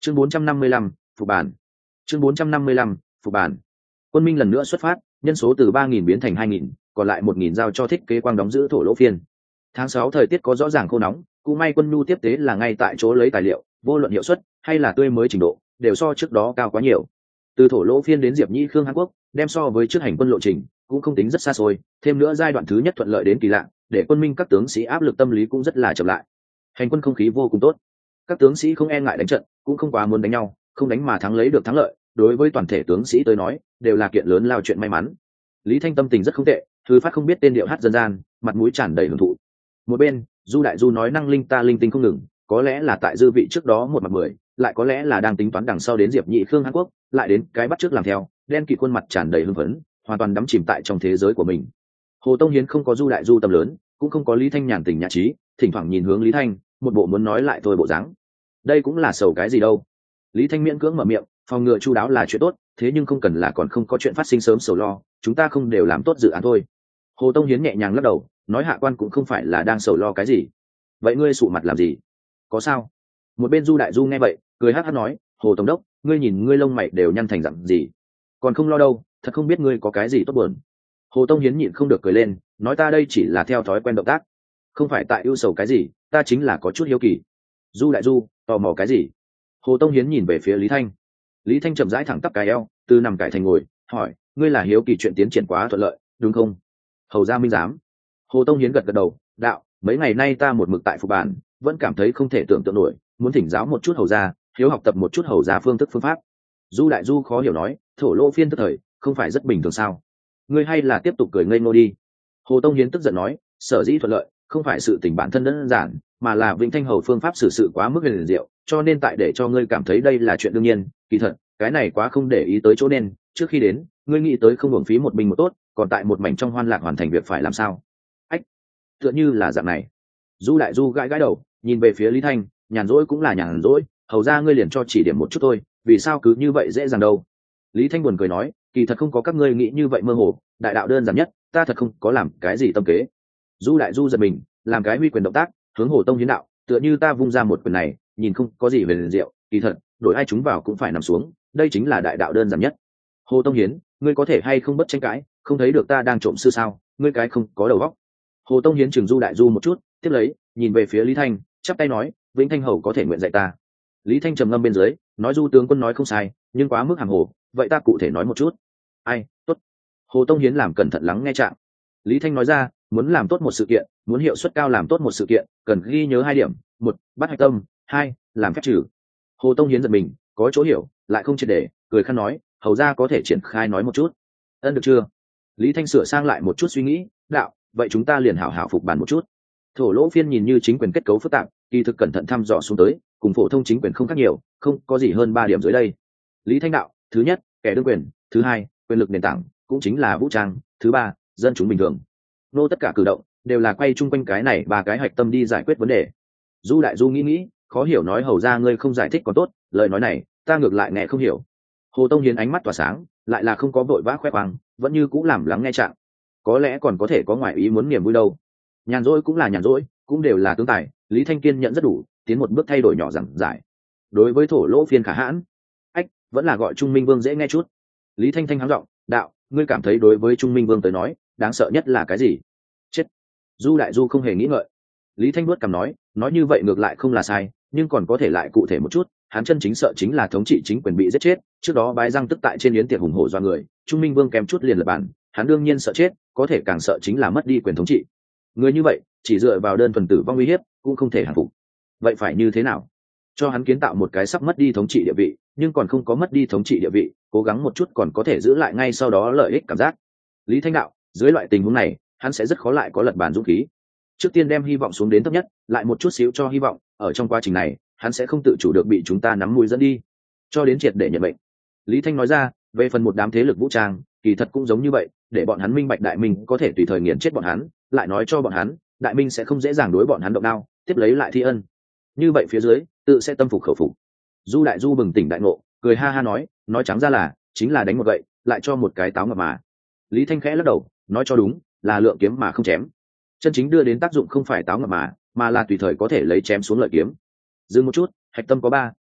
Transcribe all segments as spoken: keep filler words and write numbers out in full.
chương bốn trăm năm mươi lăm, phục bản. chương bốn trăm năm mươi lăm, phục bản. Quân Minh lần nữa xuất phát, nhân số từ ba nghìn biến thành hai nghìn, còn lại một nghìn giao cho thiết kế quang đóng giữ thổ lỗ phiên. Tháng sáu thời tiết có rõ ràng khô nóng, cũng may quân nhu tiếp tế là ngay tại chỗ lấy tài liệu, vô luận hiệu suất hay là tươi mới trình độ, đều so trước đó cao quá nhiều. Từ thổ lỗ phiên đến Diệp Nhĩ Khương Hàn Quốc, đem so với trước hành quân lộ trình, cũng không tính rất xa xôi, thêm nữa giai đoạn thứ nhất thuận lợi đến kỳ lạ, để quân Minh các tướng sĩ áp lực tâm lý cũng rất là chậm lại. Hành quân không khí vô cùng tốt, các tướng sĩ không e ngại đánh trận, cũng không quá muốn đánh nhau, không đánh mà thắng lấy được thắng lợi, đối với toàn thể tướng sĩ tới nói, đều là kiện lớn lao chuyện may mắn. Lý Thanh tâm tình rất không tệ, thư phát không biết tên điệu hát dân gian, mặt mũi tràn đầy hưởng thụ. Một bên, Du Đại Du nói năng linh ta linh tinh không ngừng, có lẽ là tại dư vị trước đó một mặt mười, lại có lẽ là đang tính toán đằng sau đến Diệp Nhị Khương Hàn Quốc, lại đến cái bắt trước làm theo, đen kịt khuôn mặt tràn đầy hưng phấn, hoàn toàn đắm chìm tại trong thế giới của mình. Hồ Tông Hiến không có Du Đại Du tâm lớn, cũng không có Lý Thanh nhàn tình nhã trí, thỉnh thoảng nhìn hướng Lý Thanh, một bộ muốn nói lại thôi bộ dáng. Đây cũng là sầu cái gì đâu. Lý Thanh miễn cưỡng mở miệng, phòng ngừa chu đáo là chuyện tốt, thế nhưng không cần là còn không có chuyện phát sinh sớm sầu lo, chúng ta không đều làm tốt dự án thôi. Hồ Tông Hiến nhẹ nhàng lắc đầu, nói hạ quan cũng không phải là đang sầu lo cái gì. Vậy ngươi sụ mặt làm gì? Có sao? Một bên Du Đại Du nghe vậy, cười hắc hắc nói, Hồ Tổng đốc, ngươi nhìn ngươi lông mày đều nhăn thành dặn gì? Còn không lo đâu, thật không biết ngươi có cái gì tốt buồn. Hồ Tông Hiến nhịn không được cười lên, nói ta đây chỉ là theo thói quen động tác, không phải tại ưu sầu cái gì, ta chính là có chút hiếu kỳ. Du Đại Du, tò mò cái gì? Hồ Tông Hiến nhìn về phía Lý Thanh. Lý Thanh chậm rãi thẳng tắp cái eo, từ nằm cải thành ngồi, hỏi, ngươi là hiếu kỳ chuyện tiến triển quá thuận lợi, đúng không? Hầu gia minh giám. Hồ Tông Hiến gật gật đầu, đạo, mấy ngày nay ta một mực tại phục bản, vẫn cảm thấy không thể tưởng tượng nổi, muốn thỉnh giáo một chút hầu gia, hiếu học tập một chút hầu gia phương thức phương pháp. Du Đại Du khó hiểu nói, thổ lỗ phiên tức thời, không phải rất bình thường sao? Ngươi hay là tiếp tục cười ngây ngô đi. Hồ Tông Hiến tức giận nói, sở dĩ thuận lợi, không phải sự tình bản thân đơn giản, mà là Vĩnh Thanh hầu phương pháp xử sự quá mức huyền diệu, cho nên tại để cho ngươi cảm thấy đây là chuyện đương nhiên, kỳ thật, cái này quá không để ý tới chỗ nên, trước khi đến, ngươi nghĩ tới không uổng phí một binh một tốt, còn tại một mảnh trong hoan lạc hoàn thành việc phải làm sao? Ách, tựa như là dạng này. Du Đại Du gãi gãi đầu, nhìn về phía Lý Thanh, nhàn rỗi cũng là nhàn rỗi, hầu ra ngươi liền cho chỉ điểm một chút thôi, vì sao cứ như vậy dễ dàng đâu? Lý Thanh buồn cười nói, kỳ thật không có các ngươi nghĩ như vậy mơ hồ, đại đạo đơn giản nhất, ta thật không có làm cái gì tâm kế. Du Đại Du giật mình, làm cái huy quyền động tác, hướng Hồ Tông Hiến đạo, tựa như ta vung ra một quyền này, nhìn không có gì về liền diệu, kỳ thật, đổi ai chúng vào cũng phải nằm xuống, đây chính là đại đạo đơn giản nhất. Hồ Tông Hiến, ngươi có thể hay không bất tranh cãi, không thấy được ta đang trộm sư sao, ngươi cái không có đầu óc. Hồ Tông Hiến chừng Du Đại Du một chút, tiếp lấy, nhìn về phía Lý Thanh, chắp tay nói, Vĩnh Thanh hầu có thể nguyện dạy ta. Lý Thanh trầm ngâm bên dưới, nói Du tướng quân nói không sai, nhưng quá mức hàng hồ, vậy ta cụ thể nói một chút. Ai, tốt. Hồ Tông Hiến làm cẩn thận lắng nghe trạng. Lý Thanh nói ra, muốn làm tốt một sự kiện, muốn hiệu suất cao làm tốt một sự kiện, cần ghi nhớ hai điểm, một, bắt hạch tâm, hai, làm phép trừ. Hồ Tông Hiến giật mình, có chỗ hiểu, lại không triệt để, cười khăn nói, hầu ra có thể triển khai nói một chút. Ân được chưa? Lý Thanh sửa sang lại một chút suy nghĩ, đạo, vậy chúng ta liền hảo hảo phục bàn một chút. Thổ lỗ phiên nhìn như chính quyền kết cấu phức tạp, kỳ thực cẩn thận thăm dò xuống tới, cùng phổ thông chính quyền không khác nhiều, không có gì hơn ba điểm dưới đây. Lý Thanh đạo, thứ nhất, kẻ đương quyền, thứ hai, quyền lực nền tảng, cũng chính là vũ trang, thứ ba, dân chúng bình thường. Nô tất cả cử động đều là quay chung quanh cái này ba cái hạch tâm đi giải quyết vấn đề. Du Đại Du nghĩ nghĩ, khó hiểu nói hầu ra ngươi không giải thích còn tốt, lời nói này ta ngược lại nghe không hiểu. Hồ Tông Hiến ánh mắt tỏa sáng, lại là không có vội vã khoe khoang, vẫn như cũng làm lắng nghe trạng. Có lẽ còn có thể có ngoại ý muốn niềm vui đâu. Nhàn rỗi cũng là nhàn rỗi, cũng đều là tướng tài, Lý Thanh Kiên nhận rất đủ, tiến một bước thay đổi nhỏ giảng giải. Đối với thổ lỗ phiên khả hãn, ách, vẫn là gọi Trung Minh Vương dễ nghe chút. Lý Thanh Thanh hắng giọng, đạo, ngươi cảm thấy đối với Trung Minh Vương tới nói, đáng sợ nhất là cái gì? Chết. Du Đại Du không hề nghĩ ngợi. Lý Thanh nuốt cằm nói, nói như vậy ngược lại không là sai, nhưng còn có thể lại cụ thể một chút, hắn chân chính sợ chính là thống trị chính quyền bị giết chết, trước đó bái răng tức tại trên yến tiệc hùng hổ do người, Trung Minh Vương kém chút liền lập bản, hắn đương nhiên sợ chết, có thể càng sợ chính là mất đi quyền thống trị. Người như vậy, chỉ dựa vào đơn thuần tử vong uy hiếp, cũng không thể hàng phục. Vậy phải như thế nào? Cho hắn kiến tạo một cái sắp mất đi thống trị địa vị, nhưng còn không có mất đi thống trị địa vị, cố gắng một chút còn có thể giữ lại ngay sau đó lợi ích cảm giác. Lý Thanh đạo, dưới loại tình huống này, hắn sẽ rất khó lại có lật bàn dũng khí. Trước tiên đem hy vọng xuống đến thấp nhất, lại một chút xíu cho hy vọng, ở trong quá trình này, hắn sẽ không tự chủ được bị chúng ta nắm mũi dẫn đi, cho đến triệt để nhận bệnh. Lý Thanh nói ra, về phần một đám thế lực vũ trang, kỳ thật cũng giống như vậy, để bọn hắn minh bạch đại minh có thể tùy thời nghiền chết bọn hắn, lại nói cho bọn hắn, đại minh sẽ không dễ dàng đối bọn hắn động đao, tiếp lấy lại thi ân. Như vậy phía dưới, tự sẽ tâm phục khẩu phục. Du Đại Du bừng tỉnh đại ngộ, cười ha ha nói, nói trắng ra là, chính là đánh một gậy, lại cho một cái táo ngập mà. Lý Thanh khẽ lắc đầu, nói cho đúng, là lượng kiếm mà không chém. Chân chính đưa đến tác dụng không phải táo ngập mà, mà là tùy thời có thể lấy chém xuống lợi kiếm. Dừng một chút, hạch tâm có ba,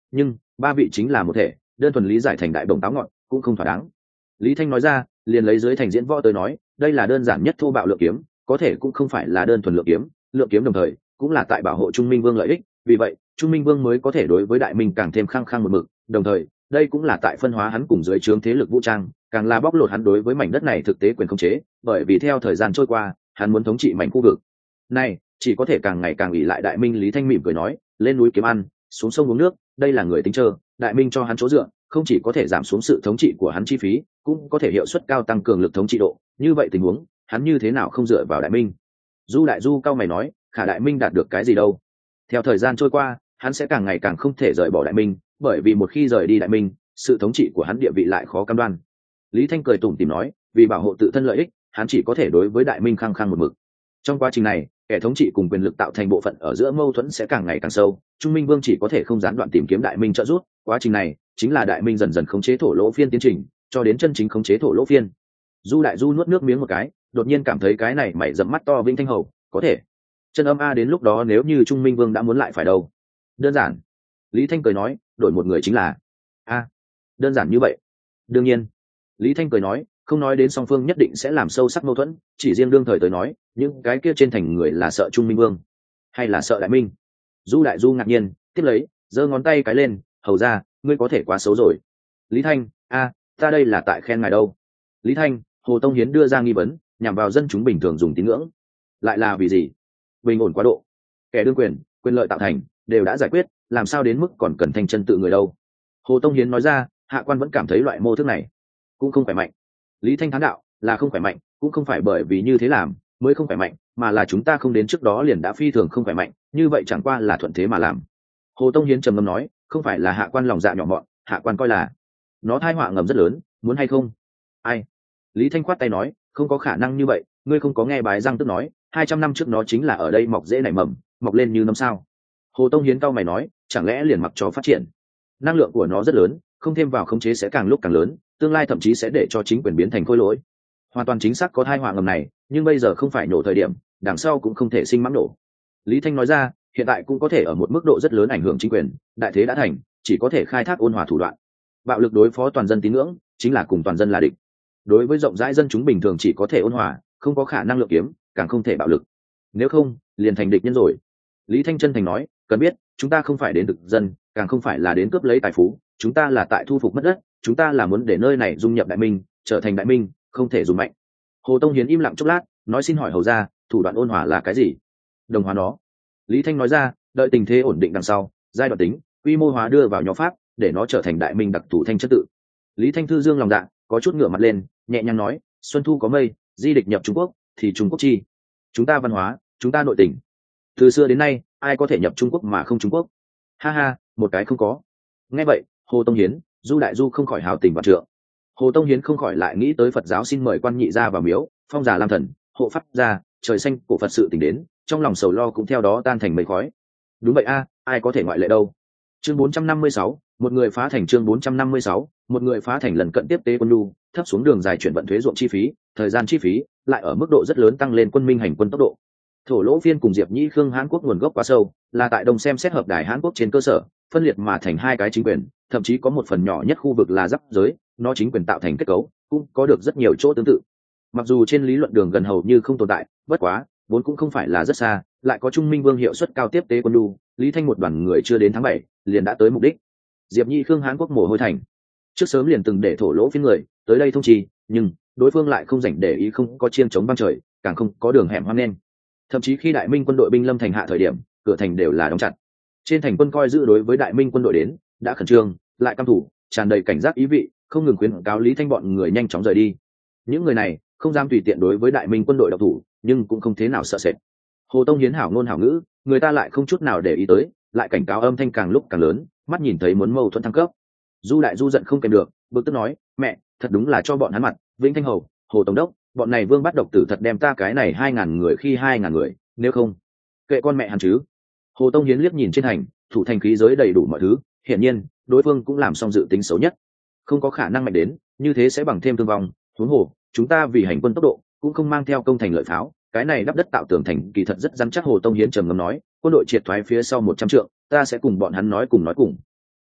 nhưng ba vị chính là một thể, đơn thuần lý giải thành đại bổng táo ngọn cũng không thỏa đáng. Lý Thanh nói ra, liền lấy dưới thành diễn võ tới nói, đây là đơn giản nhất thô bạo lượng kiếm, có thể cũng không phải là đơn thuần lượng kiếm, lượng kiếm đồng thời cũng là tại bảo hộ Trung Minh Vương lợi ích, vì vậy Trung Minh Vương mới có thể đối với Đại Minh càng thêm khăng khăng một mực, đồng thời đây cũng là tại phân hóa hắn cùng dưới trướng thế lực vũ trang, càng là bóc lột hắn đối với mảnh đất này thực tế quyền khống chế, bởi vì theo thời gian trôi qua, hắn muốn thống trị mảnh khu vực này, chỉ có thể càng ngày càng ủy lại Đại Minh. Lý Thanh mỉm cười nói, lên núi kiếm ăn, xuống sông uống nước, đây là người tính chờ, Đại Minh cho hắn chỗ dựa, không chỉ có thể giảm xuống sự thống trị của hắn chi phí, cũng có thể hiệu suất cao tăng cường lực thống trị độ, như vậy tình huống, hắn như thế nào không dựa vào Đại Minh? Du Đại Du cao mày nói, khả Đại Minh đạt được cái gì đâu? Theo thời gian trôi qua, hắn sẽ càng ngày càng không thể rời bỏ Đại Minh, bởi vì một khi rời đi Đại Minh, sự thống trị của hắn địa vị lại khó cam đoan. Lý Thanh cười tủm tỉm nói, vì bảo hộ tự thân lợi ích, hắn chỉ có thể đối với Đại Minh khăng khăng một mực. Trong quá trình này, kẻ thống trị cùng quyền lực tạo thành bộ phận ở giữa mâu thuẫn sẽ càng ngày càng sâu, Trung Minh Vương chỉ có thể không gián đoạn tìm kiếm Đại Minh trợ giúp, quá trình này chính là Đại Minh dần dần khống chế thổ lỗ phiên tiến trình, cho đến chân chính khống chế thổ lỗ phiên. Du Đại Du nuốt nước miếng một cái, đột nhiên cảm thấy cái này mày dẫm mắt to Vĩnh Thanh Hầu, có thể. Chân âm a, đến lúc đó nếu như Trung Minh Vương đã muốn lại phải đâu? Đơn giản. Lý Thanh cười nói, đổi một người chính là. A, đơn giản như vậy. Đương nhiên. Lý Thanh cười nói, không nói đến song phương nhất định sẽ làm sâu sắc mâu thuẫn, chỉ riêng đương thời tới nói, những cái kia trên thành người là sợ Trung Minh Vương hay là sợ Đại Minh? Du Đại Du ngạc nhiên, tiếp lấy giơ ngón tay cái lên, hầu ra, ngươi có thể quá xấu rồi. Lý Thanh, a, ta đây là tại khen ngài đâu. Lý Thanh, Hồ Tông Hiến đưa ra nghi vấn, nhằm vào dân chúng bình thường dùng tín ngưỡng, lại là vì gì? Bình ổn quá độ, kẻ đương quyền, quyền lợi tạo thành đều đã giải quyết, làm sao đến mức còn cần thanh chân tự người đâu? Hồ Tông Hiến nói ra, hạ quan vẫn cảm thấy loại mô thức này cũng không khỏe mạnh. Lý Thanh thán đạo, là không khỏe mạnh, cũng không phải bởi vì như thế làm mới không khỏe mạnh, mà là chúng ta không đến trước đó liền đã phi thường không khỏe mạnh, như vậy chẳng qua là thuận thế mà làm. Hồ Tông Hiến trầm ngâm nói, không phải là hạ quan lòng dạ nhỏ mọn, hạ quan coi là nó tai họa ngầm rất lớn, muốn hay không? Ai? Lý Thanh khoát tay nói, không có khả năng như vậy, ngươi không có nghe Bái Răng Tức nói, hai trăm năm trước nó chính là ở đây mọc rễ nảy mầm, mọc lên như nấm sao? Hồ Tông Hiến cau mày nói, chẳng lẽ liền mặc cho phát triển? Năng lượng của nó rất lớn, không thêm vào khống chế sẽ càng lúc càng lớn, tương lai thậm chí sẽ để cho chính quyền biến thành khôi lỗi. Hoàn toàn chính xác có tai họa ngầm này, nhưng bây giờ không phải nổ thời điểm, đằng sau cũng không thể sinh mãng nổ. Lý Thanh nói ra, hiện tại cũng có thể ở một mức độ rất lớn ảnh hưởng chính quyền, đại thế đã thành, chỉ có thể khai thác ôn hòa thủ đoạn. Bạo lực đối phó toàn dân tín ngưỡng, chính là cùng toàn dân là địch. Đối với rộng rãi dân chúng bình thường chỉ có thể ôn hòa, không có khả năng lượng kiếm, càng không thể bạo lực. Nếu không, liền thành địch nhân rồi. Lý Thanh chân thành nói, cần biết, chúng ta không phải đến thực dân, càng không phải là đến cướp lấy tài phú, chúng ta là tại thu phục mất đất, chúng ta là muốn để nơi này dung nhập Đại Minh, trở thành Đại Minh, không thể dùng mạnh. Hồ Tông Hiến im lặng chốc lát, nói, xin hỏi hầu ra, thủ đoạn ôn hòa là cái gì? Đồng hóa nó. Lý Thanh nói ra, đợi tình thế ổn định đằng sau, giai đoạn tính, quy mô hóa đưa vào nho pháp, để nó trở thành Đại Minh đặc thủ thanh chất tự. Lý Thanh thư dương lòng dạ, có chút ngửa mặt lên, nhẹ nhàng nói, xuân thu có mây, di địch nhập Trung Quốc, thì Trung Quốc chi? Chúng ta văn hóa, chúng ta nội tình. Từ xưa đến nay, ai có thể nhập Trung Quốc mà không Trung Quốc? Ha ha, một cái không có. Nghe vậy, Hồ Tông Hiến, Du Đại Du không khỏi hào tình vạn trượng. Hồ Tông Hiến không khỏi lại nghĩ tới Phật giáo xin mời quan nhị ra vào miếu, phong giả làm thần, hộ pháp ra, trời xanh của Phật sự tình đến, trong lòng sầu lo cũng theo đó tan thành mây khói. Đúng vậy a, ai có thể ngoại lệ đâu. Chương bốn trăm năm mươi sáu, một người phá thành. Chương bốn trăm năm mươi sáu, một người phá thành. Lần cận tiếp tế quân nhu, thấp xuống đường dài chuyển vận thuế ruộng chi phí, thời gian chi phí lại ở mức độ rất lớn tăng lên quân minh hành quân tốc độ. Thổ Lỗ Phiên cùng Diệp Nhĩ Khương Hán Quốc nguồn gốc quá sâu, là tại Đông xem xét hợp đài Hán Quốc trên cơ sở phân liệt mà thành hai cái chính quyền, thậm chí có một phần nhỏ nhất khu vực là giáp giới, nó chính quyền tạo thành kết cấu cũng có được rất nhiều chỗ tương tự. Mặc dù trên lý luận đường gần hầu như không tồn tại, bất quá vốn cũng không phải là rất xa, lại có Trung Minh Vương hiệu suất cao tiếp tế quân nhu, Lý Thanh một đoàn người chưa đến tháng bảy liền đã tới mục đích. Diệp Nhĩ Khương Hán Quốc mồ hôi thành trước sớm liền từng để Thổ Lỗ Phiên người tới đây thông trì, nhưng đối phương lại không rảnh để ý, không có chiên chống băng trời, càng không có đường hẻm hoang nên. Thậm chí khi Đại Minh quân đội binh lâm thành hạ thời điểm, cửa thành đều là đóng chặt. Trên thành quân coi giữ đối với Đại Minh quân đội đến đã khẩn trương, lại căm thủ, tràn đầy cảnh giác ý vị, không ngừng khuyến cáo Lý Thanh bọn người nhanh chóng rời đi. Những người này không dám tùy tiện đối với Đại Minh quân đội độc thủ, nhưng cũng không thế nào sợ sệt. Hồ Tông Hiến hảo ngôn hảo ngữ, người ta lại không chút nào để ý tới, lại cảnh cáo âm thanh càng lúc càng lớn, mắt nhìn thấy muốn mâu thuẫn thăng cấp. Du Đại Du giận không kèm được, bực tức nói, mẹ, thật đúng là cho bọn hắn mặt, Vĩnh Thanh Hầu, Hồ Tổng đốc, bọn này vương bắt độc tử thật đem ta cái này hai ngàn người khi hai ngàn người, nếu không kệ con mẹ hắn chứ. Hồ Tông Hiến liếc nhìn trên thành, thủ thành khí giới đầy đủ mọi thứ, hiển nhiên đối phương cũng làm xong dự tính xấu nhất, không có khả năng mạnh đến như thế sẽ bằng thêm thương vong. Huống hồ chúng ta vì hành quân tốc độ cũng không mang theo công thành lợi pháo, cái này đắp đất tạo tường thành kỳ thật rất rắn chắc. Hồ Tông Hiến trầm ngâm nói, quân đội triệt thoái phía sau một trăm trượng, ta sẽ cùng bọn hắn nói cùng nói cùng.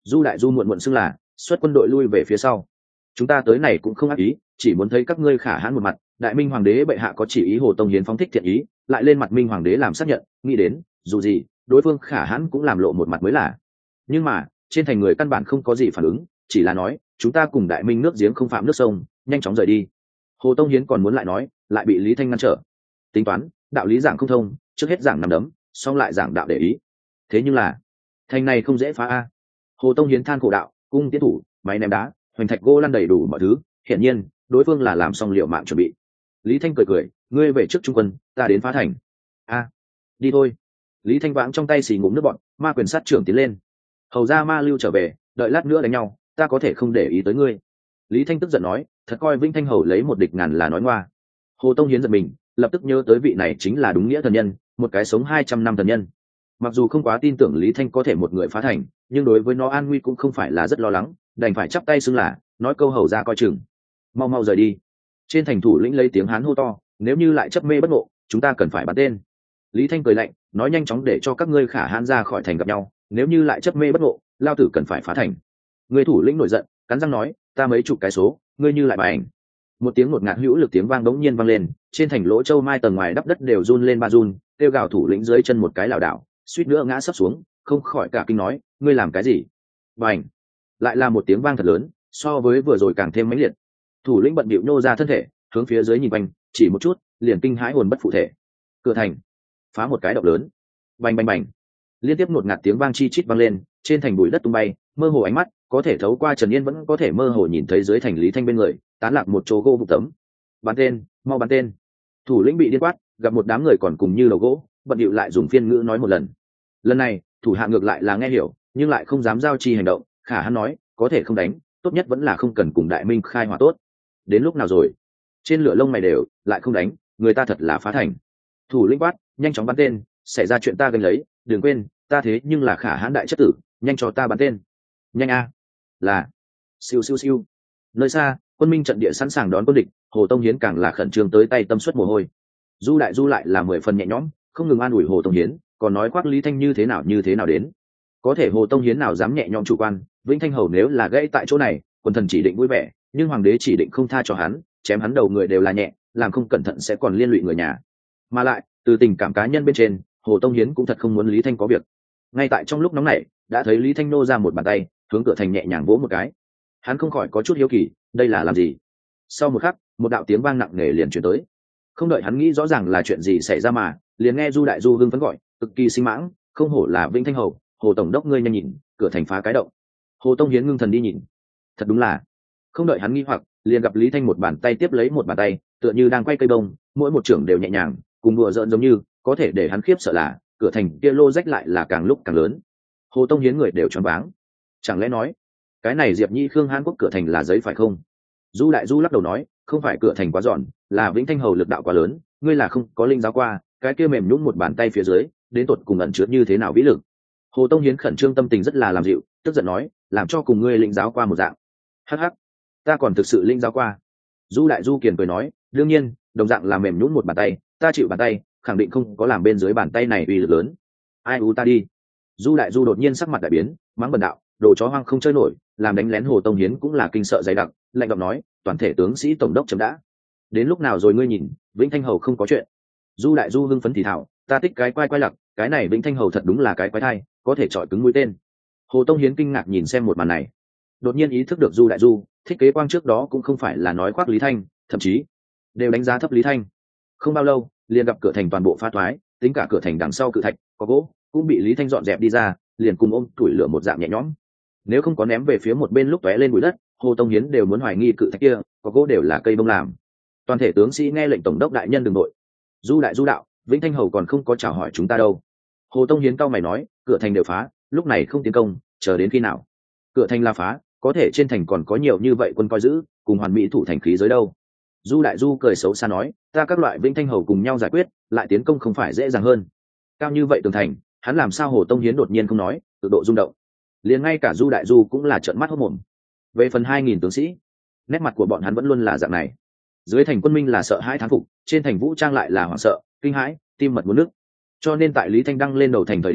Du đại du muộn muộn xưng là xuất quân đội lui về phía sau. Chúng ta tới này cũng không ác ý, chỉ muốn thấy các ngươi khả hãn một mặt. Đại minh hoàng đế bệ hạ có chỉ ý Hồ Tông Hiến phóng thích thiện ý, lại lên mặt minh hoàng đế làm xác nhận, nghĩ đến dù gì đối phương khả hãn cũng làm lộ một mặt mới là. Nhưng mà trên thành người căn bản không có gì phản ứng, chỉ là nói chúng ta cùng đại minh nước giếng không phạm nước sông, nhanh chóng rời đi. Hồ Tông Hiến còn muốn lại nói, lại bị Lý Thanh ngăn trở. Tính toán đạo lý giảng không thông, trước hết giảng nằm đấm, xong lại giảng đạo để ý. Thế nhưng là thành này không dễ phá a. Hồ Tông Hiến than khổ đạo, cung tiến thủ, máy ném đá, hoành thạch gỗ lăn đầy đủ mọi thứ, hiển nhiên đối phương là làm xong liệu mạng chuẩn bị. Lý Thanh cười cười, ngươi về trước trung quân, ta đến phá thành. A, đi thôi. Lý Thanh vãng trong tay xì ngụm nước bọn, ma quyền sát trưởng tiến lên. Hầu ra ma lưu trở về, đợi lát nữa đánh nhau, ta có thể không để ý tới ngươi. Lý Thanh tức giận nói, thật coi Vĩnh Thanh hầu lấy một địch ngàn là nói ngoa. Hồ Tông Hiến giật mình, lập tức nhớ tới vị này chính là đúng nghĩa thần nhân, một cái sống hai trăm năm thần nhân. Mặc dù không quá tin tưởng Lý Thanh có thể một người phá thành, nhưng đối với nó an nguy cũng không phải là rất lo lắng, đành phải chắp tay xưng là nói câu hầu ra coi chừng. Mau mau rời đi. Trên thành thủ lĩnh lấy tiếng hán hô to, nếu như lại chấp mê bất ngộ, chúng ta cần phải bắn tên. Lý Thanh cười lạnh, nói nhanh chóng để cho các ngươi khả hãn ra khỏi thành gặp nhau, nếu như lại chấp mê bất ngộ, lao tử cần phải phá thành. Người thủ lĩnh nổi giận, cắn răng nói, ta mấy chục cái số, ngươi như lại bài ảnh. Một tiếng ngột ngạt hữu lực tiếng vang đống nhiên vang lên, trên thành lỗ châu mai tầng ngoài đắp đất đều run lên ba run, kêu gào thủ lĩnh dưới chân một cái lảo đảo, suýt nữa ngã sấp xuống, không khỏi cả kinh nói, ngươi làm cái gì? Bành! Lại là một tiếng vang thật lớn, so với vừa rồi càng thêm mãnh liệt. Thủ lĩnh bận bịu nhô ra thân thể, hướng phía dưới nhìn quanh, chỉ một chút, liền kinh hãi hồn bất phụ thể. Cửa thành phá một cái động lớn. Bành bành bành! Liên tiếp ngột ngạt tiếng vang chi chít vang lên, trên thành bụi đất tung bay, mơ hồ ánh mắt có thể thấu qua Trần Yên vẫn có thể mơ hồ nhìn thấy dưới thành Lý Thanh bên người tán lạc một chỗ gỗ vụ tấm. Bắn tên, mau bắn tên! Thủ lĩnh bị điên quát, gặp một đám người còn cùng như đầu gỗ, bận điệu lại dùng phiên ngữ nói một lần. Lần này thủ hạ ngược lại là nghe hiểu, nhưng lại không dám giao chi hành động. Khả Hãn nói, có thể không đánh, tốt nhất vẫn là không cần cùng đại minh khai hỏa tốt. Đến lúc nào rồi? Trên lửa lông mày đều lại không đánh, người ta thật là phá thành. Thủ lĩnh quát, nhanh chóng bắn tên, xảy ra chuyện ta gánh lấy, đừng quên ta thế nhưng là Khả Hãn đại chất tử, nhanh cho ta bắn tên. Nhanh a! Là. Siêu siêu siêu. Nơi xa quân minh trận địa sẵn sàng đón quân địch, Hồ Tông Hiến càng là khẩn trương tới tay tâm suất mồ hôi. Du đại du lại là mười phần nhẹ nhõm, không ngừng an ủi Hồ Tông Hiến, còn nói khoác Lý Thanh như thế nào như thế nào đến. Có thể Hồ Tông Hiến nào dám nhẹ nhõm chủ quan, Vĩnh Thanh hầu nếu là gãy tại chỗ này, quần thần chỉ định vui vẻ, nhưng hoàng đế chỉ định không tha cho hắn, chém hắn đầu người đều là nhẹ, làm không cẩn thận sẽ còn liên lụy người nhà. Mà lại từ tình cảm cá nhân bên trên, Hồ Tông Hiến cũng thật không muốn Lý Thanh có việc. Ngay tại trong lúc nóng này, đã thấy Lý Thanh nô ra một bàn tay, hướng cửa thành nhẹ nhàng vỗ một cái. Hắn không khỏi có chút hiếu kỳ, đây là làm gì? Sau một khắc, một đạo tiếng vang nặng nề liền truyền tới. Không đợi hắn nghĩ rõ ràng là chuyện gì xảy ra mà, liền nghe Du đại du hưng phấn gọi, cực kỳ sinh mãng, không hổ là Vĩnh Thanh hầu, Hồ tổng đốc ngươi nhanh nhìn, cửa thành phá cái động. Hồ Tông Hiến ngưng thần đi nhìn, thật đúng là. Không đợi hắn nghi hoặc, liền gặp Lý Thanh một bàn tay tiếp lấy một bàn tay, tựa như đang quay cây bông, mỗi một trưởng đều nhẹ nhàng, cùng đùa giỡn giống như, có thể để hắn khiếp sợ là cửa thành kia lô rách lại là càng lúc càng lớn. Hồ Tông Hiến người đều choáng váng. Chẳng lẽ nói cái này Diệp Nhi Khương Hán Quốc cửa thành là giấy phải không? Du đại du lắc đầu nói, không phải cửa thành quá giòn, là Vĩnh Thanh hầu lực đạo quá lớn, ngươi là không có linh giáo qua, cái kia mềm nhũn một bàn tay phía dưới, đến tột cùng ẩn chứa như thế nào vĩ lực. Hồ Tông Hiến khẩn trương tâm tình rất là làm dịu, tức giận nói, làm cho cùng ngươi linh giáo qua một dạng. Hắc hắc, ta còn thực sự linh giáo qua. Du đại du kiền cười nói, đương nhiên, đồng dạng là mềm nhũn một bàn tay, ta chịu bàn tay, khẳng định không có làm bên dưới bàn tay này uy lực lớn. Ai u ta đi. Du đại du đột nhiên sắc mặt đại biến, mắng bần đạo, đồ chó hoang không chơi nổi, làm đánh lén Hồ Tông Hiến cũng là kinh sợ dày đặc, lạnh giọng nói, toàn thể tướng sĩ tổng đốc chấm đã. Đến lúc nào rồi ngươi nhìn, Vĩnh Thanh hầu không có chuyện. Du đại du hưng phấn thì thảo, ta thích cái quay quay lặc, cái này Vĩnh Thanh hầu thật đúng là cái quái thai, có thể chọi cứng mũi tên. Hồ Tông Hiến kinh ngạc nhìn xem một màn này, đột nhiên ý thức được Du đại du thích kế quang trước đó cũng không phải là nói khoác Lý Thanh, thậm chí đều đánh giá thấp Lý Thanh. Không bao lâu liền gặp cửa thành toàn bộ phá thoái, tính cả cửa thành đằng sau cự thạch có gỗ cũng bị Lý Thanh dọn dẹp đi ra, liền cùng ôm tuổi lửa một dạng nhẹ nhõm. Nếu không có ném về phía một bên lúc tóe lên bụi đất, Hồ Tông Hiến đều muốn hoài nghi cự thạch kia có gỗ đều là cây bông làm. Toàn thể tướng sĩ nghe lệnh tổng đốc đại nhân đừng nội. Du đại du đạo, Vĩnh Thanh hầu còn không có chào hỏi chúng ta đâu. Hồ Tông Hiến cau mày nói, cửa thành đều phá, lúc này không tiến công, chờ đến khi nào? Cửa thành là phá, có thể trên thành còn có nhiều như vậy quân coi giữ, cùng hoàn mỹ thủ thành khí giới đâu. Du đại du cười xấu xa nói, ta các loại Vĩnh Thanh hầu cùng nhau giải quyết, lại tiến công không phải dễ dàng hơn. Cao như vậy tường thành, hắn làm sao Hồ Tông Hiến đột nhiên không nói, tự độ rung động. Liền ngay cả Du đại du cũng là trợn mắt hốt mồm. Về phần hai nghìn tướng sĩ, nét mặt của bọn hắn vẫn luôn là dạng này. Dưới thành quân minh là sợ hãi thán phục, trên thành vũ trang lại là hoảng sợ, kinh hãi, tim mật muốn nước. Cho nên tại Lý Thanh đăng lên đầu thành thời điểm,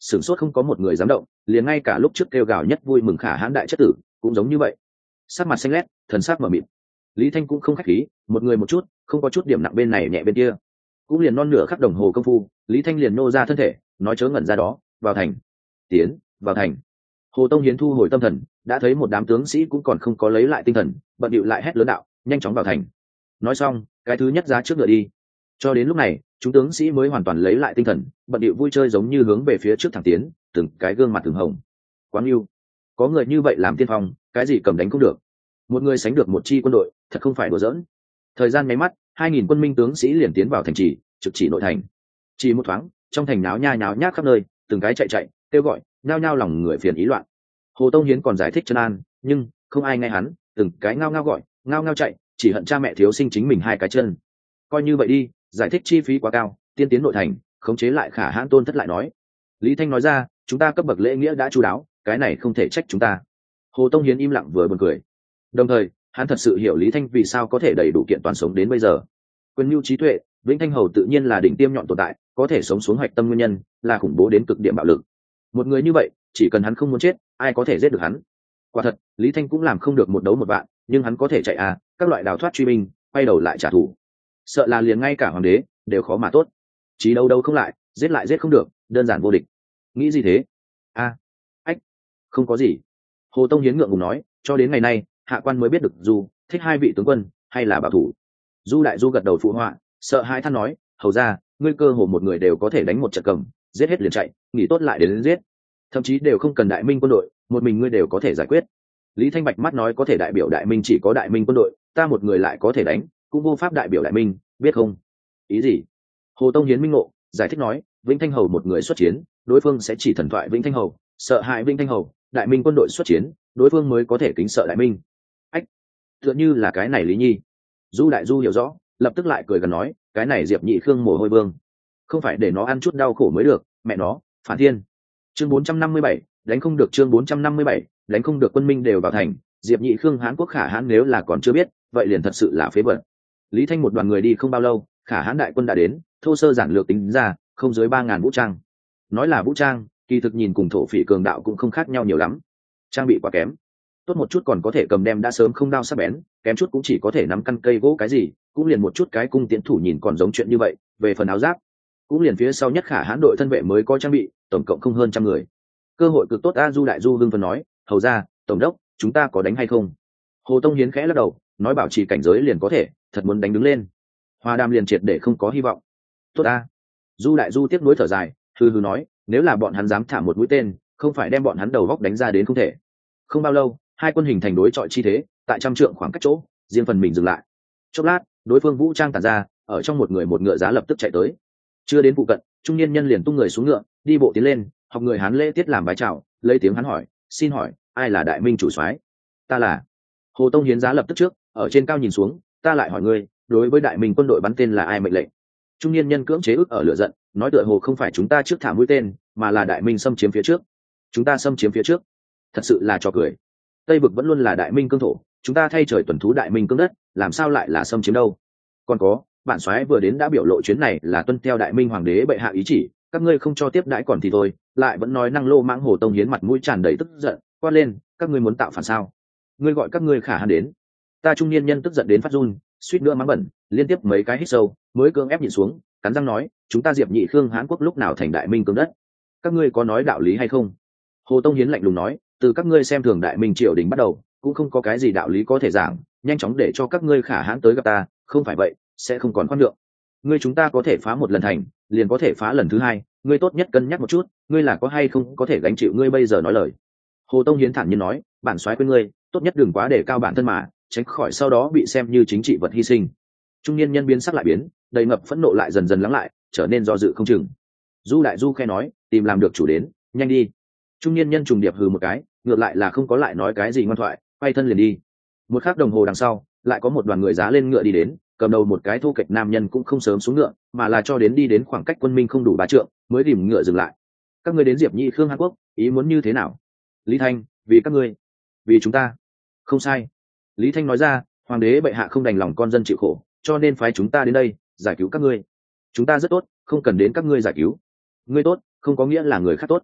sửng sốt không có một người dám động, liền ngay cả lúc trước kêu gào nhất vui mừng khả hãn đại chất tử cũng giống như vậy, sắc mặt xanh lét, thần sắc mờ mịt. Lý Thanh cũng không khách khí, một người một chút, không có chút điểm nặng bên này nhẹ bên kia. Cũng liền non nửa khắc đồng hồ công phu, Lý Thanh liền nô ra thân thể, nói chớ ngẩn ra đó, vào thành. Tiến, vào thành. Hồ Tông Hiến thu hồi tâm thần, đã thấy một đám tướng sĩ cũng còn không có lấy lại tinh thần, bận điệu lại hét lớn đạo, nhanh chóng vào thành. Nói xong, cái thứ nhất giá trước ngựa đi. Cho đến lúc này, chúng tướng sĩ mới hoàn toàn lấy lại tinh thần, bận điệu vui chơi giống như hướng về phía trước thẳng tiến, từng cái gương mặt từng hồng. Quá yêu, có người như vậy làm tiên phong, cái gì cầm đánh cũng được. Một người sánh được một chi quân đội, thật không phải đùa giỡn. Thời gian nháy mắt, hai nghìn quân minh tướng sĩ liền tiến vào thành trì, trực chỉ nội thành. Chỉ một thoáng, trong thành náo nha nháo nhác khắp nơi, từng cái chạy chạy, kêu gọi, nhao nhao lòng người phiền ý loạn. Hồ Tông Hiến còn giải thích trấn an, nhưng không ai nghe hắn, từng cái ngao ngao gọi, ngao ngao chạy, chỉ hận cha mẹ thiếu sinh chính mình hai cái chân. Coi như vậy đi, giải thích chi phí quá cao, tiên tiến nội thành, khống chế lại khả hãn tôn thất lại nói. Lý Thanh nói ra, chúng ta cấp bậc lễ nghĩa đã chu đáo, cái này không thể trách chúng ta. Hồ Tông Hiến im lặng vừa buồn cười. Đồng thời, hắn thật sự hiểu Lý Thanh vì sao có thể đầy đủ kiện toàn sống đến bây giờ. Quyền nhu trí tuệ, Vĩnh Thanh Hầu tự nhiên là đỉnh tiêm nhọn tồn tại, có thể sống xuống hoạch tâm nguyên nhân là khủng bố đến cực điểm bạo lực. Một người như vậy, chỉ cần hắn không muốn chết, ai có thể giết được hắn. Quả thật, Lý Thanh cũng làm không được một đấu một vạn, nhưng hắn có thể chạy à, các loại đào thoát truy binh, quay đầu lại trả thù. Sợ là liền ngay cả hoàng đế đều khó mà tốt. Chí đâu đâu không lại, giết lại giết không được, đơn giản vô địch. Nghĩ gì thế? A, à, ách, không có gì. Hồ Tông Hiến ngượng ngùng nói, cho đến ngày nay, hạ quan mới biết được Du thích hai vị tướng quân hay là bảo thủ. Du Đại Du gật đầu phụ họa, sợ hai than nói, hầu ra, ngươi cơ hồ một người đều có thể đánh một trận cầm, giết hết liền chạy, nghỉ tốt lại đến, đến giết, thậm chí đều không cần đại minh quân đội, một mình ngươi đều có thể giải quyết. Lý Thanh bạch mắt nói, có thể đại biểu đại minh chỉ có đại minh quân đội, ta một người lại có thể đánh, cũng vô pháp đại biểu đại minh, biết không? Ý gì? Hồ Tông Hiến minh ngộ, giải thích nói, Vĩnh Thanh Hầu một người xuất chiến, đối phương sẽ chỉ thần thoại Vĩnh Thanh Hầu, sợ hãi Vĩnh Thanh Hầu, đại minh quân đội xuất chiến, đối phương mới có thể kính sợ đại minh. Ách, tựa như là cái này Lý Nhi. Du Đại Du hiểu rõ, lập tức lại cười gần nói, cái này Diệp Nhị Khương mồ hôi vương, không phải để nó ăn chút đau khổ mới được, mẹ nó, phản thiên. Chương bốn trăm năm mươi bảy, đánh không được. Chương bốn trăm năm mươi bảy, đánh không được. Quân minh đều vào thành, Diệp Nhị Khương Hán Quốc khả hãn nếu là còn chưa biết, vậy liền thật sự là phế vật. Lý Thanh một đoàn người đi không bao lâu, khả hãn đại quân đã đến, thô sơ giản lược tính ra, không dưới ba ngàn vũ trang. Nói là vũ trang, kỳ thực nhìn cùng thổ phỉ cường đạo cũng không khác nhau nhiều lắm. Trang bị quá kém, tốt một chút còn có thể cầm đem đã sớm không đao sắc bén, kém chút cũng chỉ có thể nắm căn cây gỗ cái gì, cũng liền một chút cái cung tiễn thủ nhìn còn giống chuyện như vậy. Về phần áo giáp, cũng liền phía sau nhất khả hãn đội thân vệ mới có trang bị, tổng cộng không hơn trăm người. Cơ hội cực tốt. A Du Đại Du hưng phấn nói, hầu ra, tổng đốc, chúng ta có đánh hay không? Hồ Tông Hiến khẽ lắc đầu, nói bảo trì cảnh giới liền có thể, thật muốn đánh đứng lên, Hoa Đàm liền triệt để không có hy vọng. Tốt a. Du Đại Du tiếc nuối thở dài, hừ hừ nói, nếu là bọn hắn dám thả một mũi tên, không phải đem bọn hắn đầu góc đánh ra đến không thể. Không bao lâu, hai quân hình thành đối chọi chi thế, tại trăm trượng khoảng cách chỗ, riêng phần mình dừng lại. Chốc lát, đối phương vũ trang tản ra, ở trong một người một ngựa giá lập tức chạy tới. Chưa đến phụ cận, trung niên nhân liền tung người xuống ngựa, đi bộ tiến lên, học người Hán lễ tiết làm bái chào, lấy tiếng Hán hỏi, xin hỏi, ai là đại minh chủ soái? Ta là. Hồ Tông Hiến giá lập tức trước, ở trên cao nhìn xuống, ta lại hỏi ngươi, đối với đại minh quân đội bắn tên là ai mệnh lệnh? Trung niên nhân cưỡng chế ức ở lửa giận, nói tựa hồ không phải chúng ta trước thả mũi tên, mà là đại minh xâm chiếm phía trước. Chúng ta xâm chiếm phía trước? Thật sự là trò cười. Tây vực vẫn luôn là đại minh cương thổ, chúng ta thay trời tuần thú đại minh cương đất, làm sao lại là xâm chiếm đâu? Còn có, bản soái vừa đến đã biểu lộ chuyến này là tuân theo đại minh hoàng đế bệ hạ ý chỉ, các ngươi không cho tiếp đãi còn thì thôi, lại vẫn nói năng lô mãng. Hồ Tông Hiến mặt mũi tràn đầy tức giận, quát lên, các ngươi muốn tạo phản sao? Ngươi gọi các ngươi khả hãn đến. Ta trung niên nhân tức giận đến phát run, suýt nữa mắng bẩn, liên tiếp mấy cái hít sâu, mới cưỡng ép nhịn xuống, cắn răng nói, chúng ta Diệp Nhị Khương Hán Quốc lúc nào thành đại minh cương đất? Các ngươi có nói đạo lý hay không? Hồ Tông Hiến lạnh lùng nói, từ các ngươi xem thường đại minh triều đình bắt đầu, cũng không có cái gì đạo lý có thể giảng, nhanh chóng để cho các ngươi khả hãn tới gặp ta, không phải vậy sẽ không còn khoan nhượng. Ngươi chúng ta có thể phá một lần thành, liền có thể phá lần thứ hai, ngươi tốt nhất cân nhắc một chút, ngươi là có hay không có thể gánh chịu ngươi bây giờ nói lời. Hồ Tông Hiến thản nhiên nói, bản soái khuyên ngươi, tốt nhất đừng quá để cao bản thân mà, tránh khỏi sau đó bị xem như chính trị vật hy sinh. Trung niên nhân biến sắc lại biến, đầy ngập phẫn nộ lại dần dần lắng lại, trở nên do dự không chừng. Du Đại Du khe nói, tìm làm được chủ đến, nhanh đi. Trung niên nhân trùng điệp hừ một cái, ngược lại là không có lại nói cái gì ngoan thoại, quay thân liền đi. Một khắc đồng hồ đằng sau, lại có một đoàn người giá lên ngựa đi đến, cầm đầu một cái thô kệch nam nhân cũng không sớm xuống ngựa, mà là cho đến đi đến khoảng cách quân minh không đủ ba trượng, mới tìm ngựa dừng lại. Các ngươi đến Diệp Nhị Khương Hán Quốc, ý muốn như thế nào? Lý Thanh, vì các ngươi, vì chúng ta. Không sai. Lý Thanh nói ra, hoàng đế bệ hạ không đành lòng con dân chịu khổ, cho nên phái chúng ta đến đây giải cứu các ngươi. Chúng ta rất tốt, không cần đến các ngươi giải cứu. Ngươi tốt, không có nghĩa là người khác tốt.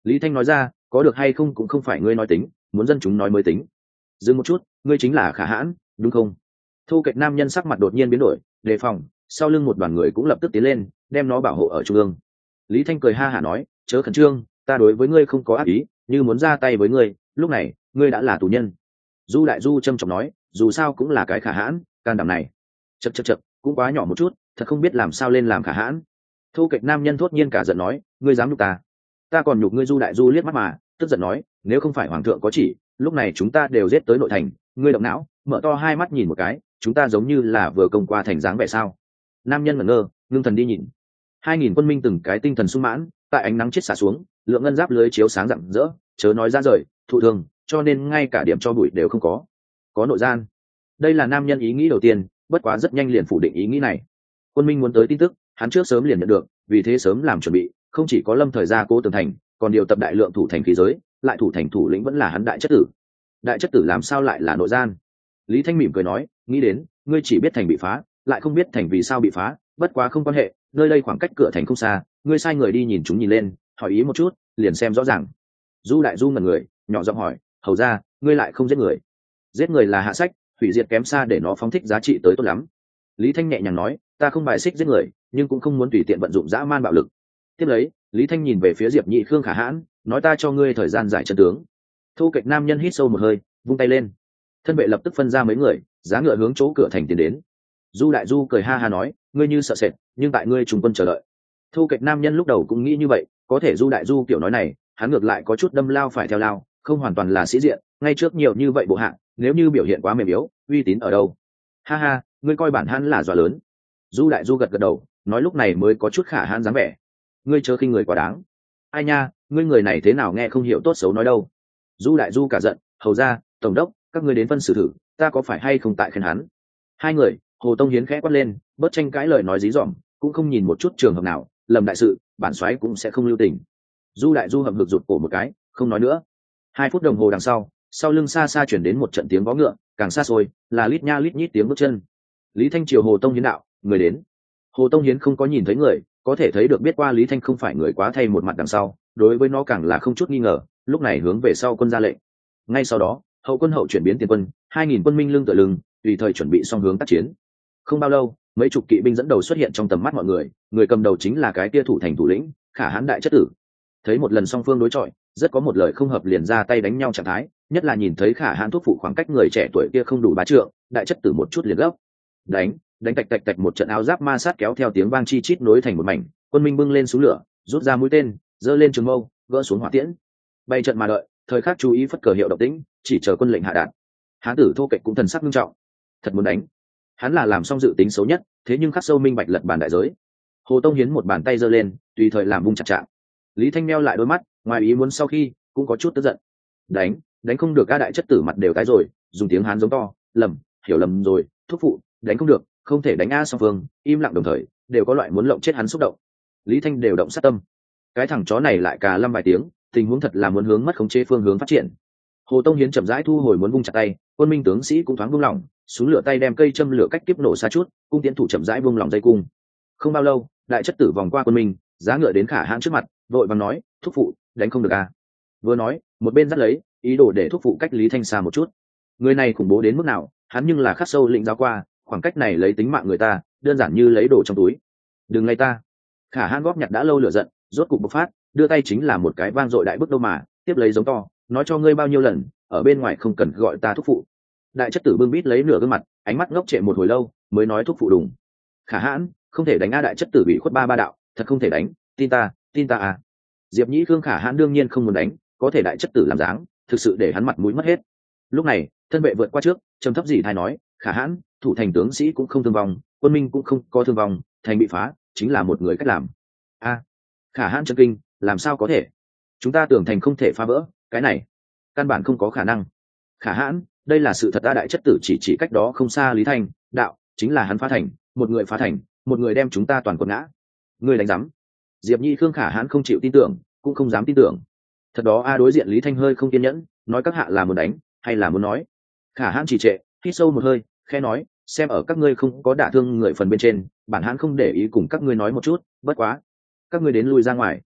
Lý Thanh nói ra, có được hay không cũng không phải ngươi nói tính, muốn dân chúng nói mới tính. Dừng một chút, ngươi chính là Khả Hãn đúng không? Thu kệch nam nhân sắc mặt đột nhiên biến đổi, đề phòng, sau lưng một đoàn người cũng lập tức tiến lên, đem nó bảo hộ ở trung ương. Lý Thanh cười ha hả nói, chớ khẩn trương, ta đối với ngươi không có ác ý, như muốn ra tay với ngươi, lúc này ngươi đã là tù nhân. Du Đại Du trầm trọng nói, dù sao cũng là cái Khả Hãn, can đảm này chật chật chật cũng quá nhỏ một chút, thật không biết làm sao lên làm Khả Hãn. Thu kệch nam nhân thốt nhiên cả giận nói, ngươi dám nhục ta? Ta còn nhục ngươi? Du Đại Du liếc mắt mà tức giận nói, nếu không phải hoàng thượng có chỉ, lúc này chúng ta đều giết tới nội thành. Ngươi động não, mở to hai mắt nhìn một cái, chúng ta giống như là vừa công qua thành dáng vẻ sao? Nam nhân ngẩn ngơ, ngưng thần đi nhìn. Hai nghìn quân minh từng cái tinh thần sung mãn, tại ánh nắng chết xả xuống, lượng ngân giáp lưới chiếu sáng rạng rỡ, chớ nói ra rời thụ thương, cho nên ngay cả điểm cho bụi đều không có. Có nội gian. Đây là nam nhân ý nghĩ đầu tiên, bất quá rất nhanh liền phủ định ý nghĩ này. Quân minh muốn tới tin tức, hắn trước sớm liền nhận được, vì thế sớm làm chuẩn bị, không chỉ có lâm thời gia cố tường thành, còn điều tập đại lượng thủ thành khí giới, lại thủ thành thủ lĩnh vẫn là hắn đại chất tử. Đại chất tử làm sao lại là nội gian? Lý Thanh mỉm cười nói, nghĩ đến, ngươi chỉ biết thành bị phá, lại không biết thành vì sao bị phá, bất quá không quan hệ, nơi đây khoảng cách cửa thành không xa, ngươi sai người đi nhìn chúng nhìn lên, hỏi ý một chút, liền xem rõ ràng. Du Đại Du ngẩn người, nhỏ giọng hỏi, hầu ra, ngươi lại không giết người? Giết người là hạ sách, hủy diệt kém xa để nó phóng thích giá trị tới tốt lắm. Lý Thanh nhẹ nhàng nói, ta không bài xích giết người, nhưng cũng không muốn tùy tiện vận dụng dã man bạo lực. Tiếp lấy, Lý Thanh nhìn về phía Diệp Nhị Khương Khả Hãn, nói, ta cho ngươi thời gian giải chân tướng. Thu kệch nam nhân hít sâu một hơi, vung tay lên, thân vệ lập tức phân ra mấy người, giá ngựa hướng chỗ cửa thành tiến đến. Du Đại Du cười ha ha nói, ngươi như sợ sệt, nhưng tại ngươi trùng quân chờ đợi. Thu kệch nam nhân lúc đầu cũng nghĩ như vậy, có thể Du Đại Du kiểu nói này, hắn ngược lại có chút đâm lao phải theo lao, không hoàn toàn là sĩ diện, ngay trước nhiều như vậy bộ hạ, nếu như biểu hiện quá mềm yếu, uy tín ở đâu? Ha ha, ngươi coi bản hắn là dọa lớn. Du Đại Du gật gật đầu, nói lúc này mới có chút Khả Hãn dáng vẻ. Ngươi chớ khinh người quá đáng. Ai nha, ngươi người này thế nào nghe không hiểu tốt xấu nói đâu. Du Đại Du cả giận, hầu ra, tổng đốc, các ngươi đến phân xử thử, ta có phải hay không tại khen hắn? Hai người, Hồ Tông Hiến khẽ quát lên, bớt tranh cãi lời nói dí dỏm, cũng không nhìn một chút trường hợp nào, lầm đại sự, bản soái cũng sẽ không lưu tình. Du Đại Du hậm hực rụt cổ một cái, không nói nữa. Hai phút đồng hồ đằng sau, sau lưng xa xa chuyển đến một trận tiếng vó ngựa, càng xa xôi là lít nha lít nhít tiếng bước chân. Lý Thanh triều Hồ Tông Hiến đạo, người đến. Hồ Tông Hiến không có nhìn thấy người, có thể thấy được biết qua Lý Thanh không phải người quá thay một mặt đằng sau, đối với nó càng là không chút nghi ngờ, lúc này hướng về sau quân ra lệnh. Ngay sau đó, hậu quân hậu chuyển biến tiền quân, hai nghìn quân minh lưng tựa lưng, tùy thời chuẩn bị song hướng tác chiến. Không bao lâu, mấy chục kỵ binh dẫn đầu xuất hiện trong tầm mắt mọi người, người cầm đầu chính là cái tia thủ thành thủ lĩnh Khả Hãn đại chất tử. Thấy một lần song phương đối chọi, rất có một lời không hợp liền ra tay đánh nhau trạng thái, nhất là nhìn thấy Khả Hãn thúc phụ khoảng cách người trẻ tuổi kia không đủ bá trượng, đại chất tử một chút liền gấp. Đánh, đánh tạch tạch tạch một trận áo giáp ma sát kéo theo tiếng vang chi chít nối thành một mảnh, quân minh bưng lên súng lửa, rút ra mũi tên, giơ lên trường mâu, gỡ xuống hỏa tiễn. Bay trận mà đợi, thời khắc chú ý phất cờ hiệu động tĩnh, chỉ chờ quân lệnh hạ đạt. Hán tử Thô Kệch cũng thần sắc nghiêm trọng, thật muốn đánh. Hắn là làm xong dự tính xấu nhất, thế nhưng khắc sâu minh bạch lật bàn đại giới. Hồ Tông Hiến một bàn tay giơ lên, tùy thời làm vung chặt chạm. Lý Thanh meo lại đôi mắt, ngoài ý muốn sau khi cũng có chút tức giận. Đánh, đánh không được, a đại chất tử mặt đều tái rồi, dùng tiếng Hán giống to, lầm, hiểu lầm rồi, thúc phụ, đánh không được, không thể đánh a. Song phương im lặng đồng thời, đều có loại muốn lộng chết hắn xúc động. Lý Thanh đều động sát tâm, cái thằng chó này lại cà lâm vài tiếng, tình huống thật là muốn hướng mất khống chế phương hướng phát triển. Hồ Tông Hiến chậm rãi thu hồi muốn vung chặt tay, quân minh tướng sĩ cũng thoáng buông lỏng, súng lửa tay đem cây châm lửa cách tiếp nổ xa chút, cung tiến thủ chậm rãi buông lỏng dây cung. Không bao lâu, đại chất tử vòng qua quân minh, giá ngựa đến Khả Hãn trước mặt, vội vàng nói, thúc phụ, đánh không được à? Vừa nói, một bên dắt lấy, ý đồ để thúc phụ cách Lý Thanh xa một chút. Người này khủng bố đến mức nào, hắn nhưng là khắc sâu lĩnh giáo qua, khoảng cách này lấy tính mạng người ta, đơn giản như lấy đồ trong túi. Đừng lay ta. Khả Hãn góp nhặt đã lâu lửa giận, rốt cục bộc phát, đưa tay chính là một cái vang dội đại bức đâu mà, tiếp lấy giống to, nói cho ngươi bao nhiêu lần, ở bên ngoài không cần gọi ta thúc phụ. Đại chất tử bưng bít lấy nửa gương mặt, ánh mắt ngốc trệ một hồi lâu, mới nói thúc phụ đùng. Khả Hãn, không thể đánh a. Đại chất tử bị khuất ba ba đạo, thật không thể đánh, tin ta, tin ta à. Diệp Nhĩ Khương Khả Hãn đương nhiên không muốn đánh, có thể đại chất tử làm dáng, thực sự để hắn mặt mũi mất hết. Lúc này, thân vệ vượt qua trước, trầm thấp gì thay nói, Khả Hãn, thủ thành tướng sĩ cũng không thương vong, quân minh cũng không có thương vong, thành bị phá, chính là một người cách làm. A. Khả Hãn chấn kinh, làm sao có thể? Chúng ta tưởng thành không thể phá vỡ, cái này căn bản không có khả năng. Khả Hãn, đây là sự thật. A. Đại chất tử chỉ chỉ cách đó không xa Lý Thanh đạo, chính là hắn phá thành, một người phá thành, một người đem chúng ta toàn quân ngã. Người đánh giám. Diệp Nhi Khương Khả Hãn không chịu tin tưởng, cũng không dám tin tưởng. Thật đó a. Đối diện Lý Thanh hơi không kiên nhẫn, nói các hạ là muốn đánh hay là muốn nói. Khả Hãn chỉ trệ, hít sâu một hơi, khẽ nói, xem ở các ngươi không có đả thương người phần bên trên, bản Hãn không để ý cùng các ngươi nói một chút, bất quá các ngươi đến lui ra ngoài.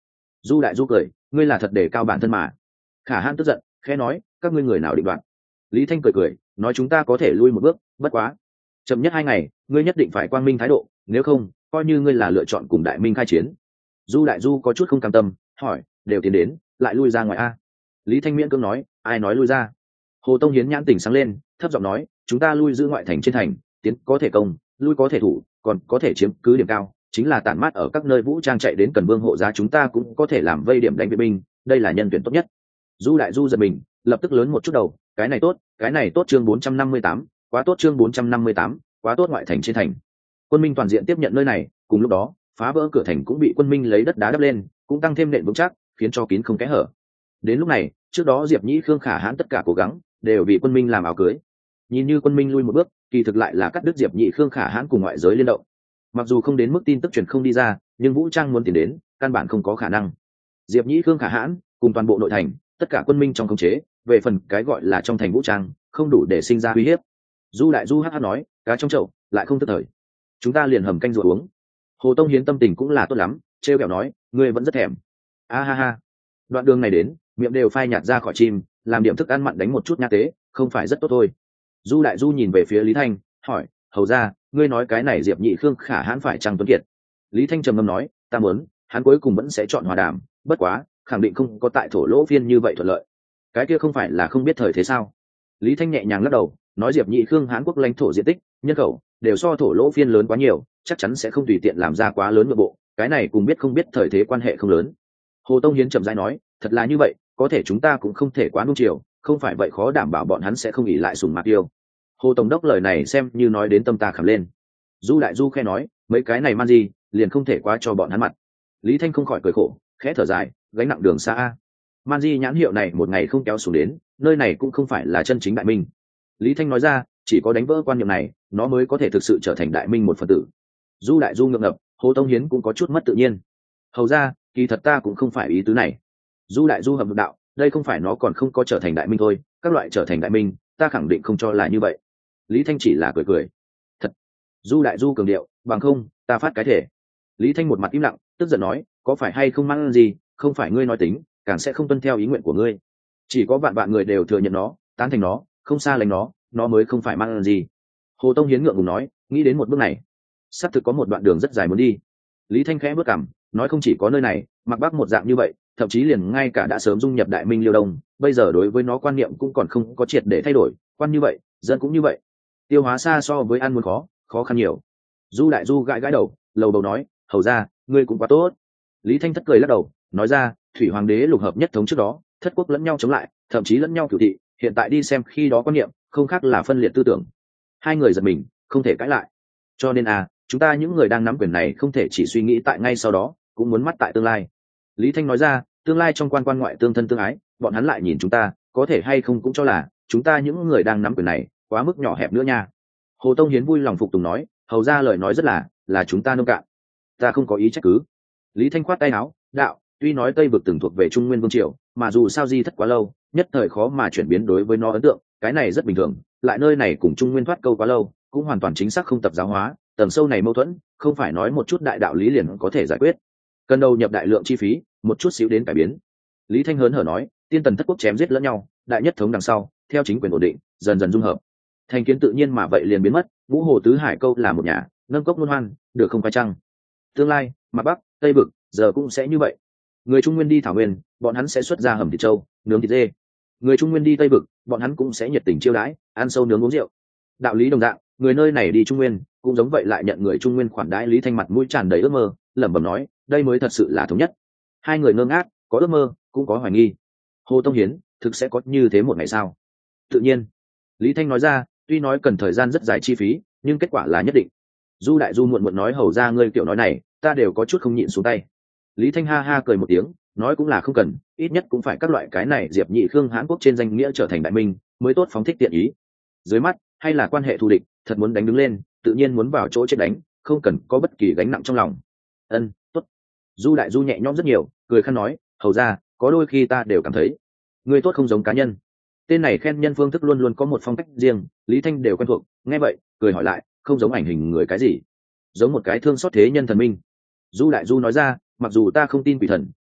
Du đại du cười, ngươi là thật để cao bản thân mà. Khả hãn tức giận khẽ nói, các ngươi người nào định đoạt? Lý Thanh cười cười nói, chúng ta có thể lui một bước, bất quá chậm nhất hai ngày ngươi nhất định phải quang minh thái độ, nếu không coi như ngươi là lựa chọn cùng đại minh khai chiến. Du đại du có chút không cam tâm hỏi, đều tiến đến lại lui ra ngoài a? Lý Thanh miễn cưỡng nói, ai nói lui ra? Hồ Tông Hiến nhãn tỉnh sáng lên, thấp giọng nói, chúng ta lui giữ ngoại thành trên thành, tiến có thể công, lui có thể thủ, còn có thể chiếm cứ điểm cao, chính là tản mát ở các nơi vũ trang chạy đến Cần Vương hộ giá, chúng ta cũng có thể làm vây điểm đánh vệ binh, đây là nhân tuyển tốt nhất. Du đại du giật mình, lập tức lớn một chút đầu, cái này tốt, cái này tốt. Chương bốn trăm năm mươi tám, quá tốt. Chương bốn trăm năm mươi tám, quá tốt. Ngoại thành trên thành, quân Minh toàn diện tiếp nhận nơi này, cùng lúc đó phá vỡ cửa thành cũng bị quân Minh lấy đất đá đắp lên, cũng tăng thêm nền vững chắc, khiến cho kín không kẽ hở. Đến lúc này, trước đó Diệp Nhĩ Khương Khả Hãn tất cả cố gắng đều vì quân Minh làm áo cưới. Nhìn như quân Minh lui một bước, kỳ thực lại là cắt đứt Diệp Nhĩ Khương Khả Hãn cùng ngoại giới liên động. Mặc dù không đến mức tin tức truyền không đi ra, nhưng vũ trang muốn tiến đến, căn bản không có khả năng. Diệp Nhĩ Khương Khả Hãn cùng toàn bộ nội thành, tất cả quân Minh trong khống chế, về phần cái gọi là trong thành vũ trang, không đủ để sinh ra uy hiếp. Du đại du hắc hắc nói, cá trong chậu lại không tức thời, chúng ta liền hầm canh rồi uống. Hồ Tông Hiến tâm tình cũng là tốt lắm, trêu kẹo nói, ngươi vẫn rất thèm. A ha ha, đoạn đường này đến, miệng đều phai nhạt ra khỏi chim, làm điểm thức ăn mặn đánh một chút nha tế, không phải rất tốt thôi. Du đại du nhìn về phía Lý Thanh hỏi, hầu ra, ngươi nói cái này Diệp Nhị Khương Khả Hãn phải chăng tuấn kiệt? Lý Thanh trầm ngâm nói, ta muốn hắn cuối cùng vẫn sẽ chọn hòa đàm, bất quá khẳng định không có tại thổ lỗ phiên như vậy thuận lợi. Cái kia không phải là không biết thời thế sao? Lý Thanh nhẹ nhàng lắc đầu nói, Diệp Nhị Khương Hán quốc lãnh thổ diện tích, nhân khẩu đều so thổ lỗ phiên lớn quá nhiều, chắc chắn sẽ không tùy tiện làm ra quá lớn nội bộ, cái này cùng biết không biết thời thế quan hệ không lớn. Hồ Tông Hiến chậm rãi nói, thật là như vậy, có thể chúng ta cũng không thể quá nung chiều, không phải vậy khó đảm bảo bọn hắn sẽ không ỉ lại sùng mạc yêu. Hồ tổng đốc lời này xem như nói đến tâm ta khảm lên. Du đại du khe nói, mấy cái này man gì liền không thể quá cho bọn hắn mặt. Lý Thanh không khỏi cười khổ khẽ thở dài, gánh nặng đường xa a. Man di nhãn hiệu này một ngày không kéo xuống đến, nơi này cũng không phải là chân chính đại minh. Lý Thanh nói ra, chỉ có đánh vỡ quan niệm này, nó mới có thể thực sự trở thành đại minh một phần tử. Du đại du ngượng ngập, Hồ Tông Hiến cũng có chút mất tự nhiên. Hầu ra, kỳ thật ta cũng không phải ý tứ này. Du đại du hầm vực đạo, đây không phải nó còn không có trở thành đại minh thôi, các loại trở thành đại minh, ta khẳng định không cho là như vậy. Lý Thanh chỉ là cười cười. Thật. Du đại du cường điệu, bằng không ta phát cái thể. Lý Thanh một mặt im lặng, tức giận nói, có phải hay không mang gì, không phải ngươi nói tính, càng sẽ không tuân theo ý nguyện của ngươi. Chỉ có vạn vạn người đều thừa nhận nó, tán thành nó, không xa lánh nó, nó mới không phải mang gì. Hồ Tông Hiến ngượng ngùng nói, nghĩ đến một bước này, sắp thực có một đoạn đường rất dài muốn đi. Lý Thanh khẽ bước cằm, nói, không chỉ có nơi này, mặc Bắc một dạng như vậy, thậm chí liền ngay cả đã sớm dung nhập đại minh Liêu Đông, bây giờ đối với nó quan niệm cũng còn không có triệt để thay đổi, quan như vậy, dân cũng như vậy. Tiêu hóa xa so với ăn muốn khó, khó khăn nhiều. Du đại du gãi gãi đầu, lầu đầu nói, hầu ra, ngươi cũng quá tốt. Lý Thanh thất cười lắc đầu, nói ra, thủy hoàng đế lục hợp nhất thống trước đó, thất quốc lẫn nhau chống lại, thậm chí lẫn nhau cửu thị, hiện tại đi xem khi đó quan niệm không khác là phân liệt tư tưởng. Hai người giật mình, không thể cãi lại. Cho nên à, chúng ta những người đang nắm quyền này không thể chỉ suy nghĩ tại ngay sau đó, cũng muốn mắt tại tương lai. Lý Thanh nói ra, tương lai trong quan quan ngoại tương thân tương ái, bọn hắn lại nhìn chúng ta, có thể hay không cũng cho là chúng ta những người đang nắm quyền này quá mức nhỏ hẹp nữa nha. Hồ Tông Hiến vui lòng phục tùng nói, hầu ra lời nói rất là là chúng ta nông cạn, ta không có ý trách cứ. Lý Thanh khoát tay áo, đạo, tuy nói Tây vực từng thuộc về Trung Nguyên vương triều, mà dù sao di thất quá lâu, nhất thời khó mà chuyển biến đối với nó ấn tượng, cái này rất bình thường, lại nơi này cùng Trung Nguyên thoát câu quá lâu, cũng hoàn toàn chính xác không tập giáo hóa, tầng sâu này mâu thuẫn, không phải nói một chút đại đạo lý liền có thể giải quyết. Cần đầu nhập đại lượng chi phí, một chút xíu đến cải biến. Lý Thanh hớn hở nói, tiên tần thất quốc chém giết lẫn nhau, đại nhất thống đằng sau, theo chính quyền ổn định, dần dần dung hợp, thành kiến tự nhiên mà vậy liền biến mất, ngũ hồ tứ hải câu là một nhà, nâng cốc luân hoan, được không phải chăng? Tương lai, mặt Bắc, Tây vực, giờ cũng sẽ như vậy. Người Trung Nguyên đi thảo nguyên, bọn hắn sẽ xuất ra hầm thịt trâu, nướng thịt dê. Người Trung Nguyên đi Tây vực, bọn hắn cũng sẽ nhiệt tình chiêu đãi, ăn sâu nướng uống rượu. Đạo lý đồng dạng, người nơi này đi Trung Nguyên, cũng giống vậy lại nhận người Trung Nguyên khoản đãi. Lý Thanh mặt mũi tràn đầy ước mơ, lẩm bẩm nói, đây mới thật sự là thống nhất. Hai người ngơ ngác, có ước mơ, cũng có hoài nghi. Hồ Tông Hiến, thực sẽ có như thế một ngày sao? Tự nhiên. Lý Thanh nói ra, tuy nói cần thời gian rất dài chi phí, nhưng kết quả là nhất định. Du đại du muộn muộn nói, hầu ra ngươi kiểu nói này, ta đều có chút không nhịn xuống tay. Lý Thanh ha ha cười một tiếng, nói cũng là không cần, ít nhất cũng phải các loại cái này Diệp Nhị Khương Hán quốc trên danh nghĩa trở thành đại minh, mới tốt phóng thích tiện ý. Dưới mắt, hay là quan hệ thù địch, thật muốn đánh đứng lên, tự nhiên muốn vào chỗ chết đánh, không cần có bất kỳ gánh nặng trong lòng. Ân, tốt. Du đại du nhẹ nhõm rất nhiều, cười khăn nói, hầu ra, có đôi khi ta đều cảm thấy, người tốt không giống cá nhân. Tên này khen nhân phương thức luôn luôn có một phong cách riêng, Lý Thanh đều quen thuộc, nghe vậy, cười hỏi lại, không giống ảnh hình người cái gì? Giống một cái thương xót thế nhân thần minh. Du đại du nói ra, mặc dù ta không tin quỷ thần,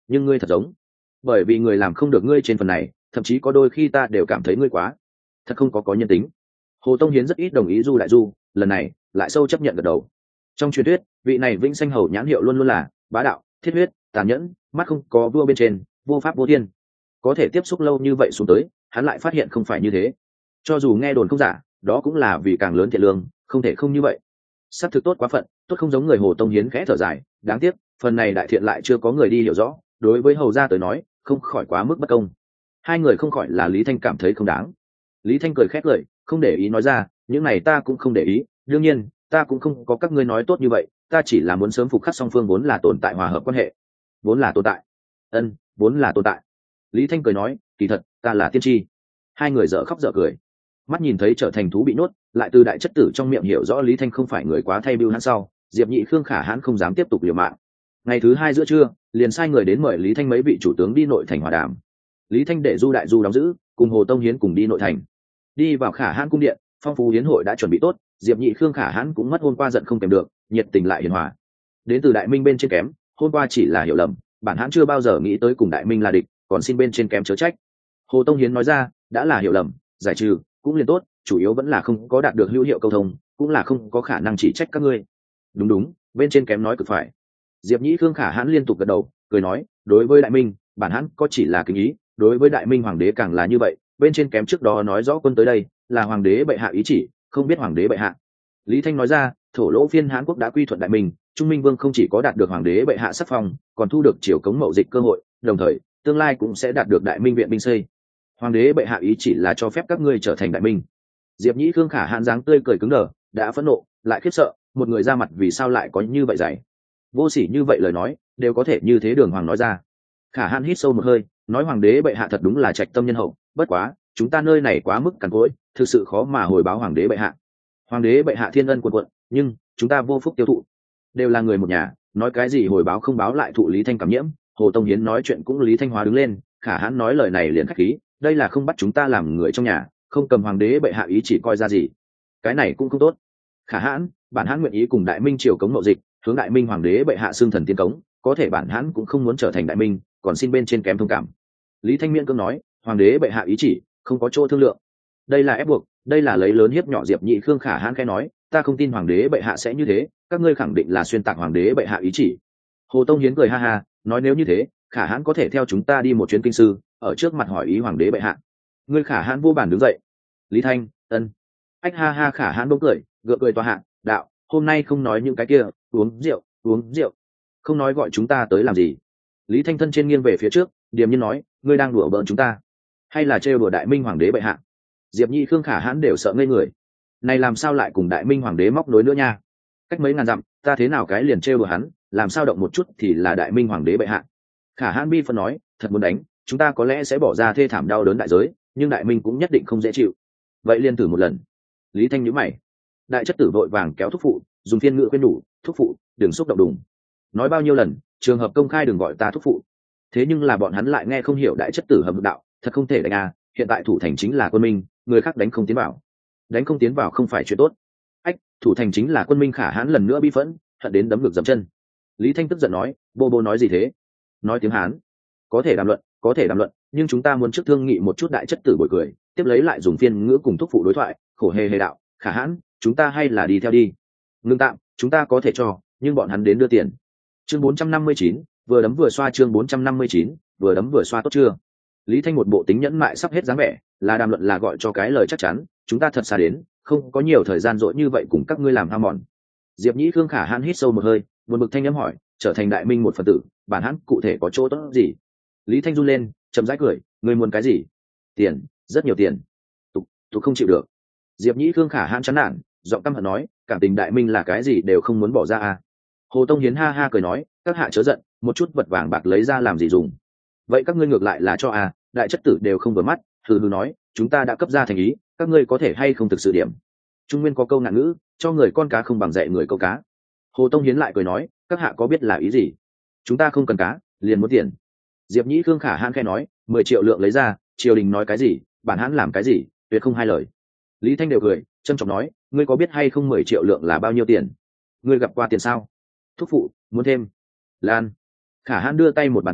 nhưng ngươi thật giống bởi vì người làm không được ngươi trên phần này, thậm chí có đôi khi ta đều cảm thấy ngươi quá thật không có có nhân tính. Hồ Tông Hiến rất ít đồng ý Du Đại Du, lần này lại sâu chấp nhận gật đầu. Trong truyền thuyết, vị này vĩnh sanh hầu nhãn hiệu luôn luôn là bá đạo, thiết huyết, tàn nhẫn, mắt không có vua bên trên, vô pháp vô thiên. Có thể tiếp xúc lâu như vậy xuống tới, hắn lại phát hiện không phải như thế. Cho dù nghe đồn không giả, đó cũng là vì càng lớn thiện lương, không thể không như vậy. Sắp thực tốt quá phận, tốt không giống người Hồ Tông Hiến khẽ thở dài, đáng tiếc, phần này đại thiện lại chưa có người đi hiểu rõ, đối với hầu gia tới nói, không khỏi quá mức bất công. Hai người không khỏi là Lý Thanh cảm thấy không đáng. Lý Thanh cười khét lời, không để ý nói ra, những này ta cũng không để ý, đương nhiên, ta cũng không có các ngươi nói tốt như vậy, ta chỉ là muốn sớm phục khắc song phương vốn là tồn tại hòa hợp quan hệ. Vốn là tồn tại. Ân, vốn là tồn tại. Lý Thanh cười nói, kỳ thật, ta là tiên tri. Hai người dở khóc dở cười. Mắt nhìn thấy trở thành thú bị nuốt, lại từ đại chất tử trong miệng hiểu rõ Lý Thanh không phải người quá thay bưu hắn sau, Diệp Nhị Khương Khả Hãn không dám tiếp tục liều mạng. Ngày thứ hai giữa trưa, liền sai người đến mời Lý Thanh mấy vị chủ tướng đi nội thành hòa đàm. Lý Thanh để Du Đại Du đóng giữ, cùng Hồ Tông Hiến cùng đi nội thành. Đi vào Khả Hãn cung điện, phong phú hiến hội đã chuẩn bị tốt, Diệp Nhị Khương Khả Hãn cũng mất hôm qua giận không kèm được, nhiệt tình lại hiền hòa. Đến từ Đại Minh bên trên kém, hôm qua chỉ là hiểu lầm, bản hãn chưa bao giờ nghĩ tới cùng Đại Minh là địch, còn xin bên trên kém chớ trách. Hồ Tông Hiến nói ra, đã là hiểu lầm, giải trừ cũng liền tốt, chủ yếu vẫn là không có đạt được hữu hiệu câu thông, cũng là không có khả năng chỉ trách các ngươi. Đúng đúng, bên trên kém nói cực phải. Diệp Nhị Khương Khả Hãn liên tục gật đầu, cười nói, đối với Đại Minh, bản hãn có chỉ là kính ý, đối với Đại Minh hoàng đế càng là như vậy, bên trên kém trước đó nói rõ quân tới đây là hoàng đế bệ hạ ý chỉ, không biết hoàng đế bệ hạ. Lý Thanh nói ra, thổ lỗ phiên Hán quốc đã quy thuận Đại Minh, Trung Minh Vương không chỉ có đạt được hoàng đế bệ hạ sắc phong, còn thu được triều cống mậu dịch cơ hội, đồng thời tương lai cũng sẽ đạt được Đại Minh viện binh xây. Hoàng đế bệ hạ ý chỉ là cho phép các ngươi trở thành Đại Minh. Diệp Nhĩ Khương Khả Hãn dáng tươi cười cứng đờ, đã phẫn nộ, lại khiếp sợ, một người ra mặt vì sao lại có như vậy dày, vô sỉ như vậy lời nói, đều có thể như thế đường hoàng nói ra. Khả Hãn hít sâu một hơi, nói hoàng đế bệ hạ thật đúng là trạch tâm nhân hậu, bất quá, chúng ta nơi này quá mức cằn cỗi, thực sự khó mà hồi báo hoàng đế bệ hạ. Hoàng đế bệ hạ thiên ân quần quận, nhưng chúng ta vô phúc tiêu thụ, đều là người một nhà, nói cái gì hồi báo không báo lại thụ Lý Thanh cảm nhiễm. Hồ Tông Hiến nói chuyện cũng Lý Thanh hóa đứng lên, Khả Hãn nói lời này liền khách khí, đây là không bắt chúng ta làm người trong nhà, không cầm hoàng đế bệ hạ ý chỉ coi ra gì, cái này cũng không tốt. Khả Hãn, bản hãn nguyện ý cùng Đại Minh triều cống mậu dịch, hướng Đại Minh hoàng đế bệ hạ xưng thần tiên cống, có thể bản hãn cũng không muốn trở thành Đại Minh, còn xin bên trên kém thông cảm. Lý Thanh miễn cưỡng nói, hoàng đế bệ hạ ý chỉ, không có chỗ thương lượng, đây là ép buộc, đây là lấy lớn hiếp nhỏ. Diệp Nhị Khương Khả Hãn khẽ nói, ta không tin hoàng đế bệ hạ sẽ như thế, các ngươi khẳng định là xuyên tạc hoàng đế bệ hạ ý chỉ. Hồ Tông Hiến cười ha ha, nói nếu như thế, Khả Hãn có thể theo chúng ta đi một chuyến kinh sư, ở trước mặt hỏi ý hoàng đế bệ hạ. Ngươi Khả Hãn vô bản đứng dậy. Lý Thanh, ân. Ách ha ha. Khả Hãn bỗng cười, gượng cười tòa hạ, đạo, hôm nay không nói những cái kia, uống rượu, uống rượu, không nói gọi chúng ta tới làm gì. Lý Thanh thân trên nghiêng về phía trước, điềm nhiên nói, ngươi đang đùa bỡn chúng ta, hay là trêu đùa Đại Minh hoàng đế bệ hạ? Diệp Nhị Khương Khả Hãn đều sợ ngây người, này làm sao lại cùng Đại Minh hoàng đế móc nối nữa nha? Cách mấy ngàn dặm, ta thế nào cái liền trêu đùa hắn, làm sao động một chút thì là Đại Minh hoàng đế bệ hạ? Khả Hãn bi phân nói, thật muốn đánh, chúng ta có lẽ sẽ bỏ ra thê thảm đau đớn đại giới, nhưng Đại Minh cũng nhất định không dễ chịu. Vậy liền thử một lần. Lý Thanh nhíu mày. Đại chất tử vội vàng kéo thúc phụ, dùng phiên ngữ khuyên nhủ, thúc phụ, đừng xúc động đùng. Nói bao nhiêu lần, trường hợp công khai đừng gọi ta thúc phụ. Thế nhưng là bọn hắn lại nghe không hiểu đại chất tử hầm đạo, thật không thể đánh à, hiện tại thủ thành chính là quân minh, người khác đánh không tiến vào. Đánh không tiến vào không phải chuyện tốt. Ách, thủ thành chính là quân minh. Khả Hãn lần nữa bi phẫn, hận đến đấm ngực dậm chân. Lý Thanh tức giận nói, bô bô nói gì thế? Nói tiếng Hán. Có thể đàm luận, có thể đàm luận, nhưng chúng ta muốn trước thương nghị một chút. Đại chất tử bồi cười, tiếp lấy lại dùng phiên ngữ cùng thúc phụ đối thoại, khổ hề hề đạo, Khả Hãn, chúng ta hay là đi theo đi. Ngưng tạm, chúng ta có thể cho, nhưng bọn hắn đến đưa tiền. Chương bốn trăm năm mươi chín, vừa đấm vừa xoa. Chương bốn trăm năm mươi chín, vừa đấm vừa xoa tốt chưa? Lý Thanh một bộ tính nhẫn mại sắp hết dáng vẻ, là đàm luận là gọi cho cái lời chắc chắn, chúng ta thật xa đến, không có nhiều thời gian dỗi như vậy cùng các ngươi làm ham mòn. Diệp Nhĩ Khương Khả Hãn hít sâu một hơi, buồn bực thanh nhắm hỏi, trở thành Đại Minh một phần tử, bản hãn cụ thể có chỗ tốt gì? Lý Thanh run lên, chậm rãi cười, ngươi muốn cái gì? Tiền, rất nhiều tiền. Tục, tục không chịu được. Diệp Nhĩ Khương Khả Hãn chán nản, giọng căm hận nói, cảm tình Đại Minh là cái gì đều không muốn bỏ ra à? Hồ Tông Hiến ha ha cười nói, các hạ chớ giận, một chút vật vàng bạc lấy ra làm gì dùng? Vậy các ngươi ngược lại là cho à? Đại chất tử đều không vừa mắt, hừ hừ nói, chúng ta đã cấp ra thành ý, các ngươi có thể hay không thực sự điểm? Trung Nguyên có câu ngạn ngữ, cho người con cá không bằng dạy người câu cá. Hồ Tông Hiến lại cười nói, các hạ có biết là ý gì? Chúng ta không cần cá, liền muốn tiền. Diệp Nhĩ Khương Khả Hãn khẽ nói, mười triệu lượng lấy ra, triều đình nói cái gì, bản hãn làm cái gì, tuyệt không hai lời. Lý Thanh đều cười, trân trọng nói, ngươi có biết hay không mười triệu lượng là bao nhiêu tiền? Ngươi gặp qua tiền sao? Thúc phụ, muốn thêm. Lan. Khả Hãn đưa tay một bàn tay,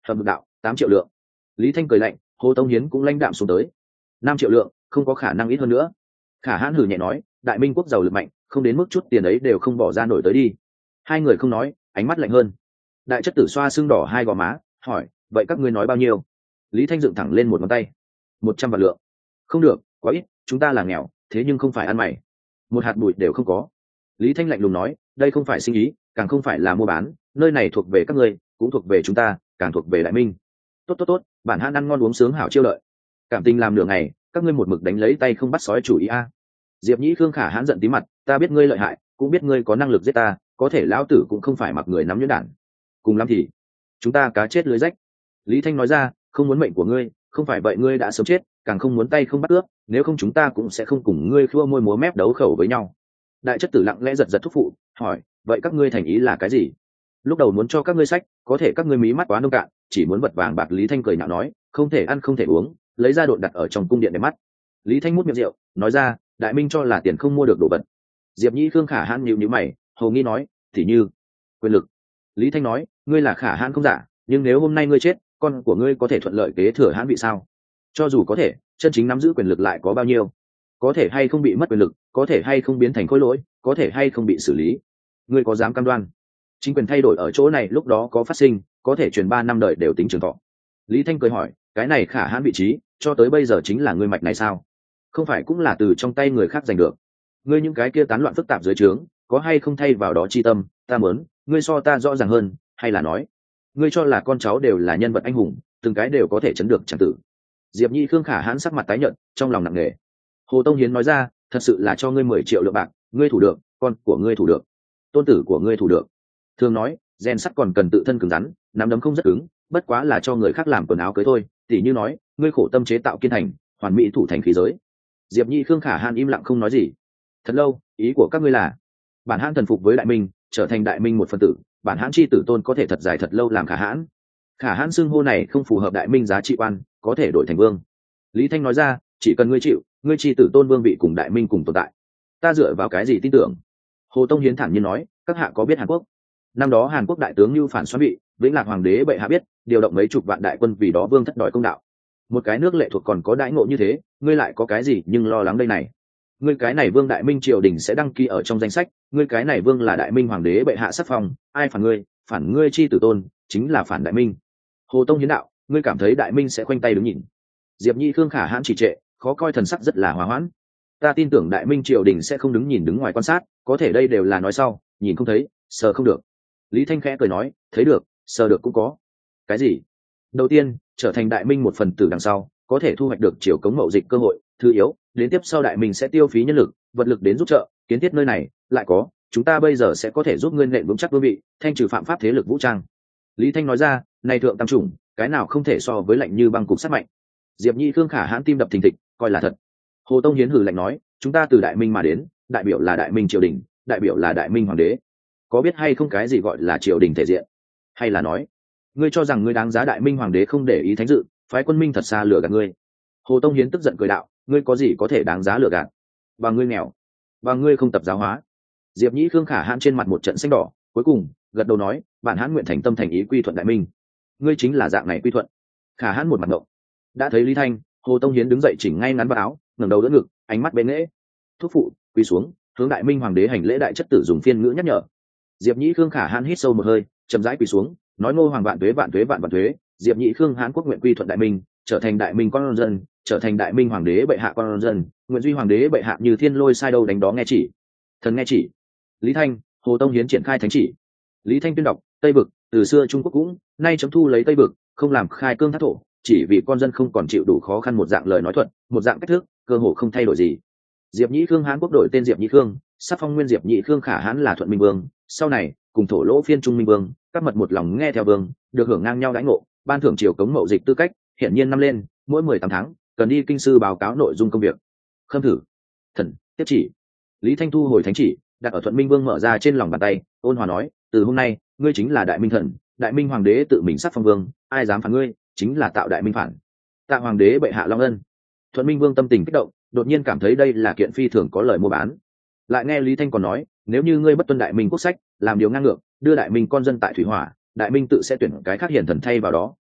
hầm ngực đạo tám triệu lượng. Lý Thanh cười lạnh, Hồ Tông Hiến cũng lãnh đạm xuống tới năm triệu lượng, không có khả năng ít hơn nữa. Khả Hãn hừ nhẹ nói, đại minh quốc giàu lực mạnh, không đến mức chút tiền ấy đều không bỏ ra nổi tới đi. Hai người không nói, ánh mắt lạnh hơn. Đại chất tử xoa xương đỏ hai gò má, hỏi, vậy các ngươi nói bao nhiêu? Lý Thanh dựng thẳng lên một ngón tay, một trăm vạn lượng. Không được, quá ít, chúng ta là nghèo, thế nhưng không phải ăn mày, một hạt bụi đều không có. Lý Thanh lạnh lùng nói, đây không phải sinh ý, càng không phải là mua bán, nơi này thuộc về các ngươi, cũng thuộc về chúng ta, càng thuộc về đại minh. Tốt tốt tốt, bản Hãn ăn ngon uống sướng hảo chiêu lợi. Cảm tình làm nửa ngày, các ngươi một mực đánh lấy tay không bắt sói chủ ý a. Diệp Nhĩ Khương Khả Hãn giận tí mặt, ta biết ngươi lợi hại, cũng biết ngươi có năng lực giết ta, có thể lão tử cũng không phải mặc người nắm nhuyễn đản, cùng lắm thì chúng ta cá chết lưới rách. Lý Thanh nói ra, không muốn mệnh của ngươi, không phải vậy ngươi đã sớm chết, càng không muốn tay không bắt cướp, nếu không chúng ta cũng sẽ không cùng ngươi khua môi múa mép đấu khẩu với nhau. Đại chất tử lặng lẽ giật giật thúc phụ, hỏi, vậy các ngươi thành ý là cái gì? Lúc đầu muốn cho các ngươi sách, có thể các ngươi mí mắt quá nông cạn, chỉ muốn vật vàng bạc. Lý Thanh cười nhạo nói, không thể ăn không thể uống, lấy ra độn đặt ở trong cung điện để mắt. Lý Thanh mút miệng rượu, nói ra, đại minh cho là tiền không mua được đồ vật. Diệp Nhĩ Khương Khả Hãn nhíu nhíu mày, hầu nghi nói, thì như quyền lực. Lý Thanh nói, ngươi là Khả Hãn không giả, nhưng nếu hôm nay ngươi chết, con của ngươi có thể thuận lợi kế thừa Hãn vị sao? Cho dù có thể, chân chính nắm giữ quyền lực lại có bao nhiêu? Có thể hay không bị mất quyền lực, có thể hay không biến thành khối lỗi, có thể hay không bị xử lý. Ngươi có dám cam đoan chính quyền thay đổi ở chỗ này lúc đó có phát sinh, có thể truyền ba năm đời đều tính trường thọ? Lý Thanh cười hỏi, cái này Khả Hãn vị trí cho tới bây giờ chính là ngươi mạch này sao? Không phải cũng là từ trong tay người khác giành được? Ngươi những cái kia tán loạn phức tạp dưới trướng, có hay không thay vào đó chi tâm, ta muốn, ngươi so ta rõ ràng hơn, hay là nói, ngươi cho là con cháu đều là nhân vật anh hùng, từng cái đều có thể chấn được chẳng tử? Diệp Nhĩ Khương Khả Hãn sắc mặt tái nhợt, trong lòng nặng nề. Hồ Tông Hiến nói ra, thật sự là cho ngươi mười triệu lượng bạc, ngươi thủ được, con của ngươi thủ được, tôn tử của ngươi thủ được. Thường nói, rèn sắt còn cần tự thân cứng rắn, nắm đấm không rất cứng, bất quá là cho người khác làm quần áo cưới thôi. Tỷ như nói, ngươi khổ tâm chế tạo kiên thành, hoàn mỹ thủ thành khí giới. Diệp Nhĩ Khương Khả Hãn im lặng không nói gì. Thật lâu, ý của các ngươi là, bản Hãn thần phục với đại minh, trở thành đại minh một phần tử, bản Hãn chi tử tôn có thể thật dài thật lâu làm Khả Hãn. Khả Hãn xưng hô này không phù hợp đại minh giá trị quan, có thể đổi thành vương. Lý Thanh nói ra, chỉ cần ngươi chịu, ngươi chi tử tôn vương vị cùng đại minh cùng tồn tại. Ta dựa vào cái gì tin tưởng? Hồ Tông Hiến thản nhiên nói, các hạ có biết Hàn Quốc năm đó Hàn Quốc đại tướng Nưu Phản xoán bị Vĩnh Lạc hoàng đế bệ hạ biết, điều động mấy chục vạn đại quân vì đó vương thất đòi công đạo. Một cái nước lệ thuộc còn có đãi ngộ như thế, ngươi lại có cái gì nhưng lo lắng đây này? Ngươi cái này vương đại minh triều đình sẽ đăng ký ở trong danh sách, ngươi cái này vương là đại minh hoàng đế bệ hạ sắc phong, ai phản ngươi, phản ngươi chi tử tôn, chính là phản đại minh. Hồ Tông Hiến đạo, ngươi cảm thấy đại minh sẽ khoanh tay đứng nhìn? Diệp Nhĩ Khương Khả Hãn chỉ trệ, khó coi thần sắc rất là hòa hoãn. Ta tin tưởng đại minh triều đình sẽ không đứng nhìn đứng ngoài quan sát, có thể đây đều là nói sau, nhìn không thấy, sờ không được. Lý Thanh khẽ cười nói, thấy được, sờ được cũng có. Cái gì? Đầu tiên, trở thành đại minh một phần tử đằng sau, có thể thu hoạch được triều cống mậu dịch cơ hội. Thứ yếu, đến tiếp sau đại minh sẽ tiêu phí nhân lực, vật lực đến giúp trợ, kiến thiết nơi này. Lại có, chúng ta bây giờ sẽ có thể giúp ngươi nện vững chắc vương vị, thanh trừ phạm pháp thế lực vũ trang. Lý Thanh nói ra, này thượng tam chủng, cái nào không thể so với lạnh như băng cục sát mạnh. Diệp Nhĩ Khương Khả Hãn tim đập thình thịch, coi là thật. Hồ Tông Hiến hừ lạnh nói, chúng ta từ đại minh mà đến, đại biểu là đại minh triều đình, đại biểu là đại minh hoàng đế. Có biết hay không cái gì gọi là triều đình thể diện? Hay là nói, ngươi cho rằng ngươi đáng giá đại minh hoàng đế không để ý thánh dự, phái quân minh thật xa lừa gạt ngươi? Hồ Tông Hiến tức giận cười đạo, ngươi có gì có thể đáng giá lừa gạt? Và ngươi nghèo, và ngươi không tập giáo hóa. Diệp Nhĩ Khương Khả Hãn trên mặt một trận xanh đỏ, cuối cùng gật đầu nói, bản Hãn nguyện thành tâm thành ý quy thuận đại minh. Ngươi chính là dạng này quy thuận? Khả Hãn một mặt ngộng. Đã thấy Lý Thanh, Hồ Tông Hiến đứng dậy chỉnh ngay ngắn vào áo, ngẩng đầu đỡ ngực, ánh mắt bên nghễ. Thúc phụ, quỳ xuống, hướng đại minh hoàng đế hành lễ. Đại chất tử dùng phiên ngữ nhắc nhở. Diệp Nhĩ Khương Khả Hãn hít sâu một hơi, chậm rãi quỳ xuống, nói, ngô hoàng vạn tuế vạn tuế vạn vạn tuế. Diệp Nhĩ Khương Hãn quốc nguyện quy thuận đại minh, trở thành đại minh con dân, trở thành đại minh hoàng đế bệ hạ con dân, nguyện duy hoàng đế bệ hạ như thiên lôi sai đâu đánh đó nghe chỉ. Thần nghe chỉ. Lý Thanh, Hồ Tông Hiến triển khai thánh chỉ. Lý Thanh tuyên đọc, Tây Vực, từ xưa Trung Quốc cũng nay chấm thu lấy Tây Vực, không làm khai cương thác thổ, chỉ vì con dân không còn chịu đủ khó khăn. Một dạng lời nói thuận, một dạng cách thức, cơ hồ không thay đổi gì. Diệp Nhĩ Khương Hán quốc đổi tên Diệp Nhĩ Khương, sắc phong nguyên Diệp Nhĩ Khương Khả Hãn là thuận minh vương, sau này cùng thổ lỗ phiên trung minh vương, các mật một lòng nghe theo vương, được hưởng ngang nhau đãi ngộ, ban thưởng triều cống mậu dịch tư cách, hiện nhiên năm lên, mỗi mười tám tháng cần đi kinh sư báo cáo nội dung công việc. Khâm thử. Thần tiếp chỉ. Lý Thanh thu hồi thánh chỉ, đặt ở thuận minh vương mở ra trên lòng bàn tay, ôn hòa nói, từ hôm nay ngươi chính là đại minh thần, đại minh hoàng đế tự mình sắc phong vương, ai dám phản ngươi chính là tạo đại minh phản. Tạ hoàng đế bệ hạ long ân. Thuận minh vương tâm tình kích động, đột nhiên cảm thấy đây là kiện phi thường có lời mua bán. Lại nghe Lý Thanh còn nói, nếu như ngươi bất tuân đại minh quốc sách, làm điều ngang ngược, đưa đại minh con dân tại thủy hỏa, đại minh tự sẽ tuyển cái khác hiển thần thay vào đó,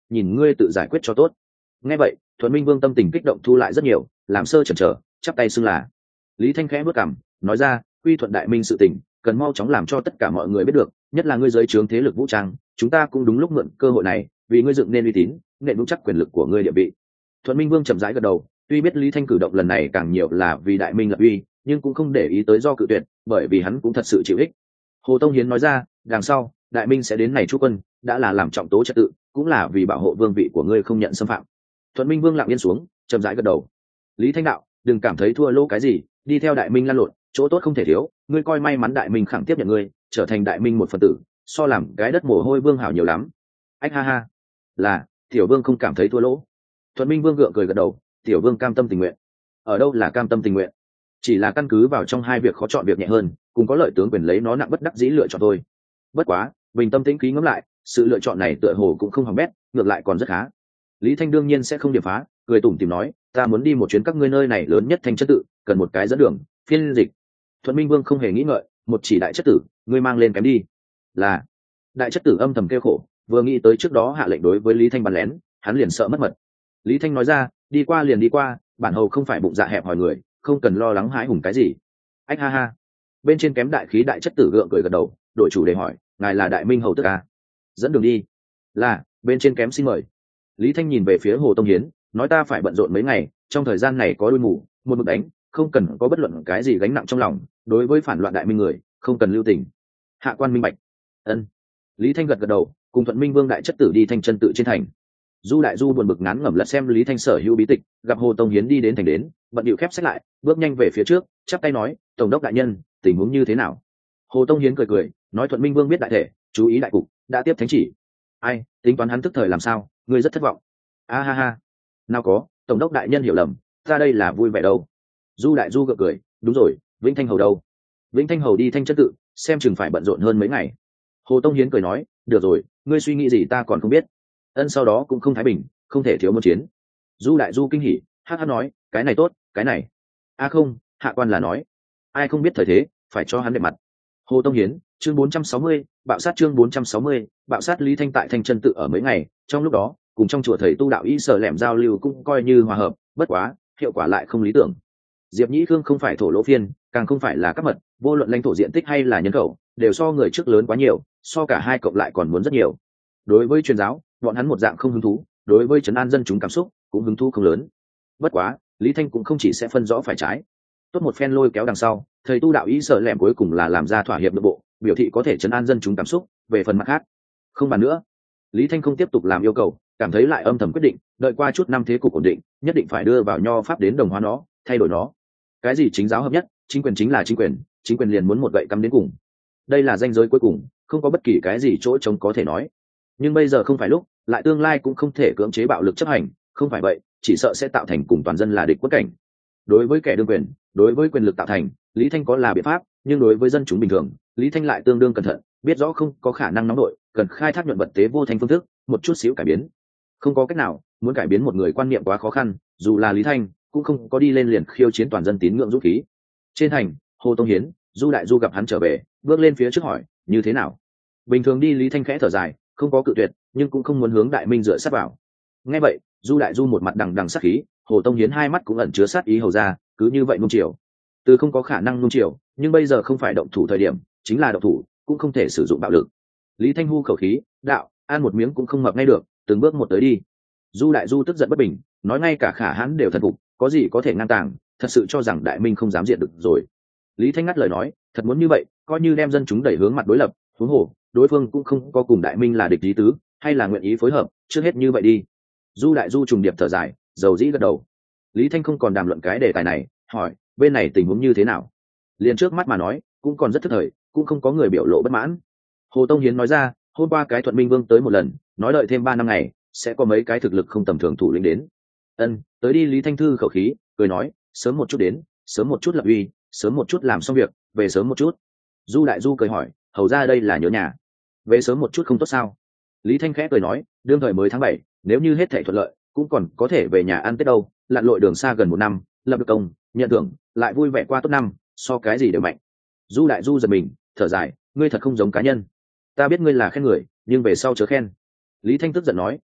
nhìn ngươi tự giải quyết cho tốt. Nghe vậy Thuận Minh Vương tâm tình kích động thu lại rất nhiều, làm sơ chần chờ chắp tay xưng là. Lý Thanh khẽ bước cằm nói ra, quy thuận đại minh sự tình cần mau chóng làm cho tất cả mọi người biết được, nhất là ngươi dưới trướng thế lực vũ trang, chúng ta cũng đúng lúc mượn cơ hội này vì ngươi dựng nên uy tín, nện vững chắc quyền lực của ngươi địa vị. Thuận Minh Vương chậm rãi gật đầu, tuy biết Lý Thanh cử động lần này càng nhiều là vì đại minh lập uy, nhưng cũng không để ý tới do cự tuyệt, bởi vì hắn cũng thật sự chịu ích. Hồ Tông Hiến nói ra, đằng sau đại minh sẽ đến này chú quân, đã là làm trọng tố trật tự, cũng là vì bảo hộ vương vị của ngươi không nhận xâm phạm. Thuận Minh Vương lặng yên xuống, chậm rãi gật đầu. Lý Thanh đạo, đừng cảm thấy thua lỗ cái gì, đi theo đại minh lăn lộn, chỗ tốt không thể thiếu, ngươi coi may mắn đại minh khẳng tiếp nhận ngươi, trở thành đại minh một phần tử, so làm cái đất mồ hôi vương hảo nhiều lắm. Ách ha ha, là tiểu vương không cảm thấy thua lỗ. Thuận Minh Vương gượng cười gật đầu, tiểu vương cam tâm tình nguyện. Ở đâu là cam tâm tình nguyện, chỉ là căn cứ vào trong hai việc khó chọn việc nhẹ hơn, cùng có lợi tướng quyền lấy nó nặng bất đắc dĩ lựa chọn thôi. Bất quá bình tâm tĩnh khí ngẫm lại, sự lựa chọn này tựa hồ cũng không hỏng bét, ngược lại còn rất khá. Lý Thanh đương nhiên sẽ không điểm phá, cười tủm tỉm nói, ta muốn đi một chuyến các ngươi nơi này lớn nhất Thanh chất tự, cần một cái dẫn đường, phiên dịch. Thuận Minh Vương không hề nghĩ ngợi, một chỉ đại chất tử, ngươi mang lên kém đi. Là. Đại chất tử âm thầm kêu khổ, vừa nghĩ tới trước đó hạ lệnh đối với Lý Thanh bắn lén, hắn liền sợ mất mật. Lý Thanh nói ra, đi qua liền đi qua, bản hầu không phải bụng dạ hẹp hòi người, không cần lo lắng hãi hùng cái gì. Ách ha ha. Bên trên kém đại khí đại chất tử gượng cười gật đầu, đội chủ đề hỏi, ngài là đại minh hầu tức à? Dẫn đường đi. Là, bên trên kém xin mời. Lý Thanh nhìn về phía Hồ Tông Hiến, nói ta phải bận rộn mấy ngày, trong thời gian này có đuôi mù, một mực đánh, không cần có bất luận cái gì gánh nặng trong lòng, đối với phản loạn đại minh người, không cần lưu tình. Hạ quan minh bạch. Ân. Lý Thanh gật gật đầu, cùng Thuận Minh Vương đại chất tử đi Thanh chân tự trên thành. Du đại du buồn bực ngán ngẩm lật xem Lý Thanh sở hữu bí tịch, gặp Hồ Tông Hiến đi đến thành đến, bận điệu khép sách lại, bước nhanh về phía trước, chắp tay nói, tổng đốc đại nhân, tình huống như thế nào? Hồ Tông Hiến cười cười, nói Thuận Minh Vương biết đại thể, chú ý đại cục, đã tiếp thánh chỉ. Ai, tính toán hắn tức thời làm sao, ngươi rất thất vọng. A ha ha. Nào có, tổng đốc đại nhân hiểu lầm, ta đây là vui vẻ đâu. Du đại du gượng cười, đúng rồi, Vĩnh Thanh hầu đâu? Vĩnh Thanh hầu đi Thanh chân tự, xem chừng phải bận rộn hơn mấy ngày. Hồ Tông Hiến cười nói, được rồi, ngươi suy nghĩ gì ta còn không biết. Ân sau đó cũng không thái bình, không thể thiếu một chiến. Du đại du kinh hỉ, hát hát nói, cái này tốt, cái này. A không, hạ quan là nói, ai không biết thời thế, phải cho hắn đẹp mặt. Hồ Tông Hiến, chương bốn trăm sáu mươi, bạo sát chương bốn trăm sáu mươi, bạo sát Lý Thanh tại Thanh chân tự ở mấy ngày, trong lúc đó, cùng trong chùa thầy tu đạo y sở lẻm giao lưu cũng coi như hòa hợp, bất quá, hiệu quả lại không lý tưởng. Diệp Nhĩ Khương không phải thổ lỗ phiên, càng không phải là các mật, vô luận lãnh thổ diện tích hay là nhân khẩu, đều so người trước lớn quá nhiều, so cả hai cộng lại còn muốn rất nhiều. Đối với truyền giáo, bọn hắn một dạng không hứng thú, đối với trấn an dân chúng cảm xúc cũng hứng thú không lớn. Bất quá Lý Thanh cũng không chỉ sẽ phân rõ phải trái, tốt một phen lôi kéo đằng sau, thầy tu đạo ý sợ lẻm cuối cùng là làm ra thỏa hiệp nội bộ, biểu thị có thể trấn an dân chúng cảm xúc. Về phần mặt khác không bàn nữa, Lý Thanh không tiếp tục làm yêu cầu, cảm thấy lại âm thầm quyết định, đợi qua chút năm thế cục ổn định, nhất định phải đưa vào nho pháp đến đồng hóa nó, thay đổi nó. Cái gì chính giáo hợp nhất, chính quyền chính là chính quyền, chính quyền liền muốn một gậy cắm đến cùng. Đây là ranh giới cuối cùng, không có bất kỳ cái gì chỗ trống có thể nói. Nhưng bây giờ không phải lúc, lại tương lai cũng không thể cưỡng chế bạo lực chấp hành, không phải vậy chỉ sợ sẽ tạo thành cùng toàn dân là địch quất cảnh. Đối với kẻ đương quyền, đối với quyền lực tạo thành, Lý Thanh có là biện pháp, nhưng đối với dân chúng bình thường, Lý Thanh lại tương đương cẩn thận, biết rõ không có khả năng nóng nổi, cần khai thác nhuận vật tế vô thanh phương thức, một chút xíu cải biến. Không có cách nào, muốn cải biến một người quan niệm quá khó khăn, dù là Lý Thanh cũng không có đi lên liền khiêu chiến toàn dân tín ngưỡng dũng khí. Trên thành, Hồ Tông Hiến, Du đại du gặp hắn trở về, bước lên phía trước hỏi, như thế nào? Bình thường đi Lý Thanh khẽ thở dài, không có cự tuyệt, nhưng cũng không muốn hướng đại minh dựa sát vào. Nghe vậy, Du đại du một mặt đằng đằng sát khí, Hồ Tông Hiến hai mắt cũng ẩn chứa sát ý hầu ra, cứ như vậy nung chiều. Từ không có khả năng nung chiều, nhưng bây giờ không phải động thủ thời điểm, chính là động thủ, cũng không thể sử dụng bạo lực. Lý Thanh hu khẩu khí, đạo, ăn một miếng cũng không mập ngay được, từng bước một tới đi. Du đại du tức giận bất bình, nói ngay cả Khả Hãn đều thần phục, có gì có thể ngang tàng, thật sự cho rằng đại minh không dám diện được rồi. Lý Thanh ngắt lời nói, thật muốn như vậy, coi như đem dân chúng đẩy hướng mặt đối lập, huống hồ đối phương cũng không có cùng đại minh là địch lý tứ, hay là nguyện ý phối hợp, trước hết như vậy đi. Du đại du trùng điệp thở dài, dầu dĩ gật đầu. Lý Thanh không còn đàm luận cái đề tài này, hỏi, bên này tình huống như thế nào? Liền trước mắt mà nói, cũng còn rất thức thời, cũng không có người biểu lộ bất mãn. Hồ Tông Hiến nói ra, hôm qua cái Thuận Minh Vương tới một lần, nói đợi thêm ba năm ngày, sẽ có mấy cái thực lực không tầm thường thủ lĩnh đến. Ân, tới đi. Lý Thanh thư khẩu khí, cười nói, sớm một chút đến, sớm một chút lập uy, sớm một chút làm xong việc, về sớm một chút. Du đại du cười hỏi, hầu ra đây là nhớ nhà, về sớm một chút không tốt sao? Lý Thanh khẽ cười nói, đương thời mới tháng bảy, nếu như hết thể thuận lợi, cũng còn có thể về nhà ăn Tết đâu, lặn lội đường xa gần một năm, lập được công, nhận thưởng, lại vui vẻ qua tốt năm, so cái gì đều mạnh. Du đại du giật mình, thở dài, ngươi thật không giống cá nhân. Ta biết ngươi là khen người, nhưng về sau chớ khen. Lý Thanh tức giận nói,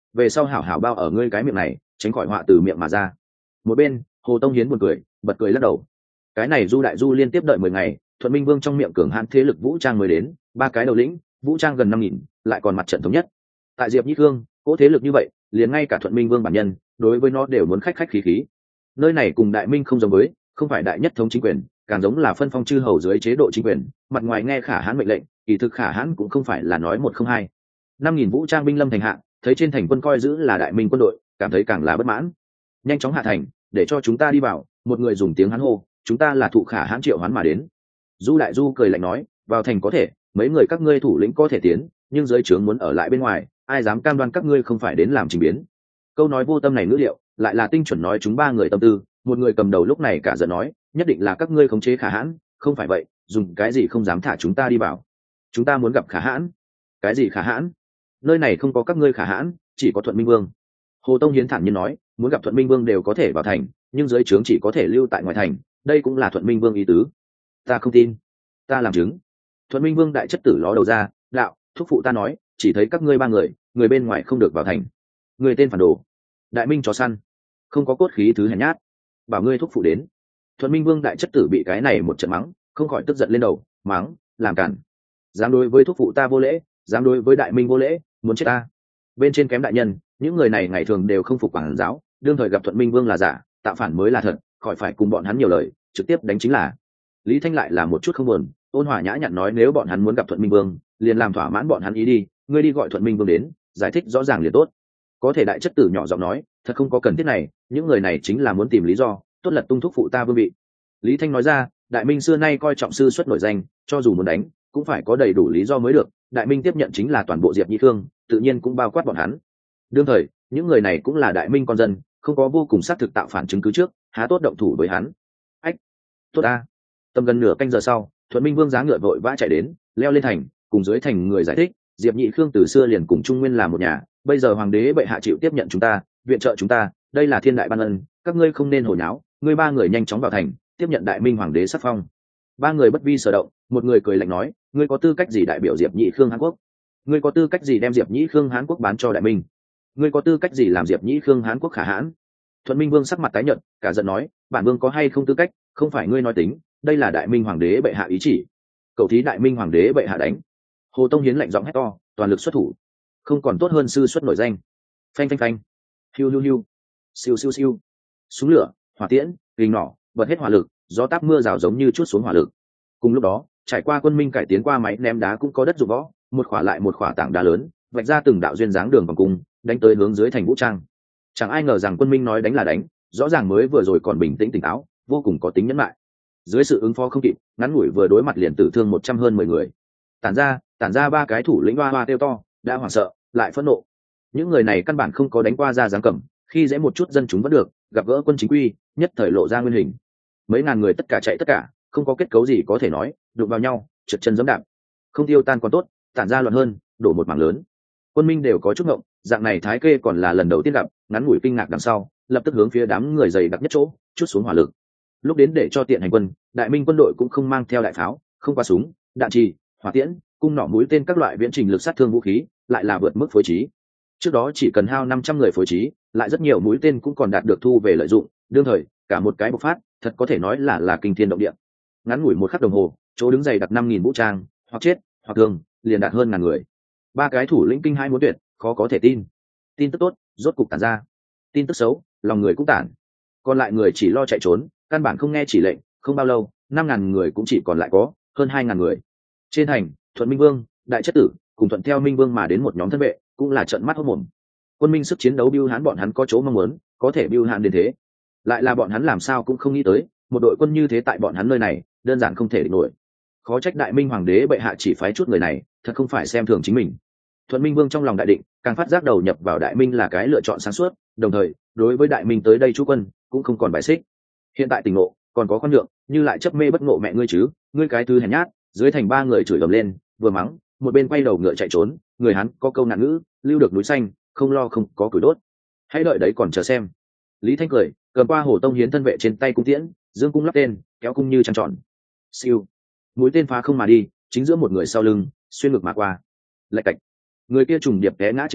về sau hảo hảo bao ở ngươi cái miệng này, tránh khỏi họa từ miệng mà ra. Một bên Hồ Tông Hiến buồn cười bật cười lắc đầu. Cái này du đại du liên tiếp đợi mười ngày, Thuận Minh Vương trong miệng cường hãn thế lực vũ trang mới đến, ba cái đầu lĩnh vũ trang gần năm nghìn, lại còn mặt trận thống nhất. Tại Diệp Nhĩ Cương cỗ thế lực như vậy, liền ngay cả Thuận Minh Vương bản nhân đối với nó đều muốn khách khách khí khí. Nơi này cùng Đại Minh không giống với, không phải đại nhất thống chính quyền, càng giống là phân phong chư hầu dưới chế độ chính quyền, mặt ngoài nghe khả hãn mệnh lệnh, kỳ thực khả hãn cũng không phải là nói một không hai. Năm nghìn vũ trang binh lâm thành hạ, thấy trên thành quân coi giữ là Đại Minh quân đội, cảm thấy càng là bất mãn. Nhanh chóng hạ thành, để cho chúng ta đi vào. Một người dùng tiếng hán hô, chúng ta là thụ khả hãn triệu hoán mà đến. Du đại du cười lạnh nói, vào thành có thể, mấy người các ngươi thủ lĩnh có thể tiến, nhưng dưới trướng muốn ở lại bên ngoài, ai dám cam đoan các ngươi không phải đến làm trình biến. Câu nói vô tâm này ngữ liệu lại là tinh chuẩn nói chúng ba người tâm tư. Một người cầm đầu lúc này cả giận nói, nhất định là các ngươi khống chế khả hãn, không phải vậy dùng cái gì không dám thả chúng ta đi vào. Chúng ta muốn gặp khả hãn. Cái gì khả hãn? Nơi này không có các ngươi khả hãn, chỉ có Thuận Minh Vương. Hồ Tông Hiến thản nhiên nói, muốn gặp Thuận Minh Vương đều có thể vào thành, nhưng dưới trướng chỉ có thể lưu tại ngoài thành, đây cũng là Thuận Minh Vương ý tứ. Ta không tin, ta làm chứng. Thuận Minh Vương đại chất tử ló đầu ra, đạo, thúc phụ ta nói, chỉ thấy các ngươi ba người, người bên ngoài không được vào thành. Người tên phản đồ, Đại Minh chó săn, không có cốt khí thứ hèn nhát, bảo ngươi thúc phụ đến. Thuận Minh Vương đại chất tử bị cái này một trận mắng, không khỏi tức giận lên đầu, mắng, làm cản, dám đối với thúc phụ ta vô lễ, dám đối với Đại Minh vô lễ, muốn chết ta. Bên trên kém đại nhân, những người này ngày thường đều không phục quản giáo, đương thời gặp Thuận Minh Vương là giả, tạo phản mới là thật, khỏi phải cùng bọn hắn nhiều lời, trực tiếp đánh chính là. Lý Thanh lại là một chút không buồn, ôn hòa nhã nhặn nói, nếu bọn hắn muốn gặp Thuận Minh Vương, liền làm thỏa mãn bọn hắn ý đi, ngươi đi gọi Thuận Minh Vương đến, giải thích rõ ràng liền tốt. Có thể đại chất tử nhỏ giọng nói, thật không có cần thiết này, những người này chính là muốn tìm lý do tốt lật tung thúc phụ ta vương vị. Lý Thanh nói ra, Đại Minh xưa nay coi trọng sư xuất nổi danh, cho dù muốn đánh cũng phải có đầy đủ lý do mới được. Đại Minh tiếp nhận chính là toàn bộ Diệp Nhĩ Cương, tự nhiên cũng bao quát bọn hắn. Đương thời những người này cũng là Đại Minh con dân, không có vô cùng xác thực tạo phản chứng cứ trước, há tốt động thủ với hắn. Ách, tốt a. Tầm gần nửa canh giờ sau, Thuận Minh Vương giá ngựa vội vã chạy đến, leo lên thành, cùng dưới thành người giải thích, Diệp Nhĩ Cương từ xưa liền cùng Trung Nguyên là một nhà, bây giờ hoàng đế bệ hạ chịu tiếp nhận chúng ta, viện trợ chúng ta, đây là thiên đại ban ân, các ngươi không nên hồ nháo. Ngươi ba người nhanh chóng vào thành, tiếp nhận Đại Minh hoàng đế sắc phong. Ba người bất vi sở động, một người cười lạnh nói, ngươi có tư cách gì đại biểu Diệp Nhĩ Cương Hán Quốc? Ngươi có tư cách gì đem Diệp Nhĩ Cương Hán Quốc bán cho Đại Minh? Ngươi có tư cách gì làm Diệp Nhĩ Cương Hán Quốc khả hãn? Thuận Minh Vương sắc mặt tái nhợt, cả giận nói, bản vương có hay không tư cách, không phải ngươi nói tính, đây là Đại Minh hoàng đế bệ hạ ý chỉ. Cậu thí Đại Minh hoàng đế bệ hạ đánh. Hồ Tông Hiến lạnh giọng hét to, toàn lực xuất thủ, không còn tốt hơn sư xuất nổi danh. Phanh phanh phanh, hiu hiu hiu, siêu siêu siêu, súng lửa, hỏa tiễn, hình nỏ, bật hết hỏa lực, gió táp mưa rào giống như chút xuống hỏa lực. Cùng lúc đó, trải qua quân minh cải tiến qua máy ném đá cũng có đất dụng võ, một khỏa lại một khỏa tảng đá lớn, vạch ra từng đạo duyên dáng đường vòng cung, đánh tới hướng dưới thành vũ trang. Chẳng ai ngờ rằng quân minh nói đánh là đánh, rõ ràng mới vừa rồi còn bình tĩnh tỉnh táo, vô cùng có tính nhẫn lại. Dưới sự ứng phó không kịp, ngắn ngủi vừa đối mặt liền tử thương một trăm hơn mười người. Tản ra, tản ra ba cái thủ lĩnh hoa hoa kêu to, đã hoảng sợ, lại phẫn nộ. Những người này căn bản không có đánh qua ra dáng cẩm, khi dễ một chút dân chúng vẫn được, gặp gỡ quân chính quy, nhất thời lộ ra nguyên hình. Mấy ngàn người tất cả chạy tất cả, không có kết cấu gì có thể nói, đụng vào nhau, trượt chân giẫm đạp. Không tiêu tan còn tốt, tản ra loạn hơn, đổ một mảng lớn. Quân minh đều có chút ngộng, dạng này thái kê còn là lần đầu tiên gặp, ngắn ngủi kinh ngạc đằng sau, lập tức hướng phía đám người dày đặc nhất chỗ, chút xuống hỏa lực. Lúc đến để cho tiện hành quân, Đại Minh quân đội cũng không mang theo đại pháo, không qua súng, đạn trì, hỏa tiễn, cung nỏ mũi tên các loại viễn trình lực sát thương vũ khí, lại là vượt mức phối trí. Trước đó chỉ cần hao năm trăm người phối trí, lại rất nhiều mũi tên cũng còn đạt được thu về lợi dụng, đương thời, cả một cái bộc phát, thật có thể nói là là kinh thiên động địa. Ngắn ngủi một khắc đồng hồ, chỗ đứng dày đặt năm nghìn vũ trang, hoặc chết, hoặc thương, liền đạt hơn ngàn người. Ba cái thủ lĩnh kinh hai muốn tuyệt, khó có thể tin. Tin tức tốt, rốt cục tản ra. Tin tức xấu, lòng người cũng tản. Còn lại người chỉ lo chạy trốn, căn bản không nghe chỉ lệnh, không bao lâu, năm ngàn người cũng chỉ còn lại có hơn hai ngàn người. Trên thành, Thuận Minh Vương, đại chất tử, cùng thuận theo Minh Vương mà đến một nhóm thân vệ, cũng là trận mắt hốt mồm. Quân Minh sức chiến đấu bưu hán bọn hắn có chỗ mong muốn, có thể bưu hán đến thế, lại là bọn hắn làm sao cũng không nghĩ tới, một đội quân như thế tại bọn hắn nơi này, đơn giản không thể địch nổi. Khó trách Đại Minh hoàng đế bệ hạ chỉ phái chút người này, thật không phải xem thường chính mình. Thuận Minh Vương trong lòng đại định, càng phát giác đầu nhập vào Đại Minh là cái lựa chọn sáng suốt, đồng thời, đối với Đại Minh tới đây chú quân, cũng không còn bài xích. Hiện tại tỉnh ngộ, còn có khoan nhượng, như lại chấp mê bất ngộ mẹ ngươi chứ, ngươi cái thứ hèn nhát. Dưới thành ba người chửi ầm lên, vừa mắng, một bên quay đầu ngựa chạy trốn. Người hắn có câu nạn ngữ, lưu được núi xanh, không lo không có củi đốt. Hãy đợi đấy còn chờ xem. Lý Thanh cười, cầm qua Hồ Tông Hiến thân vệ trên tay cung tiễn, dương cung lắp tên, kéo cung như trăng tròn. Siêu, mũi tên phá không mà đi, chính giữa một người sau lưng, xuyên ngực mà qua. Lạch cạch, người kia trùng điệp té ngã trên đất,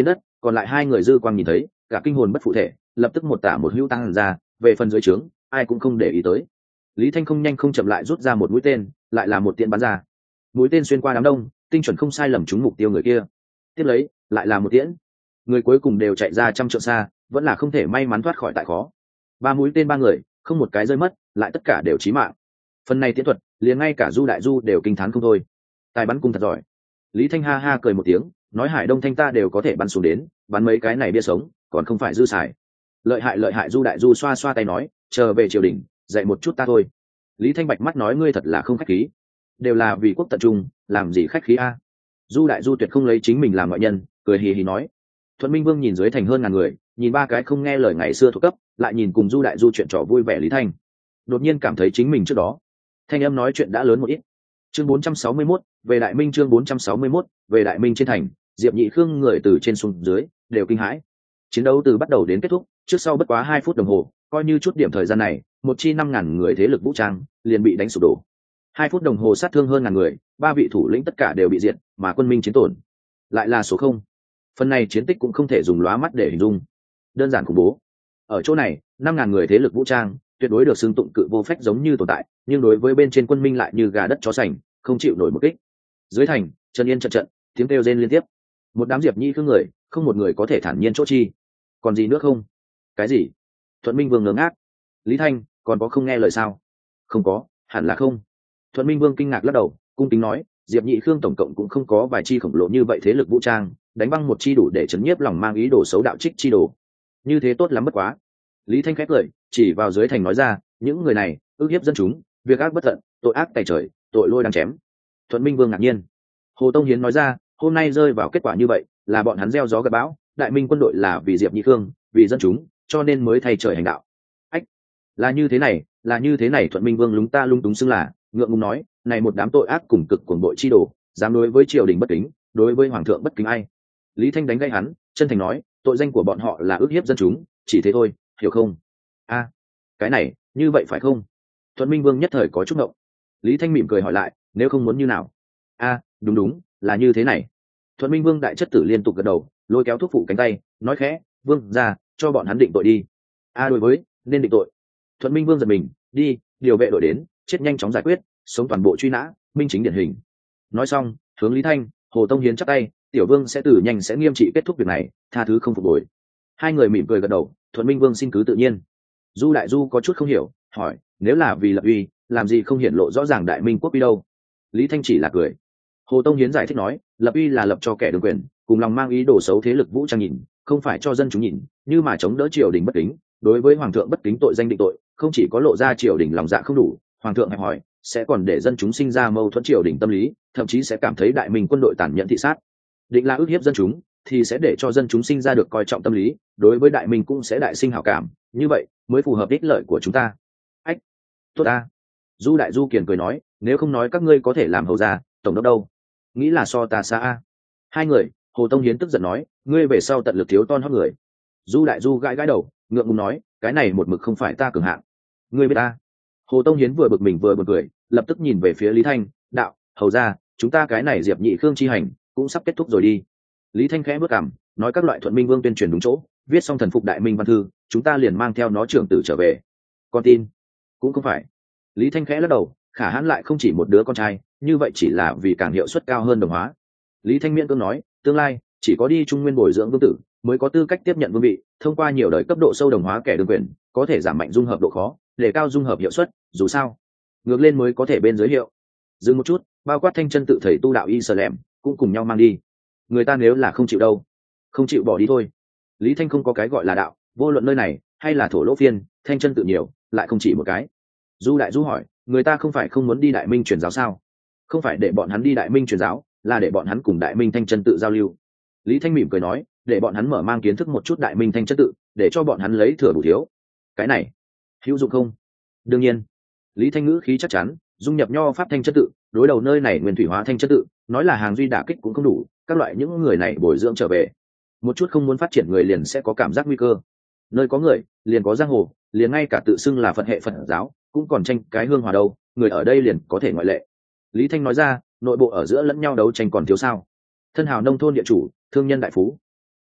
còn lại hai người dư quang nhìn thấy cả kinh hồn bất phụ thể, lập tức một tả một hữu tăng ra. Về phần dưới trướng ai cũng không để ý tới. Lý Thanh không nhanh không chậm lại rút ra một mũi tên, lại là một tiễn bắn ra. Mũi tên xuyên qua đám đông, tinh chuẩn không sai lầm trúng mục tiêu người kia. Tiếp lấy lại là một tiễn, người cuối cùng đều chạy ra trăm trượng xa, vẫn là không thể may mắn thoát khỏi tại khó. Ba mũi tên ba người, không một cái rơi mất, lại tất cả đều chí mạng. Phần này tiễn thuật, liền ngay cả Du Đại Du đều kinh thán không thôi. Tài bắn cung thật giỏi. Lý Thanh ha ha cười một tiếng, nói Hải Đông Thanh ta đều có thể bắn xuống đến, bắn mấy cái này bia sống, còn không phải dư xài. Lợi hại lợi hại. Du Đại Du xoa xoa tay nói, chờ về triều đình, dạy một chút ta thôi. Lý Thanh bạch mắt nói ngươi thật là không khách khí, đều là vì quốc tận trung, làm gì khách khí a? Du Đại Du tuyệt không lấy chính mình làm ngoại nhân, cười hì hì nói. Thuận Minh Vương nhìn dưới thành hơn ngàn người, nhìn ba cái không nghe lời ngày xưa thuộc cấp, lại nhìn cùng Du Đại Du chuyện trò vui vẻ Lý Thanh, đột nhiên cảm thấy chính mình trước đó thanh âm nói chuyện đã lớn một ít. Chương bốn trăm sáu mươi mốt, về Đại Minh. Chương bốn trăm sáu mươi mốt, về Đại Minh. Trên thành, Diệp Nhị Khương người từ trên xuống dưới đều kinh hãi. Chiến đấu từ bắt đầu đến kết thúc, trước sau bất quá hai phút đồng hồ, coi như chút điểm thời gian này, một chi năm ngàn người thế lực vũ trang liền bị đánh sụp đổ. Hai phút đồng hồ sát thương hơn ngàn người, ba vị thủ lĩnh tất cả đều bị diệt, mà quân Minh chiến tổn lại là số không. Phần này chiến tích cũng không thể dùng lóa mắt để hình dung, đơn giản khủng bố. Ở chỗ này, năm ngàn người thế lực vũ trang tuyệt đối được xưng tụng cự vô phách giống như tồn tại, nhưng đối với bên trên quân Minh lại như gà đất chó sành, không chịu nổi một kích. Dưới thành, chân yên trận trận, tiếng kêu rên liên tiếp. Một đám Diệp Nhị Khương người, không một người có thể thản nhiên chỗ chi. Còn gì nữa không? Cái gì? Thuận Minh Vương ngớ ngác. Lý Thanh, còn có không nghe lời sao? Không có, hẳn là không. Thuận Minh Vương kinh ngạc lắc đầu, cung kính nói, Diệp Nhị Khương tổng cộng cũng không có vài chi khổng lồ như vậy thế lực vũ trang, đánh băng một chi đủ để chấn nhiếp lòng mang ý đồ xấu đạo trích chi đồ. Như thế tốt lắm bất quá. Lý Thanh khép cười, chỉ vào dưới thành nói ra, những người này ức hiếp dân chúng, việc ác bất tận, tội ác tày trời, tội lôi đang chém. Thuận Minh Vương ngạc nhiên. Hồ Tông Hiến nói ra, hôm nay rơi vào kết quả như vậy, là bọn hắn gieo gió gặt bão, Đại Minh quân đội là vì Diệp Nhị Khương, vì dân chúng, cho nên mới thay trời hành đạo. Ách, là như thế này, là như thế này. Thuận Minh Vương lúng ta lung túng xưng là, ngượng ngùng nói, này một đám tội ác cùng cực cuồng bội chi đồ, dám đối với triều đình bất kính, đối với hoàng thượng bất kính ai. Lý Thanh đánh gây hắn, chân thành nói, tội danh của bọn họ là ức hiếp dân chúng, chỉ thế thôi, hiểu không? A, cái này, như vậy phải không? Thuận Minh Vương nhất thời có chút ngộng. Lý Thanh mỉm cười hỏi lại, nếu không muốn như nào? A, đúng đúng, là như thế này. Thuận Minh Vương đại chất tử liên tục gật đầu, lôi kéo thuốc phụ cánh tay, nói khẽ, Vương ra, cho bọn hắn định tội đi. A đối với, nên định tội. Thuận Minh Vương giật mình, đi, điều vệ đội đến, chết nhanh chóng giải quyết, sống toàn bộ truy nã, minh chính điển hình. Nói xong, hướng Lý Thanh, Hồ Tông Hiến chắp tay, tiểu vương sẽ tử nhanh sẽ nghiêm trị kết thúc việc này, tha thứ không phục hồi. Hai người mỉm cười gật đầu, Thuận Minh Vương xin cứ tự nhiên. Du Đại Du có chút không hiểu, hỏi, nếu là vì lập uy, làm gì không hiển lộ rõ ràng Đại Minh quốc uy đâu? Lý Thanh chỉ là cười. Hồ Tông Hiến giải thích nói, lập uy là lập cho kẻ đương quyền, cùng lòng mang ý đồ xấu thế lực vũ trang nhìn, không phải cho dân chúng nhìn, như mà chống đỡ triều đình bất kính, đối với hoàng thượng bất kính tội danh định tội, không chỉ có lộ ra triều đình lòng dạ không đủ, hoàng thượng hẹp hỏi, sẽ còn để dân chúng sinh ra mâu thuẫn triều đình tâm lý, thậm chí sẽ cảm thấy Đại Minh quân đội tàn nhẫn thị sát. Định là ức hiếp dân chúng, thì sẽ để cho dân chúng sinh ra được coi trọng tâm lý, đối với Đại Minh cũng sẽ đại sinh hảo cảm, như vậy mới phù hợp ích lợi của chúng ta. Ách, tốt ta. Du Đại Du kiền cười nói, nếu không nói các ngươi có thể làm hầu gia, tổng đốc đâu? Nghĩ là so ta xa a. Hai người, Hồ Tông Hiến tức giận nói, ngươi về sau tận lực thiếu ton hót người. Du Đại Du gãi gãi đầu, ngượng ngùng nói, cái này một mực không phải ta cường hạng. Ngươi biết ta. Hồ Tông Hiến vừa bực mình vừa bực cười, lập tức nhìn về phía Lý Thanh, đạo, hầu gia, chúng ta cái này Diệp Nhị Khương chi hành cũng sắp kết thúc rồi đi. Lý Thanh khẽ bước cằm, nói các loại Thuận Minh Vương tuyên truyền đúng chỗ, viết xong thần phục Đại Minh văn thư, chúng ta liền mang theo nó trưởng tử trở về. Con tin? Cũng không phải. Lý Thanh khẽ lắc đầu, khả hãn lại không chỉ một đứa con trai, như vậy chỉ là vì càng hiệu suất cao hơn đồng hóa. Lý Thanh miễn cưỡng nói, tương lai chỉ có đi trung nguyên bồi dưỡng vương tử mới có tư cách tiếp nhận vương vị, thông qua nhiều đời cấp độ sâu đồng hóa kẻ đương quyền, có thể giảm mạnh dung hợp độ khó, để cao dung hợp hiệu suất, dù sao ngược lên mới có thể bên giới hiệu. Dừng một chút, bao quát Thanh Chân tự thầy tu đạo y sờ lẻm cũng cùng nhau mang đi. Người ta nếu là không chịu đâu, không chịu bỏ đi thôi. Lý Thanh không có cái gọi là đạo, vô luận nơi này hay là thổ lỗ phiên, Thanh Chân tự nhiều, lại không chỉ một cái. Du Đại Du hỏi, người ta không phải không muốn đi Đại Minh truyền giáo sao? Không phải để bọn hắn đi Đại Minh truyền giáo, là để bọn hắn cùng Đại Minh Thanh Chân tự giao lưu. Lý Thanh mỉm cười nói, để bọn hắn mở mang kiến thức một chút Đại Minh Thanh Chân tự, để cho bọn hắn lấy thừa bù thiếu. Cái này hữu dụng không? Đương nhiên. Lý Thanh ngữ khí chắc chắn, dung nhập nho pháp Thanh Chân tự, đối đầu nơi này nguyên thủy hóa Thanh Chân tự, nói là hàng duy đả kích cũng không đủ, các loại những người này bồi dưỡng trở về, một chút không muốn phát triển người liền sẽ có cảm giác nguy cơ. Nơi có người, liền có giang hồ, liền ngay cả tự xưng là Phật hệ Phật giáo, cũng còn tranh cái hương hòa đâu, người ở đây liền có thể ngoại lệ. Lý Thanh nói ra, nội bộ ở giữa lẫn nhau đấu tranh còn thiếu sao? Thân hào nông thôn địa chủ, thương nhân đại phú,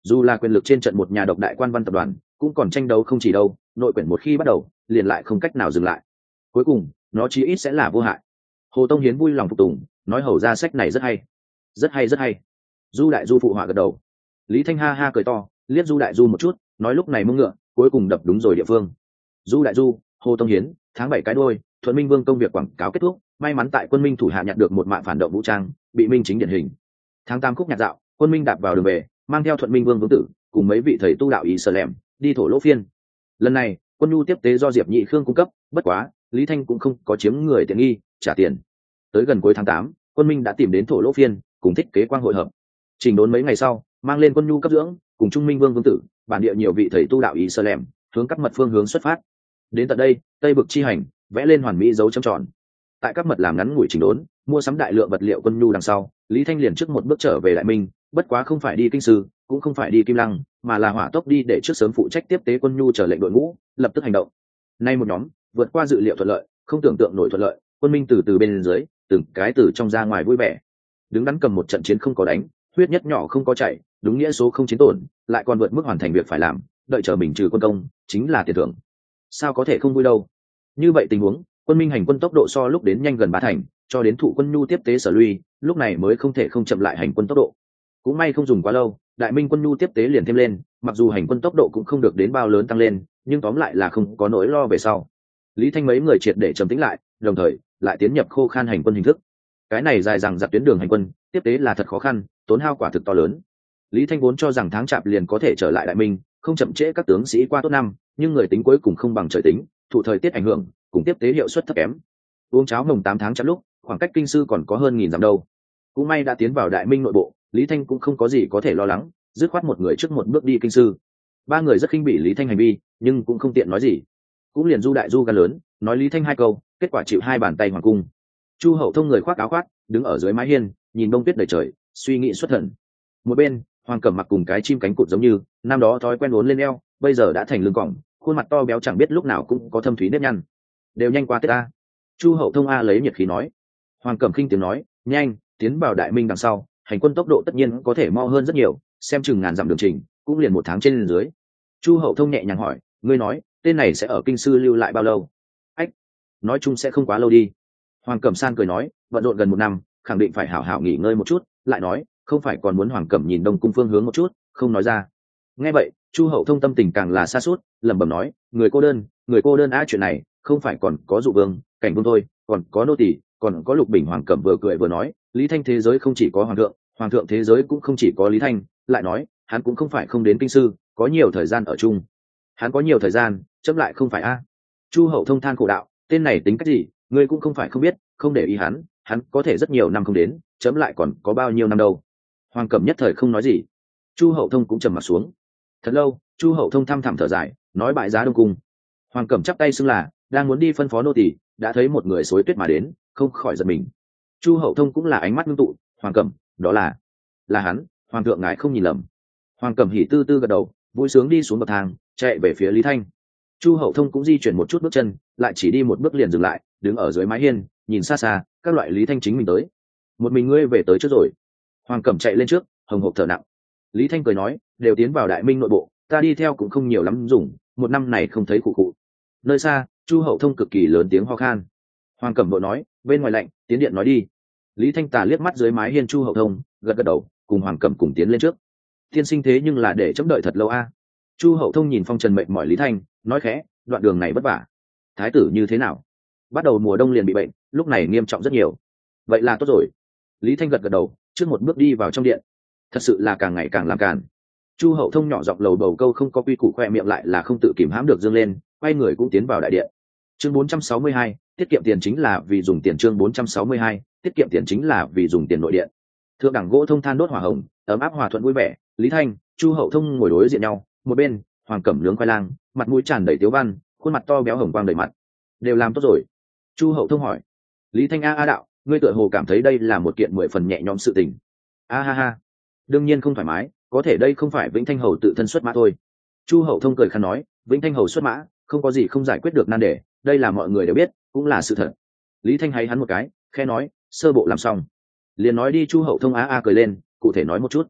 dù là quyền lực trên trận một nhà độc đại quan văn tập đoàn cũng còn tranh đấu không chỉ đâu, nội quyển một khi bắt đầu liền lại không cách nào dừng lại, cuối cùng nó chí ít sẽ là vô hại. Hồ Tông Hiến vui lòng phục tùng, nói hầu ra sách này rất hay rất hay rất hay. Du đại du phụ họa gật đầu. Lý Thanh ha ha cười to, liếc Du đại du một chút, nói lúc này mông ngựa cuối cùng đập đúng rồi địa phương. Du đại du, Hồ Tông Hiến, tháng bảy cái đôi, Thuận Minh Vương công việc quảng cáo kết thúc, may mắn tại quân Minh thủ hạ nhặt được một mạng phản động vũ trang, bị minh chính điển hình. Tháng tám khúc nhạc dạo, quân Minh đạp vào đường về, mang theo Thuận Minh Vương vương tử cùng mấy vị thầy tu đạo ý sở lẻm đi thổ lỗ phiên. Lần này quân nhu tiếp tế do Diệp Nhị Khương cung cấp, bất quá Lý Thanh cũng không có chiếm người tiện nghi trả tiền. Tới gần cuối tháng tám, quân Minh đã tìm đến thổ lỗ phiên cùng thích kế quang hội hợp, chỉnh đốn mấy ngày sau mang lên quân nhu cấp dưỡng cùng Trung Minh Vương vương tử bản địa nhiều vị thầy tu đạo ý sơ lẻm hướng các mật phương hướng xuất phát. Đến tận đây tây bực chi hành vẽ lên hoàn mỹ dấu chấm tròn. Tại các mật làm ngắn ngủi chỉnh đốn mua sắm đại lượng vật liệu quân nhu đằng sau, Lý Thanh liền trước một bước trở về Đại Minh, bất quá không phải đi kinh sư cũng không phải đi Kim Lăng, mà là hỏa tốc đi để trước sớm phụ trách tiếp tế quân nhu chờ lệnh đội ngũ lập tức hành động. Nay một nhóm vượt qua dự liệu thuận lợi, không tưởng tượng nổi thuận lợi, quân Minh từ từ bên dưới từng cái từ trong ra ngoài vui vẻ, đứng đắn cầm một trận chiến không có đánh, huyết nhất nhỏ không có chạy, đúng nghĩa số không chiến tổn, lại còn vượt mức hoàn thành việc phải làm, đợi chờ mình trừ quân công chính là tiền thưởng, sao có thể không vui đâu. Như vậy tình huống, quân Minh hành quân tốc độ so lúc đến nhanh gần ba thành, cho đến thụ quân nhu tiếp tế sở lui, lúc này mới không thể không chậm lại hành quân tốc độ. Cũng may không dùng quá lâu, Đại Minh quân nhu tiếp tế liền thêm lên, mặc dù hành quân tốc độ cũng không được đến bao lớn tăng lên, nhưng tóm lại là không có nỗi lo về sau. Lý Thanh mấy người triệt để trầm tĩnh lại, đồng thời lại tiến nhập khô khan hành quân hình thức. Cái này dài dằng dặc tuyến đường hành quân tiếp tế là thật khó khăn, tốn hao quả thực to lớn. Lý Thanh vốn cho rằng tháng chạp liền có thể trở lại Đại Minh, không chậm trễ các tướng sĩ qua tốt năm, nhưng người tính cuối cùng không bằng trời tính, thụ thời tiết ảnh hưởng, cùng tiếp tế hiệu suất thấp kém. Uống cháo mồng tám tháng chậm lúc, khoảng cách kinh sư còn có hơn nghìn dặm đâu. Cũng may đã tiến vào Đại Minh nội bộ, Lý Thanh cũng không có gì có thể lo lắng, dứt khoát một người trước một bước đi kinh sư. Ba người rất khinh bỉ Lý Thanh hành vi, nhưng cũng không tiện nói gì. Cũng liền Du đại du gan lớn, nói Lý Thanh hai câu, kết quả chịu hai bàn tay hoàng cung. Chu Hậu Thông người khoác áo khoác, đứng ở dưới mái hiên, nhìn bông tuyết đầy trời, suy nghĩ xuất thần. Một bên, Hoàng Cẩm mặc cùng cái chim cánh cụt giống như, năm đó thói quen uốn lên eo, bây giờ đã thành lưng còng, khuôn mặt to béo chẳng biết lúc nào cũng có thâm thúy nếp nhăn. Đều nhanh qua Tết a. Chu Hậu Thông a lấy nhiệt khí nói. Hoàng Cẩm khinh tiếng nói, nhanh, tiến vào Đại Minh đằng sau, hành quân tốc độ tất nhiên có thể mau hơn rất nhiều, xem chừng ngàn dặm đường trình, cũng liền một tháng trên dưới. Chu Hậu Thông nhẹ nhàng hỏi, ngươi nói, tên này sẽ ở kinh sư lưu lại bao lâu? Ách, nói chung sẽ không quá lâu đi. Hoàng Cẩm San cười nói, bận rộn gần một năm, khẳng định phải hảo hảo nghỉ ngơi một chút, lại nói, không phải còn muốn Hoàng Cẩm nhìn Đông cung phương hướng một chút, không nói ra. Nghe vậy, Chu Hậu Thông tâm tình càng là xa suốt, lẩm bẩm nói, người cô đơn, người cô đơn á, chuyện này, không phải còn có dụ vương, cảnh vương thôi, còn có nô tỳ, còn có Lục Bình. Hoàng Cẩm vừa cười vừa nói, Lý Thanh thế giới không chỉ có hoàng thượng, hoàng thượng thế giới cũng không chỉ có Lý Thanh, lại nói, hắn cũng không phải không đến kinh sư, có nhiều thời gian ở chung. Hắn có nhiều thời gian, chấm lại không phải a. Chu Hậu Thông than khổ đạo, tên này tính cách gì, ngươi cũng không phải không biết, không để ý hắn, hắn có thể rất nhiều năm không đến, chấm lại còn có bao nhiêu năm đâu. Hoàng Cẩm nhất thời không nói gì. Chu Hậu Thông cũng trầm mặt xuống. Thật lâu, Chu Hậu Thông thăm thẳm thở dài, nói bại giá Đông cung. Hoàng Cẩm chắp tay xưng là đang muốn đi phân phó nô tỳ, đã thấy một người xối tuyết mà đến, không khỏi giật mình. Chu Hậu Thông cũng là ánh mắt ngưng tụ, Hoàng Cẩm, đó là là hắn, hoàng thượng ngài không nhìn lầm. Hoàng Cẩm hỉ tư tư gật đầu, vui sướng đi xuống bậc thang, chạy về phía Lý Thanh. Chu Hậu Thông cũng di chuyển một chút bước chân, lại chỉ đi một bước liền dừng lại, đứng ở dưới mái hiên, nhìn xa xa, các loại Lý Thanh chính mình tới. Một mình ngươi về tới trước rồi. Hoàng Cẩm chạy lên trước, hồng hộc thở nặng. Lý Thanh cười nói, đều tiến vào Đại Minh nội bộ, ta đi theo cũng không nhiều lắm dùng, một năm này không thấy cụ cụ. Nơi xa, Chu Hậu Thông cực kỳ lớn tiếng ho khan. Hoàng Cẩm vội nói, bên ngoài lạnh, tiến điện nói đi. Lý Thanh tà liếc mắt dưới mái hiên Chu Hậu Thông, gật gật đầu, cùng Hoàng Cẩm cùng tiến lên trước. Tiên sinh thế nhưng là để chấm đợi thật lâu a. Chu Hậu Thông nhìn phong trần mệt mỏi Lý Thanh, nói khẽ, đoạn đường này vất vả. Thái tử như thế nào? Bắt đầu mùa đông liền bị bệnh, lúc này nghiêm trọng rất nhiều. Vậy là tốt rồi. Lý Thanh gật gật đầu, trước một bước đi vào trong điện. Thật sự là càng ngày càng làm càn. Chu Hậu Thông nhỏ giọng lầu bầu câu không có quy củ, khoe miệng lại là không tự kìm hãm được dương lên, quay người cũng tiến vào đại điện. Chương bốn trăm sáu mươi hai, tiết kiệm tiền chính là vì dùng tiền. Chương bốn trăm sáu mươi hai, tiết kiệm tiền chính là vì dùng tiền nội điện. Thượng đẳng gỗ thông than đốt hỏa hồng, ấm áp hòa thuận vui vẻ. Lý Thanh, Chu Hậu Thông ngồi đối diện nhau, một bên Hoàng Cẩm nướng khoai lang, mặt mũi tràn đầy tiếu văn, khuôn mặt to béo hồng quang đầy mặt. Đều làm tốt rồi. Chu Hậu Thông hỏi. Lý Thanh a a đạo, ngươi tựa hồ cảm thấy đây là một kiện mười phần nhẹ nhõm sự tình. A ha ha, đương nhiên không thoải mái, có thể đây không phải Vĩnh Thanh hầu tự thân xuất mã thôi. Chu Hậu Thông cười khăn nói, Vĩnh Thanh hầu xuất mã, không có gì không giải quyết được nan đề, đây là mọi người đều biết, cũng là sự thật. Lý Thanh hay hắn một cái, khe nói, sơ bộ làm xong. Liền nói đi. Chu Hậu Thông a a cười lên, cụ thể nói một chút.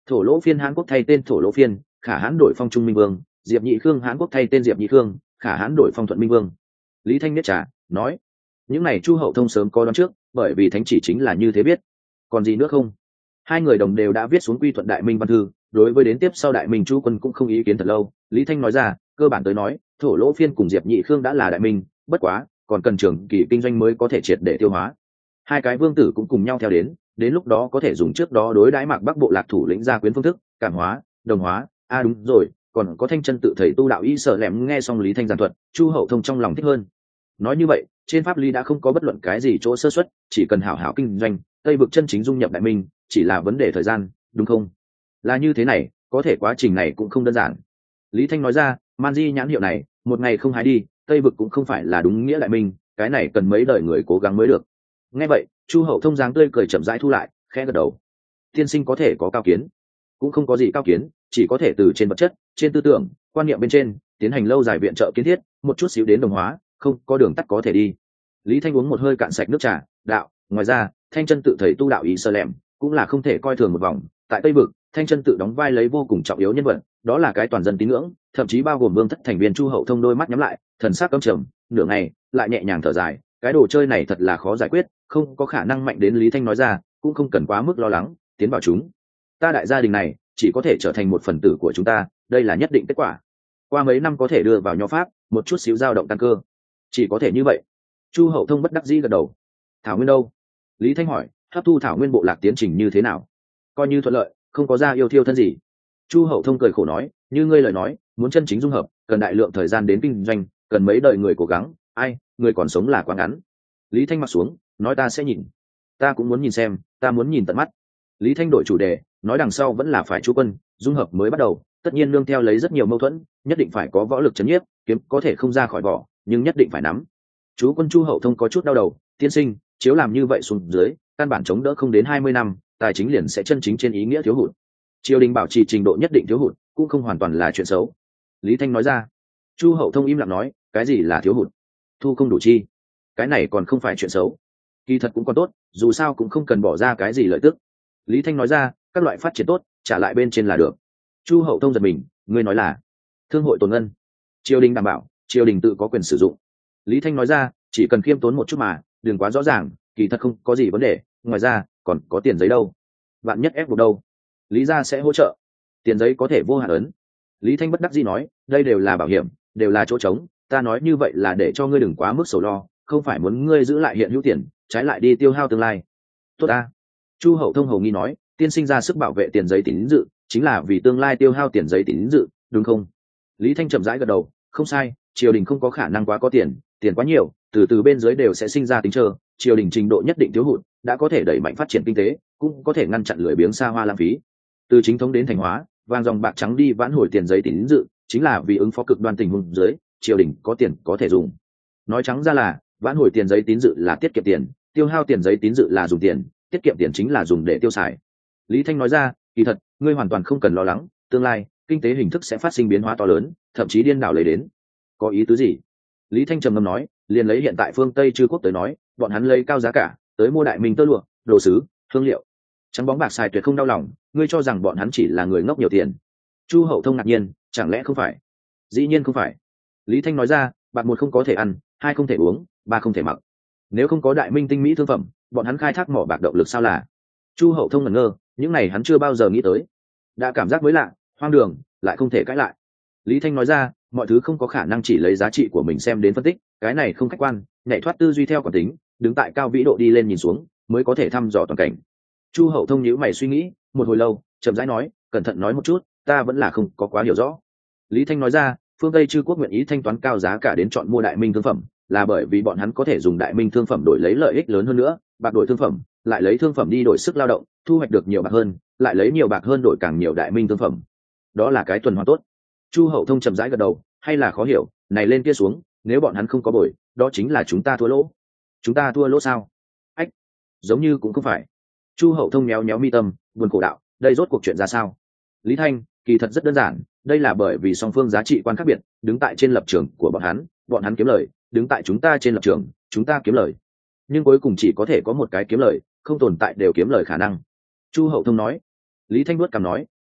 Thổ lỗ phiên Hán Quốc thay tên thổ lỗ phiên, khả hãn đổi phong Trung Minh Vương, Diệp Nhị Khương Hán Quốc thay tên Diệp Nhị Khương, khả hãn đổi phong Thuận Minh Vương. Lý Thanh nhất trả nói, những này Chu Hậu Thông sớm có đoán trước, bởi vì thánh chỉ chính là như thế biết. Còn gì nữa không? Hai người đồng đều đã viết xuống quy thuận đại minh văn thư, đối với đến tiếp sau đại minh Chu quân cũng không ý kiến thật lâu. Lý Thanh nói ra, cơ bản tới nói, thổ lỗ phiên cùng Diệp Nhị Khương đã là đại minh, bất quá còn cần trường kỳ kinh doanh mới có thể triệt để tiêu hóa. Hai cái vương tử cũng cùng nhau theo đến, đến lúc đó có thể dùng trước đó đối đãi Mạc Bắc bộ lạc thủ lĩnh gia quyến phương thức, cảm hóa, đồng hóa. A à đúng rồi, còn có Thanh chân tự thầy tu đạo y sợ lẻm. Nghe xong Lý Thanh giảng thuật, Chu Hậu Thông trong lòng thích hơn. Nói như vậy, trên pháp lý đã không có bất luận cái gì chỗ sơ xuất, chỉ cần hảo hảo kinh doanh, Tây vực chân chính dung nhập đại minh, chỉ là vấn đề thời gian, đúng không? Là như thế này, có thể quá trình này cũng không đơn giản. Lý Thanh nói ra, man di nhãn hiệu này, một ngày không hái đi, Tây vực cũng không phải là đúng nghĩa đại minh, cái này cần mấy đời người cố gắng mới được. Nghe vậy, Chu Hậu Thông dáng tươi cười chậm rãi thu lại, khẽ gật đầu. Tiên sinh có thể có cao kiến, cũng không có gì cao kiến, chỉ có thể từ trên vật chất, trên tư tưởng, quan niệm bên trên tiến hành lâu dài viện trợ kiến thiết, một chút xíu đến đồng hóa, không có đường tắt có thể đi. Lý Thanh uống một hơi cạn sạch nước trà, đạo, ngoài ra, Thanh chân tự thầy tu đạo ý sơ lẻm cũng là không thể coi thường một vòng. Tại Tây vực, Thanh chân tự đóng vai lấy vô cùng trọng yếu nhân vật, đó là cái toàn dân tín ngưỡng, thậm chí bao gồm vương thất thành viên. Chu Hậu Thông đôi mắt nhắm lại, thần sắc căm trầm, nửa ngày lại nhẹ nhàng thở dài, cái đồ chơi này thật là khó giải quyết, không có khả năng mạnh đến. Lý Thanh nói ra, cũng không cần quá mức lo lắng, tiến vào chúng ta đại gia đình này chỉ có thể trở thành một phần tử của chúng ta, đây là nhất định kết quả. Qua mấy năm có thể đưa vào nho pháp, một chút xíu dao động tăng cơ, chỉ có thể như vậy. Chu Hậu Thông bất đắc dĩ gật đầu. Thảo nguyên đâu? Lý Thanh hỏi, hấp thu thảo nguyên bộ lạc tiến trình như thế nào? Coi như thuận lợi, không có ra yêu thiêu thân gì. Chu Hậu Thông cười khổ nói, như ngươi lời nói, muốn chân chính dung hợp, cần đại lượng thời gian đến kinh doanh, cần mấy đời người cố gắng, ai, người còn sống là quá ngắn. Lý Thanh mặc xuống, nói ta sẽ nhìn. Ta cũng muốn nhìn xem, ta muốn nhìn tận mắt. Lý Thanh đổi chủ đề, nói đằng sau vẫn là phải chú quân, dung hợp mới bắt đầu, tất nhiên nương theo lấy rất nhiều mâu thuẫn, nhất định phải có võ lực chấn nhiếp, kiếm có thể không ra khỏi vỏ, nhưng nhất định phải nắm. Chú quân Chu Hậu Thông có chút đau đầu, tiên sinh, chiếu làm như vậy xuống dưới, căn bản chống đỡ không đến hai mươi năm, tài chính liền sẽ chân chính trên ý nghĩa thiếu hụt. Triều đình bảo trì trình độ nhất định thiếu hụt, cũng không hoàn toàn là chuyện xấu. Lý Thanh nói ra. Chu Hậu Thông im lặng nói, cái gì là thiếu hụt? Thu không đủ chi, cái này còn không phải chuyện xấu. Kỳ thật cũng còn tốt, dù sao cũng không cần bỏ ra cái gì lợi tức. Lý Thanh nói ra, các loại phát triển tốt, trả lại bên trên là được. Chu Hậu Thông giật mình, ngươi nói là thương hội tồn ngân, triều đình đảm bảo, triều đình tự có quyền sử dụng. Lý Thanh nói ra, chỉ cần khiêm tốn một chút mà, đừng quá rõ ràng, kỳ thật không có gì vấn đề. Ngoài ra còn có tiền giấy đâu, vạn nhất ép buộc đâu, Lý gia sẽ hỗ trợ. Tiền giấy có thể vô hạn ấn. Lý Thanh bất đắc dĩ nói, đây đều là bảo hiểm, đều là chỗ trống, ta nói như vậy là để cho ngươi đừng quá mức sầu lo, không phải muốn ngươi giữ lại hiện hữu tiền, trái lại đi tiêu hao tương lai. Tốt ta. Chu Hậu Thông hầu nghi nói, tiên sinh ra sức bảo vệ tiền giấy tín dự, chính là vì tương lai tiêu hao tiền giấy tín dự, đúng không? Lý Thanh chậm rãi gật đầu, không sai, triều đình không có khả năng quá có tiền, tiền quá nhiều, từ từ bên dưới đều sẽ sinh ra tính trơ, triều đình trình độ nhất định thiếu hụt, đã có thể đẩy mạnh phát triển kinh tế, cũng có thể ngăn chặn lười biếng xa hoa lãng phí. Từ chính thống đến thành hóa, vàng dòng bạc trắng đi vãn hồi tiền giấy tín dự, chính là vì ứng phó cực đoan tình huống dưới, triều đình có tiền có thể dùng. Nói trắng ra là, vãn hồi tiền giấy tín dự là tiết kiệm tiền, tiêu hao tiền giấy tín dự là dùng tiền, tiết kiệm tiền chính là dùng để tiêu xài. Lý Thanh nói ra, kỳ thật, ngươi hoàn toàn không cần lo lắng, tương lai kinh tế hình thức sẽ phát sinh biến hóa to lớn, thậm chí điên đảo lấy đến. Có ý tứ gì? Lý Thanh trầm ngâm nói, liền lấy hiện tại phương Tây Trư quốc tới nói, bọn hắn lấy cao giá cả tới mua đại minh tơ lụa, đồ sứ, hương liệu, trắng bóng bạc xài tuyệt không đau lòng, ngươi cho rằng bọn hắn chỉ là người ngốc nhiều tiền? Chu Hậu Thông ngạc nhiên, chẳng lẽ không phải? Dĩ nhiên không phải. Lý Thanh nói ra, bạc một không có thể ăn, hai không thể uống, ba không thể mặc. Nếu không có đại minh tinh mỹ thương phẩm, bọn hắn khai thác mỏ bạc động lực sao là? Chu Hậu Thông ngẩn ngơ, những này hắn chưa bao giờ nghĩ tới, đã cảm giác mới lạ, hoang đường, lại không thể cãi lại. Lý Thanh nói ra, mọi thứ không có khả năng chỉ lấy giá trị của mình xem đến phân tích, cái này không khách quan, nhảy thoát tư duy theo cảm tính, đứng tại cao vĩ độ đi lên nhìn xuống, mới có thể thăm dò toàn cảnh. Chu Hậu Thông nhíu mày suy nghĩ, một hồi lâu, chậm rãi nói, cẩn thận nói một chút, ta vẫn là không có quá hiểu rõ. Lý Thanh nói ra, phương Tây Trư quốc nguyện ý thanh toán cao giá cả đến chọn mua đại minh thương phẩm, là bởi vì bọn hắn có thể dùng đại minh thương phẩm đổi lấy lợi ích lớn hơn nữa, bạc đổi thương phẩm, lại lấy thương phẩm đi đổi sức lao động, thu hoạch được nhiều bạc hơn, lại lấy nhiều bạc hơn đổi càng nhiều đại minh thương phẩm. Đó là cái tuần hoàn tốt. Chu Hậu Thông chậm rãi gật đầu, hay là khó hiểu, này lên kia xuống, nếu bọn hắn không có bồi, đó chính là chúng ta thua lỗ. Chúng ta thua lỗ sao? Ách, giống như cũng không phải. Chu Hậu Thông méo méo mi tâm, buồn khổ đạo, đây rốt cuộc chuyện ra sao? Lý Thanh, kỳ thật rất đơn giản, đây là bởi vì song phương giá trị quan khác biệt, đứng tại trên lập trường của bọn hắn, bọn hắn kiếm lời, đứng tại chúng ta trên lập trường, chúng ta kiếm lời. Nhưng cuối cùng chỉ có thể có một cái kiếm lời, không tồn tại đều kiếm lời khả năng. Chu Hậu Thông nói. Lý Thanh nuốt cằm nói,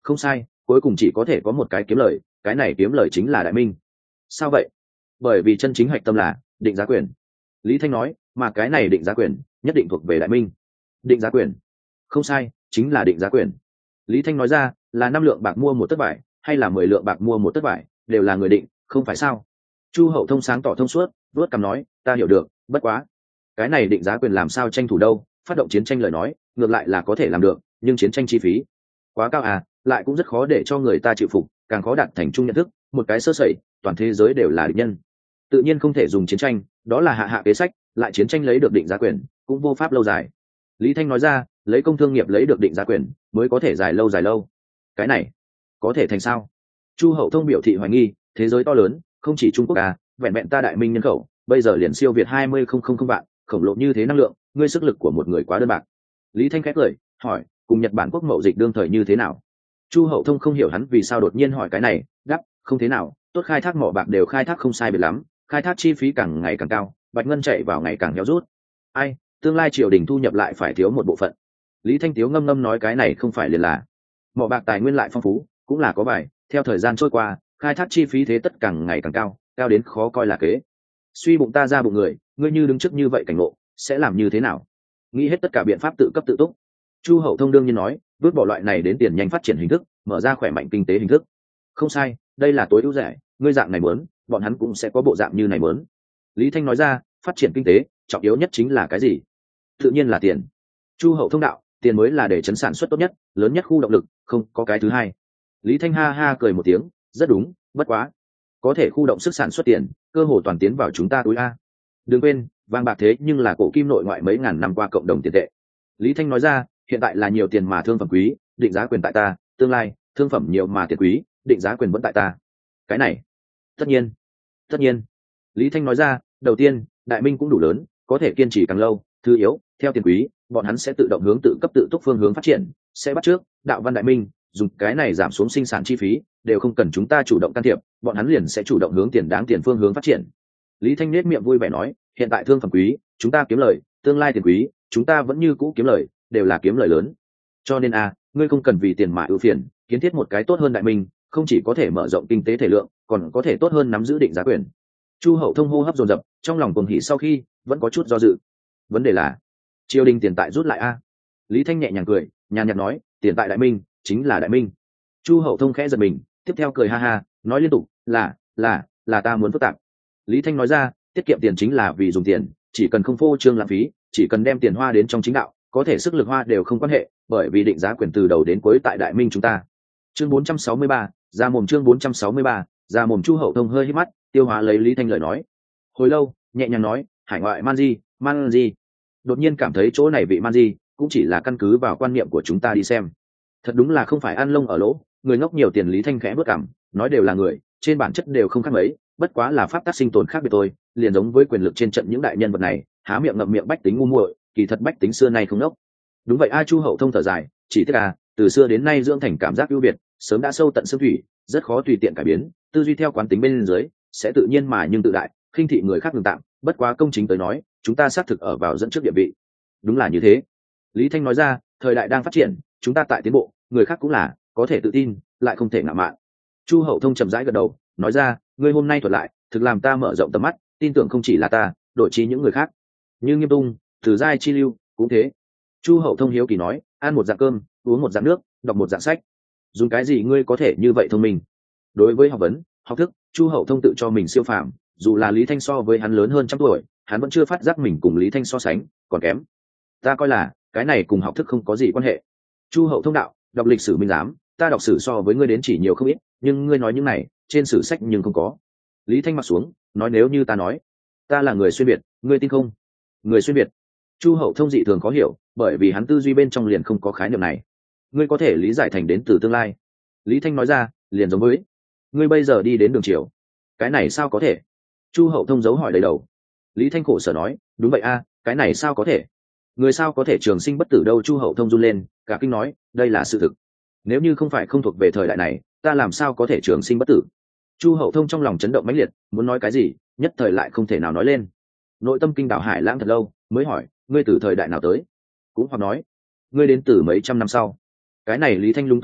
Không sai, cuối cùng chỉ có thể có một cái kiếm lời, cái này kiếm lời chính là đại minh. Sao vậy? Bởi vì chân chính hạch tâm là định giá quyền. Lý Thanh nói, mà cái này định giá quyền nhất định thuộc về đại minh. Định giá quyền? Không sai, chính là định giá quyền. Lý Thanh nói ra, là năm lượng bạc mua một tấc vải hay là mười lượng bạc mua một tấc vải, đều là người định, không phải sao? Chu Hậu Thông sáng tỏ thông suốt, vuốt cằm nói, ta hiểu được, bất quá cái này định giá quyền làm sao tranh thủ đâu? Phát động chiến tranh lời nói ngược lại là có thể làm được, nhưng chiến tranh chi phí quá cao à, lại cũng rất khó để cho người ta chịu phục, càng khó đạt thành chung nhận thức, một cái sơ sẩy toàn thế giới đều là địch nhân, tự nhiên không thể dùng chiến tranh, đó là hạ hạ kế sách, lại chiến tranh lấy được định giá quyền cũng vô pháp lâu dài. Lý Thanh nói ra, lấy công thương nghiệp lấy được định giá quyền mới có thể dài lâu dài lâu. Cái này có thể thành sao? Chu Hậu Thông biểu thị hoài nghi, thế giới to lớn, không chỉ Trung Quốc à, vẹn vẹn ta đại minh nhân khẩu bây giờ liền siêu việt hai mươi không không không vạn, khổng lồ như thế năng lượng, ngươi sức lực của một người quá đơn bạc. Lý Thanh khép cười hỏi, cùng Nhật Bản quốc mậu dịch đương thời như thế nào? Chu Hậu Thông không hiểu hắn vì sao đột nhiên hỏi cái này, đáp, không thế nào, tốt khai thác mỏ bạc đều khai thác không sai biệt lắm, khai thác chi phí càng ngày càng cao, bạch ngân chạy vào ngày càng héo rút. Ai, tương lai triều đình thu nhập lại phải thiếu một bộ phận. Lý Thanh Tiếu ngâm ngâm nói, cái này không phải liền là mỏ bạc tài nguyên lại phong phú, cũng là có bài, theo thời gian trôi qua, khai thác chi phí thế tất càng ngày càng cao, cao đến khó coi là kế. Suy bụng ta ra bụng người, ngươi như đứng trước như vậy cảnh ngộ, sẽ làm như thế nào? Nghĩ hết tất cả biện pháp tự cấp tự túc. Chu Hậu Thông đương nhiên nói, vứt bỏ loại này đến tiền nhanh phát triển hình thức, mở ra khỏe mạnh kinh tế hình thức. Không sai, đây là tối ưu rẻ, ngươi dạng này muốn, bọn hắn cũng sẽ có bộ dạng như này muốn. Lý Thanh nói ra, phát triển kinh tế trọng yếu nhất chính là cái gì? Tự nhiên là tiền. Chu Hậu Thông đạo, tiền mới là để chấn sản xuất tốt nhất, lớn nhất khu động lực, không có cái thứ hai. Lý Thanh ha ha cười một tiếng, rất đúng, bất quá có thể khu động sức sản xuất tiền, cơ hồ toàn tiến vào chúng ta túi a. Đừng quên, vàng bạc thế nhưng là cổ kim nội ngoại mấy ngàn năm qua cộng đồng tiền tệ. Lý Thanh nói ra, hiện tại là nhiều tiền mà thương phẩm quý, định giá quyền tại ta, tương lai thương phẩm nhiều mà tiền quý, định giá quyền vẫn tại ta. Cái này tất nhiên tất nhiên Lý Thanh nói ra, đầu tiên đại minh cũng đủ lớn, có thể kiên trì càng lâu, thứ yếu theo tiền quý, bọn hắn sẽ tự động hướng tự cấp tự túc phương hướng phát triển, sẽ bắt trước đạo văn đại minh, dùng cái này giảm xuống sinh sản chi phí, đều không cần chúng ta chủ động can thiệp, bọn hắn liền sẽ chủ động hướng tiền đáng tiền phương hướng phát triển. Lý Thanh nết miệng vui vẻ nói, hiện tại thương phẩm quý chúng ta kiếm lời, tương lai tiền quý chúng ta vẫn như cũ kiếm lời, đều là kiếm lời lớn. Cho nên a, ngươi không cần vì tiền mà ưu phiền, kiến thiết một cái tốt hơn đại minh, không chỉ có thể mở rộng kinh tế thể lượng, còn có thể tốt hơn nắm giữ định giá quyền. Chu Hậu Thông hô hấp dồn dập, trong lòng cuồng hỉ sau khi vẫn có chút do dự. Vấn đề là triều đình tiền tại rút lại a. Lý Thanh nhẹ nhàng cười, nhàn nhạt nói, tiền tại đại minh chính là đại minh. Chu Hậu Thông khẽ giật mình, tiếp theo cười ha ha, nói liên tục, là là là ta muốn phức tạp. Lý Thanh nói ra, tiết kiệm tiền chính là vì dùng tiền, chỉ cần không phô trương lãng phí, chỉ cần đem tiền hoa đến trong chính đạo, có thể sức lực hoa đều không quan hệ, bởi vì định giá quyền từ đầu đến cuối tại đại minh chúng ta. Chương bốn trăm sáu mươi ba, ra mồm chương bốn trăm sáu mươi ba, ra mồm. Chu Hậu Thông hơi hít mắt, tiêu hóa lấy Lý Thanh lời nói. Hồi lâu, nhẹ nhàng nói, hải ngoại man di, man di. Đột nhiên cảm thấy chỗ này vị man di, cũng chỉ là căn cứ vào quan niệm của chúng ta đi xem. Thật đúng là không phải ăn lông ở lỗ, người ngốc nhiều tiền. Lý Thanh khẽ bước cảm, nói đều là người, trên bản chất đều không khác mấy, bất quá là pháp tắc sinh tồn khác biệt thôi, liền giống với quyền lực trên trận những đại nhân vật này, há miệng ngậm miệng bách tính ngu muội, kỳ thật bách tính xưa nay không ngốc. Đúng vậy a. Chu Hậu Thông thở dài, chỉ tiếc à, từ xưa đến nay dưỡng thành cảm giác ưu việt, sớm đã sâu tận xương thủy, rất khó tùy tiện cải biến, tư duy theo quán tính bên dưới, sẽ tự nhiên mà nhưng tự đại, khinh thị người khác ngừng tạm, bất quá công chính tới nói, chúng ta xác thực ở vào dẫn trước địa vị. Đúng là như thế. Lý Thanh nói ra, thời đại đang phát triển, chúng ta tại tiến bộ, người khác cũng là, có thể tự tin, lại không thể ngạo mạn. Chu Hậu Thông chậm rãi gật đầu, nói ra, ngươi hôm nay thuật lại, thực làm ta mở rộng tầm mắt, tin tưởng không chỉ là ta, đổi trí những người khác. Như Nghiêm Tung, Từ Giai Chi Lưu, cũng thế. Chu Hậu Thông hiếu kỳ nói, ăn một dạng cơm, uống một dạng nước, đọc một dạng sách, dùng cái gì ngươi có thể như vậy thông minh? Đối với học vấn, học thức, Chu Hậu Thông tự cho mình siêu phàm, dù là Lý Thanh so với hắn lớn hơn trăm tuổi, hắn vẫn chưa phát giác mình cùng Lý Thanh so sánh còn kém. Ta coi là cái này cùng học thức không có gì quan hệ. Chu Hậu Thông đạo, đọc lịch sử minh giám, ta đọc sử so với ngươi đến chỉ nhiều không ít, nhưng ngươi nói những này trên sử sách nhưng không có. Lý Thanh mặt xuống, nói, nếu như ta nói ta là người xuyên việt, ngươi tin không? Người xuyên việt? Chu Hậu Thông dị thường khó hiểu, bởi vì hắn tư duy bên trong liền không có khái niệm này. Ngươi có thể lý giải thành đến từ tương lai. Lý Thanh nói ra, liền giống với ngươi bây giờ đi đến đường chiều. Cái này sao có thể? Chu Hậu Thông giấu hỏi đầy đầu. Lý Thanh khổ sở nói, đúng vậy a, cái này sao có thể? Người sao có thể trường sinh bất tử đâu? Chu Hậu Thông run lên, cả kinh nói, đây là sự thực. Nếu như không phải không thuộc về thời đại này, ta làm sao có thể trường sinh bất tử? Chu Hậu Thông trong lòng chấn động mãnh liệt, muốn nói cái gì, nhất thời lại không thể nào nói lên. Nội tâm kinh đảo hải lãng thật lâu, mới hỏi, ngươi từ thời đại nào tới? Cũng hoặc nói, ngươi đến từ mấy trăm năm sau. Cái này Lý Thanh lung tung nói,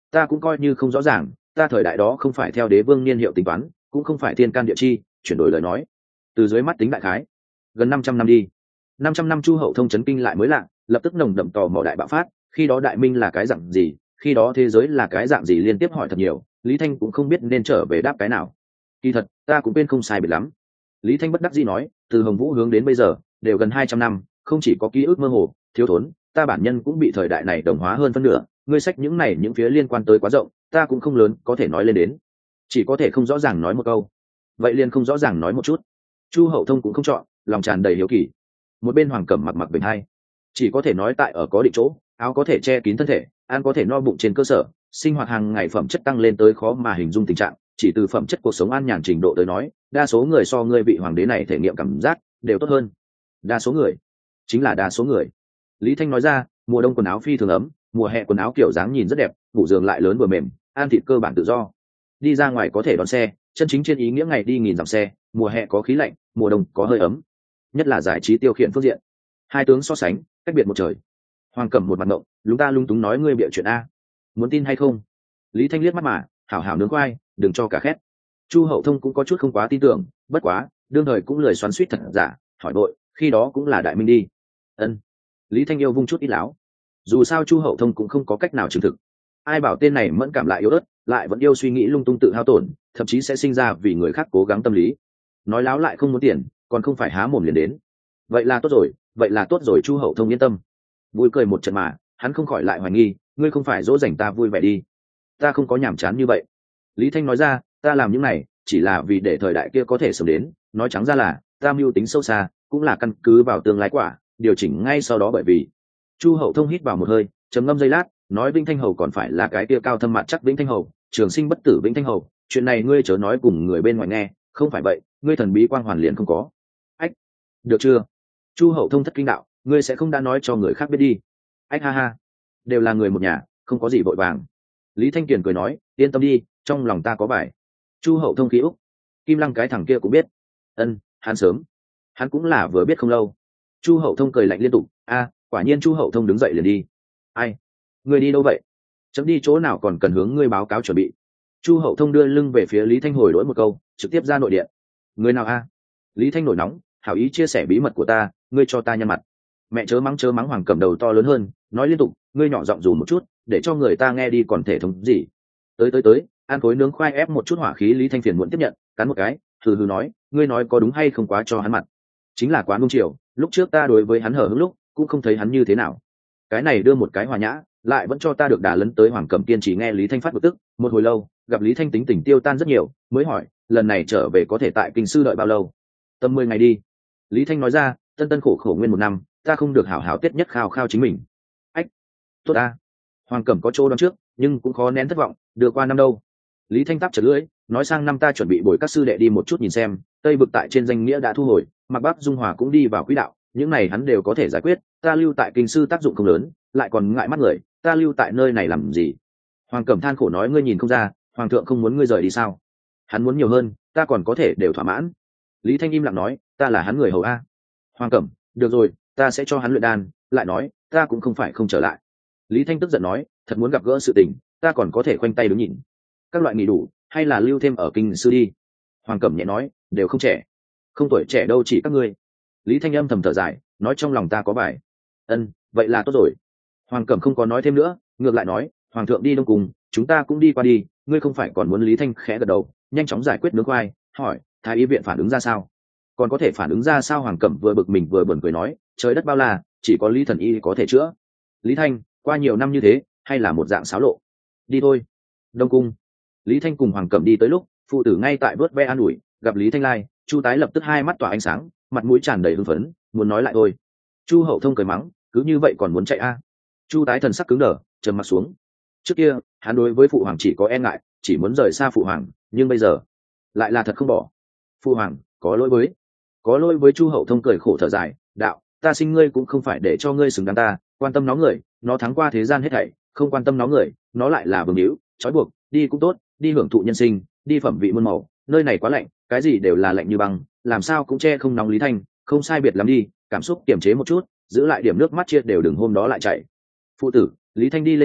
ta cũng coi như không rõ ràng, ta thời đại đó không phải theo đế vương niên hiệu tính toán, cũng không phải thiên can địa chi, chuyển đổi lời nói từ dưới mắt tính đại khái gần năm trăm năm đi. Năm trăm năm Chu Hậu Thông chấn kinh lại mới lạ, lập tức nồng đậm tò mò đại bạo phát, khi đó đại minh là cái dạng gì, khi đó thế giới là cái dạng gì, liên tiếp hỏi thật nhiều. Lý Thanh cũng không biết nên trở về đáp cái nào. Kỳ thật ta cũng quên không sai biệt lắm. Lý Thanh bất đắc dĩ nói, từ Hồng Vũ hướng đến bây giờ đều gần hai trăm năm, không chỉ có ký ức mơ hồ thiếu thốn, ta bản nhân cũng bị thời đại này đồng hóa hơn phân nửa. Ngươi sách những này những phía liên quan tới quá rộng, ta cũng không lớn có thể nói lên đến, chỉ có thể không rõ ràng nói một câu. Vậy liền không rõ ràng nói một chút. Chu Hậu Thông cũng không chọn, lòng tràn đầy hiếu kỳ. Một bên Hoàng Cẩm mặc mặc bình hai, chỉ có thể nói tại ở có định chỗ, áo có thể che kín thân thể, ăn có thể no bụng trên cơ sở, sinh hoạt hàng ngày phẩm chất tăng lên tới khó mà hình dung tình trạng. Chỉ từ phẩm chất cuộc sống an nhàn trình độ tới nói, đa số người so ngươi vị hoàng đế này thể nghiệm cảm giác đều tốt hơn. Đa số người chính là đa số người. Lý Thanh nói ra, mùa đông quần áo phi thường ấm, mùa hè quần áo kiểu dáng nhìn rất đẹp, ngủ giường lại lớn vừa mềm, ăn thịt cơ bản tự do. Đi ra ngoài có thể đón xe, chân chính trên ý nghĩa ngày đi nghìn dặm xe, mùa hè có khí lạnh, mùa đông có hơi ấm. Nhất là giải trí tiêu khiển phương diện, hai tướng so sánh cách biệt một trời. Hoàng Cẩm một mặt ngộng, lúng ta lung túng nói ngươi bịa chuyện a, muốn tin hay không? Lý Thanh liếc mắt mà, hảo hảo nướng khoai, đừng cho cả khét. Chu Hậu Thông cũng có chút không quá tin tưởng, bất quá đương thời cũng lười xoắn suýt thật giả, hỏi đội khi đó cũng là đại minh đi. Ân. Lý Thanh yêu vung chút ít láo, dù sao Chu Hậu Thông cũng không có cách nào chứng thực. Ai bảo tên này mẫn cảm lại yếu ớt, lại vẫn yêu suy nghĩ lung tung tự hao tổn, thậm chí sẽ sinh ra vì người khác cố gắng tâm lý. Nói láo lại không muốn tiền, còn không phải há mồm liền đến. Vậy là tốt rồi, vậy là tốt rồi. Chu Hậu Thông yên tâm, vui cười một trận mà, hắn không khỏi lại hoài nghi, ngươi không phải dỗ dành ta vui vẻ đi? Ta không có nhàm chán như vậy. Lý Thanh nói ra, ta làm những này chỉ là vì để thời đại kia có thể sớm đến, nói trắng ra là ta mưu tính sâu xa, cũng là căn cứ vào tương lai quả, điều chỉnh ngay sau đó. Bởi vì Chu Hậu Thông hít vào một hơi, trầm ngâm giây lát, nói Vĩnh Thanh Hầu còn phải là cái kia cao thâm mặt chắc Vĩnh Thanh Hầu, trường sinh bất tử Vĩnh Thanh Hầu, chuyện này ngươi chớ nói cùng người bên ngoài nghe, không phải vậy ngươi thần bí quang hoàn liền không có. Ách, được chưa? Chu Hậu Thông thất kinh đạo, ngươi sẽ không đã nói cho người khác biết đi? Ách ha ha, đều là người một nhà, không có gì vội vàng. Lý Thanh Kiền cười nói, yên tâm đi, trong lòng ta có bài. Chu Hậu Thông khí úc, Kim Lăng cái thằng kia cũng biết. Ân, hắn sớm, hắn cũng là vừa biết không lâu. Chu Hậu Thông cười lạnh liên tục, a, quả nhiên. Chu Hậu Thông đứng dậy liền đi. Ai, ngươi đi đâu vậy? Chấm đi chỗ nào còn cần hướng ngươi báo cáo chuẩn bị. Chu Hậu Thông đưa lưng về phía Lý Thanh hồi đổi một câu, trực tiếp ra nội điện. Người nào a? Lý Thanh nổi nóng, hảo ý chia sẻ bí mật của ta, ngươi cho ta nhăn mặt. Mẹ chớ mắng chớ mắng. Hoàng Cẩm đầu to lớn hơn, nói liên tục, ngươi nhỏ giọng dù một chút, để cho người ta nghe đi còn thể thống gì. Tới tới tới, ăn khối nướng khoai ép một chút hỏa khí. Lý Thanh phiền muộn tiếp nhận, cắn một cái, hừ hừ nói, ngươi nói có đúng hay không quá cho hắn mặt. Chính là quá nung chiều, lúc trước ta đối với hắn hở hững lúc cũng không thấy hắn như thế nào, cái này đưa một cái hòa nhã, lại vẫn cho ta được đà lấn tới. Hoàng Cẩm kiên trì nghe Lý Thanh phát bực tức, một hồi lâu gặp Lý Thanh tính tình tiêu tan rất nhiều, mới hỏi, lần này trở về có thể tại kinh sư đợi bao lâu? Tầm mười ngày đi. Lý Thanh nói ra, tân tân khổ khổ nguyên một năm, ta không được hảo hảo tiết nhất khao khao chính mình. Ách, tốt ta. Hoàng Cẩm có chỗ đoán trước, nhưng cũng khó nén thất vọng, đưa qua năm đâu? Lý Thanh tắp chật lưỡi, nói sang năm ta chuẩn bị bồi các sư đệ đi một chút nhìn xem, Tây Vực tại trên danh nghĩa đã thu hồi, Mạc Bắc Dung Hòa cũng đi vào quỹ đạo, những này hắn đều có thể giải quyết, ta lưu tại kinh sư tác dụng không lớn, lại còn ngại mắt người, ta lưu tại nơi này làm gì? Hoàng Cẩm than khổ nói, ngươi nhìn không ra, hoàng thượng không muốn ngươi rời đi sao? Hắn muốn nhiều hơn, ta còn có thể đều thỏa mãn. Lý Thanh im lặng nói, ta là hắn người hầu a. Hoàng Cẩm, được rồi, ta sẽ cho hắn luyện đan, lại nói, ta cũng không phải không trở lại. Lý Thanh tức giận nói, thật muốn gặp gỡ sự tình, ta còn có thể khoanh tay đứng nhìn. Các loại nghỉ đủ, hay là lưu thêm ở kinh sư đi? Hoàng Cẩm nhẹ nói, đều không trẻ. Không tuổi trẻ đâu, chỉ các ngươi. Lý Thanh âm thầm thở dài, nói trong lòng ta có bài. Ân, vậy là tốt rồi. Hoàng Cẩm không có nói thêm nữa, ngược lại nói, hoàng thượng đi đông cùng, chúng ta cũng đi qua đi, ngươi không phải còn muốn? Lý Thanh khẽ gật đầu, nhanh chóng giải quyết nướng khoai, hỏi, thái y viện phản ứng ra sao? Còn có thể phản ứng ra sao? Hoàng Cẩm vừa bực mình vừa buồn cười nói, trời đất bao la, chỉ có Lý thần y có thể chữa. Lý Thanh, qua nhiều năm như thế, hay là một dạng xáo lộ. Đi thôi. Đông cung. Lý Thanh cùng Hoàng Cẩm đi tới lúc, phụ tử ngay tại vớt ve an ủi, gặp Lý Thanh lai, Chu Tái lập tức hai mắt tỏa ánh sáng, mặt mũi tràn đầy hưng phấn, muốn nói lại thôi. Chu Hậu Thông cười mắng, cứ như vậy còn muốn chạy a? À? Chu Tái thần sắc cứng đờ, trầm mặt xuống. Trước kia hắn đối với phụ hoàng chỉ có e ngại, chỉ muốn rời xa phụ hoàng, nhưng bây giờ lại là thật không bỏ. Phụ hoàng có lỗi với, có lỗi với. Chu Hậu Thông cười khổ thở dài, đạo, ta sinh ngươi cũng không phải để cho ngươi xứng đáng ta, quan tâm nó người, nó thắng qua thế gian hết thảy, không quan tâm nó người, nó lại là vương hữu, trói buộc, đi cũng tốt, đi hưởng thụ nhân sinh, đi phẩm vị muôn màu, nơi này quá lạnh, cái gì đều là lạnh như băng, làm sao cũng che không nóng. Lý Thanh, không sai biệt lắm đi, cảm xúc kiềm chế một chút, giữ lại điểm nước mắt chia đều đừng hôm đó lại chạy. Phụ tử, Lý Thanh đi lên trước,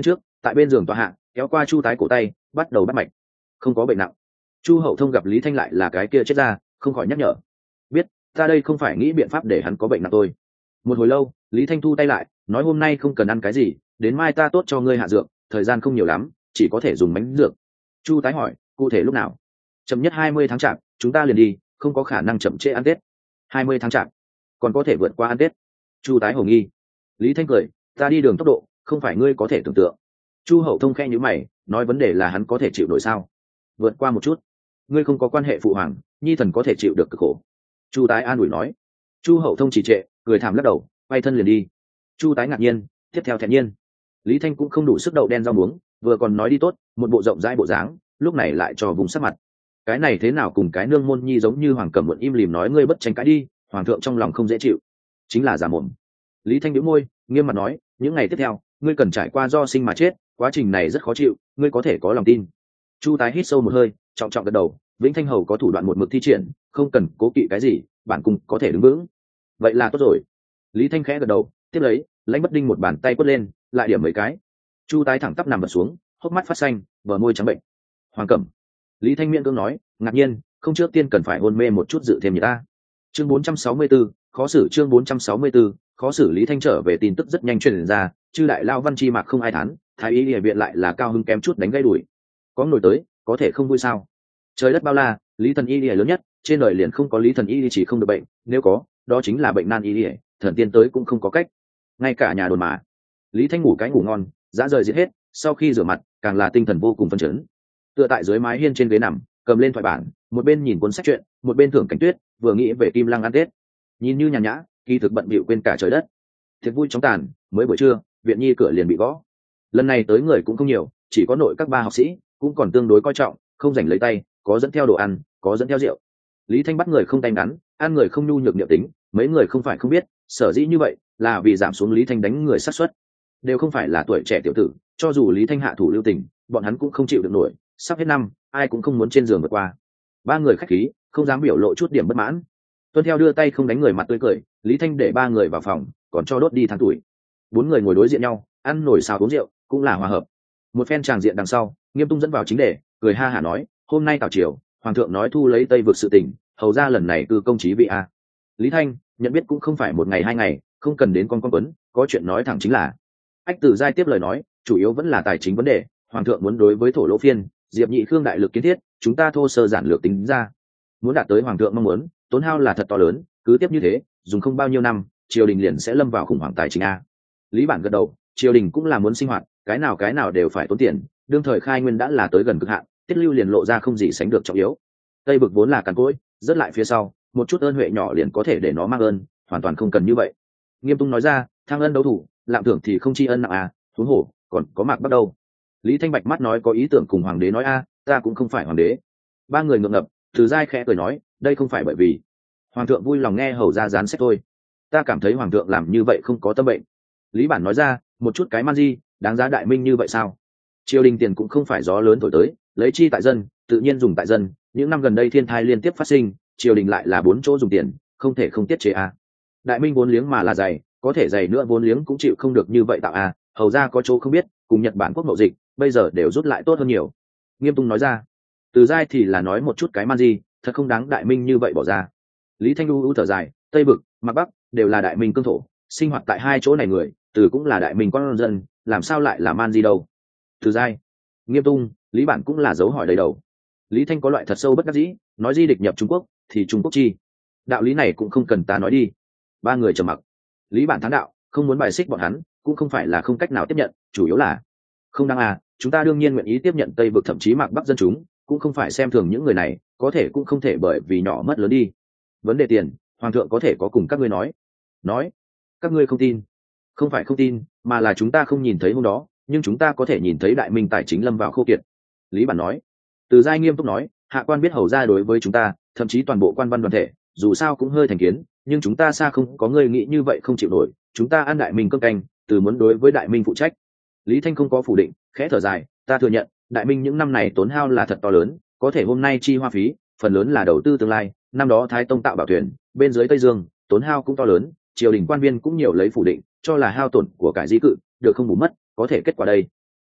tại bên giường tòa hạ kéo qua chu tái cổ tay bắt đầu bắt mạch. Không có bệnh nặng. Chu hậu thông gặp lý thanh lại là cái kia chết ra, không khỏi nhắc nhở. Biết, ta đây không phải nghĩ biện pháp để hắn có bệnh nặng tôi. Một hồi lâu lý thanh thu tay lại nói hôm nay không cần ăn cái gì, đến mai ta tốt cho ngươi hạ dược, thời gian không nhiều lắm, chỉ có thể dùng bánh dược. Chu tái hỏi cụ thể lúc nào? Chậm nhất hai mươi tháng chạp chúng ta liền đi, không có khả năng chậm trễ ăn tết. Hai mươi tháng chạp còn có thể vượt qua ăn tết? Chu tái hồ nghi. Lý thanh cười, ta đi đường tốc độ không phải ngươi có thể tưởng tượng. Chu hậu thông khe nhíu mày nói vấn đề là hắn có thể chịu nổi sao? Vượt qua một chút, ngươi không có quan hệ phụ hoàng, nhi thần có thể chịu được cực khổ. Chu tái an ủi nói. Chu hậu thông trì trệ cười thảm lắc đầu quay thân liền đi. Chu tái ngạc nhiên tiếp theo thẹn nhiên. Lý thanh cũng không đủ sức đậu đen rau muống, vừa còn nói đi tốt một bộ rộng rãi bộ dáng, lúc này lại cho vùng sắc mặt. Cái này thế nào cùng cái nương môn nhi giống như hoàng cẩm muộn im lìm nói ngươi bất tranh cãi đi, hoàng thượng trong lòng không dễ chịu. Chính là giả mồm. Lý thanh nhíu môi nghiêm mặt nói, những ngày tiếp theo ngươi cần trải qua do sinh mà chết, quá trình này rất khó chịu, ngươi có thể có lòng tin. Chu tái hít sâu một hơi trọng trọng gật đầu, vĩnh thanh hầu có thủ đoạn một mực thi triển, không cần cố kỵ cái gì, bản cung có thể đứng vững. Vậy là tốt rồi. Lý thanh khẽ gật đầu tiếp lấy lãnh bất đinh một bàn tay quất lên lại điểm mấy cái. Chu tái thẳng tắp nằm bật xuống, hốc mắt phát xanh, bờ môi trắng bệnh. Hoàng cẩm. Lý thanh miễn cưỡng nói, ngạc nhiên không, trước tiên cần phải hôn mê một chút dự thêm người ta. Chương bốn trăm sáu mươi 4, khó xử chương bốn trăm sáu mươi 4, khó xử. Lý thanh trở về tin tức rất nhanh truyền ra, chư đại lao văn chi mạc không ai thán, thái y địa viện lại là cao hưng kém chút đánh gây đuổi. Có nổi tới có thể không vui sao? Trời đất bao la, lý thần y địa lớn nhất, trên đời liền không có lý thần y chỉ không được bệnh, nếu có đó chính là bệnh nan y địa, thần tiên tới cũng không có cách. Ngay cả nhà đồn mà. Lý thanh ngủ cái ngủ ngon, dã rời giết hết, sau khi rửa mặt càng là tinh thần vô cùng phấn chấn. Tựa tại dưới mái hiên trên ghế nằm, cầm lên thoại bản, một bên nhìn cuốn sách truyện, một bên thưởng cảnh tuyết, vừa nghĩ về Kim Lăng ăn Tết. Nhìn như nhàn nhã, kỳ thực bận bịu quên cả trời đất. Thiệt vui chóng tàn, mới buổi trưa, viện nhi cửa liền bị gõ. Lần này tới người cũng không nhiều, chỉ có nội các ba học sĩ, cũng còn tương đối coi trọng, không rảnh lấy tay, có dẫn theo đồ ăn, có dẫn theo rượu. Lý thanh bắt người không tay ngắn, ăn người không nhu nhược niệm tính, mấy người không phải không biết, sở dĩ như vậy là vì giảm xuống Lý thanh đánh người sát suất. Đều không phải là tuổi trẻ tiểu tử, cho dù Lý thanh hạ thủ lưu tình, bọn hắn cũng không chịu được nổi, sắp hết năm ai cũng không muốn trên giường vượt qua. Ba người khách khí, không dám biểu lộ chút điểm bất mãn. Tuân theo đưa tay không đánh người mặt tươi cười, Lý thanh để ba người vào phòng, còn cho đốt đi tháng tuổi. Bốn người ngồi đối diện nhau, ăn nổi xào uống rượu, cũng là hòa hợp. Một phen tràng diện đằng sau, Nghiêm Tung dẫn vào chính đề, cười ha hả nói, hôm nay tào triều hoàng thượng nói thu lấy Tây vực sự tình, hầu ra lần này cư công chí vị a. Lý thanh nhận biết cũng không phải một ngày hai ngày, không cần đến con con quấn, có chuyện nói thẳng chính là. Ách Tử Giai tiếp lời nói, chủ yếu vẫn là tài chính vấn đề, hoàng thượng muốn đối với thổ lỗ phiên, diệp nhị khương đại lực kiến thiết, chúng ta thô sơ giản lược tính ra, muốn đạt tới hoàng thượng mong muốn, tốn hao là thật to lớn, cứ tiếp như thế dùng không bao nhiêu năm, triều đình liền sẽ lâm vào khủng hoảng tài chính a. Lý Bản gật đầu, triều đình cũng là muốn sinh hoạt, cái nào cái nào đều phải tốn tiền, đương thời khai nguyên đã là tới gần cực hạn, tiết lưu liền lộ ra không gì sánh được trọng yếu. Tây vực vốn là càn cỗi, rất lại phía sau, một chút ơn huệ nhỏ liền có thể để nó mang ơn, hoàn toàn không cần như vậy. Nghiêm Tung nói ra, thăng ân đấu thủ, lạm thưởng thì không tri ân nặng à, huống hồ còn có Mạc Bắc đâu. Lý Thanh Bạch mắt nói có ý tưởng cùng hoàng đế nói a, ta cũng không phải hoàng đế. Ba người ngượng ngập, Từ Giai khẽ cười nói, đây không phải bởi vì hoàng thượng vui lòng nghe hầu ra gián xét thôi, ta cảm thấy hoàng thượng làm như vậy không có tâm bệnh. Lý Bản nói ra, một chút cái man di đáng giá đại minh như vậy sao? Triều đình tiền cũng không phải gió lớn thổi tới, lấy chi tại dân, tự nhiên dùng tại dân. Những năm gần đây thiên thai liên tiếp phát sinh, triều đình lại là bốn chỗ dùng tiền, không thể không tiết chế a. Đại minh vốn liếng mà là dày, có thể dày nữa vốn liếng cũng chịu không được như vậy tạo a. Hầu ra có chỗ không biết, cùng Nhật Bản quốc mậu dịch bây giờ đều rút lại tốt hơn nhiều. Nghiêm Tung nói ra. Từ Giai thì là nói một chút cái man di, thật không đáng đại minh như vậy bỏ ra. Lý Thanh u u thở dài, Tây Bực, Mạc Bắc đều là đại minh cương thổ, sinh hoạt tại hai chỗ này người, từ cũng là đại minh con dân, làm sao lại là man di đâu? Từ Giai, Nghiêm Tung, Lý Bản cũng là dấu hỏi đầy đầu. Lý Thanh có loại thật sâu bất đắc dĩ, nói di địch nhập Trung Quốc thì Trung Quốc chi, đạo lý này cũng không cần ta nói đi. Ba người trầm mặc. Lý Bản thắng đạo, không muốn bài xích bọn hắn, cũng không phải là không cách nào tiếp nhận, chủ yếu là không đáng à. Chúng ta đương nhiên nguyện ý tiếp nhận Tây Vực thậm chí Mạc Bắc dân chúng, cũng không phải xem thường những người này, có thể cũng không thể bởi vì nhỏ mất lớn đi. Vấn đề tiền, hoàng thượng có thể có cùng các ngươi nói. Nói, các ngươi không tin. Không phải không tin, mà là chúng ta không nhìn thấy hôm đó, nhưng chúng ta có thể nhìn thấy đại minh tài chính lâm vào khô kiệt. Lý Bản nói. Từ Giai nghiêm túc nói, hạ quan biết hầu ra đối với chúng ta, thậm chí toàn bộ quan văn đoàn thể, dù sao cũng hơi thành kiến, nhưng chúng ta xa không có người nghĩ như vậy không chịu nổi, chúng ta ăn đại minh cơm canh, từ muốn đối với đại minh phụ trách. Lý Thanh không có phủ định, khẽ thở dài, ta thừa nhận, đại minh những năm này tốn hao là thật to lớn, có thể hôm nay chi hoa phí, phần lớn là đầu tư tương lai, năm đó Thái Tông tạo bảo thuyền, bên dưới Tây Dương, tốn hao cũng to lớn, triều đình quan viên cũng nhiều lấy phủ định, cho là hao tổn của cải di cự, được không bù mất, có thể kết quả đây.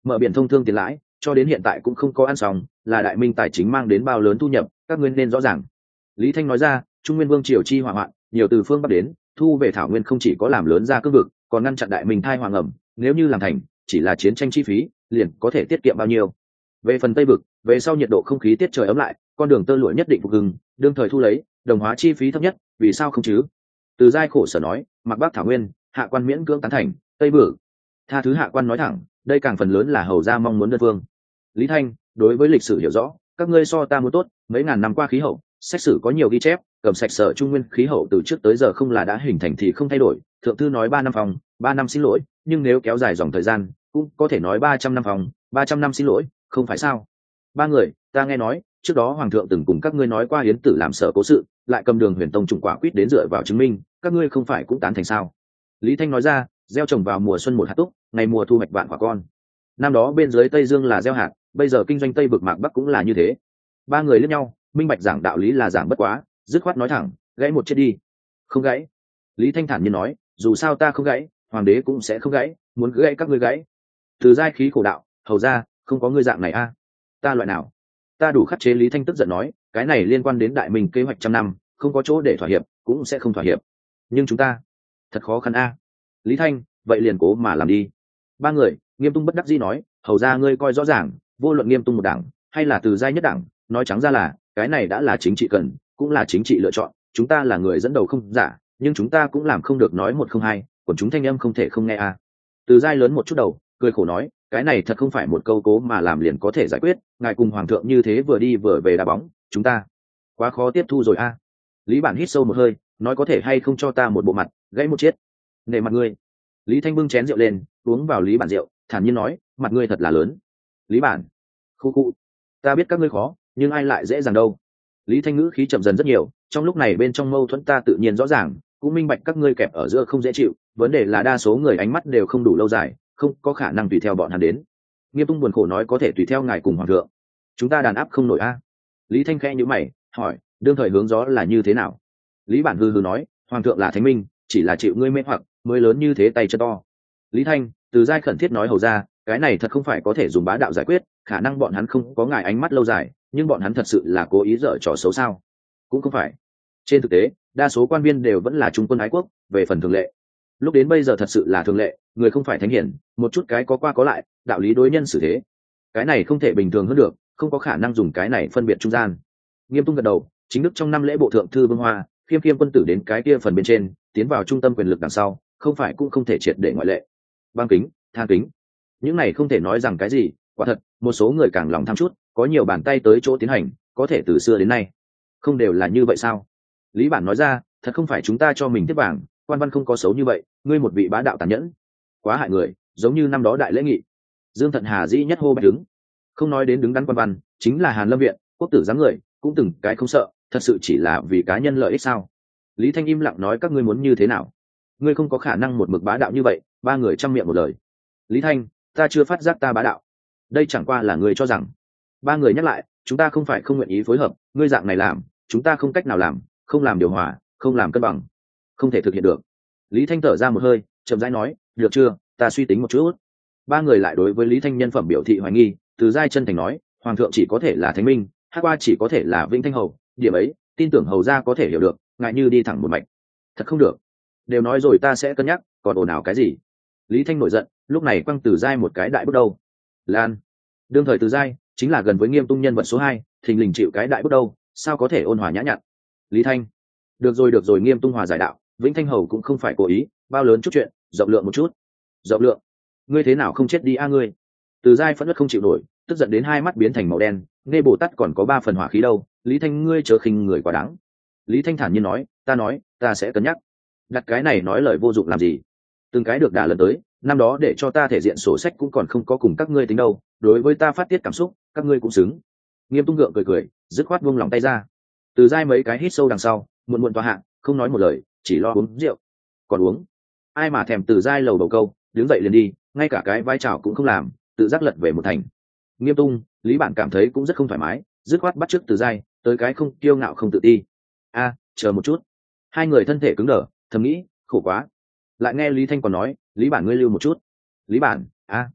mở biển thông thương tiền lãi cho đến hiện tại cũng không có ăn xong, là đại minh tài chính mang đến bao lớn thu nhập, các ngươi nên rõ ràng. Lý Thanh nói ra, Trung Nguyên Vương triều chi hỏa hoạn, nhiều từ phương bắc đến, thu về thảo nguyên không chỉ có làm lớn ra cương vực, còn ngăn chặn đại minh thai hoàng ẩm, nếu như làm thành, chỉ là chiến tranh chi phí, liền có thể tiết kiệm bao nhiêu. Về phần Tây vực, về sau nhiệt độ không khí tiết trời ấm lại, con đường tơ lụa nhất định phục hưng, đương thời thu lấy, đồng hóa chi phí thấp nhất, vì sao không chứ? Từ Giai khổ sở nói, mặc Bắc thảo nguyên, hạ quan miễn cưỡng tán thành, Tây vực, tha thứ hạ quan nói thẳng, đây càng phần lớn là hầu gia mong muốn đơn phương. Lý Thanh, đối với lịch sử hiểu rõ, các ngươi so ta muốn tốt, mấy ngàn năm qua khí hậu, sách sử có nhiều ghi chép, cầm sạch sở Trung Nguyên khí hậu từ trước tới giờ không là đã hình thành thì không thay đổi. Thượng thư nói ba năm phòng, ba năm xin lỗi, nhưng nếu kéo dài dòng thời gian, cũng có thể nói ba trăm năm phòng, ba trăm năm xin lỗi, không phải sao? Ba người, ta nghe nói, trước đó hoàng thượng từng cùng các ngươi nói qua hiến tử làm sở cố sự, lại cầm đường huyền tông trùng quả quýt đến dựa vào chứng minh, các ngươi không phải cũng tán thành sao? Lý Thanh nói ra, gieo trồng vào mùa xuân một hạt túc, ngày mùa thu hoạch vạn quả con. Năm đó bên dưới Tây Dương là gieo hạt, bây giờ kinh doanh Tây vực mạc Bắc cũng là như thế. Ba người liếc nhau, minh bạch giảng đạo lý là giảng bất quá, dứt khoát nói thẳng, gãy một chết đi. Không gãy. Lý Thanh thản nhiên nói, dù sao ta không gãy, hoàng đế cũng sẽ không gãy, muốn gãy các ngươi gãy. Từ Giai khí khổ đạo, hầu ra, không có ngươi dạng này a. Ta loại nào? Ta đủ khắc chế. Lý Thanh tức giận nói, cái này liên quan đến đại minh kế hoạch trăm năm, không có chỗ để thỏa hiệp, cũng sẽ không thỏa hiệp. Nhưng chúng ta, thật khó khăn a. Lý Thanh, vậy liền cố mà làm đi. Ba người, Nghiêm Tung bất đắc dĩ nói, hầu ra ngươi coi rõ ràng, vô luận Nghiêm Tung một đảng hay là Từ Giai nhất đảng, nói trắng ra là cái này đã là chính trị cần, cũng là chính trị lựa chọn. Chúng ta là người dẫn đầu không giả, nhưng chúng ta cũng làm không được nói một không hai, còn chúng thanh âm không thể không nghe a. Từ Giai lớn một chút đầu, cười khổ nói, cái này thật không phải một câu cố mà làm liền có thể giải quyết, ngài cùng hoàng thượng như thế vừa đi vừa về đá bóng, chúng ta quá khó tiếp thu rồi a. Lý Bản hít sâu một hơi, nói có thể hay không cho ta một bộ mặt, gãy một chết. Nể mặt ngươi. Lý Thanh bưng chén rượu lên, uống vào Lý Bản rượu, thản nhiên nói, mặt ngươi thật là lớn. Lý Bản, khu khu, ta biết các ngươi khó, nhưng ai lại dễ dàng đâu. Lý Thanh ngữ khí chậm dần rất nhiều, trong lúc này bên trong mâu thuẫn ta tự nhiên rõ ràng, cũng minh bạch các ngươi kẹp ở giữa không dễ chịu, vấn đề là đa số người ánh mắt đều không đủ lâu dài, không có khả năng tùy theo bọn hắn đến. Nghiêm Tung buồn khổ nói, có thể tùy theo ngài cùng hoàng thượng, chúng ta đàn áp không nổi a. Lý Thanh khẽ nhíu mày, hỏi, đương thời hướng gió là như thế nào? Lý Bản hừ hừ nói, hoàng thượng là thánh minh, chỉ là chịu ngươi mê hoặc, mới lớn như thế tay chân to. Lý Thanh, Từ Giai khẩn thiết nói, hầu ra, cái này thật không phải có thể dùng bá đạo giải quyết, khả năng bọn hắn không có ngài ánh mắt lâu dài, nhưng bọn hắn thật sự là cố ý dở trò xấu sao? Cũng không phải. Trên thực tế, đa số quan viên đều vẫn là trung quân ái quốc, về phần thường lệ, lúc đến bây giờ thật sự là thường lệ, người không phải thánh hiển, một chút cái có qua có lại, đạo lý đối nhân xử thế, cái này không thể bình thường hơn được, không có khả năng dùng cái này phân biệt trung gian. Nghiêm Tung gật đầu, chính đức trong năm lễ bộ thượng thư Vương Hoa, khiêm khiêm quân tử đến cái kia phần bên trên, tiến vào trung tâm quyền lực đằng sau, không phải cũng không thể triệt để ngoại lệ. Băng kính, than kính, những này không thể nói rằng cái gì, quả thật, một số người càng lòng tham chút, có nhiều bàn tay tới chỗ tiến hành, có thể từ xưa đến nay, không đều là như vậy sao? Lý Bản nói ra, thật không phải chúng ta cho mình tiếp vàng, quan văn không có xấu như vậy, ngươi một vị bá đạo tàn nhẫn, quá hại người, giống như năm đó đại lễ nghị, Dương Thận Hà dĩ nhất hô bạch đứng, không nói đến đứng đắn quan văn, chính là Hàn Lâm Viện, quốc tử giám người, cũng từng cái không sợ, thật sự chỉ là vì cá nhân lợi ích sao? Lý Thanh im lặng nói, các ngươi muốn như thế nào? Ngươi không có khả năng một mực bá đạo như vậy. Ba người chăm miệng một lời. Lý Thanh, ta chưa phát giác ta bá đạo, đây chẳng qua là ngươi cho rằng. Ba người nhắc lại, chúng ta không phải không nguyện ý phối hợp, ngươi dạng này làm, chúng ta không cách nào làm, không làm điều hòa, không làm cân bằng, không thể thực hiện được. Lý Thanh thở ra một hơi, chậm rãi nói, được chưa, ta suy tính một chút. Ba người lại đối với Lý Thanh nhân phẩm biểu thị hoài nghi. Từ Giai chân thành nói, hoàng thượng chỉ có thể là thánh minh, Hắc Qua chỉ có thể là Vĩnh Thanh hầu, điểm ấy tin tưởng hầu gia có thể hiểu được, ngại như đi thẳng một mạch. Thật không được, đều nói rồi ta sẽ cân nhắc, còn ồn ào cái gì? Lý Thanh nổi giận, lúc này quăng Từ Giai một cái đại bước đầu. Lan, đương thời Từ Giai chính là gần với Nghiêm Tung nhân vật số hai, thình lình chịu cái đại bước đầu, sao có thể ôn hòa nhã nhặn? Lý Thanh, được rồi được rồi, Nghiêm Tung hòa giải đạo, Vĩnh Thanh hầu cũng không phải cố ý, bao lớn chút chuyện, rộng lượng một chút. Rộng lượng? Ngươi thế nào không chết đi a ngươi? Từ Giai phẫn nộ không chịu nổi, tức giận đến hai mắt biến thành màu đen, nghe Bồ Tát còn có ba phần hỏa khí đâu. Lý Thanh, ngươi chớ khinh người quá đáng. Lý Thanh thản nhiên nói, ta nói, ta sẽ cân nhắc. Đặt cái này nói lời vô dụng làm gì? Từng cái được đả lần tới, năm đó để cho ta thể diện sổ sách cũng còn không có cùng các ngươi tính đâu, đối với ta phát tiết cảm xúc, các ngươi cũng xứng. Nghiêm Tung gượng cười cười, dứt khoát buông lòng tay ra. Từ Giai mấy cái hít sâu đằng sau, muộn muộn tòa hạ, không nói một lời, chỉ lo uống rượu. Còn uống, ai mà thèm. Từ Giai lầu đầu câu, đứng dậy liền đi, ngay cả cái vai trào cũng không làm, tự giác lật về một thành. Nghiêm Tung, Lý Bản cảm thấy cũng rất không thoải mái, dứt khoát bắt chước Từ Giai, tới cái không kiêu ngạo không tự ti. A, chờ một chút. Hai người thân thể cứng đờ, thầm nghĩ, khổ quá. Lại nghe Lý Thanh còn nói, Lý Bản ngươi lưu một chút. Lý Bản, a,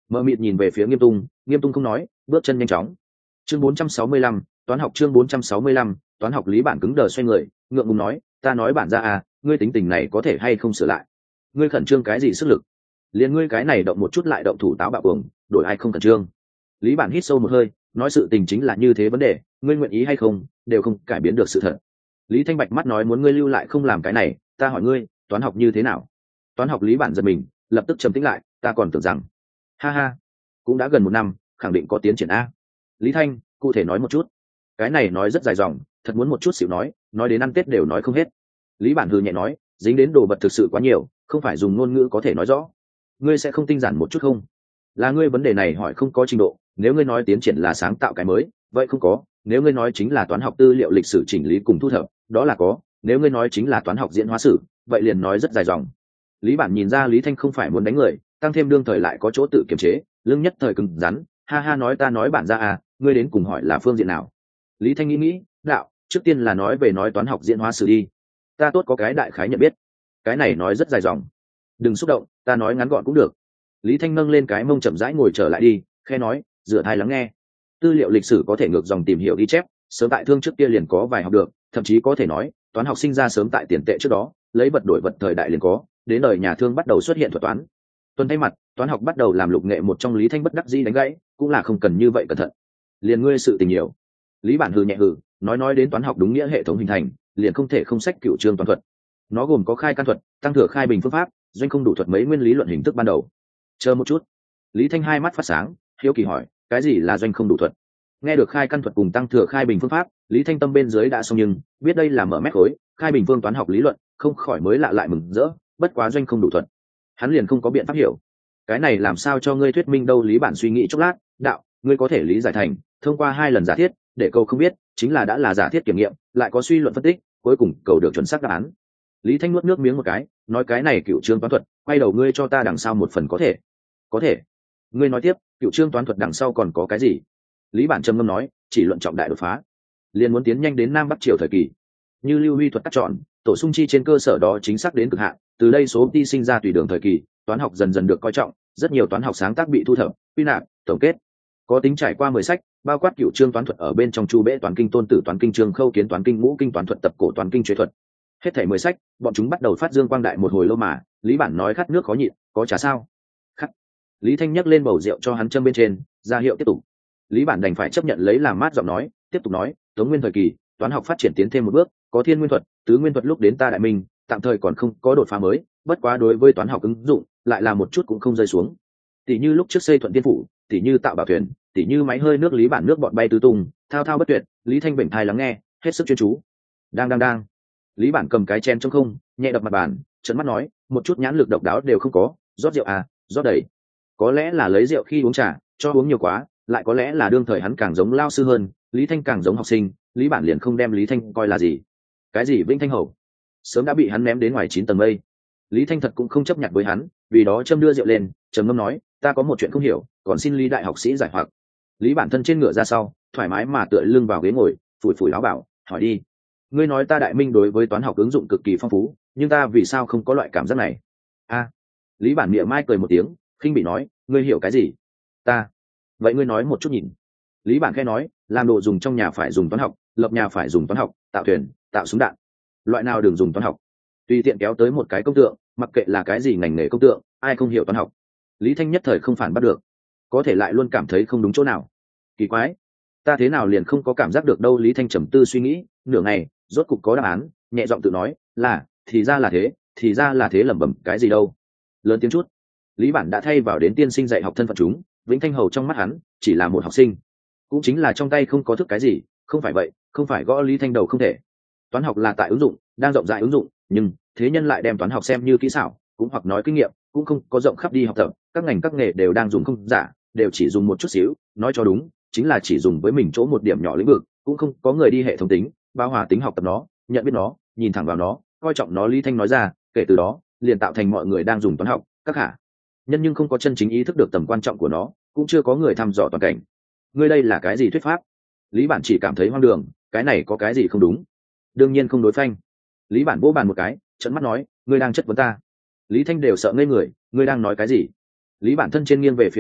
Mờ mịt nhìn về phía Nghiêm Tung, Nghiêm Tung không nói, bước chân nhanh chóng. Chương bốn trăm sáu mươi lăm, toán học chương bốn trăm sáu mươi lăm, toán học. Lý Bản cứng đờ xoay người, ngượng ngùng nói, ta nói bản ra à, ngươi tính tình này có thể hay không sửa lại? Ngươi khẩn trương cái gì sức lực? Liền ngươi cái này động một chút lại động thủ táo bạo cuồng, đổi ai không khẩn trương? Lý Bản hít sâu một hơi, nói sự tình chính là như thế vấn đề, ngươi nguyện ý hay không, đều không cải biến được sự thật. Lý Thanh Bạch mắt nói muốn ngươi lưu lại không làm cái này, ta hỏi ngươi, toán học như thế nào? Toán học. Lý Bản giật mình, lập tức trầm tĩnh lại, ta còn tưởng rằng, ha ha, cũng đã gần một năm, khẳng định có tiến triển a. Lý Thanh, cụ thể nói một chút. Cái này nói rất dài dòng, thật muốn một chút xíu nói, nói đến ăn Tết đều nói không hết. Lý Bản hừ nhẹ nói, dính đến đồ vật thực sự quá nhiều, không phải dùng ngôn ngữ có thể nói rõ. Ngươi sẽ không tinh giản một chút không? Là ngươi vấn đề này hỏi không có trình độ, nếu ngươi nói tiến triển là sáng tạo cái mới, vậy không có, nếu ngươi nói chính là toán học tư liệu lịch sử chỉnh lý cùng thu thập, đó là có, nếu ngươi nói chính là toán học diễn hóa sử, vậy liền nói rất dài dòng. Lý Bản nhìn ra Lý Thanh không phải muốn đánh người, tăng thêm đương thời lại có chỗ tự kiềm chế, lưng nhất thời cứng rắn, ha ha nói ta nói bản ra à, ngươi đến cùng hỏi là phương diện nào? Lý Thanh nghĩ nghĩ, đạo, trước tiên là nói về nói toán học diễn hóa sử đi. Ta tốt có cái đại khái nhận biết. Cái này nói rất dài dòng. Đừng xúc động, ta nói ngắn gọn cũng được. Lý Thanh nâng lên cái mông chậm rãi ngồi trở lại đi, khe nói, rửa thai lắng nghe. Tư liệu lịch sử có thể ngược dòng tìm hiểu ghi chép, sớm tại thương trước kia liền có vài học được, thậm chí có thể nói, toán học sinh ra sớm tại tiền tệ trước đó, lấy vật đổi vật thời đại liền có, đến đời nhà thương bắt đầu xuất hiện thuật toán. Tuần thay mặt, toán học bắt đầu làm lục nghệ một trong. Lý Thanh bất đắc dĩ đánh gãy, cũng là không cần như vậy cẩn thận. Liền ngươi sự tình nhiều. Lý Bản hừ nhẹ hừ, nói nói đến toán học đúng nghĩa hệ thống hình thành, liền không thể không sách cửu chương toán thuật. Nó gồm có khai căn thuật, tăng thừa khai bình phương pháp, doanh không đủ thuật mấy nguyên lý luận hình thức ban đầu. Chờ một chút. Lý Thanh hai mắt phát sáng, hiếu kỳ hỏi, cái gì là doanh không đủ thuật? Nghe được khai căn thuật cùng tăng thừa khai bình phương pháp, Lý Thanh tâm bên dưới đã xong, nhưng biết đây là mở mét khối khai bình phương toán học lý luận, không khỏi mới lạ lại mừng rỡ. Bất quá doanh không đủ thuật, hắn liền không có biện pháp hiểu. Cái này làm sao cho ngươi thuyết minh đâu? Lý Bản suy nghĩ chốc lát, đạo, ngươi có thể lý giải thành thông qua hai lần giả thiết, để câu không biết chính là đã là giả thiết kiểm nghiệm, lại có suy luận phân tích, cuối cùng cầu được chuẩn xác đáp án. Lý Thanh nuốt nước miếng một cái, nói cái này cựu chương toán thuật, quay đầu ngươi cho ta đằng sau một phần có thể? Có thể. Ngươi nói tiếp, cựu chương toán thuật đằng sau còn có cái gì? Lý Bản trầm ngâm nói, chỉ luận trọng đại đột phá, liền muốn tiến nhanh đến Nam Bắc triều thời kỳ, như lưu huy thuật cắt chọn, tổ sung chi trên cơ sở đó chính xác đến cực hạn, từ đây số ti sinh ra tùy đường thời kỳ, toán học dần dần được coi trọng, rất nhiều toán học sáng tác bị thu thập, quy nạp, tổng kết, có tính trải qua mười sách, bao quát cựu chương toán thuật ở bên trong chu bễ toán kinh, tôn tử toán kinh, trường khâu kiến toán kinh, ngũ kinh toán thuật, tập cổ toán kinh, chế thuật, hết thảy mười sách, bọn chúng bắt đầu phát dương quang đại một hồi lâu mà. Lý Bản nói khát nước khó nhịn, có trà sao? Khát. Lý Thanh nhấc lên bầu rượu cho hắn châm bên trên, ra hiệu tiếp tục. Lý Bản đành phải chấp nhận lấy làm mát giọng nói, tiếp tục nói, Tống Nguyên thời kỳ, toán học phát triển tiến thêm một bước, có thiên nguyên thuật, tứ nguyên thuật, lúc đến ta Đại Minh, tạm thời còn không có đột phá mới, bất quá đối với toán học ứng dụng, lại là một chút cũng không rơi xuống. Tỷ như lúc trước xây Thuận Thiên phủ, tỷ như tạo bảo thuyền, tỷ như máy hơi nước. Lý Bản nước bọt bay tứ tung, thao thao bất tuyệt. Lý Thanh bệnh thai lắng nghe, hết sức chuyên chú. Đang đang đang. Lý Bản cầm cái chén trong không, nhẹ đập mặt bàn, trợn mắt nói, một chút nhãn lực độc đáo đều không có. Rót rượu à? Rót đầy. Có lẽ là lấy rượu khi uống trà, cho uống nhiều quá, lại có lẽ là đương thời hắn càng giống lao sư hơn, Lý Thanh càng giống học sinh. Lý Bản liền không đem Lý Thanh coi là gì. Cái gì Vĩnh Thanh Hầu, sớm đã bị hắn ném đến ngoài chín tầng mây. Lý Thanh thật cũng không chấp nhận với hắn, vì đó châm đưa rượu lên, trầm ngâm nói, ta có một chuyện không hiểu, còn xin Lý đại học sĩ giải hoặc. Lý Bản thân trên ngựa ra sau, thoải mái mà tựa lưng vào ghế ngồi, phủi phủi áo bảo, hỏi đi. Ngươi nói ta Đại Minh đối với toán học ứng dụng cực kỳ phong phú, nhưng ta vì sao không có loại cảm giác này? A. À, Lý Bản miệng mai cười một tiếng, khinh bị nói, ngươi hiểu cái gì? Ta. Vậy ngươi nói một chút nhìn. Lý Bản khẽ nói, làm đồ dùng trong nhà phải dùng toán học, lập nhà phải dùng toán học, tạo thuyền, tạo súng đạn, loại nào đừng dùng toán học. Tùy tiện kéo tới một cái công tượng, mặc kệ là cái gì ngành nghề công tượng, ai không hiểu toán học? Lý Thanh nhất thời không phản bắt được, có thể lại luôn cảm thấy không đúng chỗ nào. Kỳ quái, ta thế nào liền không có cảm giác được đâu? Lý Thanh trầm tư suy nghĩ nửa ngày, rốt cục có đáp án, nhẹ giọng tự nói, là, thì ra là thế, thì ra là thế. Lẩm bẩm cái gì đâu? Lớn tiếng chút. Lý Bản đã thay vào đến tiên sinh dạy học thân phận chúng, Vĩnh Thanh Hầu trong mắt hắn chỉ là một học sinh, cũng chính là trong tay không có thức cái gì. Không phải vậy, không phải gõ Lý Thanh đầu không thể. Toán học là tại ứng dụng, đang rộng rãi ứng dụng, nhưng thế nhân lại đem toán học xem như kỹ xảo, cũng hoặc nói kinh nghiệm, cũng không có rộng khắp đi học tập. Các ngành các nghề đều đang dùng không giả, đều chỉ dùng một chút xíu, nói cho đúng chính là chỉ dùng với mình chỗ một điểm nhỏ lĩnh vực, cũng không có người đi hệ thống tính, bao hòa tính học tập nó, nhận biết nó, nhìn thẳng vào nó, coi trọng nó. Lý Thanh nói ra, kể từ đó liền tạo thành mọi người đang dùng toán học, các hạ nhân nhưng không có chân chính ý thức được tầm quan trọng của nó, cũng chưa có người thăm dò toàn cảnh. Ngươi đây là cái gì thuyết pháp? Lý Bản chỉ cảm thấy hoang đường, cái này có cái gì không đúng? Đương nhiên không đối phanh. Lý Bản vỗ bàn một cái, trợn mắt nói, ngươi đang chất vấn ta? Lý Thanh đều sợ ngây người, ngươi đang nói cái gì? Lý Bản thân trên nghiêng về phía trước,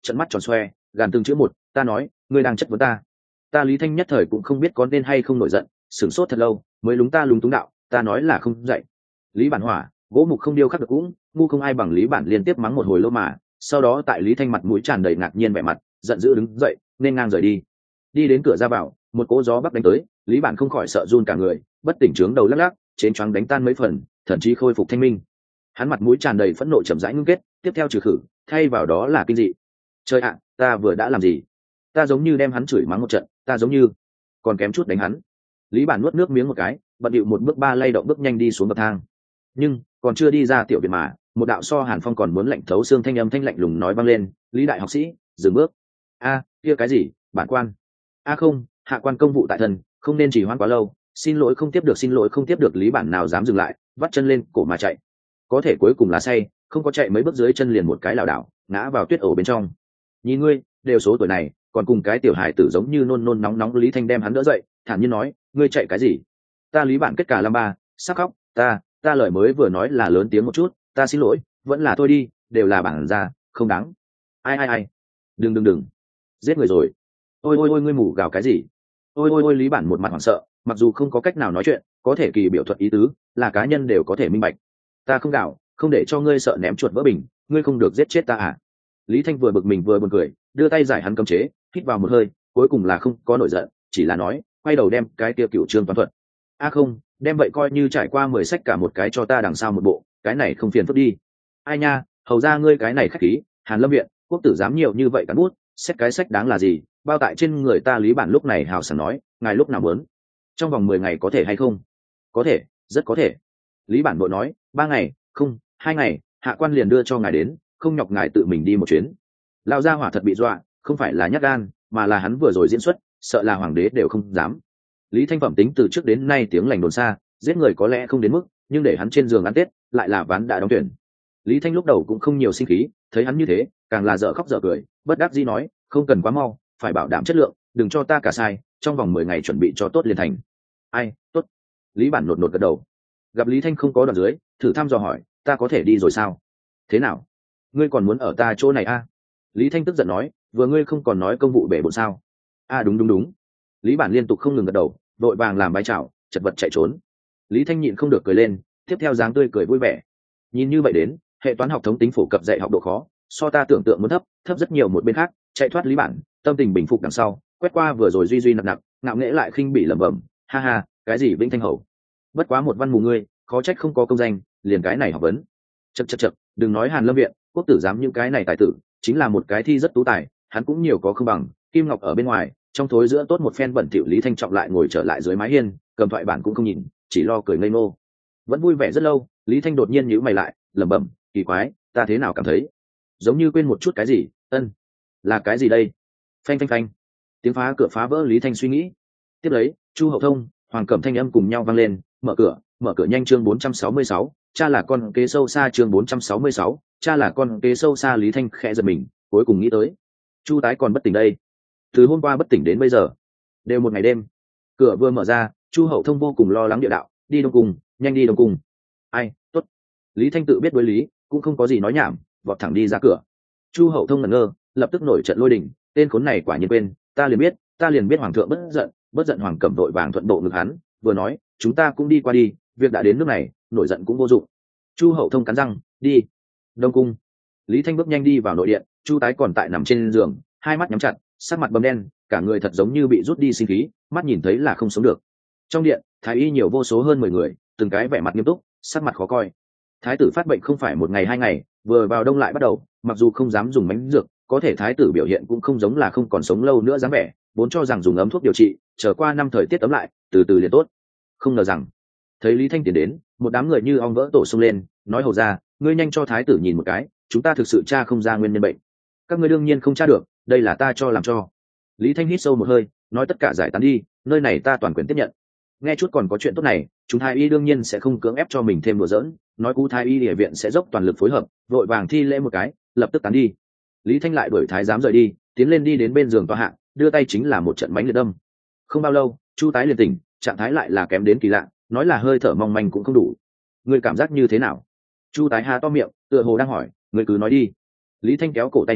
trận mắt tròn xoe, gàn từng chữ một, ta nói, ngươi đang chất vấn ta. Ta Lý Thanh nhất thời cũng không biết có nên hay không nổi giận, sửng sốt thật lâu mới lúng ta lúng túng đạo, ta nói là không dạy. Lý Bản hỏa, gỗ mục không điêu khắc được cũng, ngu không ai bằng Lý Bản liên tiếp mắng một hồi lâu mà, sau đó tại Lý Thanh mặt mũi tràn đầy ngạc nhiên vẻ mặt, giận dữ đứng dậy, nên ngang rời đi. Đi đến cửa ra vào, một cỗ gió bắc đánh tới, Lý Bản không khỏi sợ run cả người, bất tỉnh trướng đầu lắc lắc, chén choáng đánh tan mấy phần, thậm chí khôi phục thanh minh. Hắn mặt mũi tràn đầy phẫn nộ chậm rãi ngưng kết, tiếp theo trừ khử, thay vào đó là kinh dị. Trời ạ, ta vừa đã làm gì? Ta giống như đem hắn chửi mắng một trận, ta giống như còn kém chút đánh hắn. Lý Bản nuốt nước miếng một cái, bận điệu một bước ba lay động bước nhanh đi xuống bậc thang. Nhưng còn chưa đi ra tiểu viện mà, một đạo so Hàn Phong còn muốn lạnh thấu xương thanh âm thanh lạnh lùng nói vang lên, Lý đại học sĩ, dừng bước. A, kia cái gì? Bản quan. A không, hạ quan công vụ tại thân, không nên chỉ hoãn quá lâu, xin lỗi không tiếp được xin lỗi không tiếp được. Lý Bản nào dám dừng lại, vắt chân lên cổ mà chạy. Có thể cuối cùng là say, không có chạy mấy bước dưới chân liền một cái lảo đảo, ngã vào tuyết ổ bên trong. Nhìn ngươi, đều số tuổi này, còn cùng cái tiểu hài tử giống như nôn nôn nóng nóng. Lý Thanh đem hắn đỡ dậy, thản nhiên nói, ngươi chạy cái gì? Ta Lý Bản kết cả lăm ba, sắp khóc, ta, ta lời mới vừa nói là lớn tiếng một chút, ta xin lỗi, vẫn là thôi đi, đều là bản ra, không đáng. Ai ai ai, đừng đừng đừng, giết người rồi. Ôi ôi ôi, ngươi mù gào cái gì? Ôi ôi ôi. Lý Bản một mặt hoảng sợ, mặc dù không có cách nào nói chuyện, có thể kỳ biểu thuật ý tứ là cá nhân đều có thể minh bạch. Ta không gào, không để cho ngươi sợ ném chuột vỡ bình, ngươi không được giết chết ta à? Lý Thanh vừa bực mình vừa buồn cười, đưa tay giải hắn cấm chế, hít vào một hơi, cuối cùng là không có nổi giận, chỉ là nói, quay đầu đem cái kia cửu trương toán thuật. A không, đem vậy coi như trải qua mười sách cả một cái cho ta đằng sau một bộ, cái này không phiền phức đi. Ai nha, hầu ra ngươi cái này khách khí, Hàn Lâm viện, quốc tử dám nhiều như vậy cắn bút, xét cái sách đáng là gì, bao tại trên người ta. Lý Bản lúc này hào sảng nói, ngài lúc nào muốn, trong vòng mười ngày có thể hay không? Có thể, rất có thể. Lý Bản bộ nói, ba ngày, không, hai ngày, hạ quan liền đưa cho ngài đến, không nhọc ngài tự mình đi một chuyến. Lão gia hỏa thật bị dọa, không phải là nhát gan, mà là hắn vừa rồi diễn xuất, sợ là hoàng đế đều không dám. Lý Thanh phẩm tính từ trước đến nay tiếng lành đồn xa, giết người có lẽ không đến mức, nhưng để hắn trên giường ăn tết, lại là ván đã đóng tuyển. Lý Thanh lúc đầu cũng không nhiều sinh khí, thấy hắn như thế, càng là dở khóc dở cười, bất đắc dĩ nói, không cần quá mau, phải bảo đảm chất lượng, đừng cho ta cả sai, trong vòng mười ngày chuẩn bị cho tốt liền thành. Ai, tốt. Lý Bản nột nột gật đầu. Gặp Lý Thanh không có đoạn dưới, thử thăm dò hỏi, ta có thể đi rồi sao? Thế nào? Ngươi còn muốn ở ta chỗ này à? Lý Thanh tức giận nói, vừa ngươi không còn nói công vụ bể bộn sao? À đúng đúng đúng. Lý Bản liên tục không ngừng gật đầu, đội vàng làm bái chào, chật vật chạy trốn. Lý Thanh nhịn không được cười lên, tiếp theo dáng tươi cười vui vẻ. Nhìn như vậy đến, hệ toán học thống tính phổ cập dạy học độ khó, so ta tưởng tượng muốn thấp, thấp rất nhiều. Một bên khác, chạy thoát Lý Bản, tâm tình bình phục đằng sau, quét qua vừa rồi duy duy nặng nặng, ngạo nghễ lại khinh bỉ lẩm bẩm, ha ha, cái gì Vĩnh Thanh hầu, bất quá một văn mù ngươi, khó trách không có công danh, liền cái này học vấn. Chậc chậc chậc, đừng nói Hàn Lâm viện, quốc tử giám những cái này tài tử, chính là một cái thi rất tú tài, hắn cũng nhiều có không bằng. Kim Ngọc ở bên ngoài, trong thối giữa tốt một phen bẩn thỉu. Lý Thanh trọng lại ngồi trở lại dưới mái hiên, cầm thoại bản cũng không nhìn, chỉ lo cười ngây ngô. Vẫn vui vẻ rất lâu, Lý Thanh đột nhiên nhíu mày lại, lẩm bẩm, kỳ quái, ta thế nào cảm thấy giống như quên một chút cái gì. Ân, là cái gì đây? Phanh phanh phanh, tiếng phá cửa phá vỡ Lý Thanh suy nghĩ. Tiếp lấy, Chu Hậu Thông, Hoàng Cẩm thanh âm cùng nhau vang lên, mở cửa, mở cửa nhanh. Chương bốn trăm sáu mươi sáu, cha là con kế sâu xa. Chương bốn trăm sáu mươi sáu, cha là con kế sâu xa. Lý Thanh khẽ giật mình, cuối cùng nghĩ tới, Chu tái còn bất tỉnh đây, từ hôm qua bất tỉnh đến bây giờ đều một ngày đêm. Cửa vừa mở ra, Chu Hậu Thông vô cùng lo lắng địa đạo, đi Đông Cung, nhanh đi Đông Cung. Ai, tốt. Lý Thanh tự biết đối lý, cũng không có gì nói nhảm, vọt thẳng đi ra cửa. Chu Hậu Thông ngẩn ngơ, lập tức nổi trận lôi đình, tên khốn này quả nhiên quên, ta liền biết, ta liền biết hoàng thượng bất giận, bất giận. Hoàng Cẩm đội vàng thuận bộ ngực hắn, vừa nói, chúng ta cũng đi qua đi, việc đã đến nước này, nổi giận cũng vô dụng. Chu Hậu Thông cắn răng, đi Đông Cung. Lý Thanh bước nhanh đi vào nội điện, Chu tái còn tại nằm trên giường, hai mắt nhắm chặt, sắc mặt bầm đen, cả người thật giống như bị rút đi sinh khí, mắt nhìn thấy là không sống được. Trong điện, thái y nhiều vô số hơn mười người, từng cái vẻ mặt nghiêm túc, sắc mặt khó coi. Thái tử phát bệnh không phải một ngày hai ngày, vừa vào đông lại bắt đầu, mặc dù không dám dùng mánh dược, có thể thái tử biểu hiện cũng không giống là không còn sống lâu nữa dáng vẻ, vốn cho rằng dùng ấm thuốc điều trị, chờ qua năm thời tiết ấm lại, từ từ liền tốt. Không ngờ rằng, thấy Lý Thanh tiến đến, một đám người như ong vỡ tổ xông lên, nói hầu ra, ngươi nhanh cho thái tử nhìn một cái, chúng ta thực sự tra không ra nguyên nhân bệnh. Các ngươi đương nhiên không tra được, đây là ta cho làm cho. Lý Thanh hít sâu một hơi, nói tất cả giải tán đi, nơi này ta toàn quyền tiếp nhận. Nghe chút còn có chuyện tốt này, chúng thái y đương nhiên sẽ không cưỡng ép cho mình thêm đùa giỡn, nói cú thái y địa viện sẽ dốc toàn lực phối hợp, vội vàng thi lễ một cái, lập tức tán đi. Lý Thanh lại đuổi thái giám rời đi, tiến lên đi đến bên giường tòa hạ, đưa tay chính là một trận mánh liệt đâm. Không bao lâu, Chu tái liền tỉnh, trạng thái lại là kém đến kỳ lạ, nói là hơi thở mong manh cũng không đủ. Ngươi cảm giác như thế nào? Chu tái há to miệng, tựa hồ đang hỏi, ngươi cứ nói đi. Lý Thanh kéo cổ tay hắn,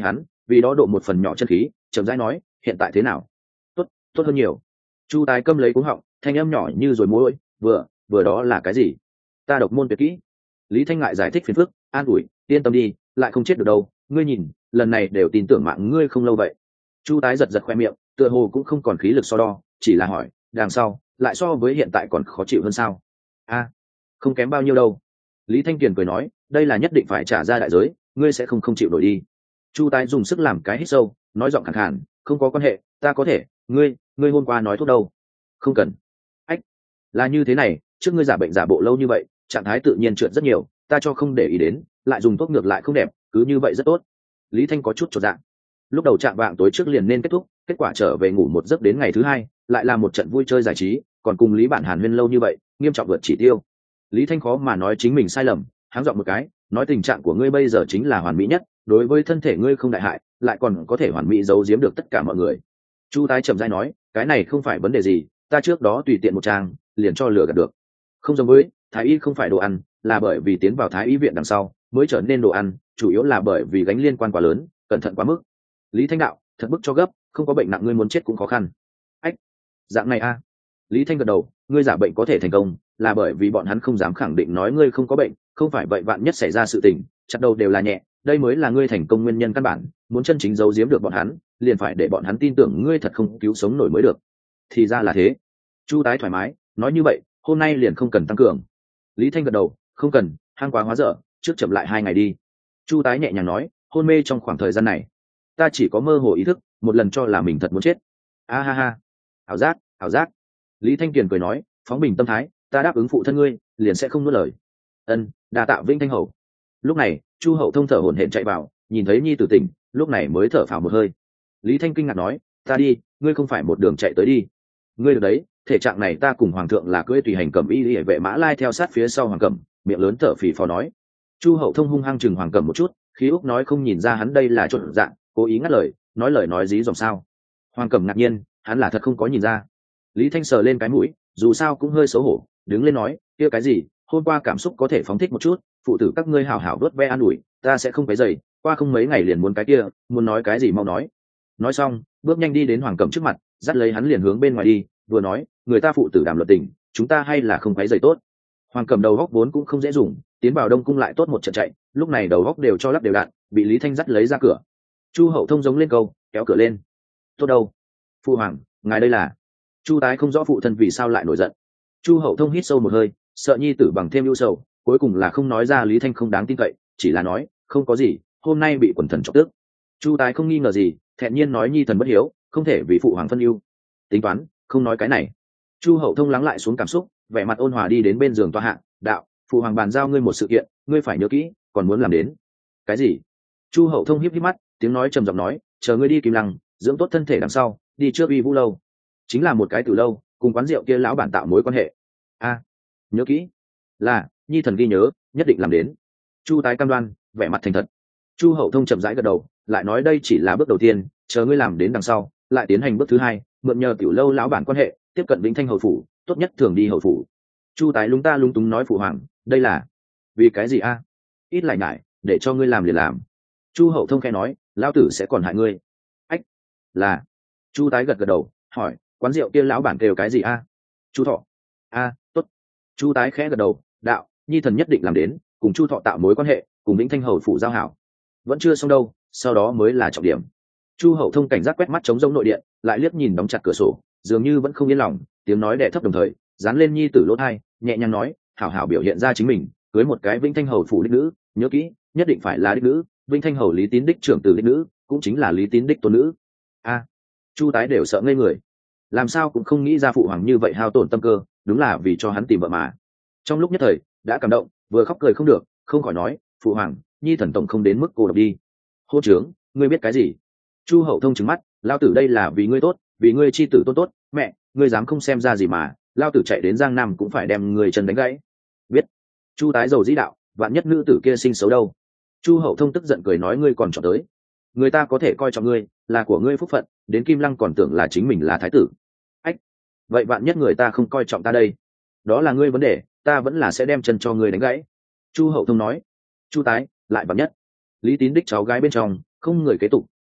vì đó độ một phần nhỏ chân khí, chậm rãi nói, hiện tại thế nào? Tốt, tốt hơn nhiều. Chu tái câm lấy cuống họng, thanh âm nhỏ như rồi môi, vừa vừa đó là cái gì? Ta độc môn tuyệt kỹ. Lý Thanh ngại giải thích phiền phức, an ủi, yên tâm đi, lại không chết được đâu, ngươi nhìn, lần này đều tin tưởng mạng ngươi không lâu vậy. Chu tái giật giật khoe miệng, tựa hồ cũng không còn khí lực so đo, chỉ là hỏi, đằng sau lại so với hiện tại còn khó chịu hơn sao? A, không kém bao nhiêu đâu. Lý Thanh Kiền cười nói, đây là nhất định phải trả ra đại giới, ngươi sẽ không không chịu nổi đi. Chu tái dùng sức làm cái hít sâu, nói giọng khàn khàn, không có quan hệ, ta có thể, ngươi ngươi hôm qua nói thuốc đâu? Không cần. Ách, là như thế này, trước ngươi giả bệnh giả bộ lâu như vậy, trạng thái tự nhiên trượt rất nhiều, ta cho không để ý đến, lại dùng thuốc ngược lại không đẹp, cứ như vậy rất tốt. Lý Thanh có chút chột dạ. Lúc đầu trạng vạng tối trước liền nên kết thúc, kết quả trở về ngủ một giấc đến ngày thứ hai, lại là một trận vui chơi giải trí, còn cùng Lý Bạn Hàn huyên lâu như vậy, nghiêm trọng vượt chỉ tiêu. Lý Thanh khó mà nói chính mình sai lầm, háng giọng một cái, nói tình trạng của ngươi bây giờ chính là hoàn mỹ nhất, đối với thân thể ngươi không đại hại, lại còn có thể hoàn mỹ giấu giếm được tất cả mọi người. Chu tái chậm rãi nói, cái này không phải vấn đề gì, ta trước đó tùy tiện một trang, liền cho lừa gạt được. Không giống với thái y, không phải đồ ăn, là bởi vì tiến vào thái y viện đằng sau mới trở nên đồ ăn, chủ yếu là bởi vì gánh liên quan quá lớn, cẩn thận quá mức. Lý Thanh đạo, thật bức cho gấp, không có bệnh nặng ngươi muốn chết cũng khó khăn. Ách, dạng này a. À. Lý Thanh gật đầu, ngươi giả bệnh có thể thành công, là bởi vì bọn hắn không dám khẳng định nói ngươi không có bệnh, không phải vậy vạn nhất xảy ra sự tình, chặt đầu đều là nhẹ, đây mới là ngươi thành công nguyên nhân căn bản, muốn chân chính giấu giếm được bọn hắn, liền phải để bọn hắn tin tưởng ngươi thật không cứu sống nổi mới được. Thì ra là thế. Chu tái thoải mái, nói như vậy, hôm nay liền không cần tăng cường. Lý Thanh gật đầu, không cần, hang quá hóa dở, trước chậm lại hai ngày đi. Chu tái nhẹ nhàng nói, hôn mê trong khoảng thời gian này, ta chỉ có mơ hồ ý thức, một lần cho là mình thật muốn chết. A ha ha, ảo giác, ảo giác. Lý Thanh Kiền cười nói, phóng bình tâm thái, ta đáp ứng phụ thân ngươi, liền sẽ không nuốt lời. Ân, đa tạ Vinh Thanh Hầu. Lúc này, Chu Hậu Thông thở hổn hển chạy vào, nhìn thấy nhi tử tỉnh, lúc này mới thở phào một hơi. Lý Thanh kinh ngạc nói, ta đi, ngươi không phải một đường chạy tới đi. Ngươi được đấy, thể trạng này ta cùng hoàng thượng là cưỡi tùy hành cẩm y y vệ mã lai theo sát phía sau hoàng cẩm, miệng lớn thở phì phò nói. Chu Hậu Thông hung hăng chừng hoàng cẩm một chút, khí úc nói không nhìn ra hắn đây là trộn dạng, cố ý ngắt lời, nói lời nói dí dòm sao. Hoàng cẩm ngạc nhiên, hắn là thật không có nhìn ra. Lý Thanh sờ lên cái mũi, dù sao cũng hơi xấu hổ, đứng lên nói, kia cái gì, hôm qua cảm xúc có thể phóng thích một chút, phụ tử các ngươi hảo hảo đốt ve an ủi, ta sẽ không cái dày, qua không mấy ngày liền muốn cái kia, muốn nói cái gì mau nói. Nói xong, bước nhanh đi đến hoàng cẩm trước mặt, dắt lấy hắn liền hướng bên ngoài đi, vừa nói, người ta phụ tử đàm luật tình, chúng ta hay là không cái dày tốt. Hoàng cẩm đầu góc vốn cũng không dễ dùng, tiến vào Đông cung lại tốt một trận chạy, lúc này đầu góc đều cho lắp đều đạn, bị Lý Thanh dắt lấy ra cửa. Chu Hậu Thông giống lên câu, kéo cửa lên. Tốt đâu? Phu hoàng, ngài đây là? Chu tái không rõ phụ thân vì sao lại nổi giận. Chu Hậu Thông hít sâu một hơi, sợ nhi tử bằng thêm ưu sầu, cuối cùng là không nói ra Lý Thanh không đáng tin cậy, chỉ là nói, không có gì, hôm nay bị quần thần chọc tức. Chu tái không nghi ngờ gì, thẹn nhiên nói nhi thần bất hiếu, không thể vì phụ hoàng phân ưu. Tính toán, không nói cái này. Chu Hậu Thông lắng lại xuống cảm xúc, vẻ mặt ôn hòa đi đến bên giường tòa hạ, đạo, phụ hoàng bàn giao ngươi một sự kiện, ngươi phải nhớ kỹ, còn muốn làm đến. Cái gì? Chu Hậu Thông híp híp mắt, tiếng nói trầm giọng nói, chờ ngươi đi Kim Lăng, dưỡng tốt thân thể đằng sau, đi trước uy vũ lâu, chính là một cái từ lâu, cùng quán rượu kia lão bản tạo mối quan hệ. A, nhớ kỹ. Là, nhi thần ghi nhớ, nhất định làm đến. Chu tái cam đoan, vẻ mặt thành thật. Chu Hậu Thông chậm rãi gật đầu, lại nói đây chỉ là bước đầu tiên, chờ ngươi làm đến đằng sau, lại tiến hành bước thứ hai, mượn nhờ tiểu lâu lão bản quan hệ, tiếp cận Vĩnh Thanh hầu phủ, tốt nhất thường đi hầu phủ. Chu tái lúng ta lúng túng nói phụ hoàng, đây là vì cái gì a? Ít lại ngại, để cho ngươi làm liền làm. Chu Hậu Thông khẽ nói, lão tử sẽ còn hại ngươi. Ách, là. Chu tái gật gật đầu, hỏi, quán rượu kia lão bản kêu cái gì a? Chu Thọ. A, tốt. Chu tái khẽ gật đầu, đạo, nhi thần nhất định làm đến, cùng Chu Thọ tạo mối quan hệ, cùng Vĩnh Thanh hầu phủ giao hảo. Vẫn chưa xong đâu, sau đó mới là trọng điểm. Chu Hậu Thông cảnh giác quét mắt trống rỗng nội điện, lại liếc nhìn đóng chặt cửa sổ, dường như vẫn không yên lòng, tiếng nói đè thấp đồng thời, dán lên nhi tử lỗ tai, nhẹ nhàng nói, hảo hảo biểu hiện ra chính mình, cưới một cái Vĩnh Thanh hầu phủ đích nữ, nhớ kỹ, nhất định phải là đích nữ, Vĩnh Thanh hầu Lý Tín đích trưởng tử đích nữ, cũng chính là Lý Tín đích tôn nữ. A, Chu tái đều sợ ngây người, làm sao cũng không nghĩ ra phụ hoàng như vậy hao tổn tâm cơ, đúng là vì cho hắn tìm vợ mà. Trong lúc nhất thời, đã cảm động, vừa khóc cười không được, không khỏi nói, phụ hoàng, nhi thần tổng không đến mức cô độc đi. Hô trướng, ngươi biết cái gì? Chu Hậu Thông trừng mắt, lao tử đây là vì ngươi tốt, vì ngươi chi tử tốt tốt, mẹ, ngươi dám không xem ra gì mà, lao tử chạy đến Giang Nam cũng phải đem người chân đánh gãy. Biết. Chu tái dầu dĩ đạo, vạn nhất nữ tử kia sinh xấu đâu. Chu Hậu Thông tức giận cười nói ngươi còn chọn tới, người ta có thể coi trọng ngươi, là của ngươi phúc phận, đến Kim Lăng còn tưởng là chính mình là thái tử. Ách, vậy vạn nhất người ta không coi trọng ta đây, đó là ngươi vấn đề, ta vẫn là sẽ đem chân cho ngươi đánh gãy. Chu Hậu Thông nói. Chu tái lại vạn nhất Lý Tín đích cháu gái bên trong không người kế tục,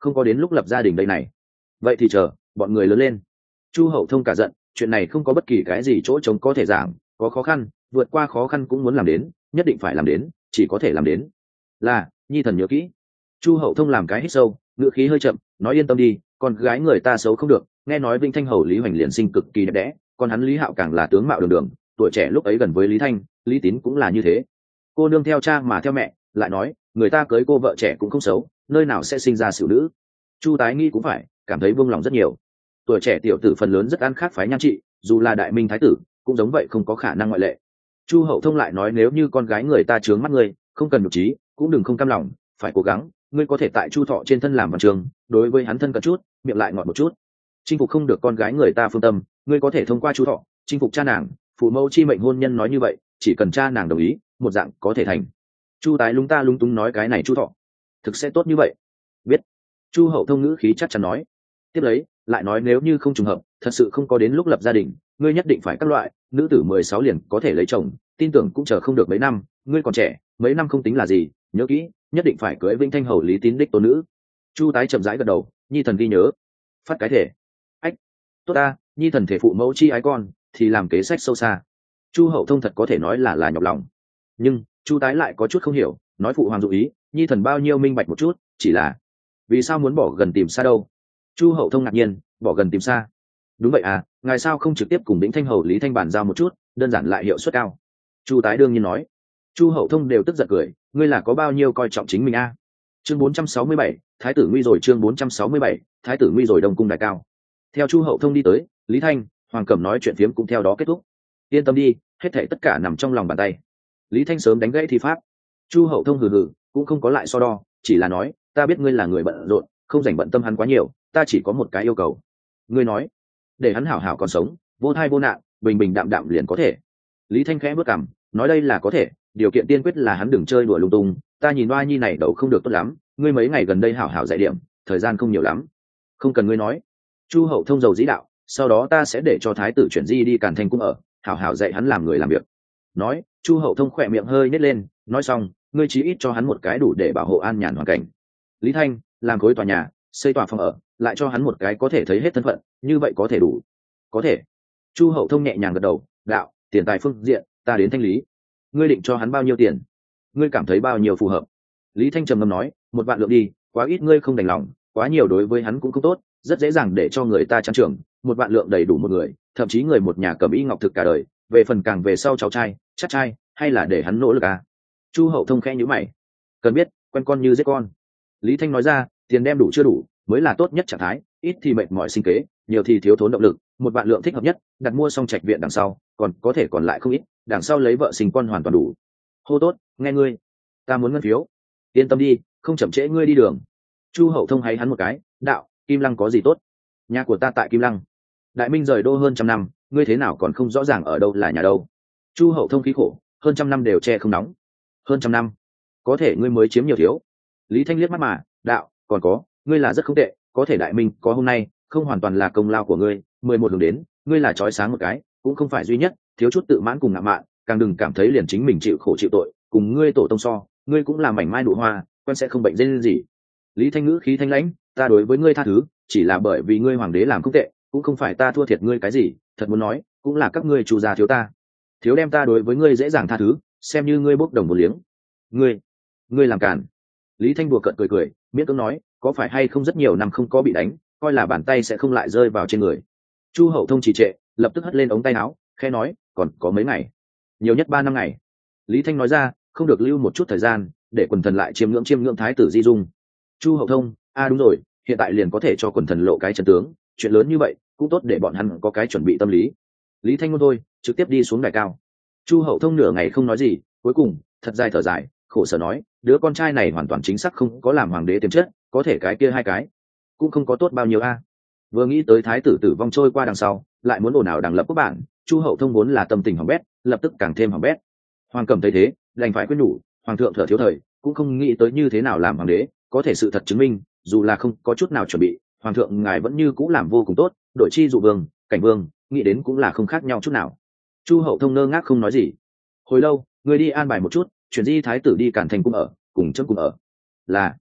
không có đến lúc lập gia đình đây này. Vậy thì chờ bọn người lớn lên. Chu hậu thông cả giận, chuyện này không có bất kỳ cái gì chỗ trống có thể giảng, có khó khăn vượt qua khó khăn cũng muốn làm đến, nhất định phải làm đến, chỉ có thể làm đến. Là, nhi thần nhớ kỹ. Chu hậu thông làm cái hít sâu, ngữ khí hơi chậm, nói yên tâm đi, con gái người ta xấu không được. Nghe nói Vinh Thanh hầu Lý Hoành liền sinh cực kỳ đẹp đẽ, còn hắn Lý Hạo càng là tướng mạo đường đường, tuổi trẻ lúc ấy gần với Lý Thanh, Lý Tín cũng là như thế. Cô nương theo cha mà theo mẹ, lại nói người ta cưới cô vợ trẻ cũng không xấu, nơi nào sẽ sinh ra xỉu nữ. Chu tái nghi cũng phải cảm thấy buông lòng rất nhiều. Tuổi trẻ tiểu tử phần lớn rất ăn khác phái nhan trị, dù là đại minh thái tử cũng giống vậy, không có khả năng ngoại lệ. Chu hậu thông lại nói nếu như con gái người ta trướng mắt ngươi, không cần nhục trí, cũng đừng không cam lòng, phải cố gắng. Ngươi có thể tại Chu thọ trên thân làm văn trường, đối với hắn thân cận chút, miệng lại ngọt một chút. Chinh phục không được con gái người ta phương tâm, ngươi có thể thông qua Chu thọ chinh phục cha nàng. Phụ mẫu chi mệnh hôn nhân nói như vậy, chỉ cần cha nàng đồng ý, một dạng có thể thành. Chu tái lúng ta lúng túng nói cái này Chu thọ thực sẽ tốt như vậy. Biết. Chu hậu thông ngữ khí chắc chắn nói. Tiếp lấy lại nói nếu như không trùng hợp, thật sự không có đến lúc lập gia đình, ngươi nhất định phải các loại, nữ tử mười sáu liền có thể lấy chồng, tin tưởng cũng chờ không được mấy năm, ngươi còn trẻ, mấy năm không tính là gì, nhớ kỹ, nhất định phải cưới Vĩnh Thanh hầu Lý Tín đích tôn nữ. Chu tái chậm rãi gật đầu, nhi thần ghi nhớ. Phát cái thể. Ách. Tốt ta, nhi thần thể phụ mẫu chi ái con, thì làm kế sách sâu xa. Chu hậu thông thật có thể nói là là nhọc lòng, nhưng Chu tái lại có chút không hiểu, nói phụ hoàng dụ ý, nhi thần bao nhiêu minh bạch một chút, chỉ là vì sao muốn bỏ gần tìm xa đâu. Chu hậu thông ngạc nhiên, bỏ gần tìm xa. Đúng vậy à, ngài sao không trực tiếp cùng Vĩnh Thanh hầu Lý Thanh bàn giao một chút, đơn giản lại hiệu suất cao. Chu tái đương nhiên nói. Chu hậu thông đều tức giận cười, ngươi là có bao nhiêu coi trọng chính mình a. À? Chương bốn trăm sáu mươi bảy, thái tử nguy rồi. Chương bốn trăm sáu mươi bảy, thái tử nguy rồi. Đông cung đại cao. Theo Chu hậu thông đi tới, Lý Thanh, Hoàng Cẩm nói chuyện phiếm cũng theo đó kết thúc. Yên tâm đi, hết thảy tất cả nằm trong lòng bàn tay. Lý Thanh sớm đánh gãy thi pháp. Chu hậu thông hừ hừ, cũng không có lại so đo, chỉ là nói, ta biết ngươi là người bận rộn, không dành bận tâm hắn quá nhiều, ta chỉ có một cái yêu cầu. Ngươi nói, để hắn hảo hảo còn sống, vô thai vô nạn, bình bình đạm đạm liền có thể. Lý Thanh khẽ bước cằm, nói đây là có thể, điều kiện tiên quyết là hắn đừng chơi đùa lung tung, ta nhìn oa nhi này đầu không được tốt lắm, ngươi mấy ngày gần đây hảo hảo dạy điểm, thời gian không nhiều lắm. Không cần ngươi nói. Chu hậu thông dầu dĩ đạo, sau đó ta sẽ để cho thái tử chuyển di đi Càn Thanh cung ở, hảo hảo dạy hắn làm người làm việc. Nói, Chu hậu thông khỏe miệng hơi nhếch lên, nói xong, ngươi chí ít cho hắn một cái đủ để bảo hộ an nhàn hoàn cảnh. Lý Thanh, làm khối tòa nhà, xây tòa phòng ở, lại cho hắn một cái có thể thấy hết thân phận, như vậy có thể đủ. Có thể. Chu hậu thông nhẹ nhàng gật đầu, đạo, tiền tài phương diện, ta đến thanh lý. Ngươi định cho hắn bao nhiêu tiền? Ngươi cảm thấy bao nhiêu phù hợp? Lý Thanh trầm ngâm nói, một vạn lượng đi, quá ít ngươi không đành lòng, quá nhiều đối với hắn cũng không tốt, rất dễ dàng để cho người ta trang trưởng, một vạn lượng đầy đủ một người, thậm chí người một nhà cầm y ngọc thực cả đời, về phần càng về sau cháu trai, chắc trai, hay là để hắn nỗ lực à? Chu hậu thông khẽ nhíu mày, cần biết, quen con như giết con. Lý Thanh nói ra, tiền đem đủ chưa đủ, mới là tốt nhất trạng thái, ít thì mệt mỏi sinh kế, nhiều thì thiếu thốn động lực, một vạn lượng thích hợp nhất, đặt mua xong trạch viện đằng sau, còn có thể còn lại không ít, đằng sau lấy vợ sinh con hoàn toàn đủ. Hô tốt, nghe ngươi, ta muốn ngân phiếu. Yên tâm đi, không chậm trễ ngươi đi đường. Chu hậu thông hay hắn một cái, đạo, Kim Lăng có gì tốt? Nhà của ta tại Kim Lăng. Đại Minh rời đô hơn trăm năm, ngươi thế nào còn không rõ ràng ở đâu là nhà đâu? Chu hậu thông khí khổ, hơn trăm năm đều che không nóng. Hơn trăm năm, có thể ngươi mới chiếm nhiều thiếu. Lý Thanh liếc mắt mà, đạo, còn có, ngươi là rất không tệ, có thể Đại Minh có hôm nay, không hoàn toàn là công lao của ngươi. Mười một hướng đến, ngươi là chói sáng một cái, cũng không phải duy nhất, thiếu chút tự mãn cùng ngạo mạn, càng đừng cảm thấy liền chính mình chịu khổ chịu tội, cùng ngươi tổ tông so, ngươi cũng là mảnh mai nụ hoa, quen sẽ không bệnh dên gì. Lý Thanh ngữ khí thanh lãnh, ta đối với ngươi tha thứ, chỉ là bởi vì ngươi hoàng đế làm không tệ, cũng không phải ta thua thiệt ngươi cái gì, thật muốn nói, cũng là các ngươi chủ gia thiếu ta, thiếu đem ta đối với ngươi dễ dàng tha thứ, xem như ngươi bốc đồng một liếng. Ngươi, ngươi làm càn. Lý Thanh đùa cợt cười cười, miễn cưỡng nói, có phải hay không rất nhiều năm không có bị đánh, coi là bàn tay sẽ không lại rơi vào trên người. Chu hậu thông trì trệ, lập tức hất lên ống tay áo, khẽ nói, còn có mấy ngày, nhiều nhất ba năm ngày. Lý Thanh nói ra, không được lưu một chút thời gian, để quần thần lại chiêm ngưỡng chiêm ngưỡng thái tử di dung. Chu hậu thông, a à đúng rồi, hiện tại liền có thể cho quần thần lộ cái chân tướng, chuyện lớn như vậy cũng tốt để bọn hắn có cái chuẩn bị tâm lý. Lý Thanh ngôn thôi, trực tiếp đi xuống đài cao. Chu hậu thông nửa ngày không nói gì, cuối cùng thật dài thở dài, khổ sở nói, đứa con trai này hoàn toàn chính xác không có làm hoàng đế tiềm chất, có thể cái kia hai cái cũng không có tốt bao nhiêu a. À. Vừa nghĩ tới thái tử tử vong trôi qua đằng sau, lại muốn ồn ào đằng lập quốc bản, Chu hậu thông vốn là tâm tình hỏng bét, lập tức càng thêm hỏng bét. Hoàng Cẩm thấy thế, đành phải quyết nhủ, hoàng thượng thở thiếu thời, cũng không nghĩ tới như thế nào làm hoàng đế, có thể sự thật chứng minh, dù là không có chút nào chuẩn bị, hoàng thượng ngài vẫn như cũng làm vô cùng tốt, đội chi dụ vương, cảnh vương, nghĩ đến cũng là không khác nhau chút nào. Chu hậu thông ngơ ngác không nói gì. Hồi lâu, người đi an bài một chút, chuyển di thái tử đi Càn Thành cung ở, cùng chấm cùng ở. Là.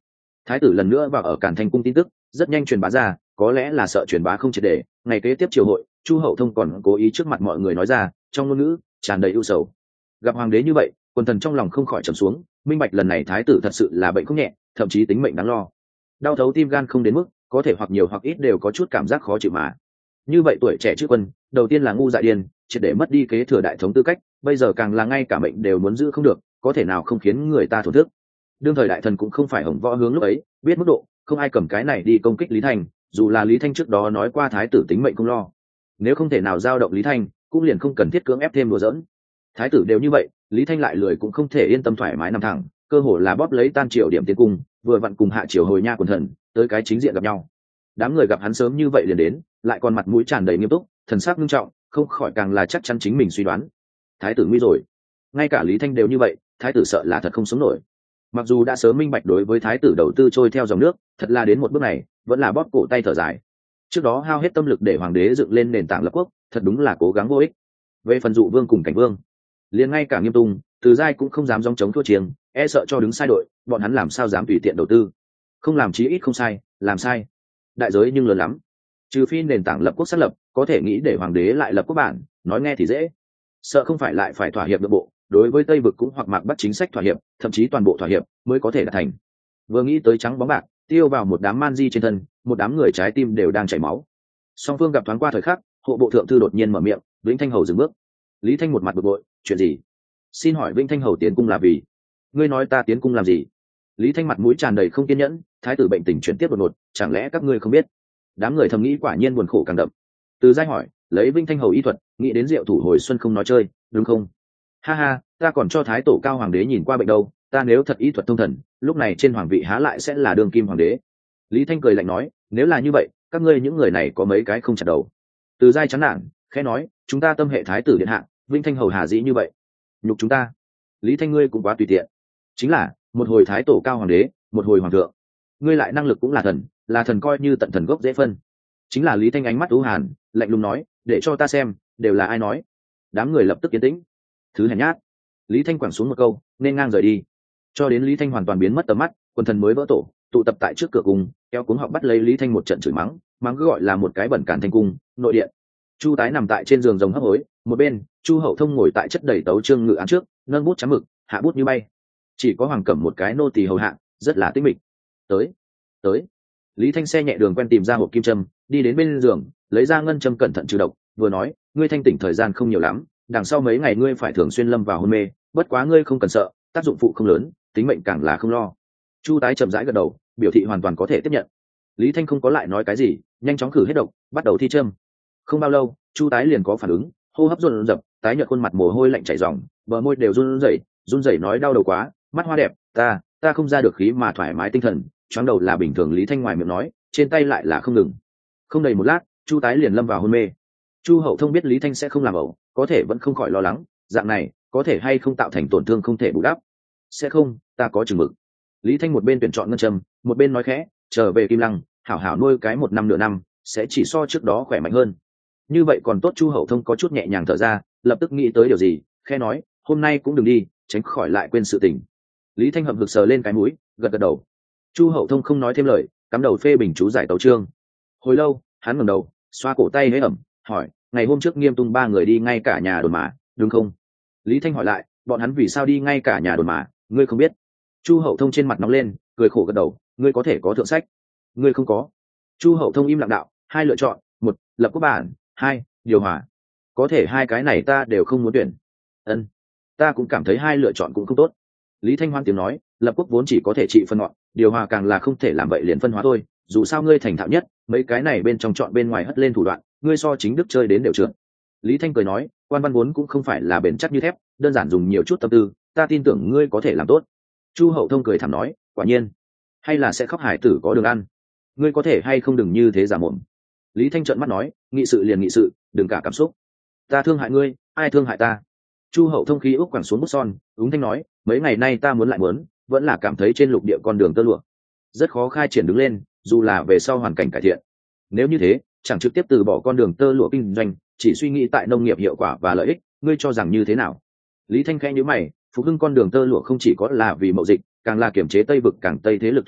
Thái tử lần nữa vào ở Càn Thanh cung tin tức rất nhanh truyền bá ra, có lẽ là sợ truyền bá không triệt để, ngày kế tiếp triều hội, Chu Hậu Thông còn cố ý trước mặt mọi người nói ra, trong ngôn ngữ tràn đầy ưu sầu. Gặp hoàng đế như vậy, quần thần trong lòng không khỏi trầm xuống, minh bạch lần này thái tử thật sự là bệnh không nhẹ, thậm chí tính mệnh đáng lo. Đau thấu tim gan không đến mức, có thể hoặc nhiều hoặc ít đều có chút cảm giác khó chịu mà. Như vậy tuổi trẻ chữ quân, đầu tiên là ngu dại điên, triệt để mất đi kế thừa đại thống tư cách, bây giờ càng là ngay cả mệnh đều muốn giữ không được, có thể nào không khiến người ta thổn thức. Đương thời đại thần cũng không phải hồng võ hướng lúc ấy, biết mức độ, không ai cầm cái này đi công kích Lý Thanh, dù là Lý Thanh trước đó nói qua thái tử tính mệnh không lo. Nếu không thể nào giao động Lý Thanh, cũng liền không cần thiết cưỡng ép thêm đùa giỡn. Thái tử đều như vậy, Lý Thanh lại lười cũng không thể yên tâm thoải mái nằm thẳng, cơ hồ là bóp lấy tan triều điểm tiến cung, vừa vặn cùng hạ triều hồi nha quần thần, tới cái chính diện gặp nhau. Đám người gặp hắn sớm như vậy liền đến, lại còn mặt mũi tràn đầy nghiêm túc, thần sắc nghiêm trọng, không khỏi càng là chắc chắn chính mình suy đoán. Thái tử nguy rồi. Ngay cả Lý Thanh đều như vậy, thái tử sợ là thật không sống nổi. Mặc dù đã sớm minh bạch đối với thái tử đầu tư trôi theo dòng nước, thật là đến một bước này, vẫn là bóp cổ tay thở dài. Trước đó hao hết tâm lực để hoàng đế dựng lên nền tảng lập quốc, thật đúng là cố gắng vô ích. Về phần dụ vương cùng cảnh vương, liền ngay cả Nghiêm Tung, Từ Giai cũng không dám dòng chống thua chiêng, e sợ cho đứng sai đội, bọn hắn làm sao dám tùy tiện đầu tư. Không làm chí ít không sai, làm sai đại giới nhưng lớn lắm. Trừ phi nền tảng lập quốc xác lập, có thể nghĩ để hoàng đế lại lập quốc bản, nói nghe thì dễ, sợ không phải lại phải thỏa hiệp nội bộ, đối với Tây vực cũng hoặc mạc bắt chính sách thỏa hiệp, thậm chí toàn bộ thỏa hiệp mới có thể đạt thành. Vừa nghĩ tới trắng bóng bạc tiêu vào một đám man di trên thân, một đám người trái tim đều đang chảy máu. Song phương gặp thoáng qua thời khắc, hộ bộ thượng thư đột nhiên mở miệng, Vĩnh Thanh hầu dừng bước. Lý Thanh một mặt bực bội, chuyện gì? Xin hỏi Vĩnh Thanh hầu tiến cung là vì? Ngươi nói ta tiến cung làm gì? Lý Thanh mặt mũi tràn đầy không kiên nhẫn, thái tử bệnh tình chuyển tiếp đột ngột, chẳng lẽ các ngươi không biết? Đám người thầm nghĩ quả nhiên buồn khổ càng đậm. Từ Giai hỏi, lấy Vĩnh Thanh hầu y thuật, nghĩ đến Diệu thủ hồi xuân không nói chơi, đúng không? Ha ha, ta còn cho thái tổ cao hoàng đế nhìn qua bệnh đâu, ta nếu thật y thuật thông thần, lúc này trên hoàng vị há lại sẽ là đương kim hoàng đế. Lý Thanh cười lạnh nói, nếu là như vậy, các ngươi những người này có mấy cái không chặt đầu. Từ Giai chán nản, khẽ nói, chúng ta tâm hệ thái tử điện hạ, Vĩnh Thanh hầu hà dĩ như vậy, nhục chúng ta. Lý Thanh ngươi cũng quá tùy tiện. Chính là một hồi thái tổ cao hoàng đế, một hồi hoàng thượng, ngươi lại năng lực cũng là thần, là thần coi như tận thần gốc dễ phân. Chính là Lý Thanh ánh mắt u hàn, lạnh lùng nói, để cho ta xem, đều là ai nói. Đám người lập tức yên tĩnh. Thứ hèn nhát. Lý Thanh quẳng xuống một câu, nên ngang rời đi. Cho đến Lý Thanh hoàn toàn biến mất tầm mắt, quần thần mới vỡ tổ, tụ tập tại trước cửa cung, kéo cuống họng bắt lấy Lý Thanh một trận chửi mắng, mắng cứ gọi là một cái bẩn Càn Thanh cung, nội điện. Chu Tái nằm tại trên giường rồng hấp hối, một bên, Chu Hậu Thông ngồi tại chất đầy tấu chương ngự án trước, nâng bút chấm mực, hạ bút như bay. Chỉ có Hoàng Cẩm một cái nô tỳ hầu hạ, rất là tĩnh mịch. Tới, tới. Lý Thanh xe nhẹ đường quen tìm ra hộp kim châm, đi đến bên giường, lấy ra ngân châm cẩn thận trừ độc, vừa nói, ngươi thanh tỉnh thời gian không nhiều lắm, đằng sau mấy ngày ngươi phải thường xuyên lâm vào hôn mê, bất quá ngươi không cần sợ, tác dụng phụ không lớn, tính mệnh càng là không lo. Chu Tái chậm rãi gật đầu, biểu thị hoàn toàn có thể tiếp nhận. Lý Thanh không có lại nói cái gì, nhanh chóng khử hết độc, bắt đầu thi châm. Không bao lâu, Chu Tái liền có phản ứng, hô hấp run rập, tái nhợt khuôn mặt mồ hôi lạnh chảy ròng, bờ môi đều run rẩy, run rẩy nói đau đầu quá, mắt hoa đẹp, ta, ta không ra được khí mà thoải mái tinh thần, choáng đầu là bình thường. Lý Thanh ngoài miệng nói, trên tay lại là không ngừng. Không đầy một lát, Chu Tái liền lâm vào hôn mê. Chu Hậu Thông biết Lý Thanh sẽ không làm ẩu, có thể vẫn không khỏi lo lắng, dạng này có thể hay không tạo thành tổn thương không thể bù đắp. Sẽ không, ta có chừng mực. Lý Thanh một bên tuyển chọn ngân châm, một bên nói khẽ, trở về Kim Lăng, hảo hảo nuôi cái một năm nửa năm, sẽ chỉ so trước đó khỏe mạnh hơn. Như vậy còn tốt. Chu Hậu Thông có chút nhẹ nhàng thở ra, lập tức nghĩ tới điều gì, khẽ nói, hôm nay cũng đừng đi, tránh khỏi lại quên sự tình. Lý Thanh hậm hực sờ lên cái mũi, gật gật đầu. Chu Hậu Thông không nói thêm lời, cắm đầu phê bình chú giải tấu chương. Hồi lâu, hắn ngẩng đầu, xoa cổ tay hế ẩm, hỏi, ngày hôm trước Nghiêm Tung ba người đi ngay cả nhà đồn mà, đúng không? Lý Thanh hỏi lại, bọn hắn vì sao đi ngay cả nhà đồn mà, ngươi không biết? Chu Hậu Thông trên mặt nóng lên, cười khổ gật đầu, ngươi có thể có thượng sách, ngươi không có. Chu Hậu Thông im lặng đạo, hai lựa chọn, một, lập quốc bản, hai, điều hòa. Có thể hai cái này ta đều không muốn tuyển. Ân, ta cũng cảm thấy hai lựa chọn cũng không tốt. Lý Thanh Hoan tiếng nói, lập quốc vốn chỉ có thể trị phân ngọn, điều hòa càng là không thể làm vậy liền phân hóa thôi. Dù sao ngươi thành thạo nhất, mấy cái này bên trong chọn bên ngoài hất lên thủ đoạn, ngươi so chính đức chơi đến đều trượt. Lý Thanh cười nói, quan văn vốn cũng không phải là bền chắc như thép, đơn giản dùng nhiều chút tâm tư, ta tin tưởng ngươi có thể làm tốt. Chu Hậu Thông cười thảm nói, quả nhiên, hay là sẽ khóc hải tử có đường ăn, ngươi có thể hay không đừng như thế giả mồm. Lý Thanh trợn mắt nói, nghị sự liền nghị sự, đừng cả cảm xúc. Ta thương hại ngươi, ai thương hại ta? Chu Hậu Thông khí ước quẳng xuống bút son, ứng thanh nói, mấy ngày nay ta muốn lại muốn, vẫn là cảm thấy trên lục địa con đường tơ lụa rất khó khai triển đứng lên, dù là về sau hoàn cảnh cải thiện. Nếu như thế, chẳng trực tiếp từ bỏ con đường tơ lụa kinh doanh, chỉ suy nghĩ tại nông nghiệp hiệu quả và lợi ích, ngươi cho rằng như thế nào? Lý Thanh khẽ nhíu mày, phục hưng con đường tơ lụa không chỉ có là vì mậu dịch, càng là kiểm chế Tây vực càng Tây thế lực thủ đoạn,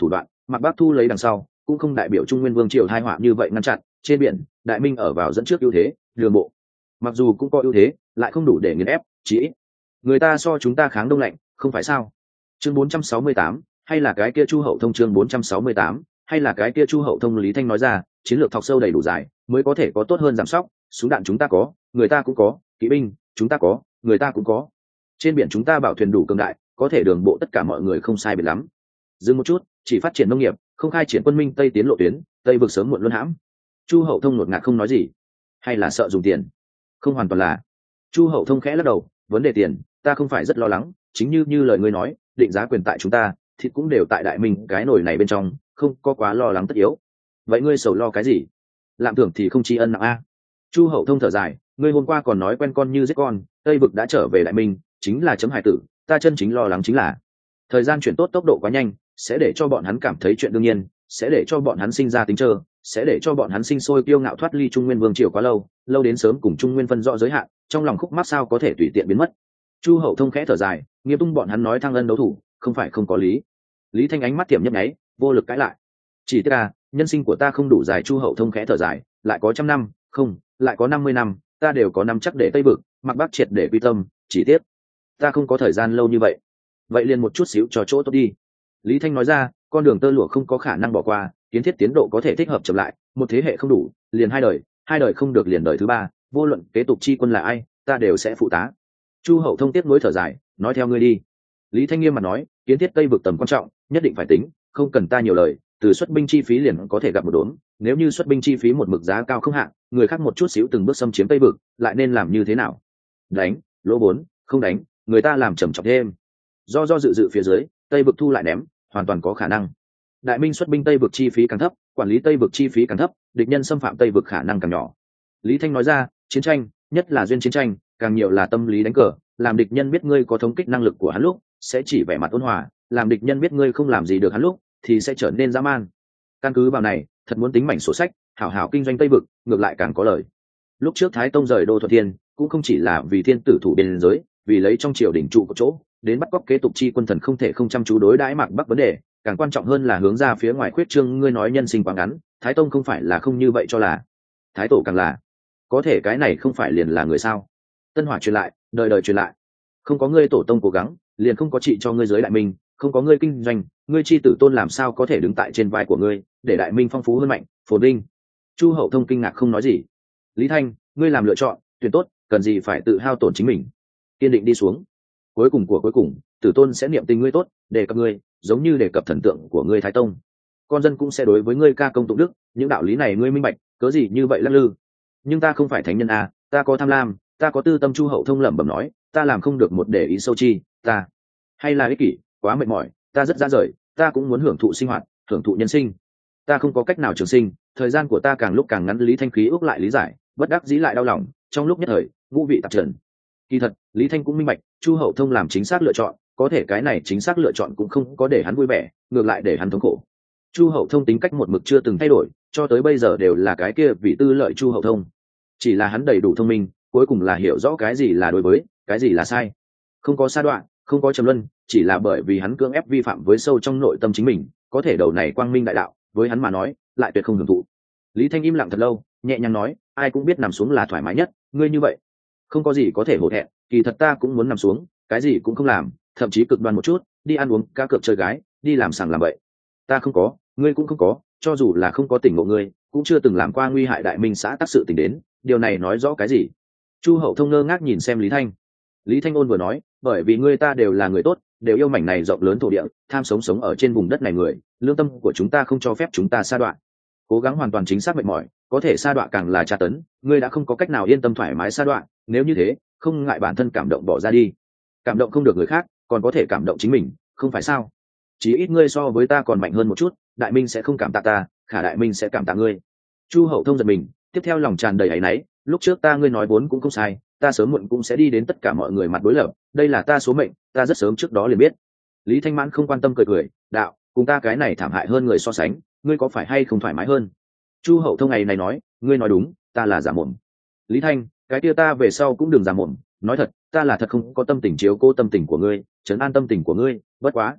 Mạc Bắc thu lấy đằng sau cũng không đại biểu Trung Nguyên Vương triều tai họa như vậy ngăn chặn. Trên biển Đại Minh ở vào dẫn trước ưu thế, đường bộ mặc dù cũng có ưu thế lại không đủ để nghiền ép, chỉ ít người ta so chúng ta kháng đông lạnh, không phải sao? Chương bốn trăm sáu mươi tám, hay là cái kia Chu Hậu Thông? Chương bốn trăm sáu mươi tám, hay là cái kia Chu Hậu Thông? Lý Thanh nói ra, chiến lược thọc sâu đầy đủ dài mới có thể có tốt hơn giảm sóc. Súng đạn chúng ta có, người ta cũng có, kỵ binh chúng ta có, người ta cũng có. Trên biển chúng ta bảo thuyền đủ cường đại, có thể đường bộ tất cả mọi người không sai biệt lắm. Dừng một chút, chỉ phát triển nông nghiệp, không khai triển quân minh tây tiến lộ tuyến, tây vực sớm muộn luôn hãm. Chu Hậu Thông ngột ngạt không nói gì, hay là sợ dùng tiền? Không hoàn toàn là. Chu Hậu Thông khẽ lắc đầu, vấn đề tiền ta không phải rất lo lắng, chính như như lời ngươi nói, định giá quyền tại chúng ta thì cũng đều tại Đại Minh cái nồi này bên trong, không có quá lo lắng tất yếu. Vậy ngươi sầu lo cái gì? Lạm thưởng thì không tri ân nặng a. Chu Hậu Thông thở dài, ngươi hôm qua còn nói quen con như giết con, tây vực đã trở về Đại Minh chính là chấm hải tử, ta chân chính lo lắng chính là thời gian chuyển tốt tốc độ quá nhanh, sẽ để cho bọn hắn cảm thấy chuyện đương nhiên, sẽ để cho bọn hắn sinh ra tính trơ, sẽ để cho bọn hắn sinh sôi kiêu ngạo thoát ly Trung Nguyên Vương triều quá lâu, lâu đến sớm cùng Trung Nguyên phân rõ giới hạn, trong lòng khúc mắc sao có thể tùy tiện biến mất. Chu Hậu Thông khẽ thở dài, nghiêm tung bọn hắn nói thăng ân đấu thủ, không phải không có lý. Lý Thanh ánh mắt tiệm nhấp nháy, vô lực cãi lại. Chỉ tiếc là nhân sinh của ta không đủ dài. Chu Hậu Thông khẽ thở dài, lại có trăm năm, không, lại có năm mươi năm, ta đều có năm chắc để Tây vực, Mặc Bắc triệt để quy tâm, chỉ tiếc ta không có thời gian lâu như vậy. Vậy liền một chút xíu cho chỗ tốt đi. Lý Thanh nói ra, con đường tơ lụa không có khả năng bỏ qua, kiến thiết tiến độ có thể thích hợp chậm lại, một thế hệ không đủ, liền hai đời, hai đời không được liền đời thứ ba, vô luận kế tục chi quân là ai, ta đều sẽ phụ tá. Chu Hậu Thông tiếp nối thở dài, nói theo ngươi đi. Lý Thanh nghiêm mặt nói, kiến thiết Tây vực tầm quan trọng, nhất định phải tính, không cần ta nhiều lời, từ xuất binh chi phí liền có thể gặp một đốn, nếu như xuất binh chi phí một mực giá cao không hạn, người khác một chút xíu từng bước xâm chiếm Tây vực, lại nên làm như thế nào? Đánh, lỗ bốn, không đánh, người ta làm trầm trọng thêm. Do do dự dự phía dưới, Tây vực thu lại ném, hoàn toàn có khả năng. Đại Minh xuất binh Tây vực chi phí càng thấp, quản lý Tây vực chi phí càng thấp, địch nhân xâm phạm Tây vực khả năng càng nhỏ. Lý Thanh nói ra, chiến tranh, nhất là duyên chiến tranh, càng nhiều là tâm lý đánh cờ, làm địch nhân biết ngươi có thống kích năng lực của hắn lúc, sẽ chỉ vẻ mặt ôn hòa, làm địch nhân biết ngươi không làm gì được hắn lúc, thì sẽ trở nên dã man. Căn cứ vào này, thật muốn tính mảnh sổ sách, hảo hảo kinh doanh Tây vực, ngược lại càng có lợi. Lúc trước Thái Tông rời Đô Thuận Thiên, cũng không chỉ là vì thiên tử thủ biên giới, vì lấy trong triều đỉnh trụ của chỗ, đến bắt cóc kế tục chi quân thần không thể không chăm chú đối đãi Mạc Bắc vấn đề, càng quan trọng hơn là hướng ra phía ngoài khuyết trương. Ngươi nói nhân sinh quá ngắn, Thái Tông không phải là không như vậy cho là, Thái Tổ càng là, có thể cái này không phải liền là người sao? Tân hỏa truyền lại, đời đời truyền lại, không có ngươi tổ tông cố gắng, liền không có trị cho ngươi giới Đại Minh, không có ngươi kinh doanh, ngươi chi tử tôn làm sao có thể đứng tại trên vai của ngươi, để Đại Minh phong phú hơn mạnh, phồn vinh. Chu Hậu Thông kinh ngạc không nói gì. Lý Thanh, ngươi làm lựa chọn tuyệt tốt, cần gì phải tự hao tổn chính mình, kiên định đi xuống. Cuối cùng của cuối cùng, tử tôn sẽ niệm tình ngươi tốt, đề cập ngươi, giống như đề cập thần tượng của ngươi Thái Tông. Con dân cũng sẽ đối với ngươi ca công tụng đức, những đạo lý này ngươi minh bạch, cớ gì như vậy lắc lư. Nhưng ta không phải thánh nhân à, ta có tham lam, ta có tư tâm. Chu Hậu Thông lẩm bẩm nói, ta làm không được một để ý sâu chi, ta hay là ích kỷ, quá mệt mỏi, ta rất ra rời, ta cũng muốn hưởng thụ sinh hoạt, hưởng thụ nhân sinh, ta không có cách nào trường sinh, thời gian của ta càng lúc càng ngắn. Lý Thanh khí ước lại lý giải, bất đắc dĩ lại đau lòng, trong lúc nhất thời ngũ vị tạp trần. Kỳ thật Lý Thanh cũng minh bạch, Chu Hậu Thông làm chính xác lựa chọn, có thể cái này chính xác lựa chọn cũng không có để hắn vui vẻ, ngược lại để hắn thống khổ. Chu Hậu Thông tính cách một mực chưa từng thay đổi, cho tới bây giờ đều là cái kia vì tư lợi Chu Hậu Thông, chỉ là hắn đầy đủ thông minh, cuối cùng là hiểu rõ cái gì là đối với, cái gì là sai, không có sa đoạn, không có trầm luân, chỉ là bởi vì hắn cưỡng ép vi phạm với sâu trong nội tâm chính mình, có thể đầu này quang minh đại đạo với hắn mà nói lại tuyệt không hưởng thụ. Lý Thanh im lặng thật lâu, nhẹ nhàng nói, ai cũng biết nằm xuống là thoải mái nhất, ngươi như vậy không có gì có thể hổ thẹn, kỳ thật ta cũng muốn nằm xuống, cái gì cũng không làm, thậm chí cực đoan một chút, đi ăn uống cá cược chơi gái, đi làm sàng làm bậy. Ta không có, ngươi cũng không có, cho dù là không có tỉnh ngộ, ngươi cũng chưa từng làm qua nguy hại Đại Minh xã tắc sự tình đến, điều này nói rõ cái gì? Chu Hậu Thông ngơ ngác nhìn xem Lý Thanh. Lý Thanh ôn vừa nói, bởi vì ngươi ta đều là người tốt, đều yêu mảnh này rộng lớn thổ địa, tham sống sống ở trên vùng đất này người, lương tâm của chúng ta không cho phép chúng ta sa đoạn, cố gắng hoàn toàn chính xác mệt mỏi, có thể sa đoạn càng là tra tấn, ngươi đã không có cách nào yên tâm thoải mái sa đoạn, nếu như thế, không ngại bản thân cảm động bỏ ra đi, cảm động không được người khác, còn có thể cảm động chính mình, không phải sao? Chỉ ít ngươi so với ta còn mạnh hơn một chút, Đại Minh sẽ không cảm tạ ta, Khả Đại Minh sẽ cảm tạ ngươi. Chu Hậu Thông giật mình, tiếp theo lòng tràn đầy áy náy, lúc trước ta ngươi nói vốn cũng không sai, ta sớm muộn cũng sẽ đi đến tất cả mọi người mặt đối lập, đây là ta số mệnh, ta rất sớm trước đó liền biết. Lý Thanh Mãn không quan tâm cười cười, đạo, cùng ta cái này thảm hại hơn người so sánh, ngươi có phải hay không thoải mái hơn? Chu Hậu Thông ngày này nói, ngươi nói đúng, ta là giả mồm. Lý Thanh, cái kia ta về sau cũng đừng giả mồm, nói thật, ta là thật không có tâm tình chiếu cố tâm tình của ngươi, trấn an tâm tình của ngươi, bất quá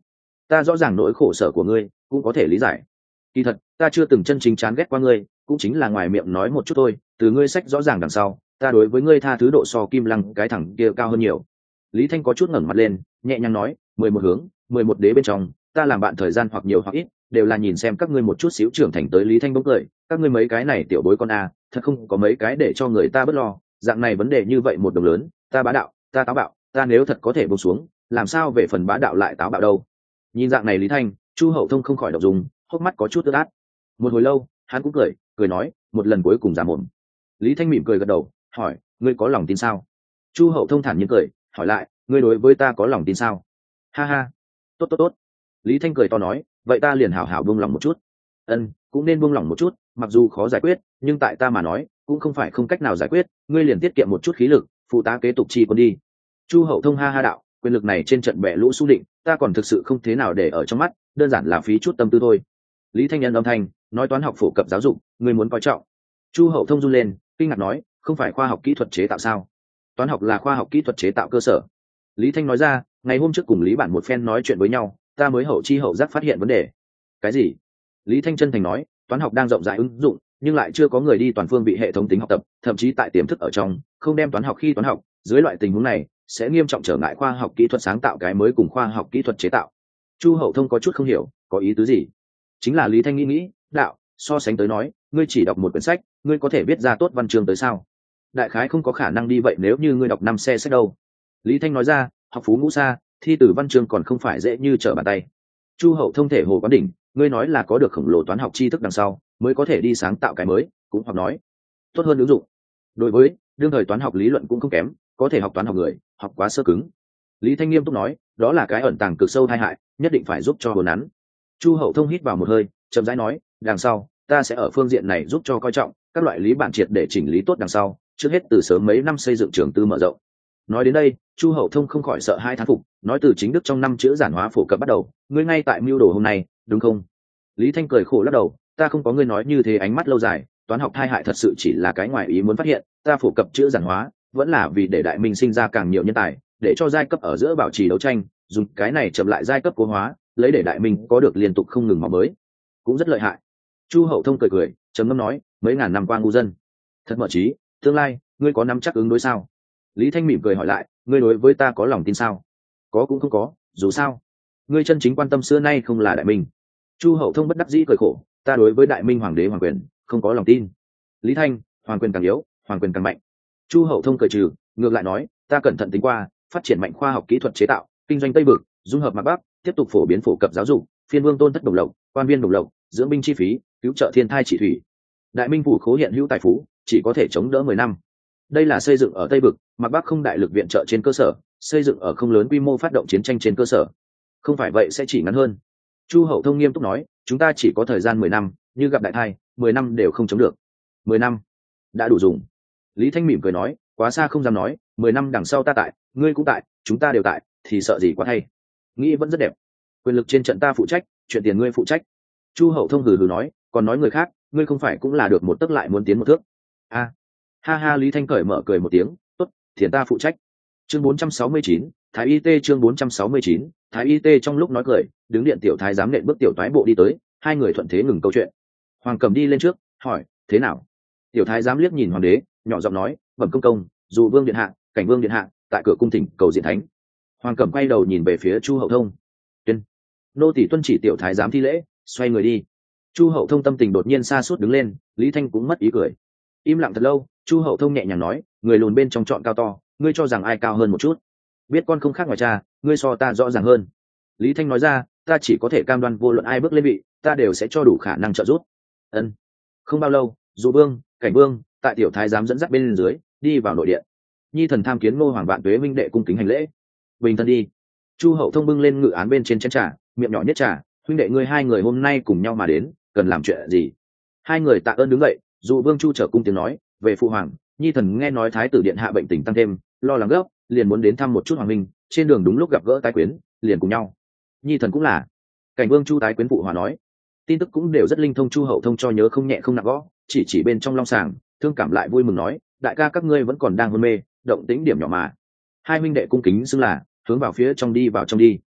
ta rõ ràng nỗi khổ sở của ngươi cũng có thể lý giải. Kỳ thật ta chưa từng chân chính chán ghét qua ngươi, cũng chính là ngoài miệng nói một chút thôi. Từ ngươi sách rõ ràng đằng sau, ta đối với ngươi tha thứ độ so Kim Lăng cái thằng kia cao hơn nhiều. Lý Thanh có chút ngẩng mặt lên, nhẹ nhàng nói, mười một hướng, mười một đế bên trong, ta làm bạn thời gian hoặc nhiều hoặc ít, đều là nhìn xem các ngươi một chút xíu trưởng thành tới. Lý Thanh bỗng cười, các ngươi mấy cái này tiểu bối con a, thật không có mấy cái để cho người ta bớt lo. Dạng này vấn đề như vậy một đồng lớn, ta bá đạo, ta táo bạo, ta nếu thật có thể buông xuống, làm sao về phần bá đạo lại táo bạo đâu. Nhìn dạng này Lý Thanh, Chu Hậu Thông không khỏi động dung, hốc mắt có chút ướt át. Một hồi lâu, hắn cũng cười, cười nói, một lần cuối cùng giả mồm. Lý Thanh mỉm cười gật đầu, hỏi, ngươi có lòng tin sao? Chu Hậu Thông thản nhiên cười, hỏi lại, ngươi đối với ta có lòng tin sao? Ha ha, tốt tốt tốt. Lý Thanh cười to nói, vậy ta liền hảo hảo buông lòng một chút. Ân, cũng nên buông lòng một chút, mặc dù khó giải quyết, nhưng tại ta mà nói, cũng không phải không cách nào giải quyết. Ngươi liền tiết kiệm một chút khí lực, phụ tá kế tục chi quân đi. Chu Hậu Thông ha ha đạo, quyền lực này trên trận bẻ lũ xu định, ta còn thực sự không thế nào để ở trong mắt, đơn giản là phí chút tâm tư thôi. Lý Thanh nhân âm thanh, nói toán học phổ cập giáo dục, ngươi muốn coi trọng. Chu Hậu Thông run lên, kinh ngạc nói, không phải khoa học kỹ thuật chế tạo sao? Toán học là khoa học kỹ thuật chế tạo cơ sở. Lý Thanh nói ra, ngày hôm trước cùng Lý Bản một phen nói chuyện với nhau, ta mới hậu chi hậu giác phát hiện vấn đề. Cái gì? Lý Thanh chân thành nói, toán học đang rộng rãi ứng dụng, nhưng lại chưa có người đi toàn phương vị hệ thống tính học tập, thậm chí tại tiềm thức ở trong, không đem toán học khi toán học, dưới loại tình huống này, sẽ nghiêm trọng trở ngại khoa học kỹ thuật sáng tạo cái mới cùng khoa học kỹ thuật chế tạo. Chu Hậu Thông có chút không hiểu, có ý tứ gì? Chính là Lý Thanh nghĩ nghĩ, đạo, so sánh tới nói, ngươi chỉ đọc một quyển sách, ngươi có thể viết ra tốt văn chương tới sao? Đại khái không có khả năng đi vậy nếu như ngươi đọc năm xe sách đâu. Lý Thanh nói ra, học phú ngũ xa, thi từ văn chương còn không phải dễ như trở bàn tay. Chu Hậu Thông thể hồ quán đỉnh, ngươi nói là có được khổng lồ toán học tri thức đằng sau, mới có thể đi sáng tạo cái mới, cũng hoặc nói, tốt hơn ứng dụng. Đối với đương thời toán học lý luận cũng không kém, có thể học toán học người, học quá sơ cứng. Lý Thanh nghiêm túc nói, đó là cái ẩn tàng cực sâu tai hại, nhất định phải giúp cho hồn nắn. Chu Hậu Thông hít vào một hơi, chậm rãi nói, đằng sau, ta sẽ ở phương diện này giúp cho coi trọng các loại lý bản triệt để chỉnh lý tốt đằng sau, trước hết từ sớm mấy năm xây dựng trường tư mở rộng. Nói đến đây, Chu Hậu Thông không khỏi sợ hai thán phục, nói từ chính đức trong năm chữ giản hóa phổ cập bắt đầu, ngươi ngay tại mưu đồ hôm nay, đúng không? Lý Thanh cười khổ lắc đầu, ta không có ngươi nói như thế ánh mắt lâu dài, toán học tai hại thật sự chỉ là cái ngoài ý muốn phát hiện, ta phổ cập chữ giản hóa, vẫn là vì để đại minh sinh ra càng nhiều nhân tài, để cho giai cấp ở giữa bảo trì đấu tranh, dùng cái này chậm lại giai cấp cố hóa, lấy để đại minh có được liên tục không ngừng mỏ mới, cũng rất lợi hại. Chu Hậu Thông cười cười, trầm ngâm nói, mấy ngàn năm qua ngu dân, thật mở trí, tương lai, ngươi có nắm chắc ứng đối sao? Lý Thanh mỉm cười hỏi lại, ngươi đối với ta có lòng tin sao? Có cũng không có, dù sao, ngươi chân chính quan tâm xưa nay không là đại minh. Chu Hậu Thông bất đắc dĩ cười khổ, ta đối với đại minh hoàng đế hoàng quyền không có lòng tin. Lý Thanh, hoàng quyền càng yếu, hoàng quyền càng mạnh. Chu Hậu Thông cười trừ, ngược lại nói, ta cẩn thận tính qua, phát triển mạnh khoa học kỹ thuật chế tạo, kinh doanh Tây Vực, dung hợp Mạc Bắc, tiếp tục phổ biến phổ cập giáo dục, phiên vương tôn thất đồng lộc, quan viên đồng lộc, dưỡng binh chi phí, cứu trợ thiên thai chỉ thủy. Đại minh phủ khố hiện hữu tài phú, chỉ có thể chống đỡ mười năm. Đây là xây dựng ở Tây Vực, Mạc Bắc không đại lực viện trợ trên cơ sở, xây dựng ở không lớn quy mô phát động chiến tranh trên cơ sở. Không phải vậy sẽ chỉ ngắn hơn. Chu Hậu Thông nghiêm túc nói, chúng ta chỉ có thời gian mười năm, như gặp đại thai, mười năm đều không chống được. Mười năm đã đủ dùng. Lý Thanh mỉm cười nói, quá xa không dám nói, mười năm đằng sau ta tại, ngươi cũng tại, chúng ta đều tại, thì sợ gì quá thay. Nghĩ vẫn rất đẹp. Quyền lực trên trận ta phụ trách, chuyện tiền ngươi phụ trách. Chu Hậu Thông hừ hừ nói, còn nói người khác, ngươi không phải cũng là được một tấc lại muốn tiến một thước. A, ha ha. Lý Thanh cởi mở cười một tiếng, tốt, thiền ta phụ trách. Chương bốn trăm sáu mươi chín, Thái Y Tê chương bốn trăm sáu mươi chín, Thái Y Tê trong lúc nói cười, đứng điện tiểu thái giám nện bước tiểu toái bộ đi tới, hai người thuận thế ngừng câu chuyện. Hoàng Cẩm đi lên trước, hỏi, thế nào? Tiểu thái giám liếc nhìn hoàng đế, nhỏ giọng nói, bẩm công công, dù vương điện hạ, cảnh vương điện hạ, tại cửa cung thỉnh cầu diện thánh. Hoàng Cẩm quay đầu nhìn về phía Chu Hậu Thông. Tuyên, nô tỳ tuân chỉ tiểu thái giám thi lễ, xoay người đi. Chu Hậu Thông tâm tình đột nhiên sa sút đứng lên, Lý Thanh cũng mất ý cười. Im lặng thật lâu, Chu Hậu Thông nhẹ nhàng nói, người lùn bên trong chọn cao to, ngươi cho rằng ai cao hơn một chút? Biết con không khác ngoài cha, ngươi so ta rõ ràng hơn. Lý Thanh nói ra, ta chỉ có thể cam đoan vô luận ai bước lên vị, ta đều sẽ cho đủ khả năng trợ giúp. Ân. Không bao lâu, Dụ Vương, Cảnh Vương, tại tiểu thái giám dẫn dắt bên dưới, đi vào nội điện. Nhi thần tham kiến Ngô Hoàng vạn tuế minh đệ cung kính hành lễ. Bình thân đi. Chu Hậu Thông bưng lên ngự án bên trên chén trà, miệng nhỏ nhất trà, huynh đệ ngươi hai người hôm nay cùng nhau mà đến, cần làm chuyện gì? Hai người tạ ơn đứng dậy, Dụ Vương Chu trở cung tiếng nói, về phụ hoàng, Nhi thần nghe nói thái tử điện hạ bệnh tình tăng thêm, lo lắng gấp, liền muốn đến thăm một chút hoàng minh, trên đường đúng lúc gặp gỡ tái quyến, liền cùng nhau. Nhi thần cũng là. Cảnh Vương Chu tái quyến phụ hòa nói, tin tức cũng đều rất linh thông. Chu Hậu Thông cho nhớ không nhẹ không nặng gõ, chỉ chỉ bên trong long sàng, thương cảm lại vui mừng nói, đại ca các ngươi vẫn còn đang hôn mê, động tĩnh điểm nhỏ mà. Hai huynh đệ cung kính xưng là, hướng vào phía trong đi vào trong đi.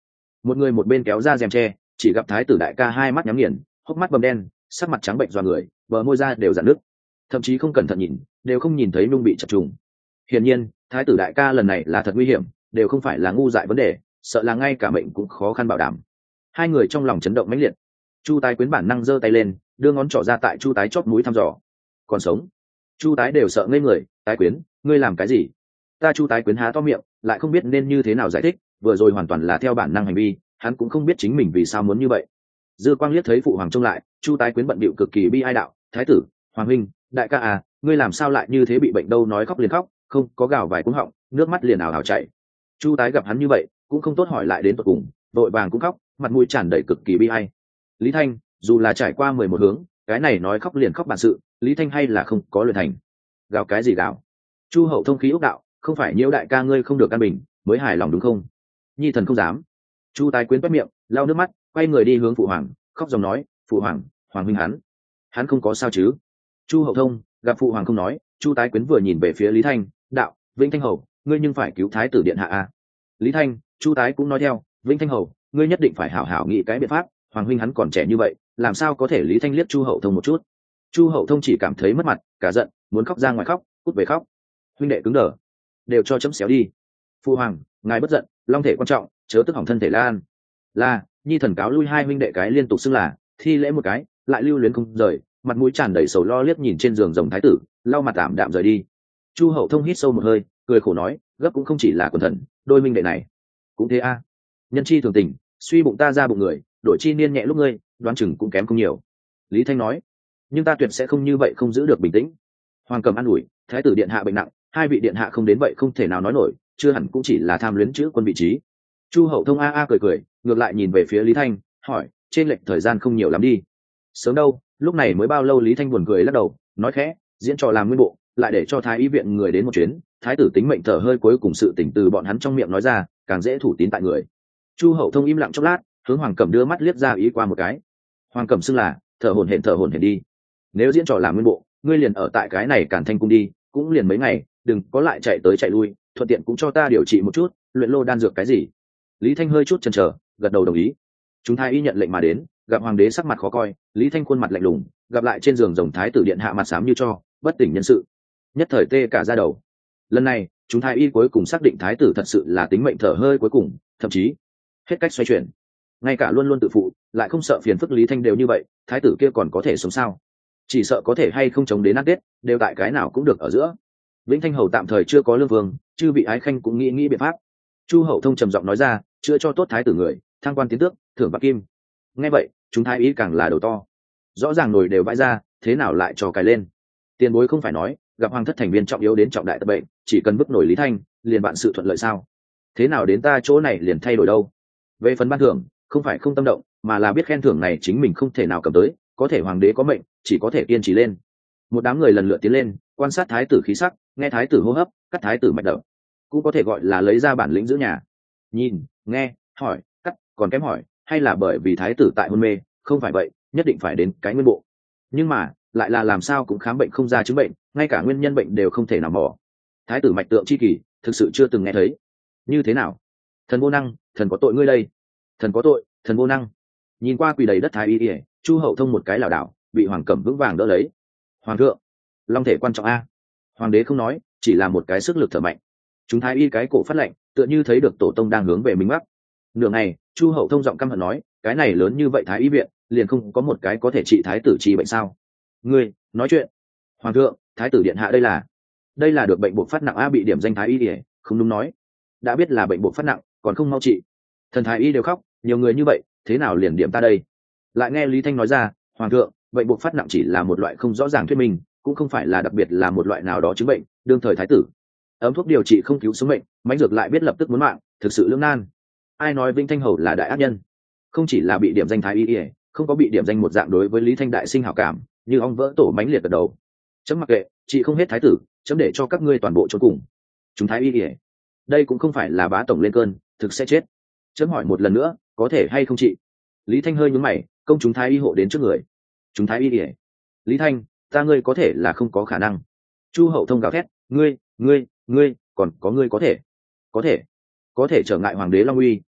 một người một bên kéo ra rèm tre, chỉ gặp thái tử đại ca hai mắt nhắm nghiền, hốc mắt bầm đen, sắc mặt trắng bệnh doa người, bờ môi ra đều rạn nước, thậm chí không cẩn thận nhìn đều không nhìn thấy nung bị chập trùng. Hiển nhiên thái tử đại ca lần này là thật nguy hiểm, đều không phải là ngu dại vấn đề, sợ là ngay cả mệnh cũng khó khăn bảo đảm. Hai người trong lòng chấn động mãnh liệt. Chu tái quyến bản năng giơ tay lên, đưa ngón trỏ ra tại chu tái chót mũi thăm dò. Còn sống? Chu tái đều sợ ngây người. Tái quyến, ngươi làm cái gì? Ta chu tái quyến há to miệng, lại không biết nên như thế nào giải thích, vừa rồi hoàn toàn là theo bản năng hành vi, hắn cũng không biết chính mình vì sao muốn như vậy. Dư quang liếc thấy phụ hoàng trông lại, chu tái quyến bận bịu cực kỳ bi ai đạo, thái tử, hoàng huynh, đại ca à, ngươi làm sao lại như thế, bị bệnh đâu? Nói khóc liền khóc, không có gào vài cuống họng, nước mắt liền ảo ảo chảy. Chu tái gặp hắn như vậy cũng không tốt hỏi lại đến tận cùng, đội vàng cũng khóc, mặt mũi tràn đầy cực kỳ bi ai. Lý Thanh dù là trải qua mười một hướng, cái này nói khóc liền khóc bản sự, Lý Thanh hay là không có luyện thành. Gào cái gì gào? Chu hậu thông khí ốc đạo, không phải nhiễu đại ca ngươi không được căn bình mới hài lòng đúng không? Nhi thần không dám. Chu tái quyến quét miệng, lau nước mắt, quay người đi hướng phụ hoàng, khóc dòng nói, phụ hoàng, hoàng huynh hắn hắn không có sao chứ? Chu hậu thông gặp phụ hoàng không nói, chu tái quyến vừa nhìn về phía Lý Thanh, đạo, Vĩnh Thanh hầu, ngươi nhưng phải cứu thái tử điện hạ a. Lý Thanh, chu tái cũng nói theo, Vĩnh Thanh hầu, ngươi nhất định phải hảo hảo nghĩ cái biện pháp, hoàng huynh hắn còn trẻ như vậy, làm sao có thể? Lý Thanh liếc chu hậu thông một chút. Chu hậu thông chỉ cảm thấy mất mặt, cả giận, muốn khóc ra ngoài khóc, cút về khóc. Huynh đệ cứng đờ, đều cho chấm xéo đi. Phu hoàng, ngài bất giận, long thể quan trọng, chớ tức hỏng thân thể Lan. Là, nhi thần cáo lui. Hai huynh đệ cái liên tục xưng là, thi lễ một cái, lại lưu luyến không rời, mặt mũi tràn đầy sầu lo liếc nhìn trên giường rồng thái tử, lau mặt tạm đạm rời đi. Chu hậu thông hít sâu một hơi, cười khổ nói, gấp cũng không chỉ là quần thần, đôi huynh đệ này cũng thế a. Nhân chi thường tình, suy bụng ta ra bụng người, đổi chi niên nhẹ lúc ngươi, đoán chừng cũng kém không nhiều. Lý Thanh nói, nhưng ta tuyệt sẽ không như vậy, không giữ được bình tĩnh. Hoàng cầm an ủi, thái tử điện hạ bệnh nặng, hai vị điện hạ không đến vậy không thể nào nói nổi, chưa hẳn cũng chỉ là tham luyến chữ quân vị trí. Chu hậu thông a a cười cười, ngược lại nhìn về phía Lý Thanh, hỏi, trên lệch thời gian không nhiều lắm đi? Sớm đâu, lúc này mới bao lâu? Lý Thanh buồn cười lắc đầu, nói khẽ, diễn trò làm nguyên bộ, lại để cho thái y viện người đến một chuyến, thái tử tính mệnh thở hơi cuối cùng, sự tỉnh từ bọn hắn trong miệng nói ra, càng dễ thủ tín tại người. Chu hậu thông im lặng chốc lát, hướng hoàng cẩm đưa mắt liếc ra ý qua một cái. Hoàng cẩm xưng là, thở hổn hển thở hổn hển đi. Nếu diễn trò làm nguyên bộ, ngươi liền ở tại cái này Càn Thanh cung đi, cũng liền mấy ngày, đừng có lại chạy tới chạy lui, thuận tiện cũng cho ta điều trị một chút, luyện lô đan dược cái gì. Lý Thanh hơi chút chần chờ, gật đầu đồng ý. Chúng thái y nhận lệnh mà đến, gặp hoàng đế sắc mặt khó coi, Lý Thanh khuôn mặt lạnh lùng, gặp lại trên giường rồng thái tử điện hạ mặt xám như cho, bất tỉnh nhân sự, nhất thời tê cả da đầu. Lần này chúng thái y cuối cùng xác định thái tử thật sự là tính mệnh thở hơi cuối cùng, thậm chí hết cách xoay chuyển, ngay cả luôn luôn tự phụ lại không sợ phiền phức Lý Thanh đều như vậy, thái tử kia còn có thể sống sao? Chỉ sợ có thể hay không chống đến ăn tết, đều tại cái nào cũng được ở giữa. Vĩnh Thanh hầu tạm thời chưa có lương vương, chư vị ái khanh cũng nghĩ nghĩ biện pháp. Chu hậu thông trầm giọng nói ra, chữa cho tốt thái tử người, thăng quan tiến tước, thưởng bạc kim. Nghe vậy chúng thái y càng là đầu to, rõ ràng nồi đều bãi ra, thế nào lại cho cài lên? Tiền bối không phải nói gặp hoàng thất thành viên trọng yếu đến trọng đại tập bệnh, chỉ cần bức nổi Lý Thanh liền bạn sự thuận lợi sao? Thế nào đến ta chỗ này liền thay đổi đâu? Về phần ban thưởng, không phải không tâm động, mà là biết khen thưởng này chính mình không thể nào cầm tới, có thể hoàng đế có mệnh, chỉ có thể kiên trì lên. Một đám người lần lượt tiến lên, quan sát thái tử khí sắc, nghe thái tử hô hấp, cắt thái tử mạch đập, cũng có thể gọi là lấy ra bản lĩnh giữ nhà. Nhìn, nghe, hỏi, cắt, còn kém hỏi, hay là bởi vì thái tử tại hôn mê? Không phải vậy, nhất định phải đến cái nguyên bộ. Nhưng mà lại là làm sao cũng khám bệnh không ra chứng bệnh, ngay cả nguyên nhân bệnh đều không thể nào mò. Thái tử mạch tượng chi kỳ, thực sự chưa từng nghe thấy. Như thế nào? Thần vô năng, thần có tội ngươi đây. Thần có tội, thần vô năng. Nhìn qua quỳ đầy đất thái y ỉa, chu hậu thông một cái lảo đảo, bị hoàng cẩm vững vàng đỡ lấy. Hoàng thượng, long thể quan trọng a. Hoàng đế không nói, chỉ là một cái sức lực thở mạnh. Chúng thái y cái cổ phát lạnh, tựa như thấy được tổ tông đang hướng về mình mắc. Nửa ngày chu hậu thông giọng căm hận nói, cái này lớn như vậy thái y viện liền không có một cái có thể trị thái tử trị bệnh sao? Ngươi nói chuyện. Hoàng thượng, thái tử điện hạ đây là đây là được bệnh buộc phát nặng a. Bị điểm danh thái y ỉa, không đúng nói, đã biết là bệnh buộc phát nặng còn không mau trị. Thần thái y đều khóc, nhiều người như vậy thế nào liền điểm ta đây? Lại nghe Lý Thanh nói ra, hoàng thượng, bệnh buộc phát nặng chỉ là một loại không rõ ràng thuyết minh, cũng không phải là đặc biệt là một loại nào đó chứng bệnh. Đương thời thái tử ấm thuốc điều trị không cứu sống bệnh, mãnh dược lại biết lập tức muốn mạng, thực sự lưỡng nan. Ai nói Vĩnh Thanh hầu là đại ác nhân? Không chỉ là bị điểm danh thái y ỉa, không có bị điểm danh một dạng đối với Lý Thanh đại sinh hảo cảm, như ong vỡ tổ mãnh liệt gật đầu. Chấm mặc kệ, chị không hết thái tử, chấm để cho các ngươi toàn bộ trốn cùng. Chúng thái y ỉa, đây cũng không phải là bá tổng lên cơn, thực sẽ chết. Chấm hỏi một lần nữa, có thể hay không chị? Lý Thanh hơi nhướng mày, công chúng thái y hộ đến trước người. Chúng thái y ỉa, Lý Thanh, ta ngươi có thể là không có khả năng. Chu hậu thông gào thét, ngươi, ngươi, ngươi, còn có ngươi có thể, có thể, có thể trở ngại hoàng đế long uy,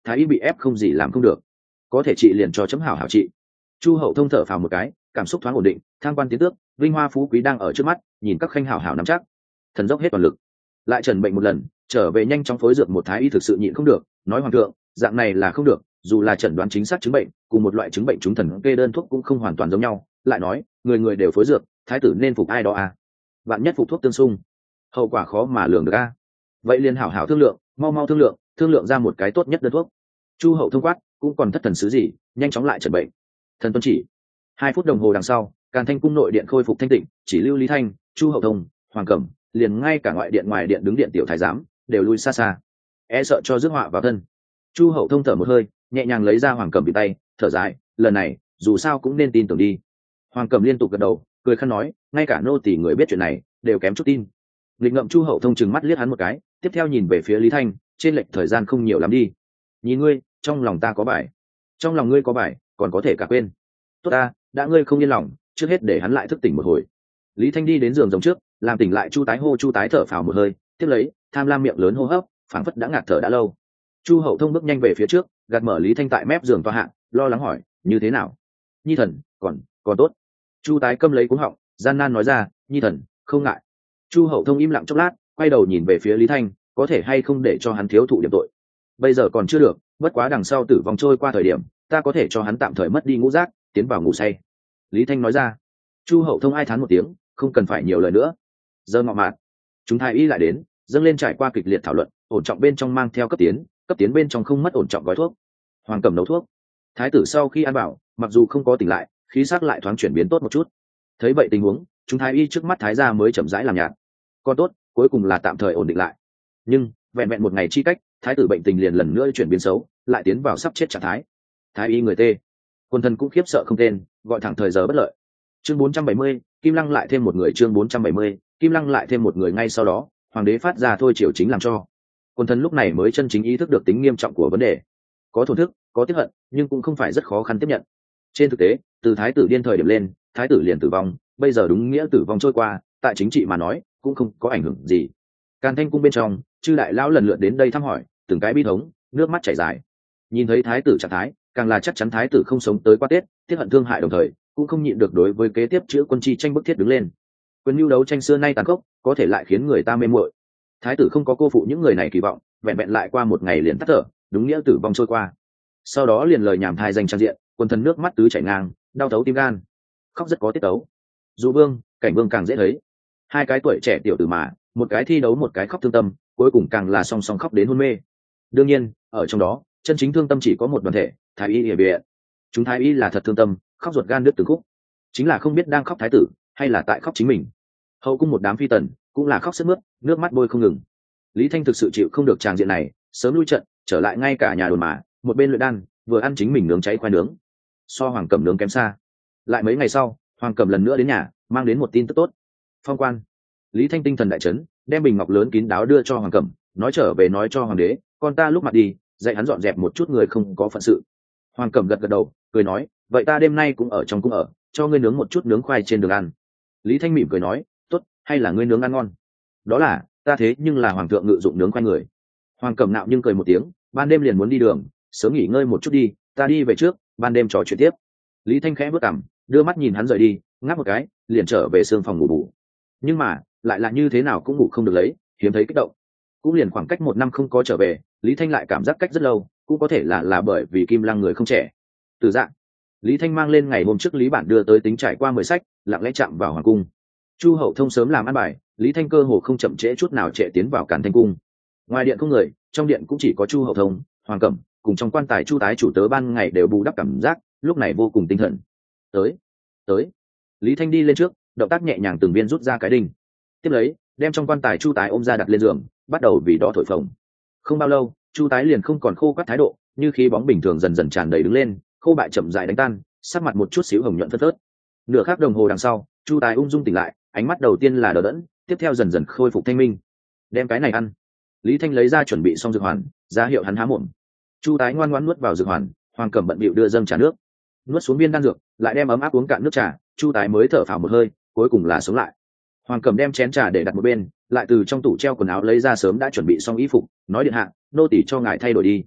thái y bị ép không gì làm không được, có thể trị liền cho chấm hảo hảo trị. Chu hậu thông thở phào một cái, cảm xúc thoáng ổn định, thang quan tiến tước, vinh hoa phú quý đang ở trước mắt, nhìn các khanh hảo hảo nắm chắc, thần dốc hết toàn lực, lại trần bệnh một lần, trở về nhanh chóng phối dược một thái y thực sự nhịn không được, nói hoàng thượng, dạng này là không được, dù là chẩn đoán chính xác chứng bệnh, cùng một loại chứng bệnh chúng thần kê đơn thuốc cũng không hoàn toàn giống nhau, lại nói người người đều phối dược, thái tử nên phục ai đó à? Vạn nhất phục thuốc tương xung, hậu quả khó mà lường được a. À? Vậy liền hảo hảo thương lượng, mau mau thương lượng, thương lượng ra một cái tốt nhất đơn thuốc. Chu hậu thông quát, cũng còn thất thần sứ gì, nhanh chóng lại chẩn bệnh. Thần tuân chỉ. Hai phút đồng hồ đằng sau, Càn Thanh cung nội điện khôi phục thanh tịnh, chỉ lưu Lý Thanh, Chu hậu thông, Hoàng Cẩm, liền ngay cả ngoại điện ngoài điện đứng điện tiểu thái giám đều lui xa xa, e sợ cho rước họa vào thân. Chu hậu thông thở một hơi, nhẹ nhàng lấy ra Hoàng Cẩm bị tay, thở dài, lần này dù sao cũng nên tin tưởng đi. Hoàng Cẩm liên tục gật đầu, cười khăn nói, ngay cả nô tỳ người biết chuyện này đều kém chút tin. Lịch ngậm Chu hậu thông chừng mắt liếc hắn một cái, tiếp theo nhìn về phía Lý Thanh, trên lệch thời gian không nhiều lắm đi. Nhìn ngươi, trong lòng ta có bài, trong lòng ngươi có bài, còn có thể cả quên. Tốt ta, đã ngươi không yên lòng, trước hết để hắn lại thức tỉnh một hồi. Lý Thanh đi đến giường giống trước, làm tỉnh lại Chu tái hô Chu tái thở phào một hơi, tiếp lấy tham lam miệng lớn hô hấp, phảng phất đã ngạt thở đã lâu. Chu hậu thông bước nhanh về phía trước, gạt mở Lý Thanh tại mép giường toa hạng, lo lắng hỏi, như thế nào? Nhi thần, còn còn tốt. Chu tái câm lấy cuống họng, gian nan nói ra, nhi thần không ngại. Chu hậu thông im lặng chốc lát, quay đầu nhìn về phía Lý Thanh, có thể hay không để cho hắn thiếu thụ điểm tội? Bây giờ còn chưa được, bất quá đằng sau tử vong trôi qua thời điểm, ta có thể cho hắn tạm thời mất đi ngũ giác, tiến vào ngủ say. Lý Thanh nói ra. Chu hậu thông ai thán một tiếng, không cần phải nhiều lời nữa. Giờ ngọ mạt, chúng thái y lại đến, dâng lên trải qua kịch liệt thảo luận, ổn trọng bên trong mang theo cấp tiến, cấp tiến bên trong không mất ổn trọng gói thuốc. Hoàng Cẩm nấu thuốc. Thái tử sau khi ăn bảo, mặc dù không có tỉnh lại, khí sắc lại thoáng chuyển biến tốt một chút. Thấy vậy tình huống, chúng thái y trước mắt thái gia mới chậm rãi làm nhạt. Còn tốt, cuối cùng là tạm thời ổn định lại. Nhưng vẹn vẹn một ngày chi cách, thái tử bệnh tình liền lần nữa chuyển biến xấu, lại tiến vào sắp chết trạng thái. Thái y người tê, quân thần cũng khiếp sợ không tên, gọi thẳng thời giờ bất lợi. Chương bốn trăm bảy mươi, Kim Lăng lại thêm một người. Chương bốn trăm bảy mươi, Kim Lăng lại thêm một người. Ngay sau đó, hoàng đế phát ra thôi triều chính làm cho. Quân thần lúc này mới chân chính ý thức được tính nghiêm trọng của vấn đề. Có thổn thức, có tiếc hận, nhưng cũng không phải rất khó khăn tiếp nhận. Trên thực tế, từ thái tử điên thời điểm lên, thái tử liền tử vong, bây giờ đúng nghĩa tử vong trôi qua, tại chính trị mà nói, cũng không có ảnh hưởng gì. Càn Thanh cung bên trong, chư đại lão lần lượt đến đây thăm hỏi, từng cái bi thống, nước mắt chảy dài. Nhìn thấy thái tử trạng thái, càng là chắc chắn thái tử không sống tới qua Tết, tiếc hận thương hại đồng thời, cũng không nhịn được đối với kế tiếp chữ quân chi tranh bức thiết đứng lên. Quyền nhu đấu tranh xưa nay tàn khốc, có thể lại khiến người ta mê muội. Thái tử không có cô phụ những người này kỳ vọng, vẹn vẹn lại qua một ngày liền tắt thở, đúng nghĩa tử vong trôi qua. Sau đó liền lời nhảm thai danh trang diện, quân thần nước mắt tứ chảy ngang, đau thấu tim gan, khóc rất có tiết tấu. Dụ vương, cảnh vương càng dễ thấy. Hai cái tuổi trẻ tiểu tử mà, một cái thi đấu một cái khóc thương tâm, cuối cùng càng là song song khóc đến hôn mê. Đương nhiên, ở trong đó, chân chính thương tâm chỉ có một đoàn thể, thái y địa viện. Chúng thái y là thật thương tâm, khóc ruột gan đứt từng khúc, chính là không biết đang khóc thái tử hay là tại khóc chính mình. Hậu cung một đám phi tần cũng là khóc sướt mướt, nước mắt bôi không ngừng. Lý Thanh thực sự chịu không được tràng diện này, sớm lui trận, trở lại ngay cả nhà đồn mà, một bên luyện đan, vừa ăn chính mình nướng cháy khoai nướng, so Hoàng Cẩm nướng kém xa. Lại mấy ngày sau, Hoàng Cẩm lần nữa đến nhà, mang đến một tin tức tốt. Phong quan. Lý Thanh tinh thần đại chấn, đem bình ngọc lớn kín đáo đưa cho Hoàng Cẩm, nói trở về nói cho hoàng đế, con ta lúc mặt đi, dạy hắn dọn dẹp một chút người không có phận sự. Hoàng Cẩm gật gật đầu, cười nói, vậy ta đêm nay cũng ở trong cung ở, cho ngươi nướng một chút nướng khoai trên đường ăn. Lý Thanh mỉm cười nói, tốt, hay là ngươi nướng ăn ngon? Đó là, ta thế nhưng là hoàng thượng ngự dụng nướng khoai người. Hoàng Cẩm nạo nhưng cười một tiếng, ban đêm liền muốn đi đường, sớm nghỉ ngơi một chút đi, ta đi về trước, ban đêm trò chuyện tiếp. Lý Thanh khẽ bước cằm, đưa mắt nhìn hắn rời đi, ngáp một cái, liền trở về sương phòng ngủ bù. Nhưng mà, lại là như thế nào cũng ngủ không được lấy, hiếm thấy kích động. Cũng liền khoảng cách một năm không có trở về, Lý Thanh lại cảm giác cách rất lâu, cũng có thể là là bởi vì Kim Lăng người không trẻ. Từ dạng, Lý Thanh mang lên ngày hôm trước Lý Bản đưa tới tính trải qua mười sách, lặng lẽ chạm vào hoàng cung. Chu Hậu Thông sớm làm ăn bài, Lý Thanh cơ hồ không chậm trễ chút nào trễ tiến vào Càn Thanh cung. Ngoài điện không người, trong điện cũng chỉ có Chu Hậu Thông, Hoàng Cẩm, cùng trong quan tài Chu tái chủ tớ ban ngày đều bù đắp cảm giác, lúc này vô cùng tinh thần. Tới, tới. Lý Thanh đi lên trước, động tác nhẹ nhàng từng viên rút ra cái đinh. Tiếp lấy, đem trong quan tài Chu tái ôm ra đặt lên giường, bắt đầu vì đó thổi phồng. Không bao lâu, Chu tái liền không còn khô quắt thái độ, như khí bóng bình thường dần dần tràn đầy đứng lên, khô bại chậm rãi đánh tan, sắc mặt một chút xíu hồng nhuận phớt phớt. Nửa khắc đồng hồ đằng sau, Chu tái ung dung tỉnh lại, ánh mắt đầu tiên là đờ đẫn, tiếp theo dần dần khôi phục thanh minh. Đem cái này ăn. Lý Thanh lấy ra chuẩn bị xong dược hoàn, ra hiệu hắn há mồm. Chu tái ngoan ngoãn nuốt vào dược hoàn, Hoàng Cẩm bận bịu đưa dâng trà nước, nuốt xuống viên đan dược, lại đem ấm áp uống cạn nước trà. Chu tái mới thở phào một hơi, cuối cùng là sống lại. Hoàng Cẩm đem chén trà để đặt một bên, lại từ trong tủ treo quần áo lấy ra sớm đã chuẩn bị xong y phục, nói điện hạ, nô tỳ cho ngài thay đổi đi.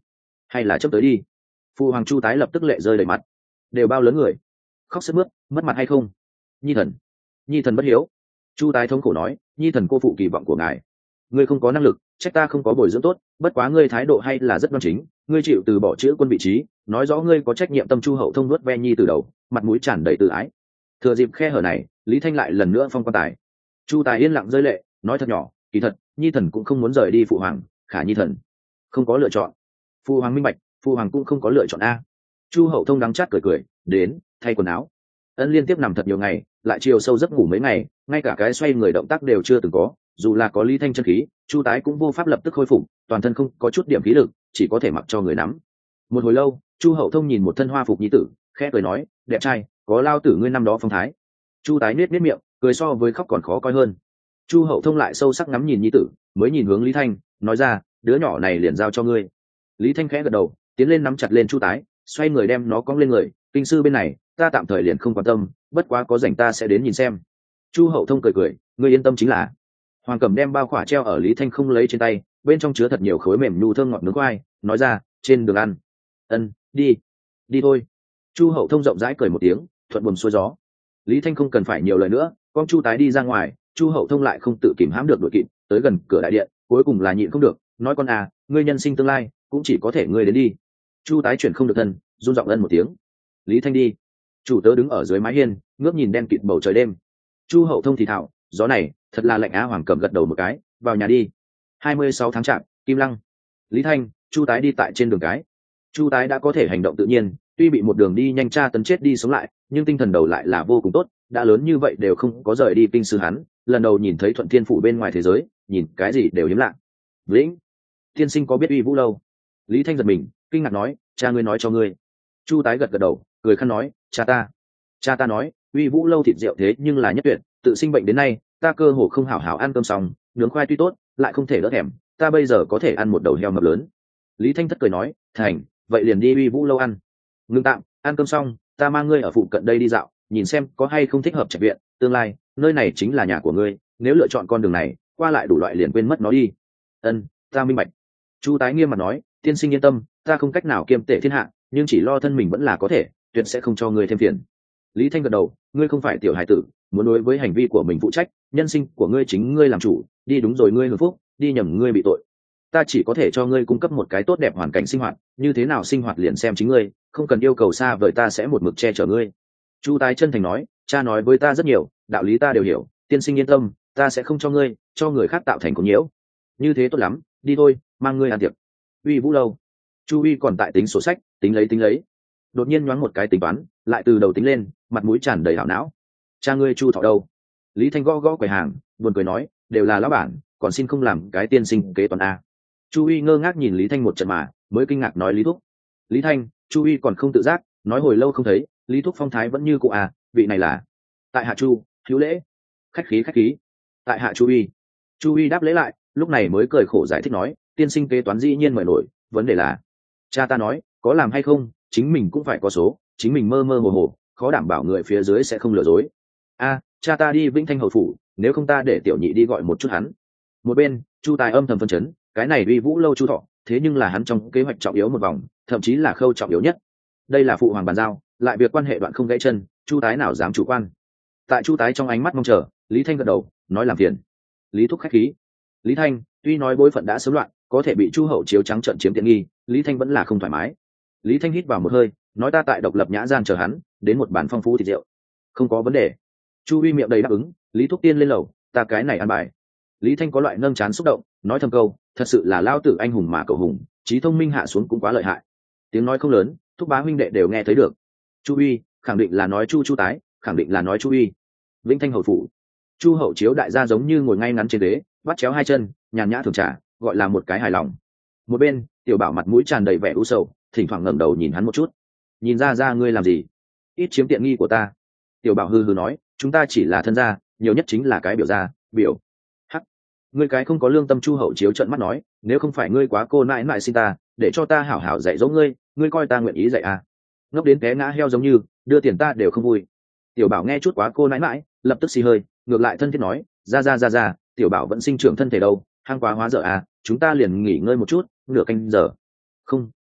hay là chấp tới đi. Phụ hoàng Chu tái lập tức lệ rơi đầy mặt. Đều bao lớn người, khóc sướt mướt, mất mặt hay không? Nhi thần, nhi thần bất hiếu. Chu tái thống khổ nói, nhi thần cô phụ kỳ vọng của ngài. Ngươi không có năng lực, trách ta không có bồi dưỡng tốt, bất quá ngươi thái độ hay là rất đoan chính, ngươi chịu từ bỏ chữ quân vị trí, nói rõ ngươi có trách nhiệm. Tâm Chu hậu thông nuốt ve nhi từ đầu, mặt mũi tràn đầy tự ái. Thừa dịp khe hở này, Lý Thanh lại lần nữa phong quan tài. Chu tài yên lặng rơi lệ, nói thật nhỏ, kỳ thật nhi thần cũng không muốn rời đi phụ hoàng, khả nhi thần không có lựa chọn. Phụ hoàng minh bạch, phụ hoàng cũng không có lựa chọn a. Chu hậu thông đắng chát cười cười, đến thay quần áo. Ân liên tiếp nằm thật nhiều ngày, lại chiều sâu giấc ngủ mấy ngày, ngay cả cái xoay người động tác đều chưa từng có. Dù là có Lý Thanh chân khí, Chu tái cũng vô pháp lập tức khôi phục, toàn thân không có chút điểm khí lực, chỉ có thể mặc cho người nắm. Một hồi lâu, Chu hậu thông nhìn một thân hoa phục nhi tử, khẽ cười nói, đẹp trai, có lao tử ngươi năm đó phong thái. Chu tái nết nết miệng, cười so với khóc còn khó coi hơn. Chu hậu thông lại sâu sắc ngắm nhìn nhi tử, mới nhìn hướng Lý Thanh, nói ra, đứa nhỏ này liền giao cho ngươi. Lý Thanh khẽ gật đầu, tiến lên nắm chặt lên Chu tái, xoay người đem nó cõng lên người. Kinh sư bên này ta tạm thời liền không quan tâm, bất quá có rảnh ta sẽ đến nhìn xem. Chu hậu thông cười cười, ngươi yên tâm chính là. Hoàng Cẩm đem bao khỏa treo ở Lý Thanh không lấy trên tay, bên trong chứa thật nhiều khối mềm nhu thơm ngọt nướng khoai, nói ra, trên đường ăn. Ân, đi, đi thôi. Chu hậu thông rộng rãi cười một tiếng, thuận buồm xuôi gió. Lý Thanh không cần phải nhiều lời nữa, con Chu tái đi ra ngoài. Chu hậu thông lại không tự kìm hãm được đuổi kịp, tới gần cửa đại điện, cuối cùng là nhịn không được, nói con à, ngươi nhân sinh tương lai cũng chỉ có thể ngươi đến đi. Chu tái chuyển không được thân, run giọng ân một tiếng. Lý Thanh đi. Chủ tớ đứng ở dưới mái hiên, ngước nhìn đen kịt bầu trời đêm. Chu hậu thông thì thào, gió này thật là lạnh á. Hoàng Cẩm gật đầu một cái, vào nhà đi. hai mươi sáu tháng chạp, Kim Lăng. Lý Thanh, Chu tái đi tại trên đường cái. Chu tái đã có thể hành động tự nhiên, tuy bị một đường đi nhanh tra tấn chết đi sống lại, nhưng tinh thần đầu lại là vô cùng tốt. Đã lớn như vậy đều không có rời đi kinh sư hắn, lần đầu nhìn thấy Thuận Thiên phủ bên ngoài thế giới, nhìn cái gì đều hiếm lạ. Vĩnh, tiên sinh có biết Uy Vũ lâu? Lý Thanh giật mình, kinh ngạc nói, cha ngươi nói cho ngươi. Chu tái gật gật đầu, cười khăn nói, cha ta cha ta nói Uy Vũ lâu thịt rượu thế nhưng là nhất tuyệt, tự sinh bệnh đến nay ta cơ hồ không hảo hảo ăn cơm xong, nướng khoai tuy tốt lại không thể đỡ thèm, ta bây giờ có thể ăn một đầu heo mập lớn. Lý Thanh thất cười nói, thành, vậy liền đi Uy Vũ lâu ăn. Ngưng tạm, ăn cơm xong ta mang ngươi ở phụ cận đây đi dạo, nhìn xem có hay không thích hợp trạch viện, tương lai nơi này chính là nhà của ngươi, nếu lựa chọn con đường này qua lại đủ loại liền quên mất nó đi. Ân, ta minh bạch. Chu tái nghiêm mặt nói, tiên sinh yên tâm, ta không cách nào kiêm tệ thiên hạ, nhưng chỉ lo thân mình vẫn là có thể, tuyệt sẽ không cho ngươi thêm phiền. Lý Thanh gật đầu, ngươi không phải tiểu hải tử, muốn đối với hành vi của mình phụ trách, nhân sinh của ngươi chính ngươi làm chủ, đi đúng rồi ngươi hưởng phúc, đi nhầm ngươi bị tội. Ta chỉ có thể cho ngươi cung cấp một cái tốt đẹp hoàn cảnh sinh hoạt, như thế nào sinh hoạt liền xem chính ngươi, không cần yêu cầu xa vời, ta sẽ một mực che chở ngươi. Chu tái chân thành nói, cha nói với ta rất nhiều, đạo lý ta đều hiểu, tiên sinh yên tâm, ta sẽ không cho ngươi cho người khác tạo thành có nhiễu. Như thế tốt lắm, đi thôi, mang ngươi ăn tiệc. Uy Vũ lâu. Chu Uy còn tại tính sổ sách, tính lấy tính lấy, đột nhiên nhoáng một cái tính toán, lại từ đầu tính lên, mặt mũi tràn đầy hảo não. Cha ngươi Chu Thọ đâu? Lý Thanh gõ gõ quầy hàng, buồn cười nói, đều là lão bản, còn xin không làm cái tiên sinh kế toán a. Chu Uy ngơ ngác nhìn Lý Thanh một trận mà, mới kinh ngạc nói, Lý thúc. Lý Thanh, Chu Uy còn không tự giác, nói hồi lâu không thấy, Lý thúc phong thái vẫn như cụ à, vị này là tại hạ Chu, hữu lễ. Khách khí khách khí. Tại hạ Chu Uy. Chu Uy đáp lễ lại, lúc này mới cười khổ giải thích nói, tiên sinh kế toán dĩ nhiên mời nổi, vấn đề là cha ta nói, có làm hay không chính mình cũng phải có số, chính mình mơ mơ hồ hồ, khó đảm bảo người phía dưới sẽ không lừa dối. A, cha ta đi Vĩnh Thanh hầu phủ, nếu không ta để tiểu nhị đi gọi một chút hắn. Một bên, Chu tài âm thầm phân chấn, cái này Uy Vũ lâu Chu Thọ, thế nhưng là hắn trong kế hoạch trọng yếu một vòng, thậm chí là khâu trọng yếu nhất. Đây là phụ hoàng bàn giao, lại việc quan hệ đoạn không gãy chân, Chu tái nào dám chủ quan. Tại Chu tái trong ánh mắt mong chờ, Lý Thanh gật đầu, nói làm phiền. Lý thúc khách khí. Lý Thanh, tuy nói bối phận đã sớm loạn, có thể bị Chu hậu chiếu trắng trợn chiếm tiện nghi, Lý Thanh vẫn là không thoải mái. Lý Thanh hít vào một hơi, nói ta tại độc lập nhã gian chờ hắn, đến một bàn phong phú thịt rượu. Không có vấn đề. Chu Uy miệng đầy đáp ứng, Lý thúc tiên lên lầu, ta cái này ăn bài. Lý Thanh có loại nâng chán xúc động, nói thầm câu, thật sự là lao tử anh hùng mà cậu hùng, trí thông minh hạ xuống cũng quá lợi hại. Tiếng nói không lớn, thúc bá huynh đệ đều nghe thấy được. Chu Uy khẳng định là nói Chu Chu tái, khẳng định là nói Chu Uy. Vĩnh Thanh hầu phủ. Chu hậu chiếu đại gia giống như ngồi ngay ngắn trên ghế, bắt chéo hai chân, nhàn nhã thường trà, gọi là một cái hài lòng. Một bên, Tiểu Bảo mặt mũi tràn đầy vẻ u sầu, thỉnh thoảng ngẩng đầu nhìn hắn một chút. Nhìn ra ra ngươi làm gì? Ít chiếm tiện nghi của ta. Tiểu Bảo hư hư nói, chúng ta chỉ là thân gia, nhiều nhất chính là cái biểu gia, biểu. Hắc, ngươi cái không có lương tâm. Chu hậu chiếu trợn mắt nói, nếu không phải ngươi quá cô nãi nãi xin ta, để cho ta hảo hảo dạy dỗ ngươi, ngươi coi ta nguyện ý dạy à? Ngốc đến té ngã heo giống như, đưa tiền ta đều không vui. Tiểu Bảo nghe chút quá cô nãi nãi, lập tức xì hơi, ngược lại thân thiết nói, ra ra ra ra, Tiểu Bảo vẫn sinh trưởng thân thể đâu, hang quá hóa dở à, chúng ta liền nghỉ ngơi một chút, nửa canh giờ. Không,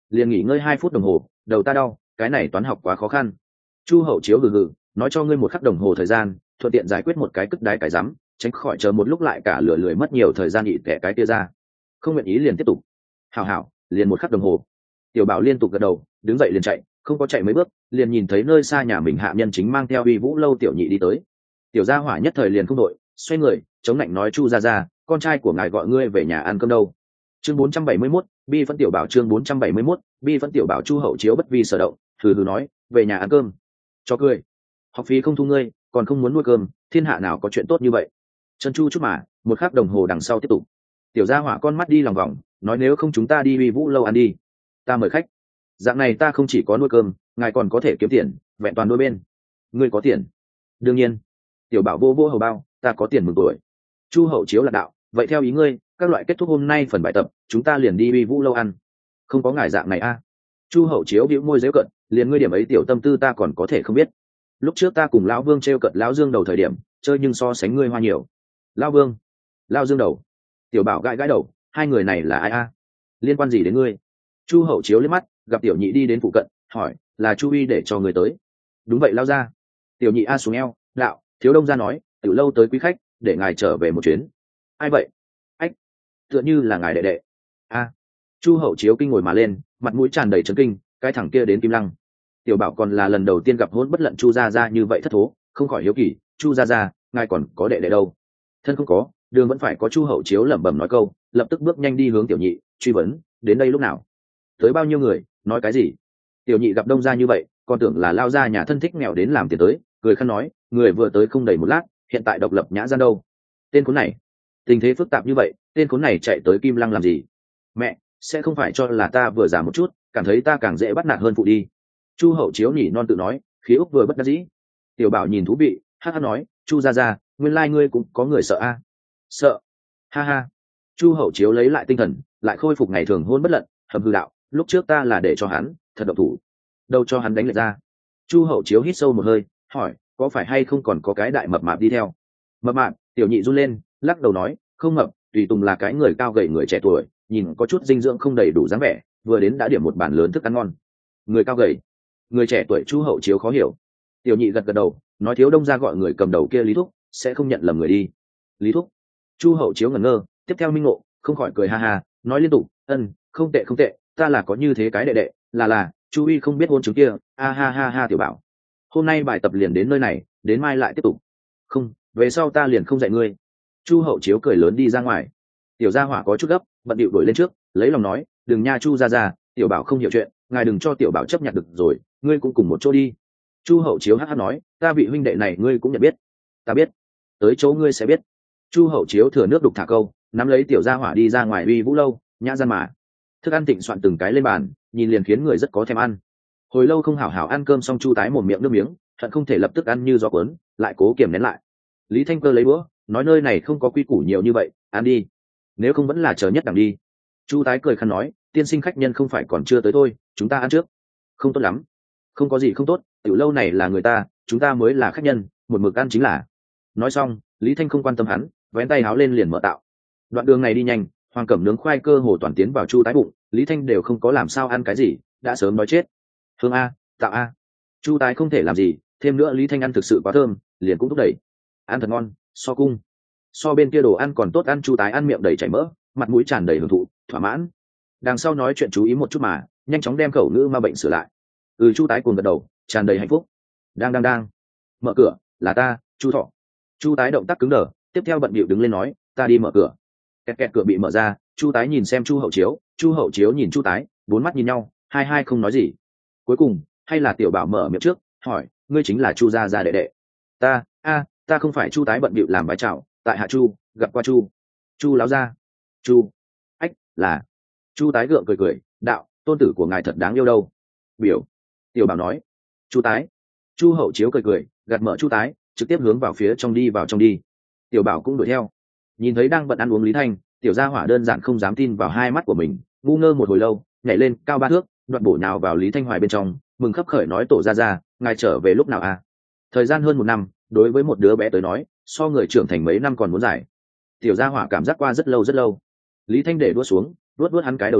liền nghỉ ngơi hai phút đồng hồ, đầu ta đau, cái này toán học quá khó khăn. Chu hậu chiếu gừ gừ, nói cho ngươi một khắc đồng hồ thời gian, thuận tiện giải quyết một cái cất đái cái rắm, tránh khỏi chờ một lúc lại cả lửa lười mất nhiều thời gian nhị kẻ cái kia ra. Không nguyện ý liền tiếp tục. Hảo hảo, liền một khắc đồng hồ. Tiểu bảo liên tục gật đầu, đứng dậy liền chạy, không có chạy mấy bước, liền nhìn thấy nơi xa nhà mình hạ nhân chính mang theo uy vũ lâu tiểu nhị đi tới. Tiểu gia hỏa nhất thời liền không đội, xoay người, chống lạnh nói Chu gia gia, con trai của ngài gọi ngươi về nhà ăn cơm đâu. Chương bốn trăm bảy mươi mốt, bi phân tiểu bảo chương bốn trăm bảy mươi mốt, bi phân tiểu bảo Chu hậu chiếu bất vi sở động, thử thử nói, về nhà ăn cơm. Cho cười. Học phí không thu ngươi, còn không muốn nuôi cơm, thiên hạ nào có chuyện tốt như vậy. Chân chu chút mà, một khắc đồng hồ đằng sau tiếp tục. Tiểu gia hỏa con mắt đi lòng vòng, nói nếu không chúng ta đi uy vũ lâu ăn đi. Ta mời khách. Dạng này ta không chỉ có nuôi cơm, ngài còn có thể kiếm tiền, vẹn toàn đôi bên. Ngươi có tiền? Đương nhiên. Tiểu bảo vô vô hầu bao, ta có tiền mừng tuổi. Chu hậu chiếu là đạo, vậy theo ý ngươi, các loại kết thúc hôm nay phần bài tập, chúng ta liền đi uy vũ lâu ăn. Không có ngài dạng này a. À. Chu hậu chiếu bĩu môi giễu cận, liền ngươi điểm ấy tiểu tâm tư ta còn có thể không biết. Lúc trước ta cùng lão vương treo cận lão dương đầu thời điểm, chơi nhưng so sánh ngươi hoa nhiều. Lão vương, lão dương đầu. Tiểu bảo gãi gãi đầu, hai người này là ai a? À? Liên quan gì đến ngươi? Chu hậu chiếu liếc mắt, gặp tiểu nhị đi đến phụ cận, hỏi, là chu uy để cho người tới. Đúng vậy lao ra. Tiểu nhị a xuống eo, đạo, thiếu đông ra nói, từ lâu tới quý khách, để ngài trở về một chuyến. Ai vậy? Ách, tựa như là ngài đệ đệ. A. Chu hậu chiếu kinh ngồi mà lên, mặt mũi tràn đầy chấn kinh, cái thằng kia đến Kim Lăng. Tiểu bảo còn là lần đầu tiên gặp hôn bất lận Chu gia gia như vậy thất thố, không khỏi hiếu kỳ, Chu gia gia, ngài còn có đệ đệ đâu? Thân không có, đường vẫn phải có. Chu hậu chiếu lẩm bẩm nói câu, lập tức bước nhanh đi hướng tiểu nhị, truy vấn, đến đây lúc nào? Tới bao nhiêu người, nói cái gì? Tiểu nhị gặp đông gia như vậy, còn tưởng là lao ra nhà thân thích nghèo đến làm tiền tới, cười khăn nói, người vừa tới không đầy một lát, hiện tại độc lập nhã gian đâu? Tên khốn này, tình thế phức tạp như vậy, tên khốn này chạy tới Kim Lăng làm gì? Mẹ, sẽ không phải cho là ta vừa già một chút, cảm thấy ta càng dễ bắt nạt hơn phụ đi. Chu hậu chiếu nhỉ non tự nói, khí úc vừa bất đắc dĩ. Tiểu bảo nhìn thú vị, hát hát nói, Chu gia gia, nguyên lai ngươi cũng có người sợ a? À? Sợ? Ha ha. Chu hậu chiếu lấy lại tinh thần, lại khôi phục ngày thường hôn bất lận, hầm hư đạo, lúc trước ta là để cho hắn thật độc thủ, đâu cho hắn đánh lệch ra. Chu hậu chiếu hít sâu một hơi, hỏi, có phải hay không còn có cái đại mập mạp đi theo? Mập mạp? Tiểu nhị run lên, lắc đầu nói, không mập, tùy tùng là cái người cao gầy người trẻ tuổi, nhìn có chút dinh dưỡng không đầy đủ dáng vẻ, vừa đến đã điểm một bàn lớn thức ăn ngon. Người cao gầy, người trẻ tuổi. Chu hậu chiếu khó hiểu. Tiểu nhị gật gật đầu, nói thiếu đông ra gọi người cầm đầu kia Lý Thúc, sẽ không nhận lầm người đi. Lý Thúc. Chu hậu chiếu ngẩn ngơ, tiếp theo minh ngộ, không khỏi cười ha ha, nói liên tục, ân, không tệ không tệ, ta là có như thế cái đệ đệ, là là, Chu uy không biết hôn chứng kia, a ha ha ha. Tiểu bảo, hôm nay bài tập liền đến nơi này, đến mai lại tiếp tục. Không, về sau ta liền không dạy ngươi. Chu hậu chiếu cười lớn đi ra ngoài. Tiểu gia hỏa có chút gấp, bận điệu đuổi lên trước, lấy lòng nói, đừng nha Chu gia gia, tiểu bảo không hiểu chuyện, ngài đừng cho tiểu bảo chấp nhận được rồi, ngươi cũng cùng một chỗ đi. Chu hậu chiếu hát hát nói, ta vị huynh đệ này ngươi cũng nhận biết. Ta biết, tới chỗ ngươi sẽ biết. Chu hậu chiếu thừa nước đục thả câu, nắm lấy tiểu gia hỏa đi ra ngoài uy vũ lâu, nhã gian mà. Thức ăn thịnh soạn từng cái lên bàn, nhìn liền khiến người rất có thèm ăn. Hồi lâu không hảo hảo ăn cơm xong, Chu tái một miệng nước miếng, hận không thể lập tức ăn như gió cuốn, lại cố kiềm nén lại. Lý Thanh Cơ lấy bữa, nói nơi này không có quy củ nhiều như vậy, ăn đi, nếu không vẫn là chờ nhất đằng đi. Chu tái cười khăn nói, tiên sinh khách nhân không phải còn chưa tới thôi, chúng ta ăn trước. Không tốt lắm. Không có gì không tốt, tiểu lâu này là người ta, chúng ta mới là khách nhân, một mực ăn chính là. Nói xong, Lý Thanh không quan tâm hắn, vén tay háo lên liền mở tạo. Đoạn đường này đi nhanh, hoàng cẩm nướng khoai cơ hồ toàn tiến vào Chu tái bụng, Lý Thanh đều không có làm sao ăn cái gì, đã sớm nói chết. Hương a, tạo a. Chu tái không thể làm gì, thêm nữa Lý Thanh ăn thực sự quá thơm, liền cũng thúc đẩy. Ăn thật ngon, so cung. So bên kia đồ ăn còn tốt ăn. Chu tái ăn miệng đầy chảy mỡ, mặt mũi tràn đầy hưởng thụ, thỏa mãn. Đằng sau nói chuyện chú ý một chút mà, nhanh chóng đem khẩu ngữ ma bệnh sửa lại. Ừ, Chu tái cuồng gật đầu, tràn đầy hạnh phúc. Đang đang đang. Mở cửa, là ta, Chu thọ. Chu tái động tác cứng đờ, tiếp theo bận bịu đứng lên nói, ta đi mở cửa. Kẹt kẹt, cửa bị mở ra, Chu tái nhìn xem Chu hậu chiếu, Chu hậu chiếu nhìn Chu tái, bốn mắt nhìn nhau, hai hai không nói gì. Cuối cùng, hay là tiểu bảo mở miệng trước, hỏi, ngươi chính là Chu gia gia đệ đệ? Ta, a, ta không phải. Chu tái bận bịu làm bái chào, tại hạ Chu, gặp qua Chu. Chu láo gia. Chu. Ách, là. Chu tái gượng cười cười, đạo, tôn tử của ngài thật đáng yêu đâu. Biểu. Tiểu bảo nói. Chu tái. Chu hậu chiếu cười cười, gạt mở Chu tái, trực tiếp hướng vào phía trong đi vào trong đi. Tiểu bảo cũng đuổi theo. Nhìn thấy đang bận ăn uống Lý Thanh, tiểu gia hỏa đơn giản không dám tin vào hai mắt của mình, ngu ngơ một hồi lâu, nhảy lên cao ba thước, đoạt bổ nhào vào Lý Thanh hoài bên trong, mừng khấp khởi nói, tổ gia gia, ngài trở về lúc nào à? Thời gian hơn một năm, đối với một đứa bé tới nói, so người trưởng thành mấy năm còn muốn dài. Tiểu gia hỏa cảm giác qua rất lâu rất lâu. Lý Thanh để đũa xuống, đuốt đuốt hắn cái đầu nhỏ,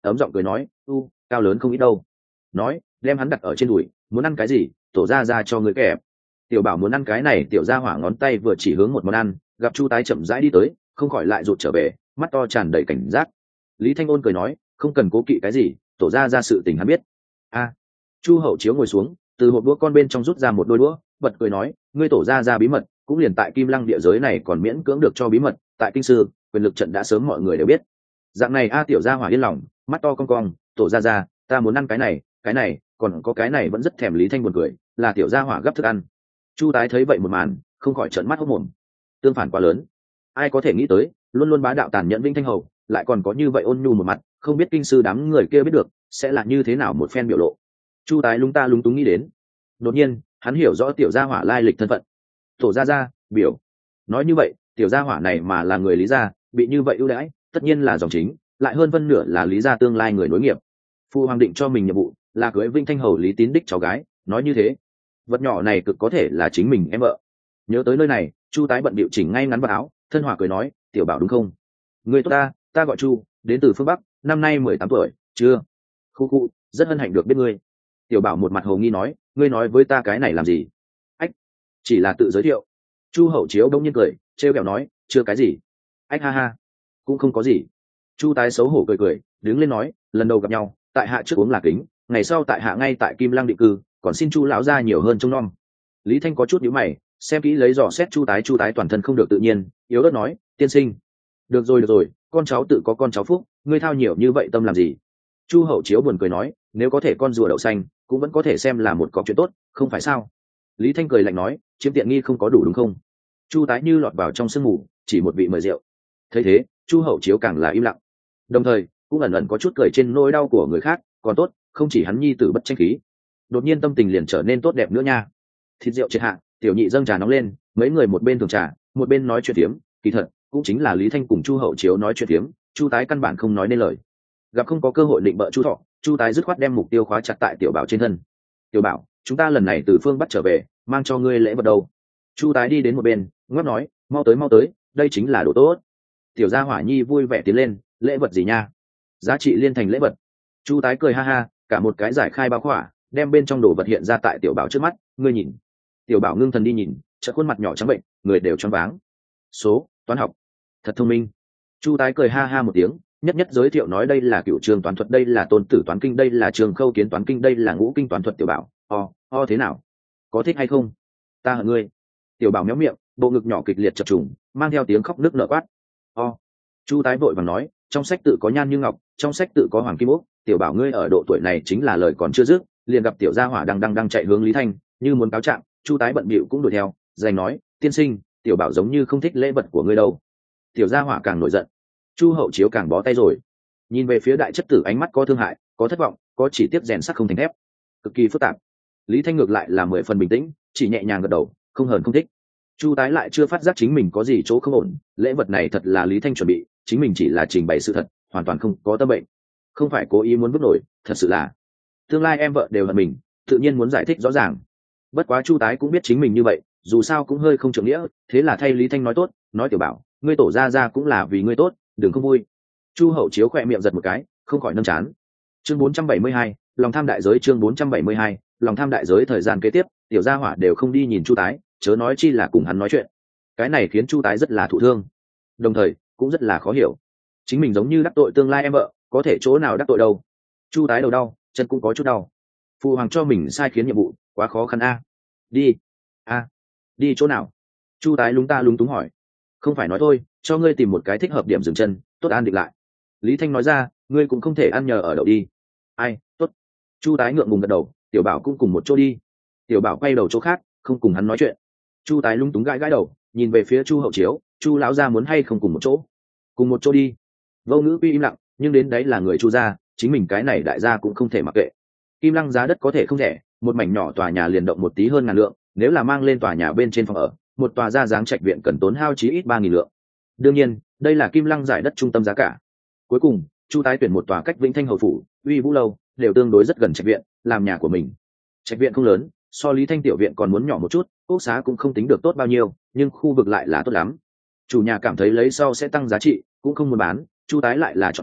ấm giọng cười nói u cao lớn không ít đâu. Nói đem hắn đặt ở trên đùi, muốn ăn cái gì tổ ra ra cho người kẹp. Tiểu bảo muốn ăn cái này, tiểu gia hỏa ngón tay vừa chỉ hướng một món ăn, gặp chu tái chậm rãi đi tới, không khỏi lại rụt trở về, mắt to tràn đầy cảnh giác. Lý Thanh ôn cười nói không cần cố kỵ cái gì, tổ ra ra sự tình hắn biết. A. Chu hậu chiếu ngồi xuống, từ hộp đũa con bên trong rút ra một đôi đũa, bật cười nói ngươi tổ ra ra bí mật cũng liền tại Kim Lăng địa giới này còn miễn cưỡng được cho bí mật, tại kinh sư quyền lực trận đã sớm mọi người đều biết. Dạng này a. Tiểu gia hỏa yên lòng, mắt to cong cong, tổ ra ra ta muốn ăn cái này cái này còn có cái này, vẫn rất thèm. Lý Thanh buồn cười, là tiểu gia hỏa gấp thức ăn. Chu tái thấy vậy một màn, không khỏi trợn mắt hốc mồm. Tương phản quá lớn, ai có thể nghĩ tới luôn luôn bá đạo tàn nhẫn Vĩnh Thanh hầu lại còn có như vậy ôn nhu một mặt, không biết kinh sư đám người kia biết được sẽ là như thế nào một phen biểu lộ. Chu tái lung ta lung túng nghĩ đến. Đột nhiên hắn hiểu rõ tiểu gia hỏa lai lịch thân phận. Tổ gia gia biểu nói như vậy, tiểu gia hỏa này mà là người Lý gia, bị như vậy ưu đãi tất nhiên là dòng chính, lại hơn phân nửa là Lý gia tương lai người nối nghiệp. Phu hoàng định cho mình nhiệm vụ là cưới Vĩnh Thanh hầu Lý Tín đích cháu gái, nói như thế vật nhỏ này cực có thể là chính mình em vợ. Nhớ tới nơi này, Chu tái bận bịu chỉnh ngay ngắn vào áo, thân hòa cười nói tiểu bảo đúng không? Người tốt ta, ta gọi Chu, đến từ phương Bắc, năm nay mười tám tuổi. Chưa? Khu khu, rất hân hạnh được biết ngươi. Tiểu bảo một mặt hồ nghi nói ngươi nói với ta cái này làm gì? Ách, chỉ là tự giới thiệu. Chu hậu chiếu đông nhiên cười trêu kẹo nói chưa cái gì. Ách ha ha, cũng không có gì. Chu tái xấu hổ cười cười đứng lên nói lần đầu gặp nhau tại hạ trước uống là kính, ngày sau tại hạ ngay tại Kim Lăng định cư, còn xin Chu lão gia nhiều hơn trông nom. Lý Thanh có chút nhíu mày, xem kỹ lấy dò xét Chu tái. Chu tái toàn thân không được tự nhiên, yếu ớt nói tiên sinh. Được rồi được rồi, con cháu tự có con cháu phúc, ngươi thao nhiều như vậy tâm làm gì? Chu hậu chiếu buồn cười nói nếu có thể con rùa đậu xanh cũng vẫn có thể xem là một cọc chuyện tốt, không phải sao? Lý Thanh cười lạnh nói chiếm tiện nghi không có đủ đúng không? Chu tái như lọt vào trong sương mù, chỉ một vị mời rượu. Thấy thế, Chu hậu chiếu càng là im lặng, đồng thời cũng ẩn ẩn có chút cười trên nỗi đau của người khác. Còn tốt không chỉ hắn nhi tử bất tranh khí, đột nhiên tâm tình liền trở nên tốt đẹp nữa nha. Thịt rượu triệt hạ, tiểu nhị dâng trà nóng lên, mấy người một bên thường trà một bên nói chuyện tiếm. Kỳ thật cũng chính là Lý Thanh cùng Chu hậu chiếu nói chuyện tiếm, Chu tái căn bản không nói nên lời. Gặp không có cơ hội định bợ Chu thọ, Chu tái dứt khoát đem mục tiêu khóa chặt tại tiểu bảo trên thân. Tiểu bảo, chúng ta lần này từ phương Bắc trở về, mang cho ngươi lễ vật đâu? Chu tái đi đến một bên ngót nói mau tới mau tới, đây chính là đồ tốt. Tiểu gia hỏa nhi vui vẻ tiến lên, lễ vật gì nha? Giá trị liên thành lễ vật. Chu tái cười ha ha, cả một cái giải khai bao khỏa, đem bên trong đồ vật hiện ra tại tiểu bảo trước mắt. Ngươi nhìn. Tiểu bảo ngưng thần đi nhìn, chợt khuôn mặt nhỏ trắng bệnh, người đều choáng váng. Số, toán học, thật thông minh. Chu tái cười ha ha một tiếng, nhất nhất giới thiệu nói đây là cựu trường toán thuật, đây là tôn tử toán kinh, đây là trường khâu kiến toán kinh, đây là ngũ kinh toán thuật. Tiểu bảo o o thế nào, có thích hay không? Ta hận ngươi. Tiểu bảo méo miệng, bộ ngực nhỏ kịch liệt chập trùng, mang theo tiếng khóc nức nở quát o. Chu tái vội vàng nói trong sách tự có nhan như ngọc, trong sách tự có hoàng kim ốc. Tiểu bảo ngươi ở độ tuổi này chính là lời còn chưa dứt, liền gặp tiểu gia hỏa đang đang đang chạy hướng Lý Thanh, như muốn cáo trạng. Chu tái bận bịu cũng đuổi theo, giành nói tiên sinh, tiểu bảo giống như không thích lễ vật của ngươi đâu. Tiểu gia hỏa càng nổi giận, Chu hậu chiếu càng bó tay rồi, nhìn về phía đại chất tử, ánh mắt có thương hại, có thất vọng, có chỉ tiếc rèn sắt không thành thép, cực kỳ phức tạp. Lý Thanh ngược lại là mười phần bình tĩnh, chỉ nhẹ nhàng gật đầu, không hờn không thích. Chu tái lại chưa phát giác chính mình có gì chỗ không ổn, lễ vật này thật là Lý Thanh chuẩn bị, chính mình chỉ là trình bày sự thật, hoàn toàn không có tâm bệnh, không phải cố ý muốn vứt nổi, thật sự là tương lai em vợ đều hận mình, tự nhiên muốn giải thích rõ ràng. Bất quá Chu tái cũng biết chính mình như vậy dù sao cũng hơi không trưởng nghĩa, thế là thay Lý Thanh nói tốt, nói tiểu bảo ngươi tổ ra ra cũng là vì ngươi tốt, đừng không vui. Chu hậu chiếu khỏe miệng giật một cái, không khỏi nâng chán. Chương bốn trăm bảy mươi hai, lòng tham đại giới. Chương bốn trăm bảy mươi hai, lòng tham đại giới. Thời gian kế tiếp, tiểu gia hỏa đều không đi nhìn Chu tái, chớ nói chi là cùng hắn nói chuyện. Cái này khiến Chu tái rất là thụ thương, đồng thời cũng rất là khó hiểu, chính mình giống như đắc tội tương lai em vợ, có thể chỗ nào đắc tội đâu. Chu tái đầu đau, chân cũng có chút đau. Phụ hoàng cho mình sai khiến nhiệm vụ quá khó khăn a. Đi a đi chỗ nào? Chu tái lúng ta lúng túng hỏi. Không phải nói thôi, cho ngươi tìm một cái thích hợp điểm dừng chân, tốt an định lại. Lý Thanh nói ra, ngươi cũng không thể ăn nhờ ở đậu đi. Ai, tốt. Chu tái ngượng ngùng gật đầu, tiểu bảo cũng cùng một chỗ đi. Tiểu bảo quay đầu chỗ khác, không cùng hắn nói chuyện. Chu tái lúng túng gãi gãi đầu, nhìn về phía Chu hậu chiếu, Chu lão gia muốn hay không cùng một chỗ? Cùng một chỗ đi. Vô Ngữ Quy im lặng, nhưng đến đấy là người Chu gia, chính mình cái này đại gia cũng không thể mặc kệ. Kim Lăng giá đất có thể không rẻ, một mảnh nhỏ tòa nhà liền động một tí hơn ngàn lượng, nếu là mang lên tòa nhà bên trên phòng ở, một tòa gia dáng trạch viện cần tốn hao chí ít ba nghìn lượng. Đương nhiên, đây là Kim Lăng giải đất trung tâm giá cả. Cuối cùng, Chu tái tuyển một tòa cách Vĩnh Thanh hầu phủ, Uy Vũ lâu, đều tương đối rất gần trạch viện, làm nhà của mình. Trạch viện không lớn, so Lý Thanh tiểu viện còn muốn nhỏ một chút, ốc xá cũng không tính được tốt bao nhiêu, nhưng khu vực lại là tốt lắm. Chủ nhà cảm thấy lấy sau sẽ tăng giá trị, cũng không muốn bán, Chu tái lại là chọn chúng,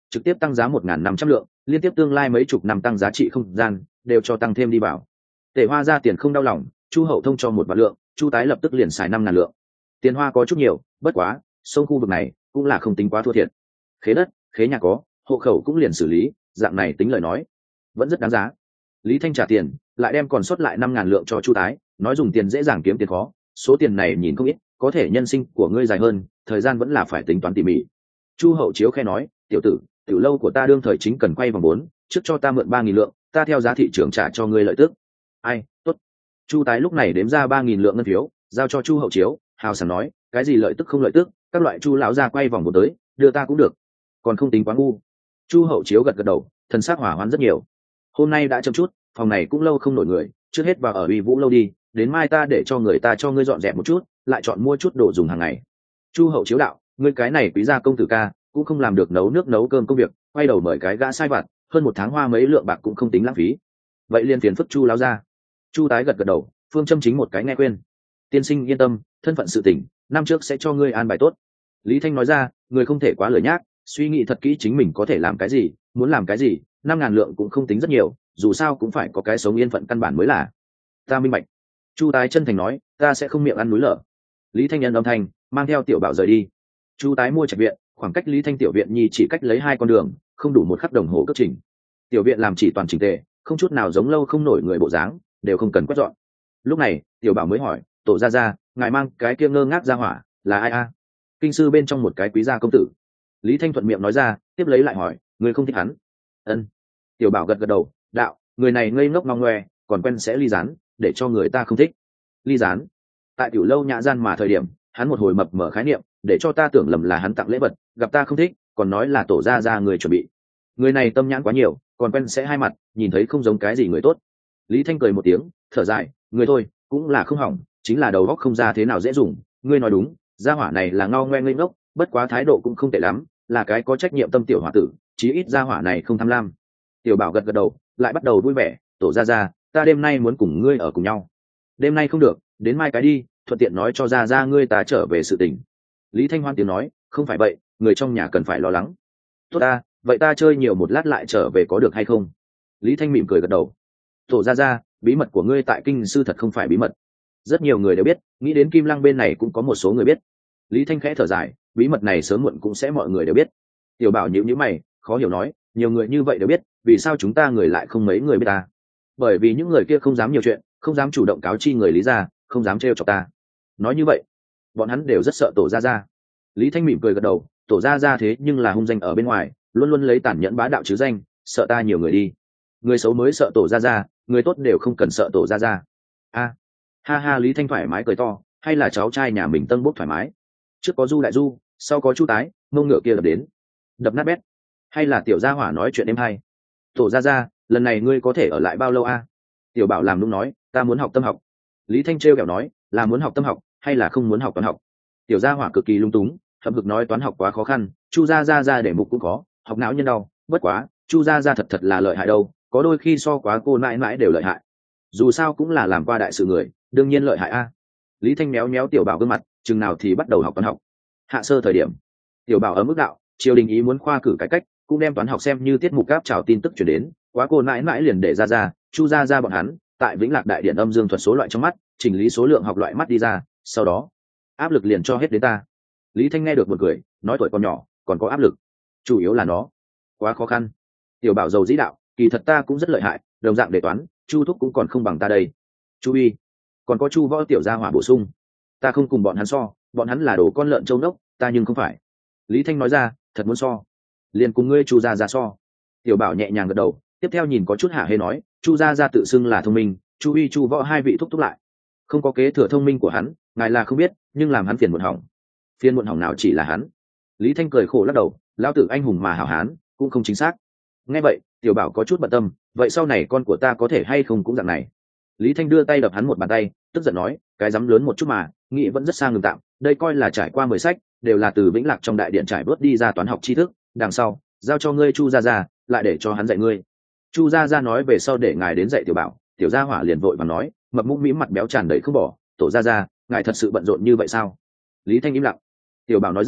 trực tiếp tăng giá một nghìn năm trăm lượng, liên tiếp tương lai mấy chục năm tăng giá trị không gian đều cho tăng thêm đi vào. Tề Hoa ra tiền không đau lòng, Chu Hậu thông cho một vạn lượng, Chu Tái lập tức liền xài năm ngàn lượng. Tiền hoa có chút nhiều, bất quá sông khu vực này cũng là không tính quá thua thiệt. Khế đất, khế nhà có, hộ khẩu cũng liền xử lý, dạng này tính lời nói vẫn rất đáng giá. Lý Thanh trả tiền, lại đem còn sót lại năm ngàn lượng cho Chu Tái, nói dùng tiền dễ dàng kiếm tiền khó, số tiền này nhìn không ít, có thể nhân sinh của ngươi dài hơn, thời gian vẫn là phải tính toán tỉ mỉ. Chu Hậu Chiếu khe nói, tiểu tử, tiểu lâu của ta đương thời chính cần quay vòng bốn, trước cho ta mượn ba nghìn lượng, ta theo giá thị trường trả cho ngươi lợi tức. Ai, tốt. Chu Tái lúc này đếm ra ba nghìn lượng ngân phiếu, giao cho Chu Hậu Chiếu, hào sảng nói, cái gì lợi tức không lợi tức, các loại Chu lão gia quay vòng một tới, đưa ta cũng được, còn không tính quá ngu. Chu Hậu Chiếu gật gật đầu, thần sắc hỏa hoãn rất nhiều. Hôm nay đã chậm chút, phòng này cũng lâu không nổi người, trước hết vào ở Uy Vũ lâu đi, đến mai ta để cho người ta cho ngươi dọn dẹp một chút, lại chọn mua chút đồ dùng hàng ngày. Chu Hậu Chiếu đạo, ngươi cái này quý gia công tử ca, cũng không làm được nấu nước nấu cơm công việc, quay đầu mời cái gã sai vặt, hơn một tháng hoa mấy lượng bạc cũng không tính lãng phí. Vậy liên phiền phức Chu lão gia. Chu Tái gật gật đầu, phương châm chính một cái nghe khuyên. Tiên sinh yên tâm, thân phận sự tình, năm trước sẽ cho ngươi an bài tốt. Lý Thanh nói ra, người không thể quá lười nhác, suy nghĩ thật kỹ chính mình có thể làm cái gì, muốn làm cái gì, năm ngàn lượng cũng không tính rất nhiều, dù sao cũng phải có cái sống yên phận căn bản mới là. Ta minh bạch. Chu Tái chân thành nói, ta sẽ không miệng ăn núi lở. Lý Thanh nhân âm thanh, mang theo Tiểu Bảo rời đi. Chu Tái mua trạch viện, khoảng cách Lý Thanh tiểu viện nhi chỉ cách lấy hai con đường, không đủ một khắc đồng hồ cất trình. Tiểu viện làm chỉ toàn chỉnh tề, không chút nào giống lâu không nổi người bộ dáng, đều không cần quét dọn. Lúc này, Tiểu Bảo mới hỏi, tổ gia gia, ngài mang cái kia ngơ ngác ra hỏa, là ai a? Kinh sư bên trong một cái quý gia công tử. Lý Thanh thuận miệng nói ra, tiếp lấy lại hỏi, người không thích hắn? Ân. Tiểu Bảo gật gật đầu, đạo, người này ngây ngốc ngong ngoe, còn quen sẽ ly gián, để cho người ta không thích. Ly gián? Tại tiểu lâu nhã gian mà thời điểm, hắn một hồi mập mở khái niệm, để cho ta tưởng lầm là hắn tặng lễ vật, gặp ta không thích, còn nói là tổ gia gia người chuẩn bị. Người này tâm nhãn quá nhiều, còn quen sẽ hai mặt, nhìn thấy không giống cái gì người tốt. Lý Thanh cười một tiếng, thở dài, người thôi, cũng là không hỏng, chính là đầu óc không ra thế nào dễ dùng. Ngươi nói đúng, gia hỏa này là ngao ngoe ngây ngốc, bất quá thái độ cũng không tệ lắm, là cái có trách nhiệm tâm tiểu hỏa tử, chí ít gia hỏa này không tham lam. Tiểu Bảo gật gật đầu, lại bắt đầu vui vẻ, tổ gia gia, ta đêm nay muốn cùng ngươi ở cùng nhau. Đêm nay không được, đến mai cái đi, thuận tiện nói cho gia gia ngươi ta trở về sự tình. Lý Thanh Hoan tiếng nói, không phải vậy, người trong nhà cần phải lo lắng. Tốt ta, vậy ta chơi nhiều một lát lại trở về có được hay không? Lý Thanh mỉm cười gật đầu. Tổ gia gia, bí mật của ngươi tại kinh sư thật không phải bí mật. Rất nhiều người đều biết, nghĩ đến Kim Lăng bên này cũng có một số người biết. Lý Thanh khẽ thở dài, bí mật này sớm muộn cũng sẽ mọi người đều biết. Tiểu Bảo nhíu nhíu mày, khó hiểu nói, nhiều người như vậy đều biết, vì sao chúng ta người lại không mấy người biết ta? Bởi vì những người kia không dám nhiều chuyện, không dám chủ động cáo chi người Lý gia, không dám trêu chọc ta. Nói như vậy, bọn hắn đều rất sợ tổ gia gia. Lý Thanh mỉm cười gật đầu, tổ gia gia thế nhưng là hung danh ở bên ngoài, luôn luôn lấy tàn nhẫn bá đạo chứ danh, sợ ta nhiều người đi. Người xấu mới sợ tổ gia gia, người tốt đều không cần sợ tổ gia gia. A, ha ha. Lý Thanh thoải mái cười to, hay là cháu trai nhà mình tân bốc thoải mái. Trước có Du Đại Du, sau có Chu Tái, mông ngựa kia đập đến, đập nát bét. Hay là tiểu gia hỏa nói chuyện êm hay. Tổ gia gia, lần này ngươi có thể ở lại bao lâu a? Tiểu Bảo làm đúng nói, ta muốn học tâm học. Lý Thanh trêu kẹo nói, là muốn học tâm học hay là không muốn học toán học? Tiểu gia hỏa cực kỳ lung túng, hậm hực nói toán học quá khó khăn, Chu gia gia ra để mục cũng có, học não nhân đau, bất quá Chu gia gia thật thật là lợi hại đâu, có đôi khi so quá cô mãi mãi đều lợi hại. Dù sao cũng là làm qua đại sự người, đương nhiên lợi hại a. Lý Thanh méo méo Tiểu Bảo gương mặt, chừng nào thì bắt đầu học toán học. Hạ sơ thời điểm, Tiểu Bảo ở mức đạo, triều đình ý muốn khoa cử cải cách, cũng đem toán học xem như tiết mục gáp trào tin tức chuyển đến, quá cô mãi mãi liền để ra ra, Chu gia gia bọn hắn tại Vĩnh Lạc đại điện âm dương thuật số loại trong mắt, chỉnh lý số lượng học loại mắt đi ra, sau đó áp lực liền cho hết đến ta. Lý Thanh nghe được một cười, nói tuổi còn nhỏ còn có áp lực, chủ yếu là nó quá khó khăn. Tiểu Bảo giàu dĩ đạo, kỳ thật ta cũng rất lợi hại, đồng dạng đề toán Chu thúc cũng còn không bằng ta đây. Chu uy, còn có Chu võ tiểu gia hỏa bổ sung, ta không cùng bọn hắn so, bọn hắn là đồ con lợn trâu đốc, ta nhưng không phải. Lý Thanh nói ra, thật muốn so, liền cùng ngươi Chu gia gia so. Tiểu Bảo nhẹ nhàng gật đầu, tiếp theo nhìn có chút hả hê nói, Chu gia gia tự xưng là thông minh, Chu uy Chu võ hai vị thúc thúc lại không có kế thừa thông minh của hắn, ngài là không biết, nhưng làm hắn phiền muộn hỏng. Phiền muộn hỏng nào chỉ là hắn. Lý Thanh cười khổ lắc đầu, lão tử anh hùng mà hảo hán cũng không chính xác. Nghe vậy, Tiểu Bảo có chút bận tâm, vậy sau này con của ta có thể hay không cũng dạng này? Lý Thanh đưa tay đập hắn một bàn tay, tức giận nói, cái dám lớn một chút mà, nghĩ vẫn rất sang ngừng tạm, đây coi là trải qua mười sách, đều là từ Vĩnh Lạc trong đại điện trải bớt đi ra toán học tri thức, đằng sau giao cho ngươi Chu gia gia, lại để cho hắn dạy ngươi. Chu gia gia nói về sau để ngài đến dạy Tiểu Bảo. Tiểu gia hỏa liền vội và nói, mập mũm mĩm mặt béo tràn đầy không bỏ, tổ gia gia, ngài thật sự bận rộn như vậy sao? Lý Thanh im lặng. Tiểu Bảo nói ra,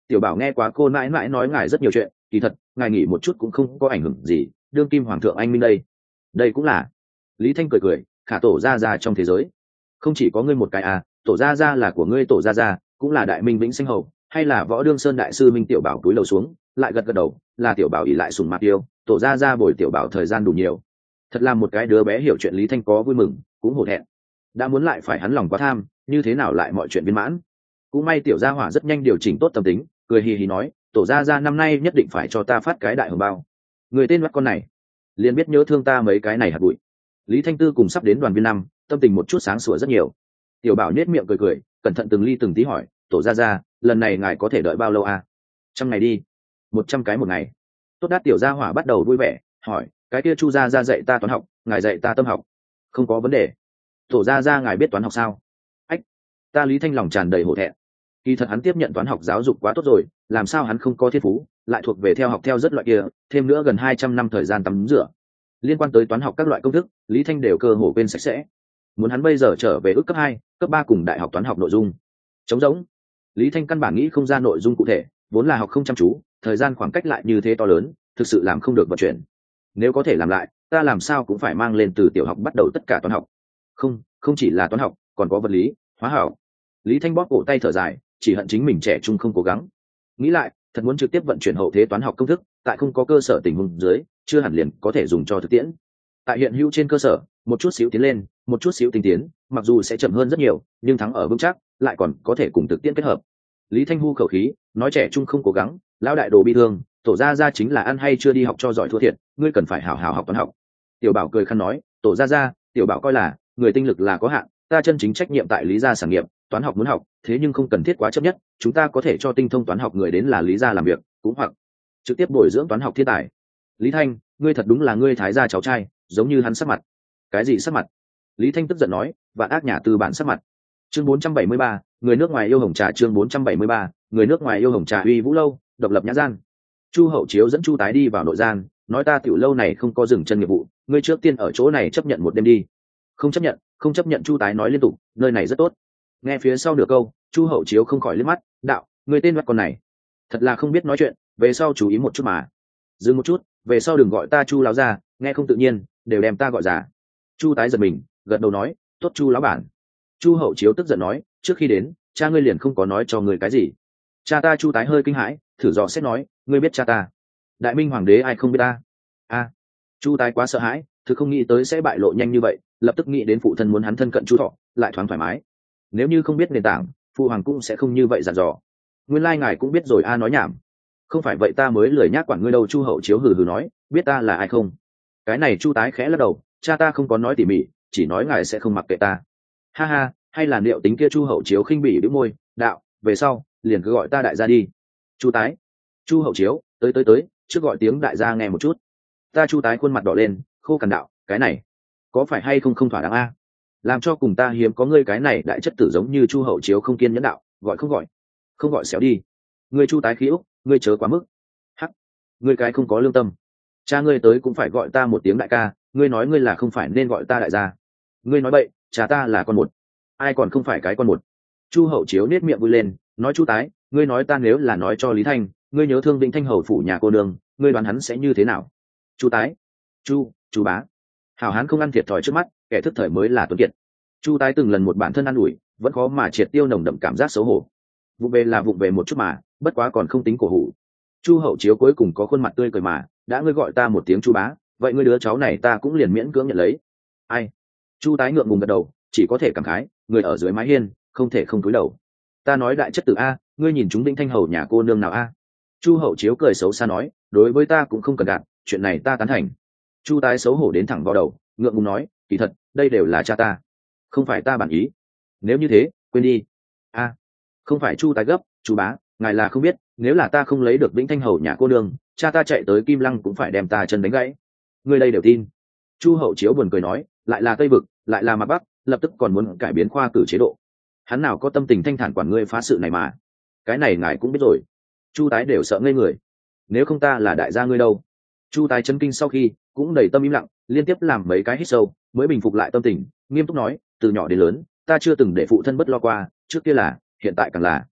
tiểu bảo nghe quá cô mãi mãi nói ngài rất nhiều chuyện, kỳ thật ngài nghỉ một chút cũng không có ảnh hưởng gì, đương kim hoàng thượng anh minh đây. Đây cũng là. Lý Thanh cười cười, khả tổ gia gia trong thế giới không chỉ có ngươi một cái à, tổ gia gia là của ngươi tổ gia gia, cũng là đại minh vĩnh sinh hầu, hay là võ đương sơn đại sư minh. Tiểu bảo cúi đầu xuống lại gật gật đầu, là tiểu bảo ỉ lại sùng mạc yêu, tổ gia gia bồi tiểu bảo thời gian đủ nhiều. Thật là một cái đứa bé hiểu chuyện. Lý Thanh có vui mừng cũng hổ thẹn, đã muốn lại phải hắn lòng quá tham, như thế nào lại mọi chuyện viên mãn. Cũng may tiểu gia hỏa rất nhanh điều chỉnh tốt tâm tính, cười hì hì nói, tổ gia gia năm nay nhất định phải cho ta phát cái đại hồng bao. Người tên mắt con này liền biết nhớ thương ta mấy cái này hạt bụi. Lý Thanh Tư cùng sắp đến đoàn viên năm, tâm tình một chút sáng sủa rất nhiều. Tiểu bảo nết miệng cười cười, cẩn thận từng ly từng tí hỏi, tổ gia gia, lần này ngài có thể đợi bao lâu à? Trăm ngày đi. Một trăm cái một ngày. Tốt đát. Tiểu gia hỏa bắt đầu vui vẻ, hỏi, cái kia chu gia gia dạy ta toán học, ngài dạy ta tâm học. Không có vấn đề. Tổ gia gia ngài biết toán học sao? Ách. Ta Lý Thanh lòng tràn đầy hổ thẹn. Kỳ thật hắn tiếp nhận toán học giáo dục quá tốt rồi, làm sao hắn không có thiên phú, lại thuộc về theo học theo rất loại kia, thêm nữa gần hai trăm năm thời gian tắm rửa. Liên quan tới toán học các loại công thức, Lý Thanh đều cơ hồ quên sạch sẽ. Muốn hắn bây giờ trở về ước cấp hai, cấp ba cùng đại học toán học nội dung trống rỗng. Lý Thanh căn bản nghĩ không ra nội dung cụ thể, vốn là học không chăm chú, thời gian khoảng cách lại như thế to lớn, thực sự làm không được vận chuyển. Nếu có thể làm lại, ta làm sao cũng phải mang lên từ tiểu học bắt đầu tất cả toán học. Không, không chỉ là toán học, còn có vật lý, hóa học. Lý Thanh bóp cổ tay thở dài, chỉ hận chính mình trẻ trung không cố gắng. Nghĩ lại, thật muốn trực tiếp vận chuyển hậu thế toán học công thức, tại không có cơ sở tình huống dưới, chưa hẳn liền có thể dùng cho thực tiễn. Tại hiện hữu trên cơ sở, một chút xíu tiến lên, một chút xíu tinh tiến, mặc dù sẽ chậm hơn rất nhiều, nhưng thắng ở vững chắc, lại còn có thể cùng thực tiễn kết hợp. Lý Thanh hu khẩu khí, nói trẻ trung không cố gắng, lão đại đồ bi thương, tổ gia gia chính là ăn hay chưa đi học cho giỏi thua thiệt, ngươi cần phải hảo hảo học toán học. Tiểu bảo cười khăn nói, tổ gia gia, tiểu bảo coi là người tinh lực là có hạn, ta chân chính trách nhiệm tại Lý gia sản nghiệp, toán học muốn học, thế nhưng không cần thiết quá chấp nhất, chúng ta có thể cho tinh thông toán học người đến là Lý gia làm việc, cũng hoặc trực tiếp bồi dưỡng toán học thiên tài. Lý Thanh, ngươi thật đúng là ngươi thái gia cháu trai, giống như hắn sắc mặt. Cái gì sắc mặt? Lý Thanh tức giận nói, vạn ác nhà tư bản sắc mặt. Chương bốn trăm bảy mươi ba, người nước ngoài yêu hồng trà. Chương bốn trăm bảy mươi ba, người nước ngoài yêu hồng trà. Uy Vũ lâu, độc lập nhã gian. Chu Hậu Chiếu dẫn Chu Tái đi vào nội gian, nói, ta tiểu lâu này không có dừng chân nghiệp vụ, ngươi trước tiên ở chỗ này chấp nhận một đêm đi. Không chấp nhận, không chấp nhận. Chu Tái nói liên tục, nơi này rất tốt. Nghe phía sau nửa câu, Chu Hậu Chiếu không khỏi liếc mắt, đạo, người tên mắt con này thật là không biết nói chuyện, về sau chú ý một chút mà. Dừng một chút, về sau đừng gọi ta Chu lão gia, nghe không tự nhiên, đều đem ta gọi già. Chu Tái giật mình, gật đầu nói, tốt Chu lão bản. Chu Hậu Chiếu tức giận nói, trước khi đến, cha ngươi liền không có nói cho ngươi cái gì? Cha ta. Chu Tái hơi kinh hãi, thử dò xét nói, ngươi biết cha ta? Đại minh hoàng đế ai không biết ta? A. Chu Tái quá sợ hãi, thứ không nghĩ tới sẽ bại lộ nhanh như vậy, lập tức nghĩ đến phụ thân muốn hắn thân cận Chu Thọ, lại thoáng thoải mái. Nếu như không biết nền tảng, phụ hoàng cũng sẽ không như vậy dặn dò. Nguyên lai ngài cũng biết rồi. A nói nhảm, không phải vậy ta mới lười nhác quản ngươi đâu. Chu Hậu Chiếu hừ hừ nói, biết ta là ai không? Cái này Chu Tái khẽ lắc đầu, cha ta không có nói tỉ mỉ, chỉ nói ngài sẽ không mặc kệ ta. Ha ha, hay là liệu tính kia. Chu Hậu Chiếu khinh bỉ bĩu môi, đạo, về sau liền cứ gọi ta đại gia đi. Chu Tái. Chu Hậu Chiếu, tới tới tới, trước gọi tiếng đại gia nghe một chút. Ta. Chu Tái khuôn mặt đỏ lên, khô cằn đạo, cái này có phải hay không không thỏa đáng a? Làm cho cùng ta hiếm có ngươi cái này đại chất tử giống như. Chu Hậu Chiếu không kiên nhẫn đạo, gọi không gọi, không gọi xéo đi. Ngươi Chu Tái khí úc, ngươi chớ quá mức. Hắc, ngươi cái không có lương tâm. Cha ngươi tới cũng phải gọi ta một tiếng đại ca, ngươi nói ngươi là không phải nên gọi ta đại gia. Ngươi nói bậy, cha ta là con một, ai còn không phải cái con một. Chu Hậu Chiếu nết miệng vui lên, nói, Chu Tái, ngươi nói ta nếu là nói cho Lý Thanh, ngươi nhớ thương Vĩnh Thanh hầu phủ nhà cô nương, ngươi đoán hắn sẽ như thế nào? Chu Tái. Chu, Chu bá. Hảo hán không ăn thiệt thòi trước mắt, kẻ thức thời mới là tuấn kiệt. Chu Tái từng lần một bản thân ăn ủi, vẫn khó mà triệt tiêu nồng đậm cảm giác xấu hổ. Vụng về là vụng về một chút mà, bất quá còn không tính cổ hủ. Chu Hậu Chiếu cuối cùng có khuôn mặt tươi cười mà, đã ngươi gọi ta một tiếng Chu bá, vậy ngươi đứa cháu này ta cũng liền miễn cưỡng nhận lấy. Ai? Chu Tái ngượng ngùng gật đầu, chỉ có thể cảm khái, người ở dưới mái hiên, không thể không cúi đầu. Ta nói đại chất tử a, ngươi nhìn chúng Vĩnh Thanh hầu nhà cô nương nào a? Chu Hậu Chiếu cười xấu xa nói, đối với ta cũng không cần gạt, chuyện này ta tán thành. Chu Tái xấu hổ đến thẳng vào đầu, ngượng ngùng nói, kỳ thật, đây đều là cha ta, không phải ta bản ý. Nếu như thế, quên đi. A, không phải. Chu Tái gấp, Chu bá, ngài là không biết, nếu là ta không lấy được Vĩnh Thanh hầu nhà cô nương, cha ta chạy tới Kim Lăng cũng phải đem ta chân đánh gãy. Ngươi đây đều tin? Chu Hậu Chiếu buồn cười nói, lại là Tây Vực, lại là Mạc Bắc, lập tức còn muốn cải biến khoa cử chế độ. Hắn nào có tâm tình thanh thản quản ngươi phá sự này mà. Cái này ngài cũng biết rồi. Chu Tái đều sợ ngây người. Nếu không ta là đại gia ngươi đâu? Chu Tái chấn kinh sau khi cũng đầy tâm im lặng, liên tiếp làm mấy cái hít sâu mới bình phục lại tâm tình, nghiêm túc nói, từ nhỏ đến lớn ta chưa từng để phụ thân bất lo qua, trước kia là, hiện tại càng là.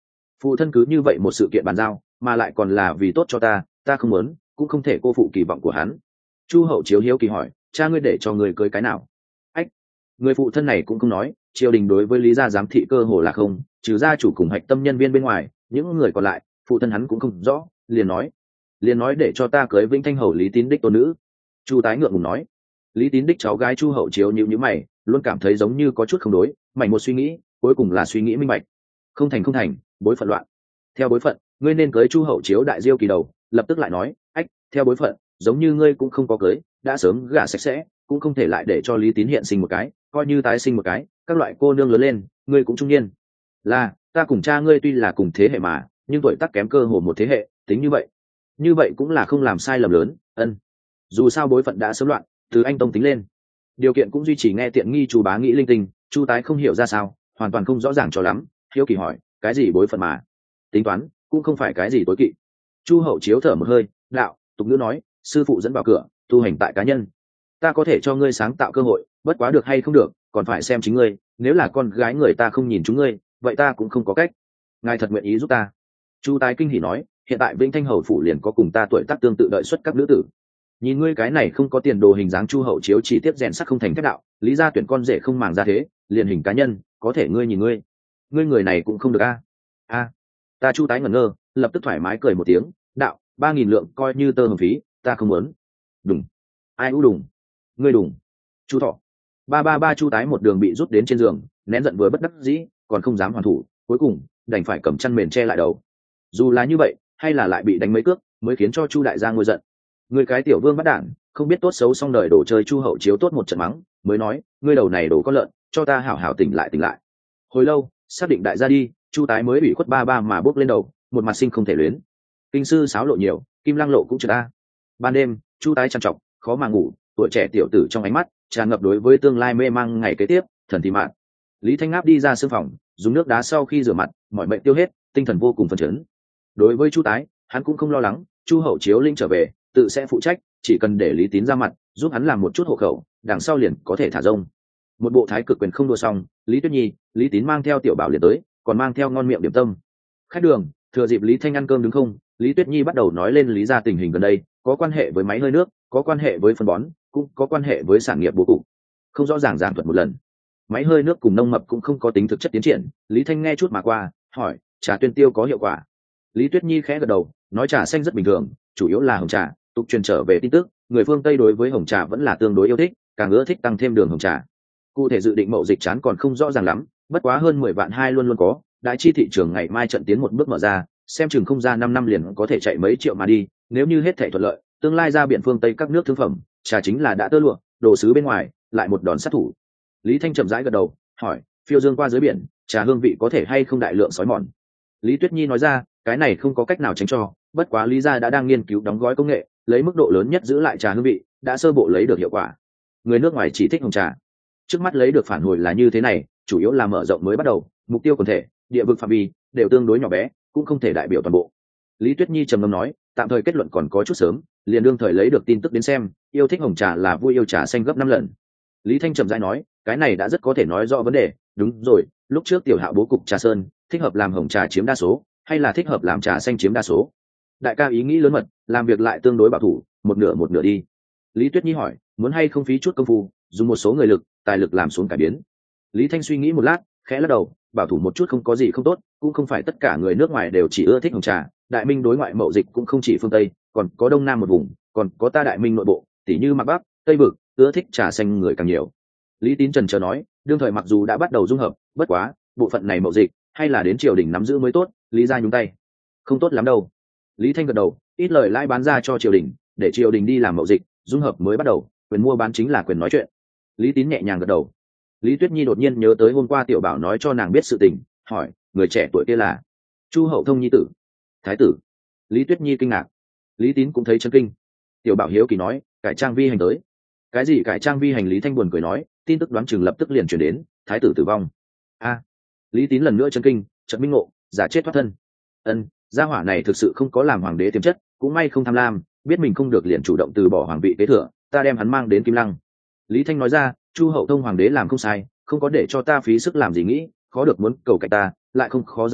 phụ thân cứ như vậy một sự kiện bàn giao mà lại còn là vì tốt cho ta, ta không muốn cũng không thể cô phụ kỳ vọng của hắn. Chu hậu chiếu hiếu kỳ hỏi, cha ngươi để cho người cưới cái nào? Ách, người phụ thân này cũng không nói. Triều đình đối với lý gia giám thị cơ hồ là không, trừ gia chủ cùng hạch tâm nhân viên bên ngoài, những người còn lại phụ thân hắn cũng không rõ. Liền nói liền nói để cho ta cưới Vĩnh Thanh hầu Lý Tín đích tôn nữ. Chu tái ngượng ngùng nói. Lý Tín đích cháu gái Chu hậu chiếu nhíu nhíu mày, luôn cảm thấy giống như có chút không đối, mày một suy nghĩ cuối cùng là suy nghĩ minh bạch. Không thành không thành, bối phận loạn. Theo bối phận ngươi nên cưới Chu hậu chiếu đại diêu kỳ đầu, lập tức lại nói, ách, theo bối phận giống như ngươi cũng không có cưới, đã sớm gả sạch sẽ, cũng không thể lại để cho Lý Tín hiện sinh một cái, coi như tái sinh một cái, các loại cô nương lớn lên, ngươi cũng trung niên. Là, ta cùng cha ngươi tuy là cùng thế hệ mà, nhưng tuổi tác kém cơ hồ một thế hệ, tính như vậy, như vậy cũng là không làm sai lầm lớn. Ân, dù sao bối phận đã sớm loạn, từ anh tông tính lên, điều kiện cũng duy trì nghe tiện nghi. Chu bá nghĩ linh tinh, Chu tái không hiểu ra sao, hoàn toàn không rõ ràng cho lắm, hiếu kỳ hỏi, cái gì bối phận mà tính toán, cũng không phải cái gì tối kỵ. Chu hậu chiếu thở một hơi, đạo, tục ngữ nói, sư phụ dẫn vào cửa, tu hành tại cá nhân. Ta có thể cho ngươi sáng tạo cơ hội, bất quá được hay không được còn phải xem chính ngươi, nếu là con gái người ta không nhìn chúng ngươi, vậy ta cũng không có cách. Ngài thật nguyện ý giúp ta? Chu tái kinh hỉ nói, hiện tại Vĩnh Thanh hầu phủ liền có cùng ta tuổi tác tương tự đợi xuất các nữ tử. Nhìn ngươi cái này không có tiền đồ hình dáng. Chu hậu chiếu chỉ tiếp rèn sắc không thành thép đạo, lý gia tuyển con rể không màng ra thế, liền hình cá nhân, có thể ngươi nhìn ngươi ngươi người này cũng không được a. A, ta Chu tái ngẩn ngơ, lập tức thoải mái cười một tiếng, đạo, ba nghìn lượng coi như tơ hồng phí, ta không muốn. Đùng, ai u đùng, ngươi đùng. Chu thọ, ba ba ba. Chu tái một đường bị rút đến trên giường, nén giận vừa bất đắc dĩ, còn không dám hoàn thủ, cuối cùng đành phải cầm chăn mền che lại đầu. Dù là như vậy, hay là lại bị đánh mấy cước, mới khiến cho Chu đại gia ngôi giận. Người cái tiểu vương bắt đản, không biết tốt xấu, xong đời đổ chơi. Chu hậu chiếu tốt một trận mắng, mới nói, ngươi đầu này đổ con lợn, cho ta hảo hảo tỉnh lại tỉnh lại. Hồi lâu xác định đại gia đi, Chu tái mới bị khuất ba ba mà bước lên đầu, một mặt sinh không thể luyến. Kinh sư sáo lộ nhiều, kim lăng lộ cũng chưa ta. Ban đêm Chu tái trằn trọc khó mà ngủ, tuổi trẻ tiểu tử trong ánh mắt tràn ngập đối với tương lai mê mang ngày kế tiếp, thần thì mạn. Lý Thanh Ngáp đi ra sương phòng, dùng nước đá sau khi rửa mặt, mọi bệnh tiêu hết, tinh thần vô cùng phấn chấn. Đối với Chu tái, hắn cũng không lo lắng, Chu hậu chiếu linh trở về tự sẽ phụ trách, chỉ cần để Lý Tín ra mặt giúp hắn làm một chút hộ khẩu, đằng sau liền có thể thả rông. Một bộ thái cực quyền không đua xong, Lý Tuyết Nhi, Lý Tín mang theo tiểu bảo liền tới, còn mang theo ngon miệng điểm tâm. Khách đường thừa dịp Lý Thanh ăn cơm đứng không, Lý Tuyết Nhi bắt đầu nói lên lý gia tình hình gần đây, có quan hệ với máy hơi nước, có quan hệ với phân bón, cũng có quan hệ với sản nghiệp bố cục. Không rõ ràng giảng thuật một lần. Máy hơi nước cùng nông mập cũng không có tính thực chất tiến triển. Lý Thanh nghe chút mà qua, hỏi, trà tuyên tiêu có hiệu quả? Lý Tuyết Nhi khẽ gật đầu, nói trà xanh rất bình thường, chủ yếu là hồng trà. Tục truyền trở về tin tức, người phương Tây đối với hồng trà vẫn là tương đối yêu thích, càng ưa thích tăng thêm đường hồng trà. Cụ thể dự định mậu dịch chán còn không rõ ràng lắm, bất quá hơn mười vạn hai luôn luôn có. Đại chi thị trường ngày mai trận tiến một bước mở ra, xem chừng không ra năm năm liền có thể chạy mấy triệu mà đi. Nếu như hết thảy thuận lợi, tương lai ra biển phương Tây các nước thương phẩm, trà chính là đã tơ lụa, đồ sứ bên ngoài, lại một đòn sát thủ. Lý Thanh chậm rãi gật đầu, hỏi, phiêu dương qua dưới biển, trà hương vị có thể hay không đại lượng sói mòn? Lý Tuyết Nhi nói ra, cái này không có cách nào tránh cho, bất quá Lý gia đã đang nghiên cứu đóng gói công nghệ, lấy mức độ lớn nhất giữ lại trà hương vị, đã sơ bộ lấy được hiệu quả. Người nước ngoài chỉ thích hồng trà. Trước mắt lấy được phản hồi là như thế này, chủ yếu là mở rộng mới bắt đầu, mục tiêu quần thể, địa vực phạm vi đều tương đối nhỏ bé, cũng không thể đại biểu toàn bộ. Lý Tuyết Nhi trầm ngâm nói, tạm thời kết luận còn có chút sớm, liền đương thời lấy được tin tức đến xem, yêu thích hồng trà là vui yêu trà xanh gấp năm lần. Lý Thanh trầm rãi nói, cái này đã rất có thể nói rõ vấn đề. Đúng rồi, lúc trước tiểu hạo bố cục trà sơn, thích hợp làm hồng trà chiếm đa số, hay là thích hợp làm trà xanh chiếm đa số? Đại ca ý nghĩ lớn mật, làm việc lại tương đối bảo thủ, một nửa một nửa đi. Lý Tuyết Nhi hỏi, muốn hay không phí chút công phu, dùng một số người lực, tài lực làm xuống cải biến? Lý Thanh suy nghĩ một lát, khẽ lắc đầu, bảo thủ một chút không có gì không tốt, cũng không phải tất cả người nước ngoài đều chỉ ưa thích hồng trà. Đại Minh đối ngoại mậu dịch cũng không chỉ phương Tây, còn có Đông Nam một vùng, còn có ta Đại Minh nội bộ, tỉ như Mạc Bắc, Tây Vực, ưa thích trà xanh người càng nhiều. Lý Tín trần chờ nói, đương thời mặc dù đã bắt đầu dung hợp, bất quá bộ phận này mậu dịch hay là đến triều đình nắm giữ mới tốt, Lý gia nhúng tay không tốt lắm đâu. Lý Thanh gật đầu, ít lời lãi bán ra cho triều đình, để triều đình đi làm mậu dịch, dung hợp mới bắt đầu, quyền mua bán chính là quyền nói chuyện. Lý Tín nhẹ nhàng gật đầu. Lý Tuyết Nhi đột nhiên nhớ tới hôm qua tiểu bảo nói cho nàng biết sự tình, hỏi, người trẻ tuổi kia là Chu Hậu Thông nhi tử, thái tử? Lý Tuyết Nhi kinh ngạc. Lý Tín cũng thấy chấn kinh. Tiểu bảo hiếu kỳ nói, cải trang vi hành tới. Cái gì cải trang vi hành? Lý Thanh buồn cười nói, tin tức đoán chừng lập tức liền truyền đến, thái tử tử vong. A. Lý Tín lần nữa chấn kinh, chợt minh ngộ, giả chết thoát thân. Ân, gia hỏa này thực sự không có làm hoàng đế tiềm chất, cũng may không tham lam, biết mình không được liền chủ động từ bỏ hoàng vị kế thừa, ta đem hắn mang đến Kim Lăng. Lý Thanh nói ra, Chu Hậu Thông hoàng đế làm không sai, không có để cho ta phí sức làm gì nghĩ, khó được muốn cầu cạnh ta, lại không khó giải quyết,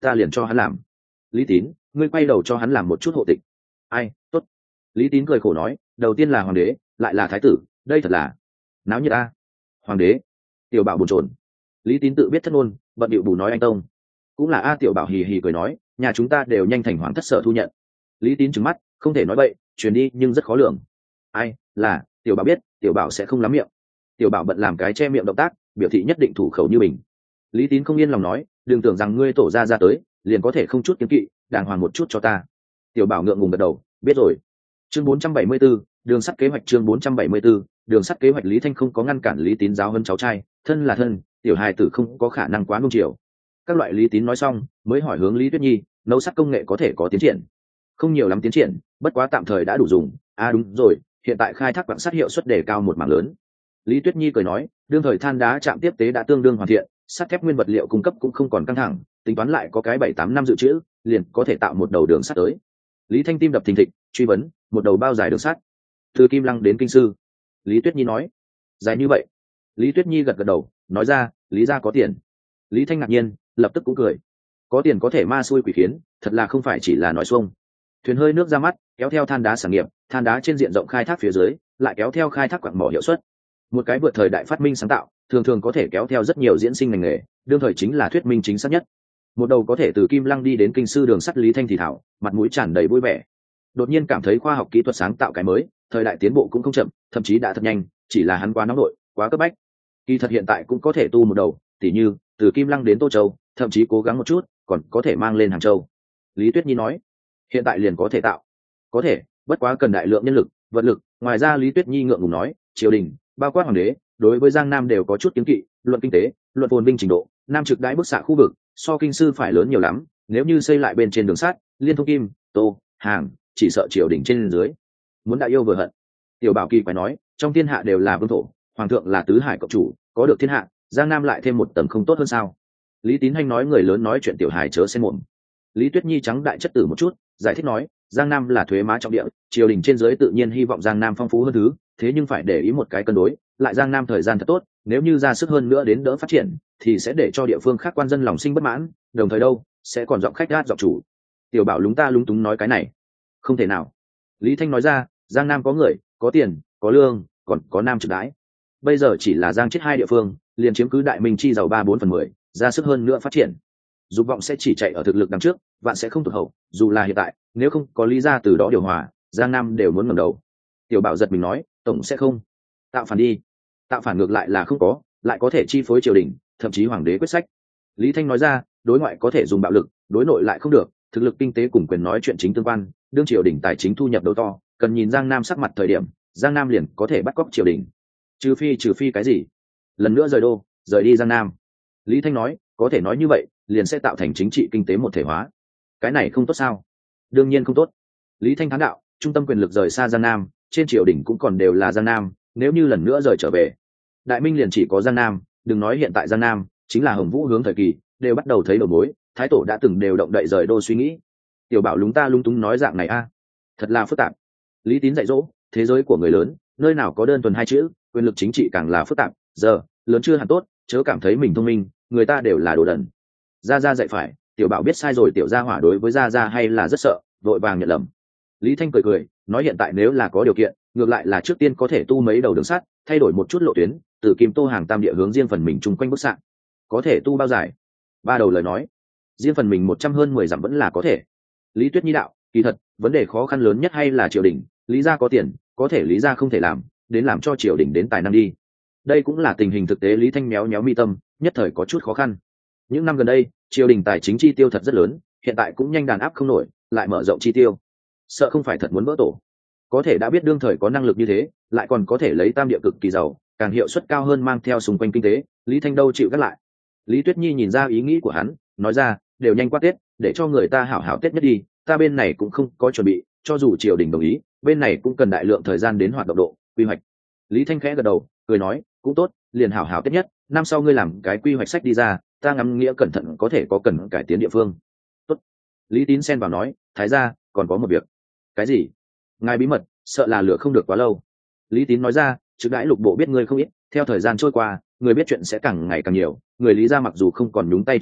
ta liền cho hắn làm. Lý Tín, ngươi quay đầu cho hắn làm một chút hộ tịch. Ai, tốt. Lý Tín cười khổ nói, đầu tiên là hoàng đế, lại là thái tử, đây thật là náo nhiệt a. Hoàng đế, tiểu bảo bồn chồn. Lý Tín tự biết thất ngôn, bận điệu bù nói anh tông. Cũng là a. Tiểu bảo hì hì cười nói, nhà chúng ta đều nhanh thành hoàng thất sở thu nhận. Lý Tín trừng mắt, không thể nói bậy, truyền đi nhưng rất khó lường. Ai, là, tiểu bảo biết, tiểu bảo sẽ không lắm miệng. Tiểu bảo bận làm cái che miệng động tác, biểu thị nhất định thủ khẩu như mình. Lý Tín không yên lòng nói, đừng tưởng rằng ngươi tổ ra ra tới liền có thể không chút kiêng kỵ, đàng hoàng một chút cho ta. Tiểu bảo ngượng ngùng gật đầu, biết rồi. Chương bốn trăm bảy mươi 4, đường sắt kế hoạch. Chương bốn trăm bảy mươi 4, đường sắt kế hoạch. Lý Thanh không có ngăn cản Lý Tín giáo hơn cháu trai, thân là thân, tiểu hài tử không có khả năng quá nung chiều. Các loại Lý Tín nói xong, mới hỏi hướng Lý Tuyết Nhi, nấu sắt công nghệ có thể có tiến triển? Không nhiều lắm tiến triển, bất quá tạm thời đã đủ dùng. À đúng rồi, hiện tại khai thác quặng sắt hiệu suất đề cao một mảng lớn. Lý Tuyết Nhi cười nói, đương thời than đá trạm tiếp tế đã tương đương hoàn thiện, sắt thép nguyên vật liệu cung cấp cũng không còn căng thẳng, tính toán lại có cái bảy tám năm dự trữ, liền có thể tạo một đầu đường sắt tới. Lý Thanh tim đập thình thịch, truy vấn, một đầu bao dài đường sắt? Từ Kim Lăng đến Kinh Sư. Lý Tuyết Nhi nói, dài như vậy. Lý Tuyết Nhi gật gật đầu, nói ra, Lý gia có tiền. Lý Thanh ngạc nhiên, lập tức cũng cười. Có tiền có thể ma xui quỷ khiến, thật là không phải chỉ là nói xuông. Thuyền hơi nước ra mắt, kéo theo than đá sản nghiệp, than đá trên diện rộng khai thác phía dưới, lại kéo theo khai thác quặng mỏ hiệu suất. Một cái vượt thời đại phát minh sáng tạo, thường thường có thể kéo theo rất nhiều diễn sinh ngành nghề, đương thời chính là thuyết minh chính xác nhất. Một đầu có thể từ Kim Lăng đi đến Kinh Sư đường sắt. Lý Thanh thì thảo, mặt mũi tràn đầy vui vẻ. Đột nhiên cảm thấy khoa học kỹ thuật sáng tạo cái mới, thời đại tiến bộ cũng không chậm, thậm chí đã thật nhanh, chỉ là hắn quá nóng nổi, quá cấp bách. Kỳ thật hiện tại cũng có thể tu một đầu, tỉ như từ Kim Lăng đến Tô Châu, thậm chí cố gắng một chút, còn có thể mang lên Hàng Châu. Lý Tuyết Nhi nói, hiện tại liền có thể tạo. Có thể, bất quá cần đại lượng nhân lực, vật lực. Ngoài ra Lý Tuyết Nhi ngượng ngùng nói, triều đình, bao quát hoàng đế, đối với Giang Nam đều có chút kiến kỵ, luận kinh tế, luận phồn vinh trình độ, Nam trực đãi bức xạ khu vực, so Kinh Sư phải lớn nhiều lắm. Nếu như xây lại bên trên đường sắt, liên thông Kim, Tô, Hàng, chỉ sợ triều đình trên dưới muốn đại yêu vừa hận. Tiểu Bảo kỳ quái nói, trong thiên hạ đều là vương thổ, hoàng thượng là tứ hải cộng chủ, có được thiên hạ, Giang Nam lại thêm một tầng không tốt hơn sao? Lý Tín Hanh nói, người lớn nói chuyện tiểu hài chớ xen mồm. Lý Tuyết Nhi trắng đại chất tử một chút, giải thích nói, Giang Nam là thuế má trọng địa, triều đình trên dưới tự nhiên hy vọng Giang Nam phong phú hơn thứ, thế nhưng phải để ý một cái cân đối, lại Giang Nam thời gian thật tốt, nếu như ra sức hơn nữa đến đỡ phát triển, thì sẽ để cho địa phương khác quan dân lòng sinh bất mãn, đồng thời đâu sẽ còn giọng khách gát giọng chủ. Tiểu Bảo lúng ta lúng túng nói, cái này không thể nào. Lý Thanh nói ra, Giang Nam có người, có tiền, có lương, còn có Nam trực đãi. Bây giờ chỉ là Giang chết hai địa phương, liền chiếm cứ đại minh chi giàu ba bốn phần mười, ra sức hơn nữa phát triển. Dục vọng sẽ chỉ chạy ở thực lực đằng trước, vạn sẽ không tụt hậu. Dù là hiện tại, nếu không có lý ra từ đó điều hòa, Giang Nam đều muốn ngẩng đầu. Tiểu Bảo giật mình nói, tổng sẽ không tạo phản đi. Tạo phản ngược lại là không có, lại có thể chi phối triều đình, thậm chí hoàng đế quyết sách. Lý Thanh nói ra, đối ngoại có thể dùng bạo lực, đối nội lại không được, thực lực kinh tế cùng quyền nói chuyện chính tương quan, đương triều đình tài chính thu nhập đầu to, cần nhìn Giang Nam sắc mặt thời điểm, Giang Nam liền có thể bắt cóc triều đình. Trừ phi trừ phi cái gì? Lần nữa rời đô, rời đi Giang Nam. Lý Thanh nói, có thể nói như vậy, liền sẽ tạo thành chính trị kinh tế một thể hóa. Cái này không tốt sao? Đương nhiên không tốt. Lý Thanh thán đạo, trung tâm quyền lực rời xa Giang Nam, trên triều đình cũng còn đều là Giang Nam, nếu như lần nữa rời trở về, đại minh liền chỉ có Giang Nam, đừng nói hiện tại Giang Nam, chính là Hồng Vũ hướng thời kỳ, đều bắt đầu thấy đầu mối, thái tổ đã từng đều động đậy rời đô suy nghĩ. Tiểu Bảo lúng ta lúng túng nói, dạng này a, thật là phức tạp. Lý Tín dạy dỗ, thế giới của người lớn, nơi nào có đơn thuần hai chữ, quyền lực chính trị càng là phức tạp, giờ, lớn chưa hẳn tốt, chớ cảm thấy mình thông minh, người ta đều là đồ đần. Gia Gia dạy phải, Tiểu Bảo biết sai rồi. Tiểu Gia hỏa đối với Gia Gia hay là rất sợ, vội vàng nhận lầm. Lý Thanh cười cười, nói hiện tại nếu là có điều kiện, ngược lại là trước tiên có thể tu mấy đầu đường sắt, thay đổi một chút lộ tuyến, từ Kim Tô Hàng Tam địa hướng riêng phần mình chung quanh bức xạ. Có thể tu bao dài? Ba đầu lời nói, riêng phần mình một trăm hơn mười dặm vẫn là có thể. Lý Tuyết Nhi đạo, kỳ thật, vấn đề khó khăn lớn nhất hay là triều đình, Lý gia có tiền, có thể Lý gia không thể làm, đến làm cho triều đình đến tài năng đi. Đây cũng là tình hình thực tế. Lý Thanh méo méo mi tâm, nhất thời có chút khó khăn. Những năm gần đây, triều đình tài chính chi tiêu thật rất lớn, hiện tại cũng nhanh đàn áp không nổi, lại mở rộng chi tiêu, sợ không phải thật muốn vỡ tổ. Có thể đã biết đương thời có năng lực như thế, lại còn có thể lấy tam địa cực kỳ giàu, càng hiệu suất cao hơn mang theo xung quanh kinh tế, Lý Thanh đâu chịu gắt lại. Lý Tuyết Nhi nhìn ra ý nghĩ của hắn, nói ra, đều nhanh qua Tết, để cho người ta hảo hảo Tết nhất đi, ta bên này cũng không có chuẩn bị, cho dù triều đình đồng ý, bên này cũng cần đại lượng thời gian đến hoạt động độ quy hoạch. Lý Thanh khẽ gật đầu, cười nói, cũng tốt, liền hảo hảo Tết nhất, năm sau ngươi làm cái quy hoạch sách đi ra, ta ngắm nghĩa cẩn thận có thể có cần cải tiến địa phương. Tốt. Lý Tín xen vào nói, thái gia, còn có một việc. Cái gì? Ngài bí mật, sợ là lửa không được quá lâu. Lý Tín nói ra, trực đãi lục bộ biết ngươi không ít, theo thời gian trôi qua, người biết chuyện sẽ càng ngày càng nhiều, người Lý gia mặc dù không còn nhúng tay chính trị,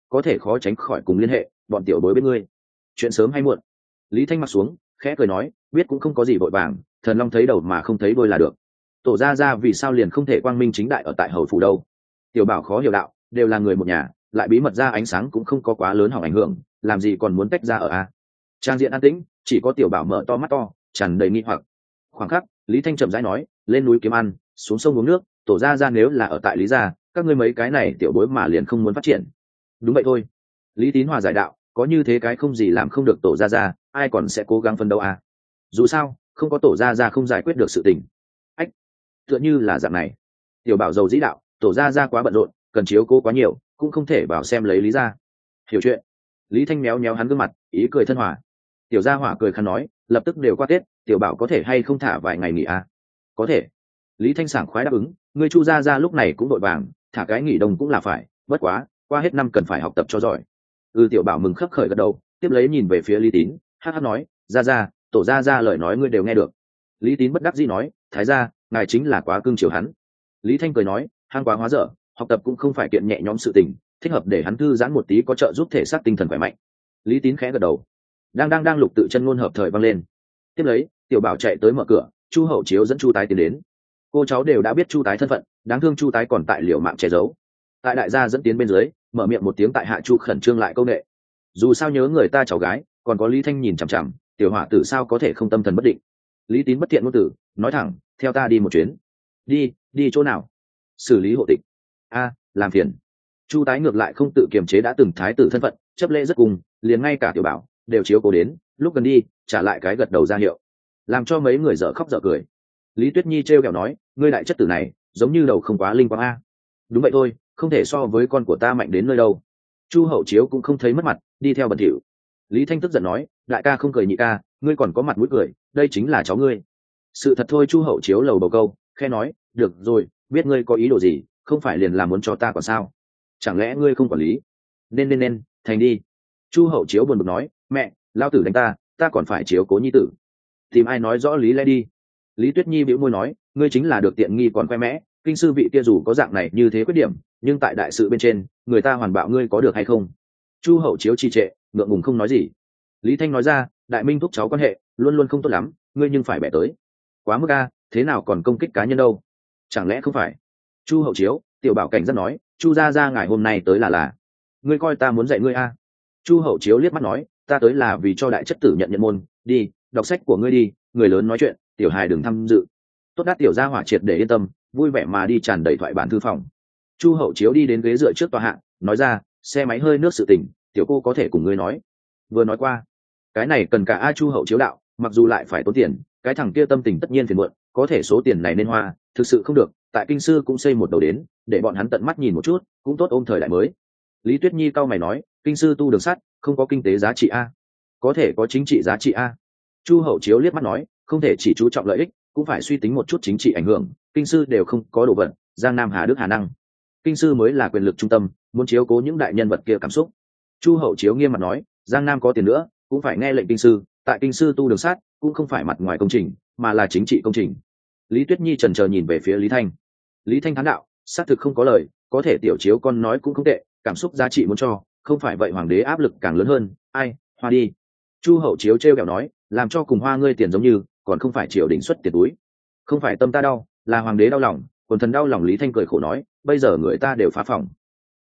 có thể khó tránh khỏi cùng liên hệ bọn tiểu bối bên ngươi. Chuyện sớm hay muộn. Lý Thanh mặc xuống khẽ cười nói, biết cũng không có gì vội vàng, thần long thấy đầu mà không thấy đuôi là được. Tổ gia gia vì sao liền không thể quang minh chính đại ở tại hầu phủ đâu? Tiểu Bảo khó hiểu đạo, đều là người một nhà, lại bí mật ra ánh sáng cũng không có quá lớn hỏng ảnh hưởng, làm gì còn muốn tách ra ở a? Trang diện an tĩnh, chỉ có Tiểu Bảo mở to mắt to, tràn đầy nghi hoặc. Khoảng khắc, Lý Thanh chậm rãi nói, lên núi kiếm ăn, xuống sông uống nước, tổ gia gia nếu là ở tại Lý gia, các ngươi mấy cái này tiểu bối mà liền không muốn phát triển. Đúng vậy thôi. Lý Tín Hòa giải đạo, có như thế cái không gì làm không được tổ gia gia, ai còn sẽ cố gắng phấn đấu à? Dù sao, không có tổ gia gia không giải quyết được sự tình. Ách, tựa như là dạng này. Tiểu Bảo dầu dĩ đạo, tổ gia gia quá bận rộn, cần chiếu cố quá nhiều, cũng không thể vào xem lấy Lý gia. Hiểu chuyện. Lý Thanh méo méo hắn gương mặt, ý cười thân hòa. Tiểu Gia Hỏa cười khăn nói, lập tức đều qua Tết, Tiểu Bảo có thể hay không thả vài ngày nghỉ à? Có thể. Lý Thanh sảng khoái đáp ứng, người Chu gia gia lúc này cũng đội vàng, thả cái nghỉ đông cũng là phải, bất quá, qua hết năm cần phải học tập cho giỏi. Ừ, Tiểu Bảo mừng khấp khởi gật đầu, tiếp lấy nhìn về phía Lý Tín, hắc hắc nói, gia gia, tổ gia gia lời nói ngươi đều nghe được. Lý Tín bất đắc dĩ nói, thái gia, ngài chính là quá cưng chiều hắn. Lý Thanh cười nói, hang quá hóa dở, học tập cũng không phải kiện nhẹ nhõm sự tình, thích hợp để hắn thư giãn một tí có trợ giúp thể xác tinh thần khỏe mạnh. Lý Tín khẽ gật đầu. Đang đang đang lục tự chân ngôn hợp thời vang lên. Tiếp lấy, Tiểu Bảo chạy tới mở cửa, Chu Hậu Chiếu dẫn Chu Tái tiến đến. Cô cháu đều đã biết Chu Tái thân phận, đáng thương Chu Tái còn tại liều mạng che giấu. Tại đại gia dẫn tiến bên dưới, mở miệng một tiếng tại hạ Chu khẩn trương lại câu nệ. Dù sao nhớ người ta cháu gái, còn có Lý Thanh nhìn chằm chằm, tiểu hỏa tử sao có thể không tâm thần bất định. Lý Tín bất thiện ngôn tử, nói thẳng, theo ta đi một chuyến. Đi, đi chỗ nào? Xử lý hộ tịch. A, làm phiền. Chu Tái ngược lại không tự kiềm chế đã từng thái tử thân phận, chấp lễ rất cùng, liền ngay cả Tiểu Bảo đều chiếu cố đến, lúc gần đi, trả lại cái gật đầu ra hiệu, làm cho mấy người dở khóc dở cười. Lý Tuyết Nhi trêu ghẹo nói, ngươi đại chất tử này, giống như đầu không quá linh quang a. Đúng vậy thôi, không thể so với con của ta mạnh đến nơi đâu. Chu Hậu Chiếu cũng không thấy mất mặt, đi theo bẩn thỉu. Lý Thanh tức giận nói, đại ca không cười nhị ca, ngươi còn có mặt mũi cười, đây chính là cháu ngươi. Sự thật thôi. Chu Hậu Chiếu lầu bầu câu, khe nói, được rồi, biết ngươi có ý đồ gì, không phải liền là muốn cho ta còn sao? Chẳng lẽ ngươi không quản lý? Nên nên nên, thành đi. Chu Hậu Chiếu buồn bực nói, mẹ, lao tử đánh ta, ta còn phải chiếu cố nhi tử. Tìm ai nói rõ lý lẽ đi. Lý Tuyết Nhi bĩu môi nói, ngươi chính là được tiện nghi còn khoe mẽ, kinh sư vị kia dù có dạng này như thế khuyết điểm, nhưng tại đại sự bên trên, người ta hoàn bạo ngươi có được hay không? Chu Hậu Chiếu trì trệ, ngượng ngùng không nói gì. Lý Thanh nói ra, đại minh thúc cháu quan hệ luôn luôn không tốt lắm, ngươi nhưng phải bẻ tới. Quá mức a, thế nào còn công kích cá nhân đâu? Chẳng lẽ không phải? Chu Hậu Chiếu, Tiểu Bảo cảnh rất nói, Chu gia gia ngài hôm nay tới là là, ngươi coi ta muốn dạy ngươi a? Chu Hậu Chiếu liếc mắt nói, ta tới là vì cho đại chất tử nhận nhận môn, đi, đọc sách của ngươi đi, người lớn nói chuyện, tiểu hài đừng tham dự. Tốt đát Tiểu Gia Hỏa triệt để yên tâm, vui vẻ mà đi tràn đầy thoại bản thư phòng. Chu Hậu Chiếu đi đến ghế dựa trước tòa hạng, nói ra, xe máy hơi nước sự tình, tiểu cô có thể cùng ngươi nói. Vừa nói qua, cái này cần cả a. Chu Hậu Chiếu đạo, mặc dù lại phải tốn tiền, cái thằng kia tâm tình tất nhiên phiền muộn, có thể số tiền này nên hoa, thực sự không được, tại kinh sư cũng xây một đầu đến, để bọn hắn tận mắt nhìn một chút, cũng tốt ôm thời đại mới. Lý Tuyết Nhi cau mày nói, kinh sư tu đường sắt, không có kinh tế giá trị a, có thể có chính trị giá trị a. Chu Hậu Chiếu liếc mắt nói, không thể chỉ chú trọng lợi ích, cũng phải suy tính một chút chính trị ảnh hưởng, kinh sư đều không có đồ vật, Giang Nam Hà Đức Hà Năng, kinh sư mới là quyền lực trung tâm, muốn chiếu cố những đại nhân vật kia cảm xúc. Chu Hậu Chiếu nghiêm mặt nói, Giang Nam có tiền nữa, cũng phải nghe lệnh kinh sư, tại kinh sư tu đường sắt, cũng không phải mặt ngoài công trình, mà là chính trị công trình. Lý Tuyết Nhi chần chờ nhìn về phía Lý Thanh. Lý Thanh thán đạo, xác thực không có lời, có thể Tiểu Chiếu con nói cũng không tệ, cảm xúc giá trị muốn cho, không phải vậy hoàng đế áp lực càng lớn hơn, ai, hoa đi. Chu Hậu Chiếu trêu ghẹo nói, làm cho cùng hoa ngươi tiền giống như, còn không phải triều đình xuất tiền túi. Không phải tâm ta đau, là hoàng đế đau lòng, quần thần đau lòng. Lý Thanh cười khổ nói, bây giờ người ta đều phá phòng,